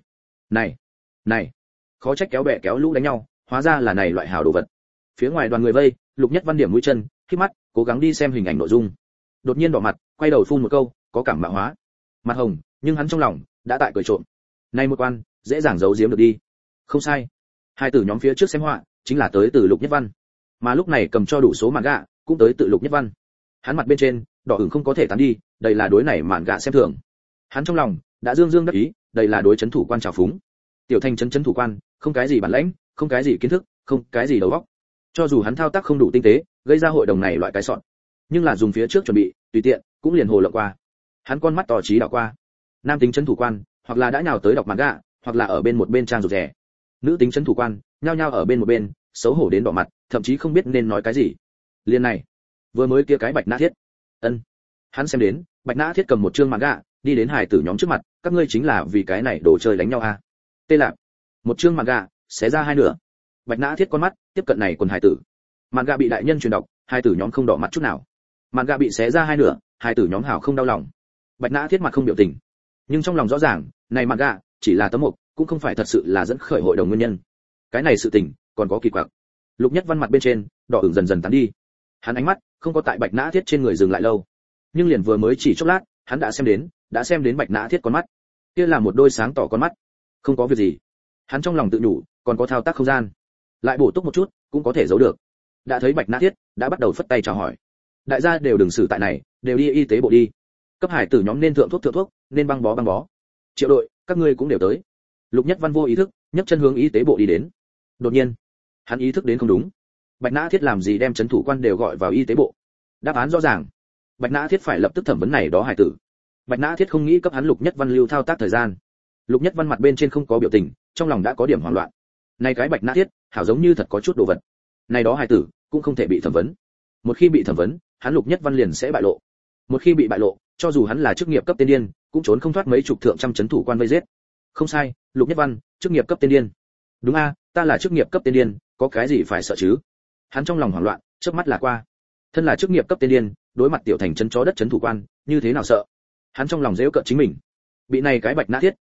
Này, khó trách kéo bè kéo lũ đánh nhau, hóa ra là này loại hảo đồ vật. Phía ngoài đoàn người vây, Lục Nhất Văn điểm mũi chân, khép mắt, cố gắng đi xem hình ảnh nội dung. Đột nhiên đỏ mặt, quay đầu phun một câu, có cảm mạo hóa. Mặt hồng, nhưng hắn trong lòng đã tại cười trộm. Này một quan, dễ dàng giấu giếm được đi. Không sai. Hai tử nhóm phía trước xem họa, chính là tới từ Lục Nhất Văn. Mà lúc này cầm cho đủ số mạn gạ, cũng tới tự Lục Nhất Văn. Hắn mặt bên trên, đỏ ửng không có thể tán đi, đây là đối này mạn gạ xem thường. Hắn trong lòng đã dương dương đắc ý, đây là đối chấn thủ quan trào phúng. Tiểu thành chấn thủ quan, không cái gì bản lãnh, không cái gì kiến thức, không cái gì đầu óc. Cho dù hắn thao tác không đủ tinh tế, gây ra hội đồng này loại cái sọn, nhưng là dùng phía trước chuẩn bị, tùy tiện, cũng liền hồ lộng qua. Hắn con mắt tỏ trí đảo qua. Nam tính chấn thủ quan, hoặc là đã nhào tới đọc mạn gạ, hoặc là ở bên một bên trang rụt rè. Nữ tính chấn thủ quan, nhao nhao ở bên một bên, xấu hổ đến đỏ mặt, thậm chí không biết nên nói cái gì. Liên này, vừa mới kia cái Bạch Nã Thiết. Ân. Hắn xem đến, Bạch Nã Thiết cầm một chương manga, đi đến hài tử nhóm trước mặt, các ngươi chính là vì cái này đồ chơi đánh nhau à? Tê Lạp. Một chương manga, xé ra hai nửa. Bạch Nã Thiết con mắt tiếp cận này quần hài tử. Manga bị đại nhân truyền đọc, hài tử nhóm không đỏ mặt chút nào. Manga bị xé ra hai nửa, hài tử nhóm hảo không đau lòng. Bạch Nã Thiết mặt không biểu tình, nhưng trong lòng rõ ràng, này manga chỉ là tấm mục, cũng không phải thật sự là dẫn khởi hội đồng nguyên nhân. Cái này sự tình còn có kỳ quặc. Lục Nhất Văn mặt bên trên, đỏ ửng dần dần tán đi. Hắn ánh mắt không có tại Bạch Nã Thiết trên người dừng lại lâu, nhưng liền vừa mới chỉ chốc lát, hắn đã xem đến Bạch Nã Thiết con mắt. Kia là một đôi sáng tỏ con mắt. Không có việc gì. Hắn trong lòng tự nhủ, còn có thao tác không gian, lại bổ túc một chút, cũng có thể giấu được. Đã thấy Bạch Nã Thiết đã bắt đầu phất tay chào hỏi. Đại gia đều đừng xử tại này, đều đi y tế bộ đi. Cấp hải tử nhóm nên thượng thuốc, nên băng bó. Triệu đội, các ngươi cũng đều tới. Lục Nhất Văn vô ý thức, nhấc chân hướng y tế bộ đi đến. Đột nhiên, hắn ý thức đến không đúng. Bạch Nã Thiết làm gì đem chấn thủ quan đều gọi vào y tế bộ? Đáp án rõ ràng. Bạch Nã Thiết phải lập tức thẩm vấn này đó hải tử. Bạch Nã Thiết không nghĩ cấp hắn Lục Nhất Văn lưu thao tác thời gian. Lục Nhất Văn mặt bên trên không có biểu tình, trong lòng đã có điểm hoảng loạn. Này cái Bạch Nã Thiết, hảo giống như thật có chút đồ vật. Này đó hải tử cũng không thể bị thẩm vấn. Một khi bị thẩm vấn, hắn Lục Nhất Văn liền sẽ bại lộ. Một khi bị bại lộ, cho dù hắn là chức nghiệp cấp tiên điên, cũng trốn không thoát mấy chục thượng trăm chấn thủ quan vây giết. Không sai, Lục Nhất Văn, chức nghiệp cấp tiên điên. Đúng a, ta là chức nghiệp cấp tiên điên, có cái gì phải sợ chứ? Hắn trong lòng hoảng loạn, chớp mắt là qua. Thân là chức nghiệp cấp tiên điên, đối mặt tiểu thành chân chó đất chấn thủ quan, như thế nào sợ? Hắn trong lòng giễu cợt chính mình. Bị này cái Bạch Nã Thiết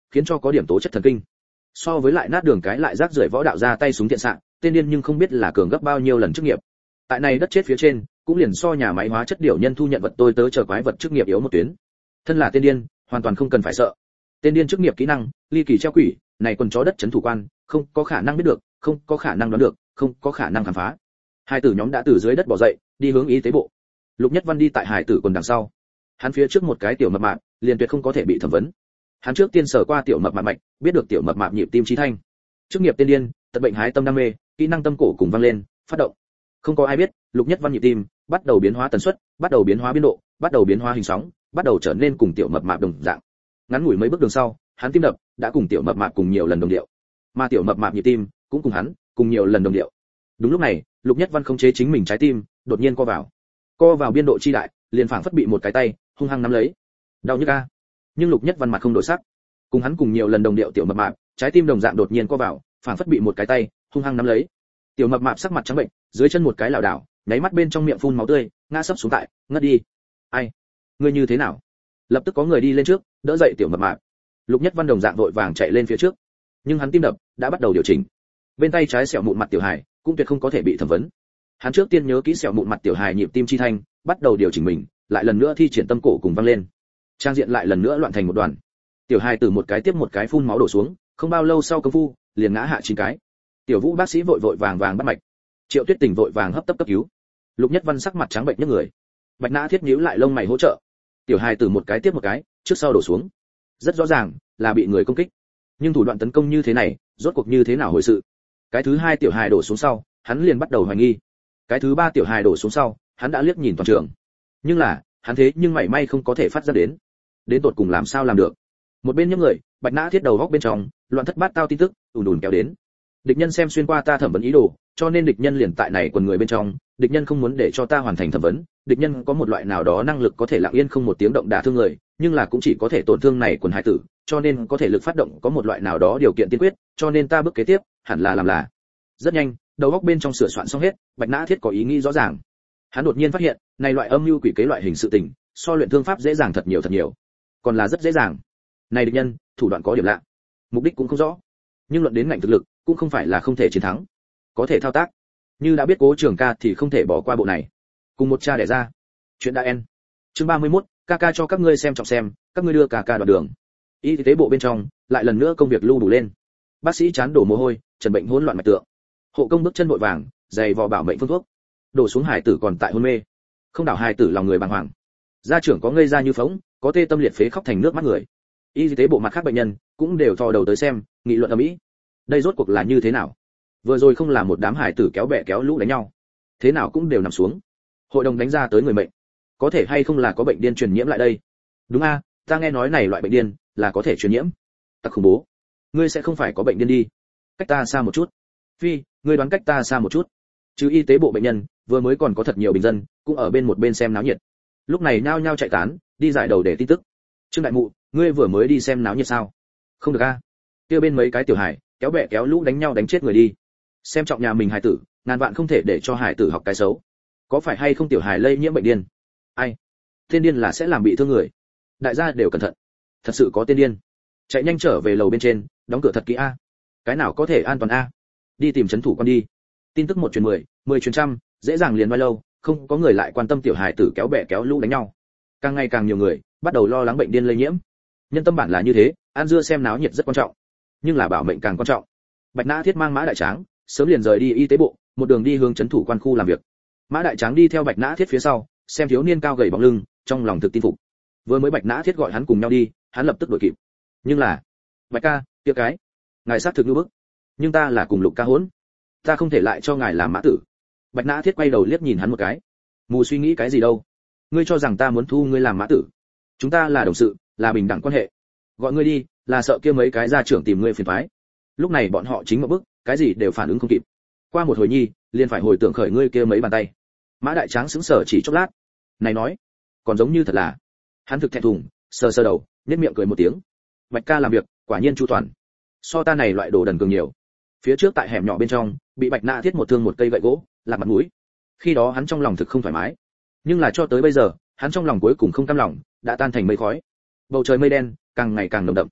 khiến cho có điểm tố chất thần kinh. So với lại nát đường cái lại rác rưởi võ đạo ra tay súng tiện xạ, tên điên nhưng không biết là cường gấp bao nhiêu lần chức nghiệp. Tại này đất chết phía trên, cũng liền so nhà máy hóa chất điều nhân thu nhận vật tôi tớ chờ quái vật chức nghiệp yếu một tuyến. Thân là tên điên, hoàn toàn không cần phải sợ. Tên điên chức nghiệp kỹ năng, ly kỳ treo quỷ, này quần chó đất chấn thủ quan, không có khả năng biết được, không có khả năng đoán được, không có khả năng khám phá. Hai tử nhóm đã từ dưới đất bò dậy, đi hướng y tế bộ. Lục Nhất Văn đi tại hải tử quần đằng sau. Hắn phía trước một cái tiểu mập mạp, liền tuyệt không có thể bị thẩm vấn. Hắn trước tiên sờ qua tiểu mập mạp mạch, biết được tiểu mập mạp nhịp tim trí thanh. Chức nghiệp tên điên, tật bệnh hái tâm đam mê, kỹ năng tâm cổ cùng vang lên, phát động. Không có ai biết, Lục Nhất Văn nhịp tim bắt đầu biến hóa tần suất, bắt đầu biến hóa biên độ, bắt đầu biến hóa hình sóng, bắt đầu trở nên cùng tiểu mập mạp đồng dạng. Ngắn ngủi mấy bước đường sau, hắn tim đập đã cùng tiểu mập mạp cùng nhiều lần đồng điệu, mà tiểu mập mạp nhịp tim cũng cùng hắn cùng nhiều lần đồng điệu. Đúng lúc này, Lục Nhất Văn khống chế chính mình trái tim, đột nhiên co vào biên độ chi đại, liền phảng phất bị một cái tay hung hăng nắm lấy. Đau nhức a. Nhưng Lục Nhất Văn mặt không đổi sắc, cùng hắn cùng nhiều lần đồng điệu tiểu mập mạp, trái tim đồng dạng đột nhiên co vào, phảng phất bị một cái tay hung hăng nắm lấy. Tiểu mập mạp sắc mặt trắng bệnh, dưới chân một cái lảo đảo, nháy mắt bên trong miệng phun máu tươi, ngã sấp xuống tại, ngất đi. Ai? Ngươi như thế nào? Lập tức có người đi lên trước, đỡ dậy tiểu mập mạp. Lục Nhất Văn đồng dạng vội vàng chạy lên phía trước, nhưng hắn tim đập đã bắt đầu điều chỉnh. Bên tay trái sẹo mụn mặt tiểu hài cũng tuyệt không có thể bị thẩm vấn. Hắn trước tiên nhớ kỹ sẹo mụn mặt tiểu hài nhịp tim chi thanh, bắt đầu điều chỉnh mình, lại lần nữa thi triển tâm cổ cùng vang lên. Trang diện lại lần nữa loạn thành một đoàn. Tiểu hài từ một cái tiếp một cái phun máu đổ xuống, không bao lâu sau công phu, liền ngã hạ 9 cái. Tiểu Vũ bác sĩ vội vàng bắt mạch. Triệu Tuyết Tình vội vàng hấp tấp cấp cứu. Lục Nhất Văn sắc mặt trắng bệnh nhức người. Bạch Nã Thiết nhíu lại lông mày hỗ trợ. Tiểu hài từ một cái tiếp một cái, trước sau đổ xuống. Rất rõ ràng là bị người công kích. Nhưng thủ đoạn tấn công như thế này, rốt cuộc như thế nào hồi sự? Cái thứ hai tiểu hài đổ xuống sau, hắn liền bắt đầu hoài nghi. Cái thứ ba tiểu hài đổ xuống sau, hắn đã liếc nhìn toàn trường. Nhưng là, hắn thế nhưng mảy may không có thể phát ra đến tột cùng làm sao làm được. Một bên những người, Bạch Nã Thiết đầu góc bên trong, loạn thất bát tao tin tức ùn ùn kéo đến. Địch nhân xem xuyên qua ta thẩm vấn ý đồ, cho nên địch nhân liền tại này quần người bên trong, địch nhân không muốn để cho ta hoàn thành thẩm vấn, địch nhân có một loại nào đó năng lực có thể lặng yên không một tiếng động đả thương người, nhưng là cũng chỉ có thể tổn thương này quần hải tử, cho nên có thể lực phát động có một loại nào đó điều kiện tiên quyết, cho nên ta bước kế tiếp hẳn là làm là. Rất nhanh, đầu óc bên trong sửa soạn xong hết, Bạch Nã Thiết có ý nghĩ rõ ràng. Hắn đột nhiên phát hiện, này loại âm mưu quỷ kế loại hình sự tình, so luyện thương pháp dễ dàng thật nhiều, còn là rất dễ dàng. Này địch nhân, thủ đoạn có điểm lạ, mục đích cũng không rõ, nhưng luận đến ngạnh thực lực, cũng không phải là không thể chiến thắng, có thể thao tác. Như đã biết Cố Trường Ca thì không thể bỏ qua bộ này. Cùng một cha đẻ ra. Chuyện đã en. Chương 31, ca cho các ngươi xem trọng xem, các ngươi đưa ca đoạn đường. Y tế bộ bên trong, lại lần nữa công việc lưu đủ lên. Bác sĩ chán đổ mồ hôi, trần bệnh hỗn loạn mạch tượng. Hộ công bước chân vội vàng, giày vò bảo mệnh phương thuốc. Đổ xuống hải tử còn tại hôn mê. Không đảo hải tử lòng người bàng hoàng. Gia trưởng có ngây ra như phóng, có tê tâm liệt phế khóc thành nước mắt người. Y tế bộ mặt khác bệnh nhân cũng đều thò đầu tới xem, nghị luận ầm ĩ. Đây rốt cuộc là như thế nào? Vừa rồi không là một đám hải tử kéo bè kéo lũ đánh nhau, thế nào cũng đều nằm xuống. Hội đồng đánh ra tới người bệnh, có thể hay không là có bệnh điên truyền nhiễm lại đây? Đúng a, ta nghe nói này loại bệnh điên là có thể truyền nhiễm. Ta khủng bố, ngươi sẽ không phải có bệnh điên đi? Cách ta xa một chút. Phi, ngươi đoán cách ta xa một chút. Chứ y tế bộ bệnh nhân, vừa mới còn có thật nhiều bình dân cũng ở bên một bên xem náo nhiệt. Lúc này nhao nhao chạy tán, đi giải đầu để tin tức. Trương đại mụ, ngươi vừa mới đi xem náo nhiệt sao? Không được a. Kia bên mấy cái tiểu hải kéo bè kéo lũ đánh nhau đánh chết người đi. Xem trọng nhà mình hải tử, ngàn vạn không thể để cho hải tử học cái xấu. Có phải hay không tiểu hải lây nhiễm bệnh điên? Ai? Tên điên là sẽ làm bị thương người. Đại gia đều cẩn thận. Thật sự có tên điên. Chạy nhanh trở về lầu bên trên, đóng cửa thật kỹ a. Cái nào có thể an toàn a? Đi tìm trấn thủ quan đi. Tin tức 1 truyền 10, 10 truyền trăm, dễ dàng liền bao lâu, không có người lại quan tâm tiểu hải tử kéo bè kéo lũ đánh nhau. Càng ngày càng nhiều người bắt đầu lo lắng bệnh điên lây nhiễm. Nhân tâm bản là như thế, ăn dưa xem náo nhiệt rất quan trọng, nhưng là bảo mệnh càng quan trọng. Bạch Nã Thiết mang Mã Đại Tráng sớm liền rời đi y tế bộ, một đường đi hướng trấn thủ quan khu làm việc. Mã Đại Tráng đi theo Bạch Nã Thiết phía sau, xem thiếu niên cao gầy bóng lưng, trong lòng thực tin phục. Vừa mới Bạch Nã Thiết gọi hắn cùng nhau đi, hắn lập tức đuổi kịp. Nhưng là, Bạch ca, kia cái, ngài sát thực như bức, nhưng ta là cùng Lục ca hỗn, ta không thể lại cho ngài làm mã tử. Bạch Nã Thiết quay đầu liếc nhìn hắn một cái, mù suy nghĩ cái gì đâu? Ngươi cho rằng ta muốn thu ngươi làm mã tử? Chúng ta là đồng sự, là bình đẳng quan hệ. Gọi ngươi đi, là sợ kia mấy cái gia trưởng tìm ngươi phiền toái. Lúc này bọn họ chính một bức, cái gì đều phản ứng không kịp. Qua một hồi nhi, liền phải hồi tưởng khởi ngươi kia mấy bàn tay. Mã Đại Tráng sững sờ chỉ chốc lát, này nói, còn giống như thật là. Hắn thực thẹn thùng, sờ sờ đầu, nhếch miệng cười một tiếng. Bạch ca làm việc, quả nhiên chu toàn. So ta này loại đồ đần cường nhiều. Phía trước tại hẻm nhỏ bên trong, bị Bạch Nã Thiết một thương một cây gậy gỗ, làm mặt mũi. Khi đó hắn trong lòng thực không thoải mái, nhưng là cho tới bây giờ, hắn trong lòng cuối cùng không cam lòng, đã tan thành mây khói. Bầu trời mây đen, càng ngày càng nồng đậm.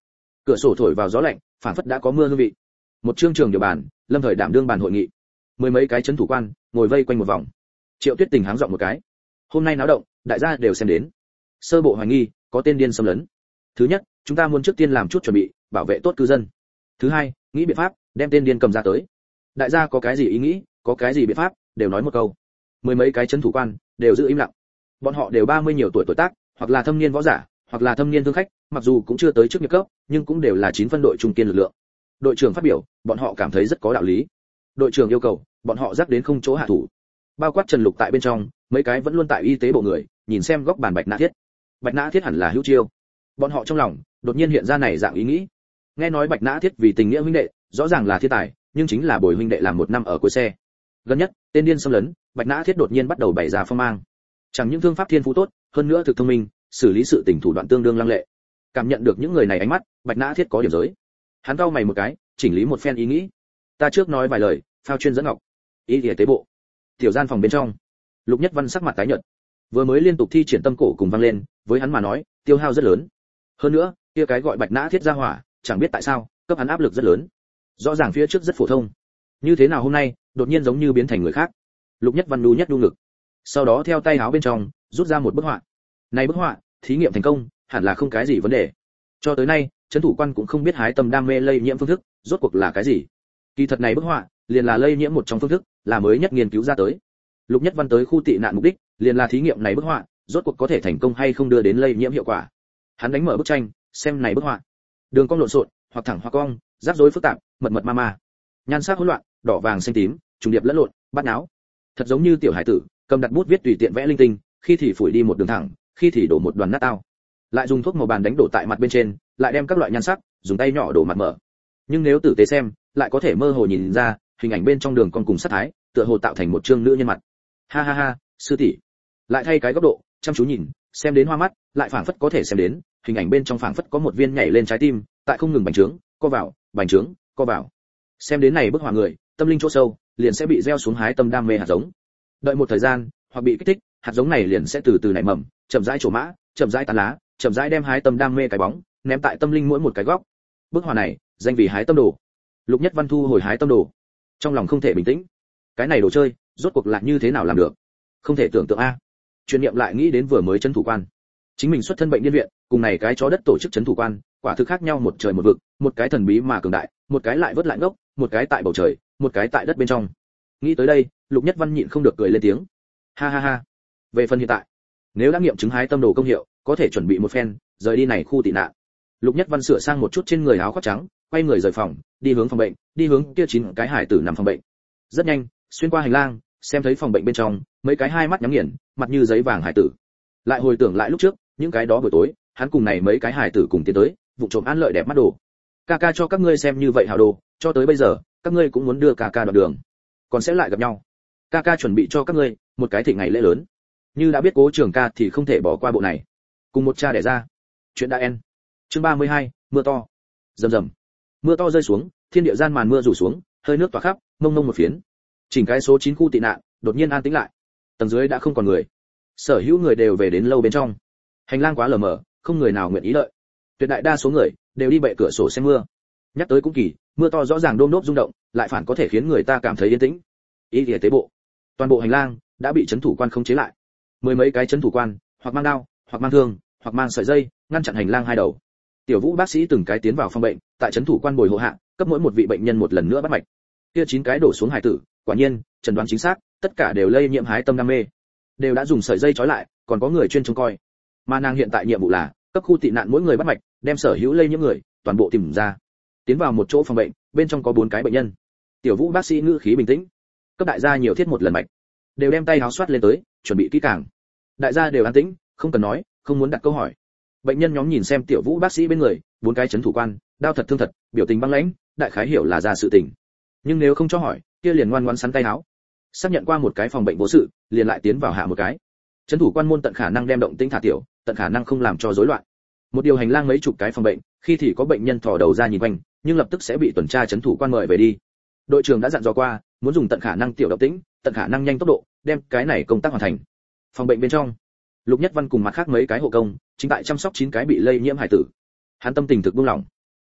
Cửa sổ thổi vào gió lạnh, phảng phất đã có mưa hương vị. Một chương trường điều bàn, lâm thời đảm đương bàn hội nghị. Mười mấy cái trấn thủ quan ngồi vây quanh một vòng. Triệu Tuyết Tình háng giọng một cái. Hôm nay náo động, đại gia đều xem đến. Sơ bộ hoài nghi, có tên điên xâm lấn. Thứ nhất, chúng ta muốn trước tiên làm chút chuẩn bị, bảo vệ tốt cư dân. Thứ hai, nghĩ biện pháp, đem tên điên cầm ra tới. Đại gia có cái gì ý nghĩ, có cái gì biện pháp, đều nói một câu. Mười mấy cái trấn thủ quan đều giữ im lặng. Bọn họ đều 30 nhiều tuổi tác, hoặc là thâm niên võ giả, hoặc là thâm niên thương khách, mặc dù cũng chưa tới chức nghiệp cấp, nhưng cũng đều là 9 phân đội trung kiên lực lượng. Đội trưởng phát biểu, bọn họ cảm thấy rất có đạo lý. Đội trưởng yêu cầu, bọn họ dắt đến không chỗ hạ thủ. Bao quát Trần Lục tại bên trong, mấy cái vẫn luôn tại y tế bộ người, nhìn xem góc bàn Bạch Nã Thiết. Bạch Nã Thiết hẳn là hữu chiêu. Bọn họ trong lòng đột nhiên hiện ra này dạng ý nghĩ. Nghe nói Bạch Nã Thiết vì tình nghĩa huynh đệ, rõ ràng là thiên tài, nhưng chính là bồi huynh đệ làm một năm ở cuối xe. Gần nhất, tên điên xâm lấn, Bạch Nã Thiết đột nhiên bắt đầu bày ra phong mang. Chẳng những thương pháp thiên phú tốt, hơn nữa thực thông minh, xử lý sự tình thủ đoạn tương đương lăng lệ. Cảm nhận được những người này ánh mắt, Bạch Nã Thiết có điểm giới. Hắn cau mày một cái, chỉnh lý một phen ý nghĩ. Ta trước nói vài lời, phao chuyên dẫn ngọc. Ý địa tế bộ. Tiểu gian phòng bên trong, Lục Nhất Văn sắc mặt tái nhợt. Vừa mới liên tục thi triển tâm cổ cùng vang lên, với hắn mà nói, tiêu hao rất lớn. Hơn nữa, kia cái gọi Bạch Nã Thiết ra hỏa, chẳng biết tại sao, cấp hắn áp lực rất lớn. Rõ ràng phía trước rất phổ thông, như thế nào hôm nay, đột nhiên giống như biến thành người khác. Lục Nhất Văn đu nhất đu ngực. Sau đó theo tay áo bên trong, rút ra một bức họa. Này bức họa, thí nghiệm thành công, hẳn là không cái gì vấn đề. Cho tới nay, trấn thủ quan cũng không biết hái tâm đam mê lây nhiễm phương thức, rốt cuộc là cái gì. Kỳ thật này bức họa, liền là lây nhiễm một trong phương thức, là mới nhất nghiên cứu ra tới. Lục Nhất Văn tới khu tị nạn mục đích, liền là thí nghiệm này bức họa, rốt cuộc có thể thành công hay không đưa đến lây nhiễm hiệu quả. Hắn đánh mở bức tranh, xem này bức họa. Đường cong lộn xộn, hoặc thẳng hoặc cong, rắc rối phức tạp, mật mật ma ma. Nhan sắc hỗn loạn, đỏ vàng xanh tím, trùng điệp lẫn lộn, bát náo. Thật giống như tiểu hải tử, cầm đặt bút viết tùy tiện vẽ linh tinh, khi thì phủi đi một đường thẳng, khi thì đổ một đoàn nát tao. Lại dùng thuốc màu bàn đánh đổ tại mặt bên trên, lại đem các loại nhan sắc, dùng tay nhỏ đổ mặt mở. Nhưng nếu tử tế xem, lại có thể mơ hồ nhìn ra, hình ảnh bên trong đường con cùng sát thái, tựa hồ tạo thành một trương nữ nhân mặt. Ha ha ha, sư tỷ. Lại thay cái góc độ, chăm chú nhìn, xem đến hoa mắt, lại phảng phất có thể xem đến, hình ảnh bên trong phảng phất có một viên nhảy lên trái tim, tại không ngừng bành trướng, co vào, bành trướng, co vào. Xem đến này bức họa người, tâm linh chỗ sâu, liền sẽ bị gieo xuống hái tâm đam mê hạt giống. Đợi một thời gian, hoặc bị kích thích, hạt giống này liền sẽ từ từ nảy mầm, chậm rãi trổ mã, chậm rãi tán lá, chậm rãi đem hái tâm đam mê cái bóng, ném tại tâm linh mỗi một cái góc. Bức họa này, danh vì hái tâm đồ. Lục Nhất Văn thu hồi hái tâm đồ. Trong lòng không thể bình tĩnh. Cái này đồ chơi, rốt cuộc là như thế nào làm được? Không thể tưởng tượng a. Truyền niệm lại nghĩ đến vừa mới trấn thủ quan. Chính mình xuất thân bệnh điên viện, cùng này cái chó đất tổ chức trấn thủ quan, quả thực khác nhau một trời một vực, một cái thần bí mà cường đại, một cái lại vớt lại ngốc, một cái tại bầu trời, một cái tại đất bên trong. Nghĩ tới đây, Lục Nhất Văn nhịn không được cười lên tiếng. Ha ha ha. Về phần hiện tại, nếu đã nghiệm chứng hái tâm đồ công hiệu, có thể chuẩn bị một phen, rời đi này khu tị nạn. Lục Nhất Văn sửa sang một chút trên người áo khoác trắng, quay người rời phòng, đi hướng phòng bệnh, đi hướng kia 9 cái hải tử nằm phòng bệnh. Rất nhanh, xuyên qua hành lang, xem thấy phòng bệnh bên trong, mấy cái hai mắt nhắm nghiền, mặt như giấy vàng hải tử. Lại hồi tưởng lại lúc trước, những cái đó buổi tối, hắn cùng này mấy cái hải tử cùng tiến tới, vụ trộm ăn lợi đẹp mắt đồ. Ca ca cho các ngươi xem như vậy hảo đồ, cho tới bây giờ, các ngươi cũng muốn đưa ca ca đoạn đường, còn sẽ lại gặp nhau. Ca ca chuẩn bị cho các ngươi một cái thịnh ngày lễ lớn. Như đã biết Cố Trường ca thì không thể bỏ qua bộ này. Cùng một cha đẻ ra. Chuyện đã end. Chương 32, mưa to. Rầm rầm. Mưa to rơi xuống, thiên địa gian màn mưa rủ xuống, hơi nước tỏa khắp, mông mông một phiến. Chỉnh cái số 9 khu tị nạn, đột nhiên an tĩnh lại. Tầng dưới đã không còn người. Sở hữu người đều về đến lâu bên trong. Hành lang quá lờ mờ, không người nào nguyện ý đợi. Tuyệt đại đa số người đều đi bệ cửa sổ xem mưa. Nhắc tới cũng kỳ, mưa to rõ ràng đôm đốp rung động, lại phản có thể khiến người ta cảm thấy yên tĩnh. Ý địa tế bộ. Toàn bộ hành lang đã bị trấn thủ quan khống chế lại. Mười mấy cái trấn thủ quan, hoặc mang đao, hoặc mang thương, hoặc mang sợi dây, ngăn chặn hành lang hai đầu. Tiểu Vũ bác sĩ từng cái tiến vào phòng bệnh, tại trấn thủ quan bồi hộ hạ, cấp mỗi một vị bệnh nhân một lần nữa bắt mạch. Kia 9 cái đổ xuống hải tử, quả nhiên, chẩn đoán chính xác, tất cả đều lây nhiễm hái tâm đam mê. Đều đã dùng sợi dây trói lại, còn có người chuyên trông coi. Mà nàng hiện tại nhiệm vụ là cấp khu tị nạn mỗi người bắt mạch, đem sở hữu lây nhiễm người toàn bộ tìm ra. Tiến vào một chỗ phòng bệnh, bên trong có 4 cái bệnh nhân. Tiểu Vũ bác sĩ ngữ khí bình tĩnh, cấp đại gia nhiều thiết một lần mạch, đều đem tay háo soát lên tới, chuẩn bị kỹ càng. Đại gia đều an tĩnh, không cần nói, không muốn đặt câu hỏi. Bệnh nhân nhóm nhìn xem Tiểu Vũ bác sĩ bên người, 4 cái chấn thủ quan, đau thật thương thật, biểu tình băng lãnh, đại khái hiểu là ra sự tình. Nhưng nếu không cho hỏi, kia liền ngoan ngoãn sắn tay áo. Xác nhận qua một cái phòng bệnh vô sự, liền lại tiến vào hạ một cái. Chấn thủ quan môn tận khả năng đem động tĩnh thả tiểu, tận khả năng không làm cho rối loạn. Một điều hành lang mấy chục cái phòng bệnh, khi thì có bệnh nhân thò đầu ra nhìn quanh, nhưng lập tức sẽ bị tuần tra chấn thủ quan mời về đi. Đội trưởng đã dặn dò qua, muốn dùng tận khả năng tiểu động tĩnh, tận khả năng nhanh tốc độ, đem cái này công tác hoàn thành. Phòng bệnh bên trong, Lục Nhất Văn cùng mặt khác mấy cái hộ công, chính tại chăm sóc 9 cái bị lây nhiễm hải tử. Hắn tâm tình thực buông lỏng.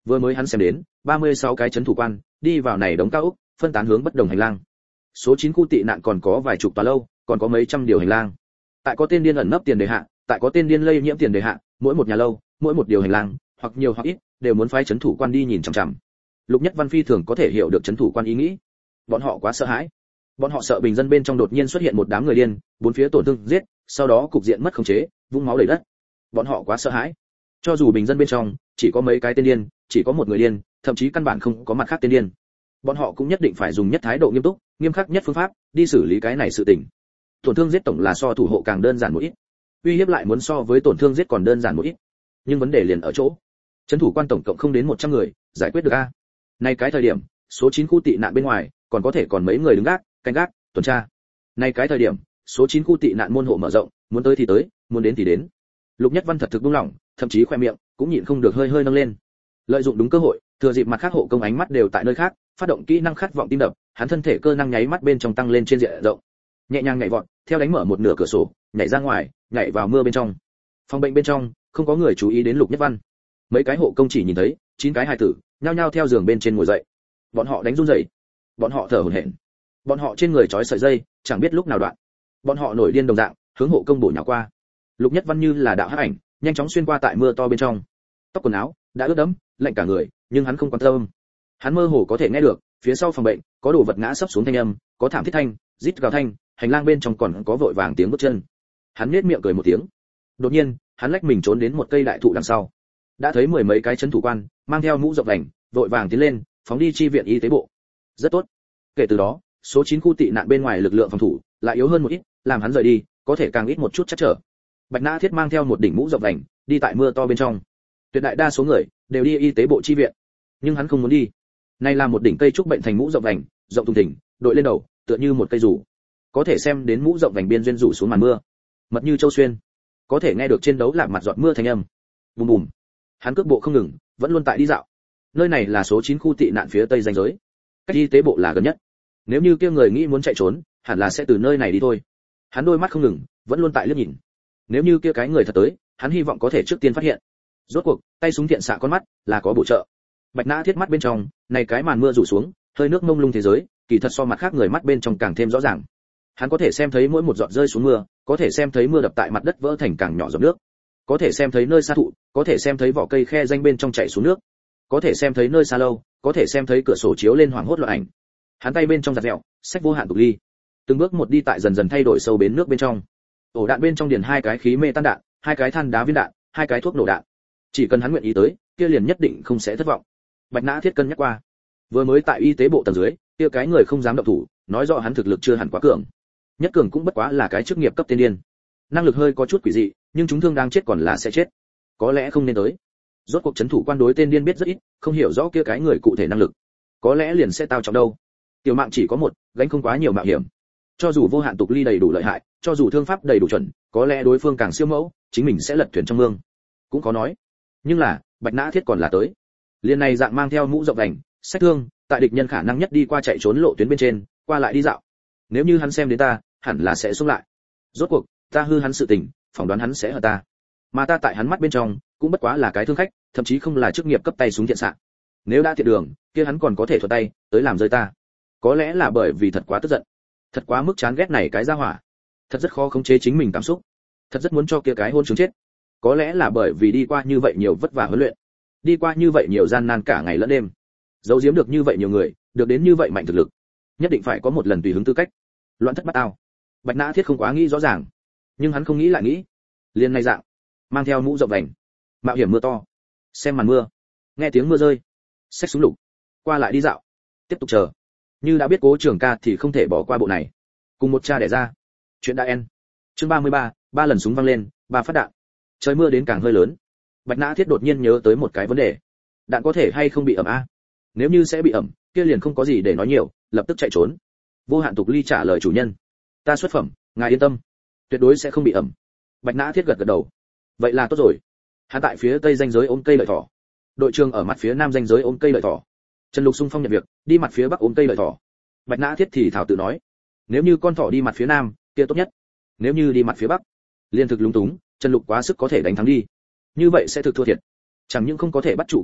Vừa mới hắn xem đến 36 cái trấn thủ quan đi vào này đống cao ốc, phân tán hướng bất đồng hành lang. Số 9 khu tị nạn còn có vài chục tòa lâu, còn có mấy trăm điều hành lang. Tại có tên điên ẩn nấp tiền đề hạ, tại có tên điên lây nhiễm tiền đề hạ, mỗi một nhà lâu, mỗi một điều hành lang, hoặc nhiều hoặc ít, đều muốn phái trấn thủ quan đi nhìn chằm chằm. Lục Nhất Văn phi thường có thể hiểu được trấn thủ quan ý nghĩ. Bọn họ quá sợ hãi. Bọn họ sợ bình dân bên trong đột nhiên xuất hiện một đám người điên, bốn phía tổn thương, giết, sau đó cục diện mất khống chế, vung máu đầy đất. Bọn họ quá sợ hãi. Cho dù bình dân bên trong chỉ có mấy cái tên điên, chỉ có một người điên, thậm chí căn bản không có mặt khác tên điên, bọn họ cũng nhất định phải dùng nhất thái độ nghiêm túc, nghiêm khắc nhất phương pháp đi xử lý cái này sự tình. Tổn thương giết tổng là so thủ hộ càng đơn giản một ít, uy hiếp lại muốn so với tổn thương giết còn đơn giản một ít. Nhưng vấn đề liền ở chỗ, trấn thủ quan tổng cộng không đến 100 người, giải quyết được a? Này cái thời điểm, số 9 khu tị nạn bên ngoài còn có thể còn mấy người đứng gác, canh gác, tuần tra. Này cái thời điểm, số 9 khu tị nạn môn hộ mở rộng, muốn tới thì tới, muốn đến thì đến. Lục Nhất Văn thật thực buông lỏng, thậm chí khoe miệng cũng nhịn không được hơi hơi nâng lên. Lợi dụng đúng cơ hội, thừa dịp mặt khác hộ công ánh mắt đều tại nơi khác, phát động kỹ năng khát vọng tim đập, hắn thân thể cơ năng nháy mắt bên trong tăng lên trên diện rộng. Nhẹ nhàng nhảy vọt, theo đánh mở một nửa cửa sổ, nhảy ra ngoài, nhảy vào mưa bên trong. Phòng bệnh bên trong, không có người chú ý đến Lục Nhất Văn. Mấy cái hộ công chỉ nhìn thấy 9 cái hài tử, nhao nhao theo giường bên trên ngồi dậy. Bọn họ đánh run rẩy, bọn họ thở hổn hển, bọn họ trên người trói sợi dây, chẳng biết lúc nào đoạn. Bọn họ nổi điên đồng dạng, hướng hộ công bổ nhào qua. Lục Nhất Văn như là đạo hắc ảnh, nhanh chóng xuyên qua tại mưa to bên trong. Tóc quần áo đã ướt đẫm, lạnh cả người, nhưng hắn không quan tâm. Hắn mơ hồ có thể nghe được, phía sau phòng bệnh có đồ vật ngã sấp xuống thanh âm, có thảm thiết thanh, rít gào thanh, hành lang bên trong còn có vội vàng tiếng bước chân. Hắn nhếch miệng cười một tiếng. Đột nhiên, hắn lách mình trốn đến một cây đại thụ đằng sau. Đã thấy mười mấy cái trấn thủ quan, mang theo mũ rộng vành, vội vàng tiến lên, phóng đi chi viện y tế bộ. Rất tốt. Kể từ đó, số 9 khu tị nạn bên ngoài lực lượng phòng thủ lại yếu hơn một ít, làm hắn rời đi, có thể càng ít một chút chắc trở. Bạch Nã Thiết mang theo một đỉnh mũ rộng vành, đi tại mưa to bên trong. Tuyệt đại đa số người đều đi y tế bộ chi viện, nhưng hắn không muốn đi. Này là một đỉnh cây trúc bệnh thành mũ rộng vành, rộng thùng thình, đội lên đầu, tựa như một cây rủ. Có thể xem đến mũ rộng vành biên duyên rủ xuống màn mưa, mật như châu xuyên. Có thể nghe được trên đấu lạc mặt giọt mưa thanh âm. Bùm bùm. Hắn cước bộ không ngừng, vẫn luôn tại đi dạo. Nơi này là số 9 khu tị nạn phía tây ranh giới. Cách y tế bộ là gần nhất. Nếu như kia người nghĩ muốn chạy trốn, hẳn là sẽ từ nơi này đi thôi. Hắn đôi mắt không ngừng, vẫn luôn tại liếc nhìn. Nếu như kia cái người thật tới, hắn hy vọng có thể trước tiên phát hiện. Rốt cuộc, tay súng thiện xạ con mắt là có bổ trợ. Bạch Nã Thiết mắt bên trong, này cái màn mưa rủ xuống, hơi nước mông lung thế giới, kỳ thật so mặt khác người mắt bên trong càng thêm rõ ràng. Hắn có thể xem thấy mỗi một giọt rơi xuống mưa, có thể xem thấy mưa đập tại mặt đất vỡ thành càng nhỏ giọt nước, có thể xem thấy nơi xa thụ, có thể xem thấy vỏ cây khe rãnh bên trong chảy xuống nước, có thể xem thấy nơi xa lâu, có thể xem thấy cửa sổ chiếu lên hoàng hốt loạn ảnh. Hắn tay bên trong giặt dẹo, sách vô hạn tục ly, từng bước một đi tại dần dần thay đổi sâu bến nước bên trong. Ổ đạn bên trong điền 2 cái khí mê tan đạn, 2 cái than đá viên đạn, 2 cái thuốc nổ đạn. Chỉ cần hắn nguyện ý tới, kia liền nhất định không sẽ thất vọng. Bạch Nã Thiết cân nhắc qua, vừa mới tại y tế bộ tầng dưới, kia cái người không dám động thủ, nói rõ hắn thực lực chưa hẳn quá cường. Nhất cường cũng bất quá là cái chức nghiệp cấp tiên điên. Năng lực hơi có chút quỷ dị, nhưng chúng thương đang chết còn là sẽ chết. Có lẽ không nên tới. Rốt cuộc trấn thủ quan đối tên điên biết rất ít, không hiểu rõ kia cái người cụ thể năng lực. Có lẽ liền sẽ tao trọng đâu. Tiểu mạng chỉ có một, gánh không quá nhiều mạo hiểm. Cho dù vô hạn tục ly đầy đủ lợi hại, cho dù thương pháp đầy đủ chuẩn, có lẽ đối phương càng siêu mẫu, chính mình sẽ lật thuyền trong mương. Cũng có nói. Nhưng là, Bạch Nã Thiết còn là tới. Liên này dạng mang theo mũ rộng vành, sách thương, tại địch nhân khả năng nhất đi qua chạy trốn lộ tuyến bên trên, qua lại đi dạo. Nếu như hắn xem đến ta, hẳn là sẽ xông lại. Rốt cuộc, ta hư hắn sự tình, phỏng đoán hắn sẽ hận ta. Mà ta tại hắn mắt bên trong, cũng bất quá là cái thương khách, thậm chí không là chức nghiệp cấp tay súng thiện xạ. Nếu đã thiệt đường, kia hắn còn có thể thuận tay tới làm rơi ta. Có lẽ là bởi vì thật quá tức giận, thật quá mức chán ghét này cái gia hỏa, thật rất khó khống chế chính mình cảm xúc, thật rất muốn cho kia cái hôn chứng chết. Có lẽ là bởi vì đi qua như vậy nhiều vất vả huấn luyện, đi qua như vậy nhiều gian nan cả ngày lẫn đêm, giấu giếm được như vậy nhiều người, được đến như vậy mạnh thực lực, nhất định phải có một lần tùy hứng tư cách, loạn thất bát ao. Bạch Nã Thiết không quá nghĩ rõ ràng, nhưng hắn không nghĩ lại nghĩ, liền này dạng, mang theo mũ rộng vành, mạo hiểm mưa to, xem màn mưa, nghe tiếng mưa rơi, xách súng lục, qua lại đi dạo, tiếp tục chờ. Như đã biết Cố Trường Ca thì không thể bỏ qua bộ này. Cùng một cha đẻ ra. Chuyện đã end. Chương 33, 3 lần súng vang lên, 3 phát đạn. Trời mưa đến càng hơi lớn. Bạch Nã Thiết đột nhiên nhớ tới một cái vấn đề. Đạn có thể hay không bị ẩm a? Nếu như sẽ bị ẩm, kia liền không có gì để nói nhiều, lập tức chạy trốn. Vô hạn tục ly trả lời chủ nhân. Ta xuất phẩm, ngài yên tâm, tuyệt đối sẽ không bị ẩm. Bạch Nã Thiết gật gật đầu. Vậy là tốt rồi. Hắn tại phía tây ranh giới ôm cây lợi thỏ. Đội trưởng ở mặt phía nam ranh giới ôm cây lợi thỏ. Trần Lục xung phong nhận việc, đi mặt phía bắc ôm cây lợi thỏ. Bạch Nã Thiết thì thảo tự nói, nếu như con thỏ đi mặt phía nam, kia tốt nhất. Nếu như đi mặt phía bắc, liên thực lúng túng, Trần Lục quá sức có thể đánh thắng đi. Như vậy sẽ thực thua thiệt. Chẳng những không có thể bắt trụ con thỏ,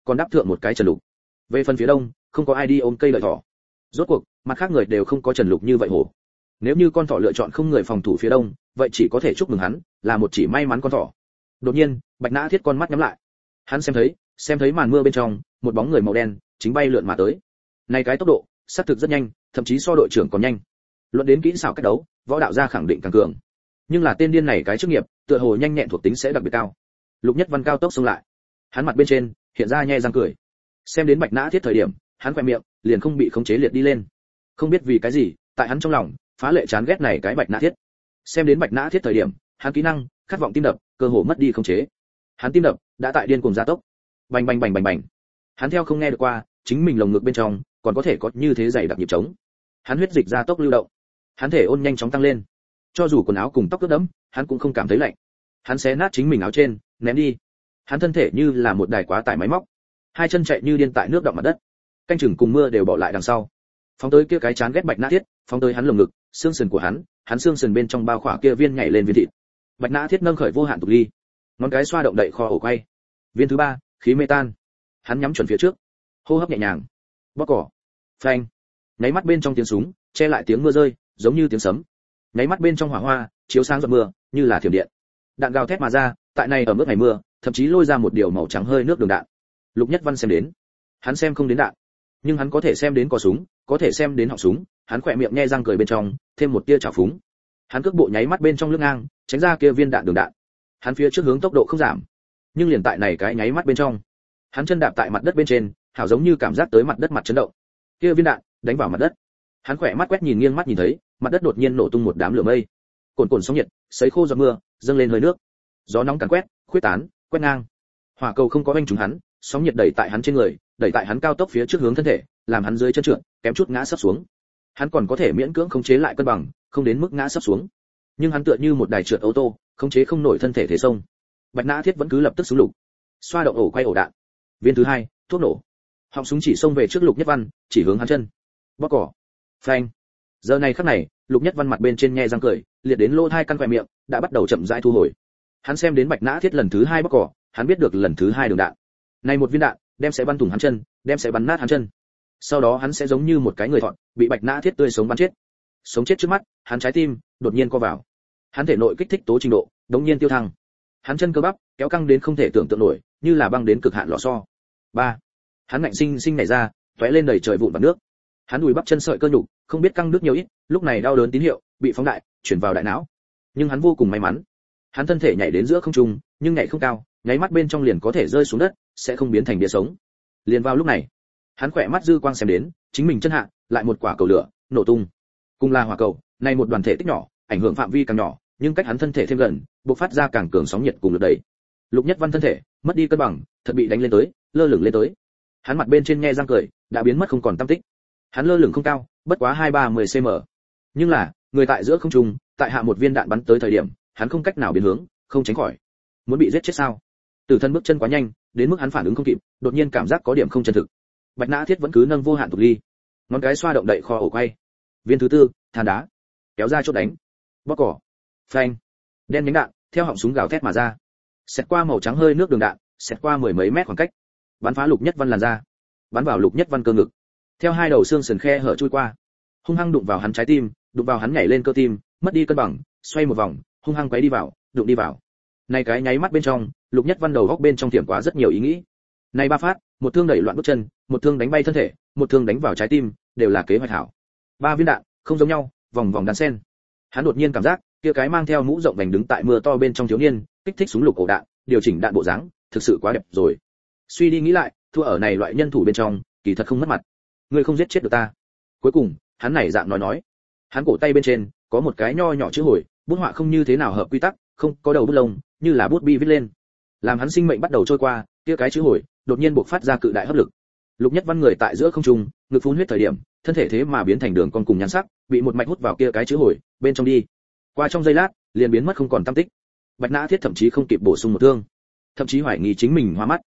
còn đắp thượng một cái trần lục. Về phần phía đông, không có ai đi ôm cây lợi thỏ. Rốt cuộc, mặt khác người đều không có trần lục như vậy hổ. Nếu như con thỏ lựa chọn không người phòng thủ phía đông, vậy chỉ có thể chúc mừng hắn, là một chỉ may mắn con thỏ. Đột nhiên, Bạch Nã Thiết con mắt nhắm lại. Hắn xem thấy màn mưa bên trong, một bóng người màu đen chính bay lượn mà tới. Này cái tốc độ, xác thực rất nhanh, thậm chí so đội trưởng còn nhanh. Luận đến kỹ xảo cách đấu, võ đạo gia khẳng định càng cường. Nhưng là tên điên này cái chức nghiệp, tựa hồ nhanh nhẹn thuộc tính sẽ đặc biệt cao. Lục Nhất Văn cao tốc xông lại. Hắn mặt bên trên hiện ra nhe răng cười. Xem đến Bạch Nã Thiết thời điểm, hắn quẹt miệng, liền không bị khống chế liệt đi lên. Không biết vì cái gì, tại hắn trong lòng, phá lệ chán ghét này cái Bạch Nã Thiết. Xem đến Bạch Nã Thiết thời điểm, hắn kỹ năng, khát vọng tim đập, cơ hồ mất đi khống chế. Hắn tim đập đã tại điên cuồng gia tốc. Bành bành bành bành bành. Hắn theo không nghe được qua, chính mình lồng ngực bên trong còn có thể có như thế dày đặc nhịp trống. Hắn huyết dịch gia tốc lưu động. Hắn thể ôn nhanh chóng tăng lên. Cho dù quần áo cùng tóc ướt đẫm, hắn cũng không cảm thấy lạnh. Hắn xé nát chính mình áo trên, ném đi. Hắn thân thể như là một đài quá tải máy móc, hai chân chạy như điên tại nước đọng mặt đất. Canh chừng cùng mưa đều bỏ lại đằng sau. Phóng tới kia cái chán ghét Bạch Nã Thiết, phóng tới hắn lồng ngực, xương sườn của hắn xương sườn bên trong bao khỏa kia viên nhảy lên viên thịt. Bạch Nã Thiết nâng khởi vô hạn tục ly, ngón cái xoa động đậy kho ổ quay. Viên thứ 3, khí mê tan. Hắn nhắm chuẩn phía trước, hô hấp nhẹ nhàng. Bóp cỏ. Phanh. Nháy mắt bên trong tiếng súng, che lại tiếng mưa rơi, giống như tiếng sấm. Nháy mắt bên trong hỏa hoa, chiếu sáng giọt mưa, như là thiểm điện. Đạn gào thét mà ra, tại này ở mức ngày mưa, thậm chí lôi ra một điều màu trắng hơi nước đường đạn. Lục Nhất Văn xem đến. Hắn xem không đến đạn, nhưng hắn có thể xem đến cò súng, có thể xem đến họng súng, hắn khỏe miệng nhe răng cười bên trong, thêm một tia trào phúng. Hắn cước bộ nháy mắt bên trong lưng ngang, tránh ra kia viên đạn đường đạn. Hắn phía trước hướng tốc độ không giảm, nhưng liền tại này cái nháy mắt bên trong, hắn chân đạp tại mặt đất bên trên, hảo giống như cảm giác tới mặt đất mặt chấn động. Kia viên đạn đánh vào mặt đất. Hắn khỏe mắt quét nhìn nghiêng mắt nhìn thấy, mặt đất đột nhiên nổ tung một đám lửa mây. Cồn cồn sóng nhiệt, sấy khô giọt mưa, dâng lên hơi nước. Gió nóng càn quét, khuyết tán, quét ngang. Hỏa cầu không có anh trúng hắn, sóng nhiệt đẩy tại hắn trên người, đẩy tại hắn cao tốc phía trước hướng thân thể, làm hắn dưới chân trượt, kém chút ngã sấp xuống. Hắn còn có thể miễn cưỡng khống chế lại cân bằng, không đến mức ngã sấp xuống. Nhưng hắn tựa như một đài trượt ô tô, khống chế không nổi thân thể thế sông. Bạch Nã Thiết vẫn cứ lập tức xuống lục, xoa động ổ quay ổ đạn. Viên thứ 2, thuốc nổ. Họng súng chỉ xông về trước Lục Nhất Văn, chỉ hướng hắn chân. Bóp cỏ. Phanh. Giờ này khắc này, Lục Nhất Văn mặt bên trên nhe răng cười, liệt đến lỗ hai căn khóe miệng, đã bắt đầu chậm rãi thu hồi. Hắn xem đến Bạch Nã Thiết lần thứ 2 bóp cỏ, hắn biết được lần thứ 2 đường đạn. Này một viên đạn, đem sẽ bắn thủng hắn chân, đem sẽ bắn nát hắn chân. Sau đó hắn sẽ giống như một cái người thọn, bị Bạch Nã Thiết tươi sống bắn chết. Sống chết trước mắt, hắn trái tim đột nhiên co vào. Hắn thể nội kích thích tố trình độ đống nhiên tiêu thăng. Hắn chân cơ bắp kéo căng đến không thể tưởng tượng nổi, như là băng đến cực hạn lò xo. 3. Hắn ngạnh sinh nảy ra, tóe lên đầy trời vụn bọt nước. Hắn đùi bắp chân sợi cơ nhục, không biết căng nước nhiều ít, lúc này đau đớn tín hiệu bị phóng đại, chuyển vào đại não. Nhưng hắn vô cùng may mắn. Hắn thân thể nhảy đến giữa không trung, nhưng nhảy không cao, nháy mắt bên trong liền có thể rơi xuống đất, sẽ không biến thành bia sống. Liền vào lúc này, hắn khỏe mắt dư quang xem đến, chính mình chân hạ, lại một quả cầu lửa nổ tung. Cùng là hỏa cầu, này một đoàn thể tích nhỏ, ảnh hưởng phạm vi càng nhỏ, nhưng cách hắn thân thể thêm gần, bộc phát ra càng cường sóng nhiệt cùng lực đẩy. Lục Nhất Văn thân thể mất đi cân bằng, thật bị đánh lên tới, lơ lửng lên tới. Hắn mặt bên trên nhe răng cười, đã biến mất không còn tăm tích. Hắn lơ lửng không cao, bất quá 2-3-10 cm. Nhưng là, người tại giữa không trung, tại hạ một viên đạn bắn tới thời điểm, hắn không cách nào biến hướng, không tránh khỏi. Muốn bị giết chết sao? Tử thân bước chân quá nhanh, đến mức hắn phản ứng không kịp, đột nhiên cảm giác có điểm không chân thực. Bạch Nã Thiết vẫn cứ nâng vô hạn tục ly, ngón cái xoa động đậy kho ổ quay. Viên thứ 4, than đá, kéo ra chốt đánh. Bóp cỏ. Phanh. Đen nhánh đạn theo họng súng gào thét mà ra, xẹt qua màu trắng hơi nước đường đạn, xẹt qua mười mấy mét khoảng cách, bắn phá Lục Nhất Văn làn da, bắn vào Lục Nhất Văn cơ ngực, theo hai đầu xương sườn khe hở chui qua, hung hăng đụng vào hắn trái tim, đụng vào hắn nhảy lên cơ tim, mất đi cân bằng, xoay một vòng, hung hăng quấy đi vào, đụng đi vào. Này cái nháy mắt bên trong, Lục Nhất Văn đầu góc bên trong tiềm quá rất nhiều ý nghĩ. Này 3 phát, một thương đẩy loạn bước chân, một thương đánh bay thân thể, một thương đánh vào trái tim, đều là kế hoạch hảo. 3 viên đạn, không giống nhau, vòng vòng đan sen. Hắn đột nhiên cảm giác, kia cái mang theo mũ rộng vành đứng tại mưa to bên trong thiếu niên, kích thích súng lục ổ đạn, điều chỉnh đạn bộ dáng, thực sự quá đẹp rồi. Suy đi nghĩ lại, thua ở này loại nhân thủ bên trong, kỳ thật không mất mặt. Ngươi không giết chết được ta. Cuối cùng, hắn này dạng nói. Hắn cổ tay bên trên có một cái nho nhỏ chữ hồi, bút họa không như thế nào hợp quy tắc, không có đầu bút lông, như là bút bi viết lên. Làm hắn sinh mệnh bắt đầu trôi qua, kia cái chữ hồi đột nhiên bộc phát ra cự đại hấp lực. Lục Nhất Văn người tại giữa không trung, ngực phun huyết thời điểm, thân thể thế mà biến thành đường con cùng nhan sắc, bị một mạch hút vào kia cái chữ hồi bên trong đi. Qua trong giây lát, liền biến mất không còn tăm tích. Bạch Nã Thiết thậm chí không kịp bổ sung một thương, thậm chí hoài nghi chính mình hoa mắt.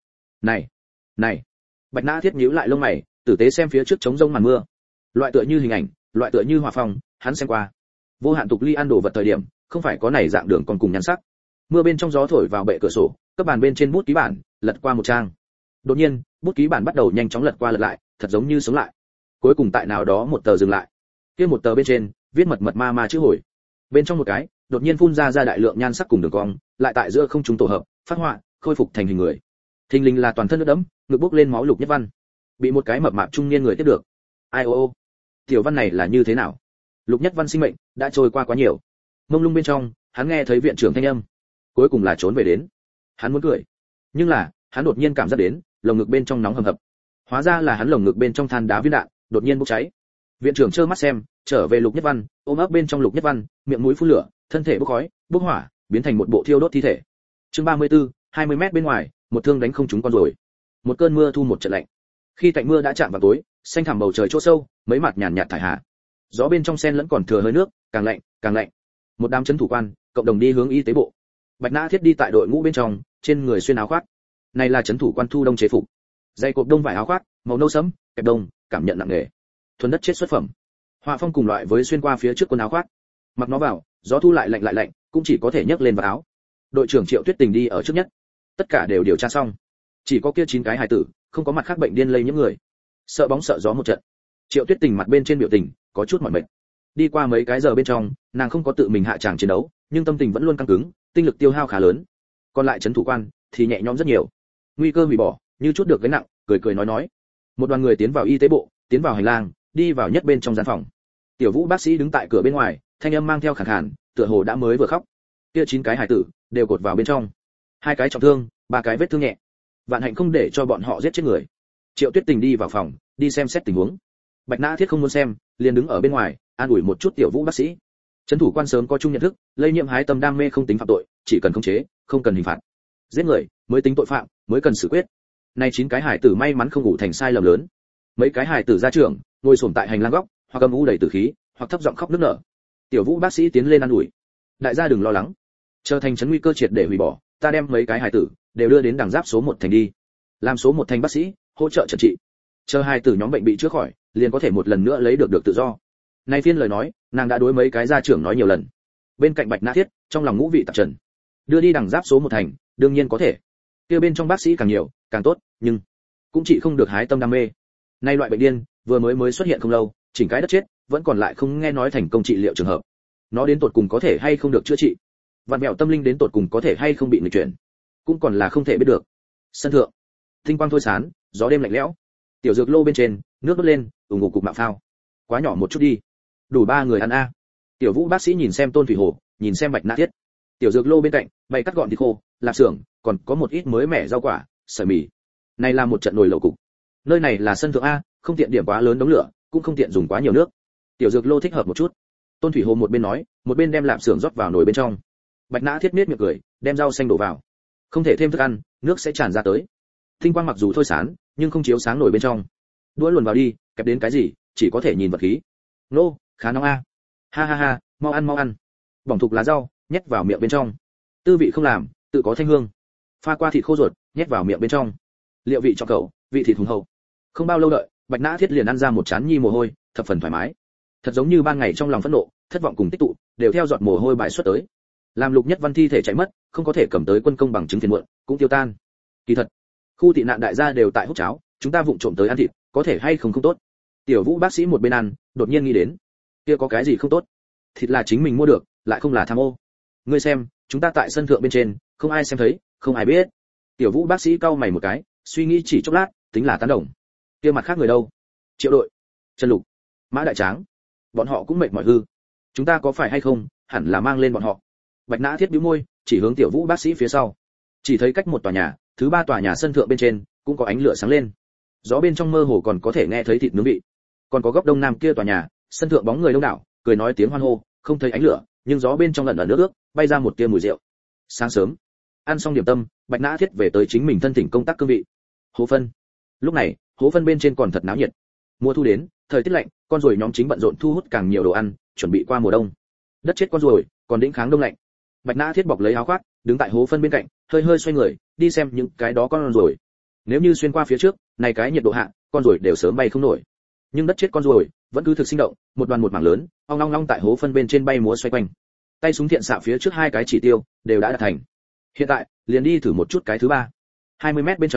Này. Bạch Nã Thiết nhíu lại lông mày, tử tế xem phía trước trống rông màn mưa. Loại tựa như hình ảnh, loại tựa như hỏa phong, hắn xem qua. Vô hạn tục ly ăn đồ vật thời điểm, không phải có này dạng đường còn cùng nhan sắc. Mưa bên trong gió thổi vào bệ cửa sổ, các bàn bên trên bút ký bản, lật qua một trang. Đột nhiên, bút ký bản bắt đầu nhanh chóng lật qua lật lại, thật giống như sống lại. Cuối cùng tại nào đó một tờ dừng lại. Kia một tờ bên trên, viết mật mật ma ma chữ hồi. Bên trong một cái, đột nhiên phun ra đại lượng nhan sắc cùng đường cong, lại tại giữa không trung tổ hợp, phát họa, khôi phục thành hình người. Thình lình là toàn thân nước đẫm, ngực bốc lên máu Lục Nhất Văn. Bị một cái mập mạp trung niên người tiếp được. Ai ô ô, tiểu văn này là như thế nào? Lục Nhất Văn sinh mệnh đã trôi qua quá nhiều. Mông lung bên trong, hắn nghe thấy viện trưởng thanh âm. Cuối cùng là trốn về đến. Hắn muốn cười, nhưng là, hắn đột nhiên cảm giác đến, lồng ngực bên trong nóng hầm hập. Hóa ra là hắn lồng ngực bên trong than đá viên đạn, đột nhiên bốc cháy. Viện trưởng trơ mắt xem, trở về Lục Nhất Văn, ôm ấp bên trong Lục Nhất Văn, miệng mũi phun lửa, thân thể bốc khói, bốc hỏa, biến thành một bộ thiêu đốt thi thể. Chương 34, 20 mét bên ngoài, một thương đánh không trúng con rồi. Một cơn mưa thu một trận lạnh. Khi tạnh mưa đã chạm vào tối, xanh thẳm bầu trời chỗ sâu, mấy mặt nhàn nhạt thải hạ. Gió bên trong sen lẫn còn thừa hơi nước, càng lạnh, càng lạnh. Một đám trấn thủ quan, cộng đồng đi hướng y tế bộ. Bạch Nã Thiết đi tại đội ngũ bên trong, trên người xuyên áo khoác. Này là trấn thủ quan thu đông chế phục. Dây cộp đông vải áo khoác, màu nâu sẫm, kẹp đông, cảm nhận nặng nề. Thuần đất chết xuất phẩm. Họa phong cùng loại với xuyên qua phía trước quần áo khoác. Mặc nó vào, gió thu lại lạnh, cũng chỉ có thể nhấc lên vào áo. Đội trưởng Triệu Tuyết Tình đi ở trước nhất. Tất cả đều điều tra xong. Chỉ có kia 9 cái hài tử, không có mặt khác bệnh điên lây nhiễm người. Sợ bóng sợ gió một trận. Triệu Tuyết Tình mặt bên trên biểu tình có chút mỏi mệt. Đi qua mấy cái giờ bên trong, nàng không có tự mình hạ tràng chiến đấu, nhưng tâm tình vẫn luôn căng cứng, tinh lực tiêu hao khá lớn. Còn lại trấn thủ quan thì nhẹ nhõm rất nhiều. Nguy cơ hủy bỏ, như chút được gánh nặng, cười nói. Một đoàn người tiến vào y tế bộ, tiến vào hành lang, đi vào nhất bên trong gian phòng. Tiểu Vũ bác sĩ đứng tại cửa bên ngoài, thanh âm mang theo khàn khàn, tựa hồ đã mới vừa khóc. Kia 9 cái hài tử đều cột vào bên trong. 2 cái trọng thương, 3 cái vết thương nhẹ. Vạn hạnh không để cho bọn họ giết chết người. Triệu Tuyết Tình đi vào phòng, đi xem xét tình huống. Bạch Nã Thiết không muốn xem, liền đứng ở bên ngoài, an ủi một chút Tiểu Vũ bác sĩ. Trấn thủ quan sớm có chung nhận thức, lây nhiễm hái tâm đam mê không tính phạm tội, chỉ cần khống chế, không cần hình phạt. Giết người mới tính tội phạm, mới cần xử quyết. Nay 9 cái hài tử may mắn không ngủ thành sai lầm lớn. Mấy cái hài tử ra trường, ngồi xổm tại hành lang góc, hoặc âm u đầy tử khí, hoặc thấp giọng khóc nức nở. Tiểu Vũ bác sĩ tiến lên an ủi. Đại gia đừng lo lắng, chờ thành trấn nguy cơ triệt để hủy bỏ, ta đem mấy cái hài tử đều đưa đến đằng giáp số 1 thành đi. Làm số 1 thành bác sĩ, hỗ trợ chẩn trị. Chờ hài tử nhóm bệnh bị chữa khỏi, liền có thể một lần nữa lấy được tự do. Này phiên lời nói, nàng đã đối mấy cái gia trưởng nói nhiều lần. Bên cạnh Bạch Nã Thiết, trong lòng ngũ vị tạp trần. Đưa đi đằng giáp số 1 thành, đương nhiên có thể. Kia bên trong bác sĩ càng nhiều, càng tốt, nhưng cũng chỉ không được hái tâm đam mê. Nay loại bệnh điên, vừa mới xuất hiện không lâu, chỉnh cái đất chết, vẫn còn lại không nghe nói thành công trị liệu trường hợp. Nó đến tột cùng có thể hay không được chữa trị? Vạn mẹo tâm linh đến tột cùng có thể hay không bị nghịch chuyển? Cũng còn là không thể biết được. Sân thượng, tinh quang thôi sán, gió đêm lạnh lẽo. Tiểu dược lô bên trên, nước bốc lên, ngủ cục mạo phao. Quá nhỏ một chút đi, đủ 3 người ăn a. Tiểu Vũ bác sĩ nhìn xem Tôn Thủy Hồ, nhìn xem Bạch Nã Thiết. Tiểu dược lô bên cạnh, bày cắt gọn thịt khô, lạp xưởng, còn có một ít mới mẻ rau quả, sợi mì. Này là một trận nồi lẩu cục. Nơi này là sân thượng a, không tiện điểm quá lớn đống lửa, cũng không tiện dùng quá nhiều nước. Tiểu dược lô thích hợp một chút. Tôn Thủy Hồ một bên nói, một bên đem lạp xưởng rót vào nồi bên trong. Bạch Nã Thiết miết miệng cười, đem rau xanh đổ vào. Không thể thêm thức ăn, nước sẽ tràn ra tới. Tinh quang mặc dù thôi sán, nhưng không chiếu sáng nồi bên trong. Đũa luồn vào đi, kẹp đến cái gì, chỉ có thể nhìn vật khí. Nô, khá nóng a. Ha ha ha, mau ăn. Bỏng thục lá rau, nhét vào miệng bên trong. Tư vị không làm, tự có thanh hương. Pha qua thịt khô ruột, nhét vào miệng bên trong. Liệu vị cho cậu, vị thịt hùng hậu. Không bao lâu đợi, Bạch Nã Thiết liền ăn ra một chán nhi mồ hôi, thập phần thoải mái. Thật giống như ban ngày trong lòng phẫn nộ, thất vọng cùng tích tụ, đều theo giọt mồ hôi bại xuất tới. Làm Lục Nhất Văn thi thể chạy mất, không có thể cầm tới quân công bằng chứng phiền muộn, cũng tiêu tan. Kỳ thật, khu tị nạn đại gia đều tại hút cháo, chúng ta vụng trộm tới ăn thịt, có thể hay không tốt. Tiểu Vũ bác sĩ một bên ăn, đột nhiên nghĩ đến, kia có cái gì không tốt? Thịt là chính mình mua được, lại không là tham ô. Ngươi xem, chúng ta tại sân thượng bên trên, không ai xem thấy, không ai biết. Tiểu Vũ bác sĩ cau mày một cái, suy nghĩ chỉ chốc lát, tính là tán đồng. Kia mặt khác người đâu? Triệu Đội, Trần Lục, Mã Đại Tráng, bọn họ cũng mệt mỏi hư. Chúng ta có phải hay không, hẳn là mang lên bọn họ. Bạch Nã Thiết bĩu môi, chỉ hướng Tiểu Vũ bác sĩ phía sau. Chỉ thấy cách một tòa nhà, thứ 3 tòa nhà sân thượng bên trên, cũng có ánh lửa sáng lên. Gió bên trong mơ hồ còn có thể nghe thấy thịt nướng vị. Còn có góc đông nam kia tòa nhà, sân thượng bóng người đông đảo, cười nói tiếng hoan hô, không thấy ánh lửa, nhưng gió bên trong ẩn ẩn nước ước, bay ra một tia mùi rượu. Sáng sớm, ăn xong điểm tâm, Bạch Nã Thiết về tới chính mình thân thỉnh công tác cương vị. Hố phân. Lúc này, hố phân bên trên còn thật náo nhiệt. Mùa thu đến, thời tiết lạnh, con ruồi nhóm chính bận rộn thu hút càng nhiều đồ ăn, chuẩn bị qua mùa đông. Đất chết con ruồi, còn đĩnh kháng đông lạnh. Bạch Nã Thiết bọc lấy áo khoác, đứng tại hố phân bên cạnh, hơi xoay người, đi xem những cái đó con ruồi. Nếu như xuyên qua phía trước, này cái nhiệt độ hạ, con ruồi đều sớm bay không nổi. Nhưng đất chết con ruồi vẫn cứ thực sinh động, một đoàn một mảng lớn, ong long tại hố phân bên trên bay múa xoay quanh. Tay súng thiện xạ phía trước 2 cái chỉ tiêu đều đã đạt thành. Hiện tại, liền đi thử một chút cái thứ 3. 20 mét bên trong,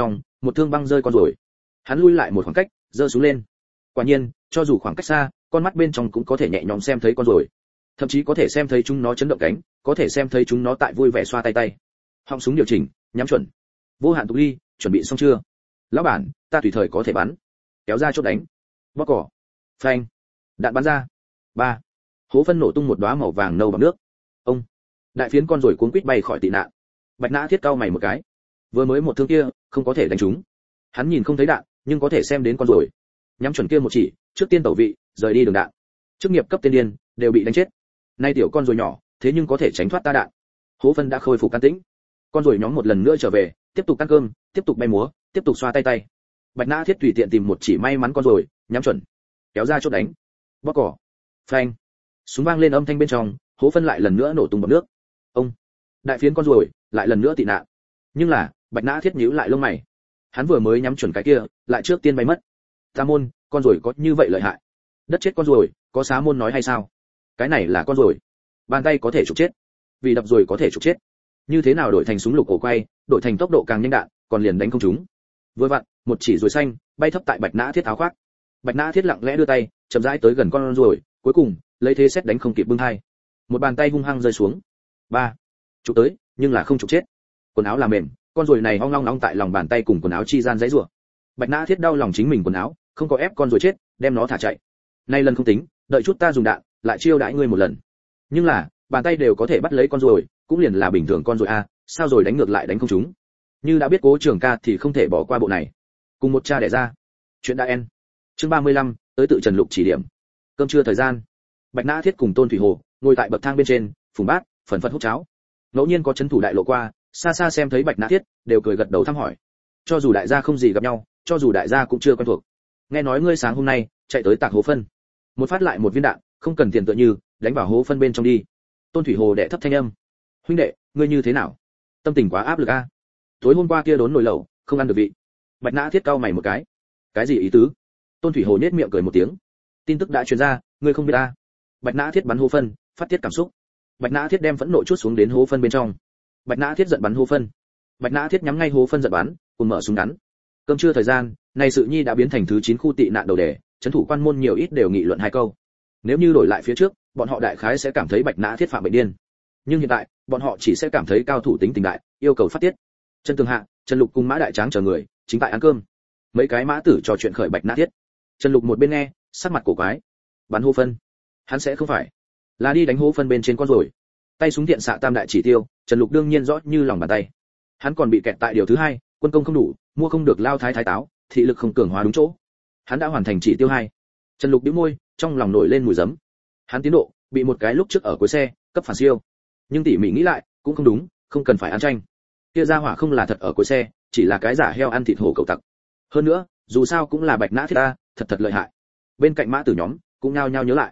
một thương băng rơi con rồi. Hắn lui lại một khoảng cách, giơ súng lên. Quả nhiên, cho dù khoảng cách xa, con mắt bên trong cũng có thể nhẹ nhõm xem thấy con rồi. Thậm chí có thể xem thấy chúng nó chấn động cánh, có thể xem thấy chúng nó tại vui vẻ xoa tay tay. Họng súng điều chỉnh, nhắm chuẩn. Vô hạn tục ly, chuẩn bị xong chưa? Lão bản, ta tùy thời có thể bắn. Kéo ra chốt đánh. Bóp cỏ. Phanh. Đạn bắn ra. 3. Hố phân nổ tung một đóa màu vàng nâu bằng nước. Ông. Đại phiến con rồi cuốn quýt bay khỏi tị nạn. Bạch Nã Thiết cau mày một cái. Vừa mới một thương kia, không có thể đánh trúng. Hắn nhìn không thấy đạn, nhưng có thể xem đến con rồi. Nhắm chuẩn kia một chỉ, trước tiên tẩu vị, rời đi đường đạn. Chức nghiệp cấp tiên điên đều bị đánh chết. Nay tiểu con rồi nhỏ, thế nhưng có thể tránh thoát ta đạn. Hố phân đã khôi phục can tĩnh. Con rồi nhóm một lần nữa trở về, tiếp tục ăn cơm, tiếp tục bay múa, tiếp tục xoa tay tay. Bạch Nã Thiết tùy tiện tìm một chỉ may mắn con rồi, nhắm chuẩn, kéo ra chốt đánh. Bóp cỏ. Phanh. Súng vang lên âm thanh bên trong, hố phân lại lần nữa nổ tung bọt nước. Ông. Đại phiến con rồi, lại lần nữa tị nạn. Nhưng là, Bạch Nã Thiết nhíu lại lông mày. Hắn vừa mới nhắm chuẩn cái kia, lại trước tiên bay mất. Ta môn, con rồi có như vậy lợi hại. Đất chết con rồi, có xá môn nói hay sao? Cái này là con rồi. Bàn tay có thể trục chết. Vì đập rồi có thể trục chết. Như thế nào đổi thành súng lục cổ quay, đổi thành tốc độ càng nhanh đạn, còn liền đánh không trúng. Vừa vặn, một chỉ rồi xanh bay thấp tại Bạch Nã Thiết áo khoác. Bạch Nã Thiết lặng lẽ đưa tay, chậm rãi tới gần con rồi, cuối cùng lấy thế xét đánh không kịp bưng hai. Một bàn tay hung hăng rơi xuống. 3. Chụp tới, nhưng là không chụp chết. Quần áo là mềm, con rồi này ong long long tại lòng bàn tay cùng quần áo chi gian giãy giụa. Bạch Nã Thiết đau lòng chính mình quần áo, không có ép con rồi chết, đem nó thả chạy. Nay lần không tính, đợi chút ta dùng đạn, lại chiêu đãi ngươi một lần. Nhưng là, bàn tay đều có thể bắt lấy con rồi, cũng liền là bình thường con rồi a, sao rồi đánh ngược lại đánh không trúng. Như đã biết Cố Trường Ca thì không thể bỏ qua bộ này. Cùng một cha đẻ ra. Chuyện đã en. Chương 35, tới tự Trần Lục chỉ điểm. Cơm trưa thời gian. Bạch Nã Thiết cùng Tôn Thủy Hồ ngồi tại bậc thang bên trên, phùng bát, phần phật hút cháo. Ngẫu nhiên có chấn thủ đại lộ qua, xa xa xem thấy Bạch Nã Thiết, đều cười gật đầu thăm hỏi. Cho dù đại gia không gì gặp nhau, cho dù đại gia cũng chưa quen thuộc. Nghe nói ngươi sáng hôm nay chạy tới tạc hố phân. Một phát lại một viên đạn, không cần tiền tựa như, đánh vào hố phân bên trong đi. Tôn Thủy Hồ đệ thấp thanh âm. Huynh đệ, ngươi như thế nào? Tâm tình quá áp lực a. Tối hôm qua kia đốn nồi lẩu, không ăn được vị. Bạch Nã Thiết cau mày một cái. Cái gì ý tứ? Tôn Thủy Hồ nhếch miệng cười một tiếng. Tin tức đã truyền ra, ngươi không biết a. Bạch Nã Thiết bắn hố phân, phát tiết cảm xúc. Bạch Nã Thiết đem phẫn nộ chút xuống đến hố phân bên trong. Bạch Nã Thiết giận bắn hố phân. Bạch Nã Thiết nhắm ngay hố phân giận bắn, cùng mở súng ngắn. Cơm trưa thời gian, này sự nhi đã biến thành thứ 9 khu tị nạn đầu đề, trấn thủ quan môn nhiều ít đều nghị luận hai câu. Nếu như đổi lại phía trước, bọn họ đại khái sẽ cảm thấy Bạch Nã Thiết phạm bệnh điên. Nhưng hiện tại, bọn họ chỉ sẽ cảm thấy cao thủ tính tình đại, yêu cầu phát tiết. Chân Tường Hạ, Trần Lục cùng Mã Đại Tráng chờ người, chính tại ăn cơm. Mấy cái mã tử trò chuyện khởi Bạch Nã Thiết. Trần Lục một bên nghe, sắc mặt cổ quái. Bắn hố phân, hắn sẽ không phải là đi đánh hố phân bên trên con rồi. Tay súng thiện xạ tam đại chỉ tiêu, Trần Lục đương nhiên rõ như lòng bàn tay. Hắn còn bị kẹt tại điều thứ 2, quân công không đủ, mua không được lao thái thái táo, thị lực không cường hóa đúng chỗ. Hắn đã hoàn thành chỉ tiêu 2. Trần Lục bĩu môi, trong lòng nổi lên mùi giấm. Hắn tiến độ bị một cái lúc trước ở cuối xe cấp phản siêu. Nhưng tỉ mỉ nghĩ lại, cũng không đúng, không cần phải ăn tranh. Kia ra hỏa không là thật ở cuối xe, chỉ là cái giả heo ăn thịt hổ cậu tặc. Hơn nữa, dù sao cũng là Bạch Nã Thiết ta, thật lợi hại. Bên cạnh mã tử nhóm cũng nhao nhao nhớ lại.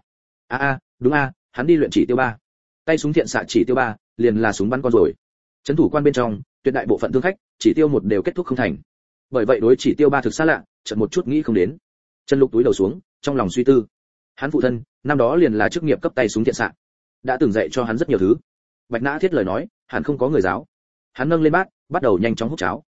Đúng hắn đi luyện chỉ tiêu 3. Tay súng thiện xạ chỉ tiêu 3, liền là súng bắn con rồi. Trấn thủ quan bên trong, tuyệt đại bộ phận thương khách, chỉ tiêu 1 đều kết thúc không thành. Bởi vậy đối chỉ tiêu 3 thực xa lạ, chợt một chút nghĩ không đến. Trần Lục túi đầu xuống, trong lòng suy tư. Hắn phụ thân, năm đó liền là chức nghiệp cấp tay súng thiện xạ, đã từng dạy cho hắn rất nhiều thứ. Bạch Nã Thiết lời nói, hẳn không có người giáo. Hắn nâng lên bát, bắt đầu nhanh chóng hút cháo.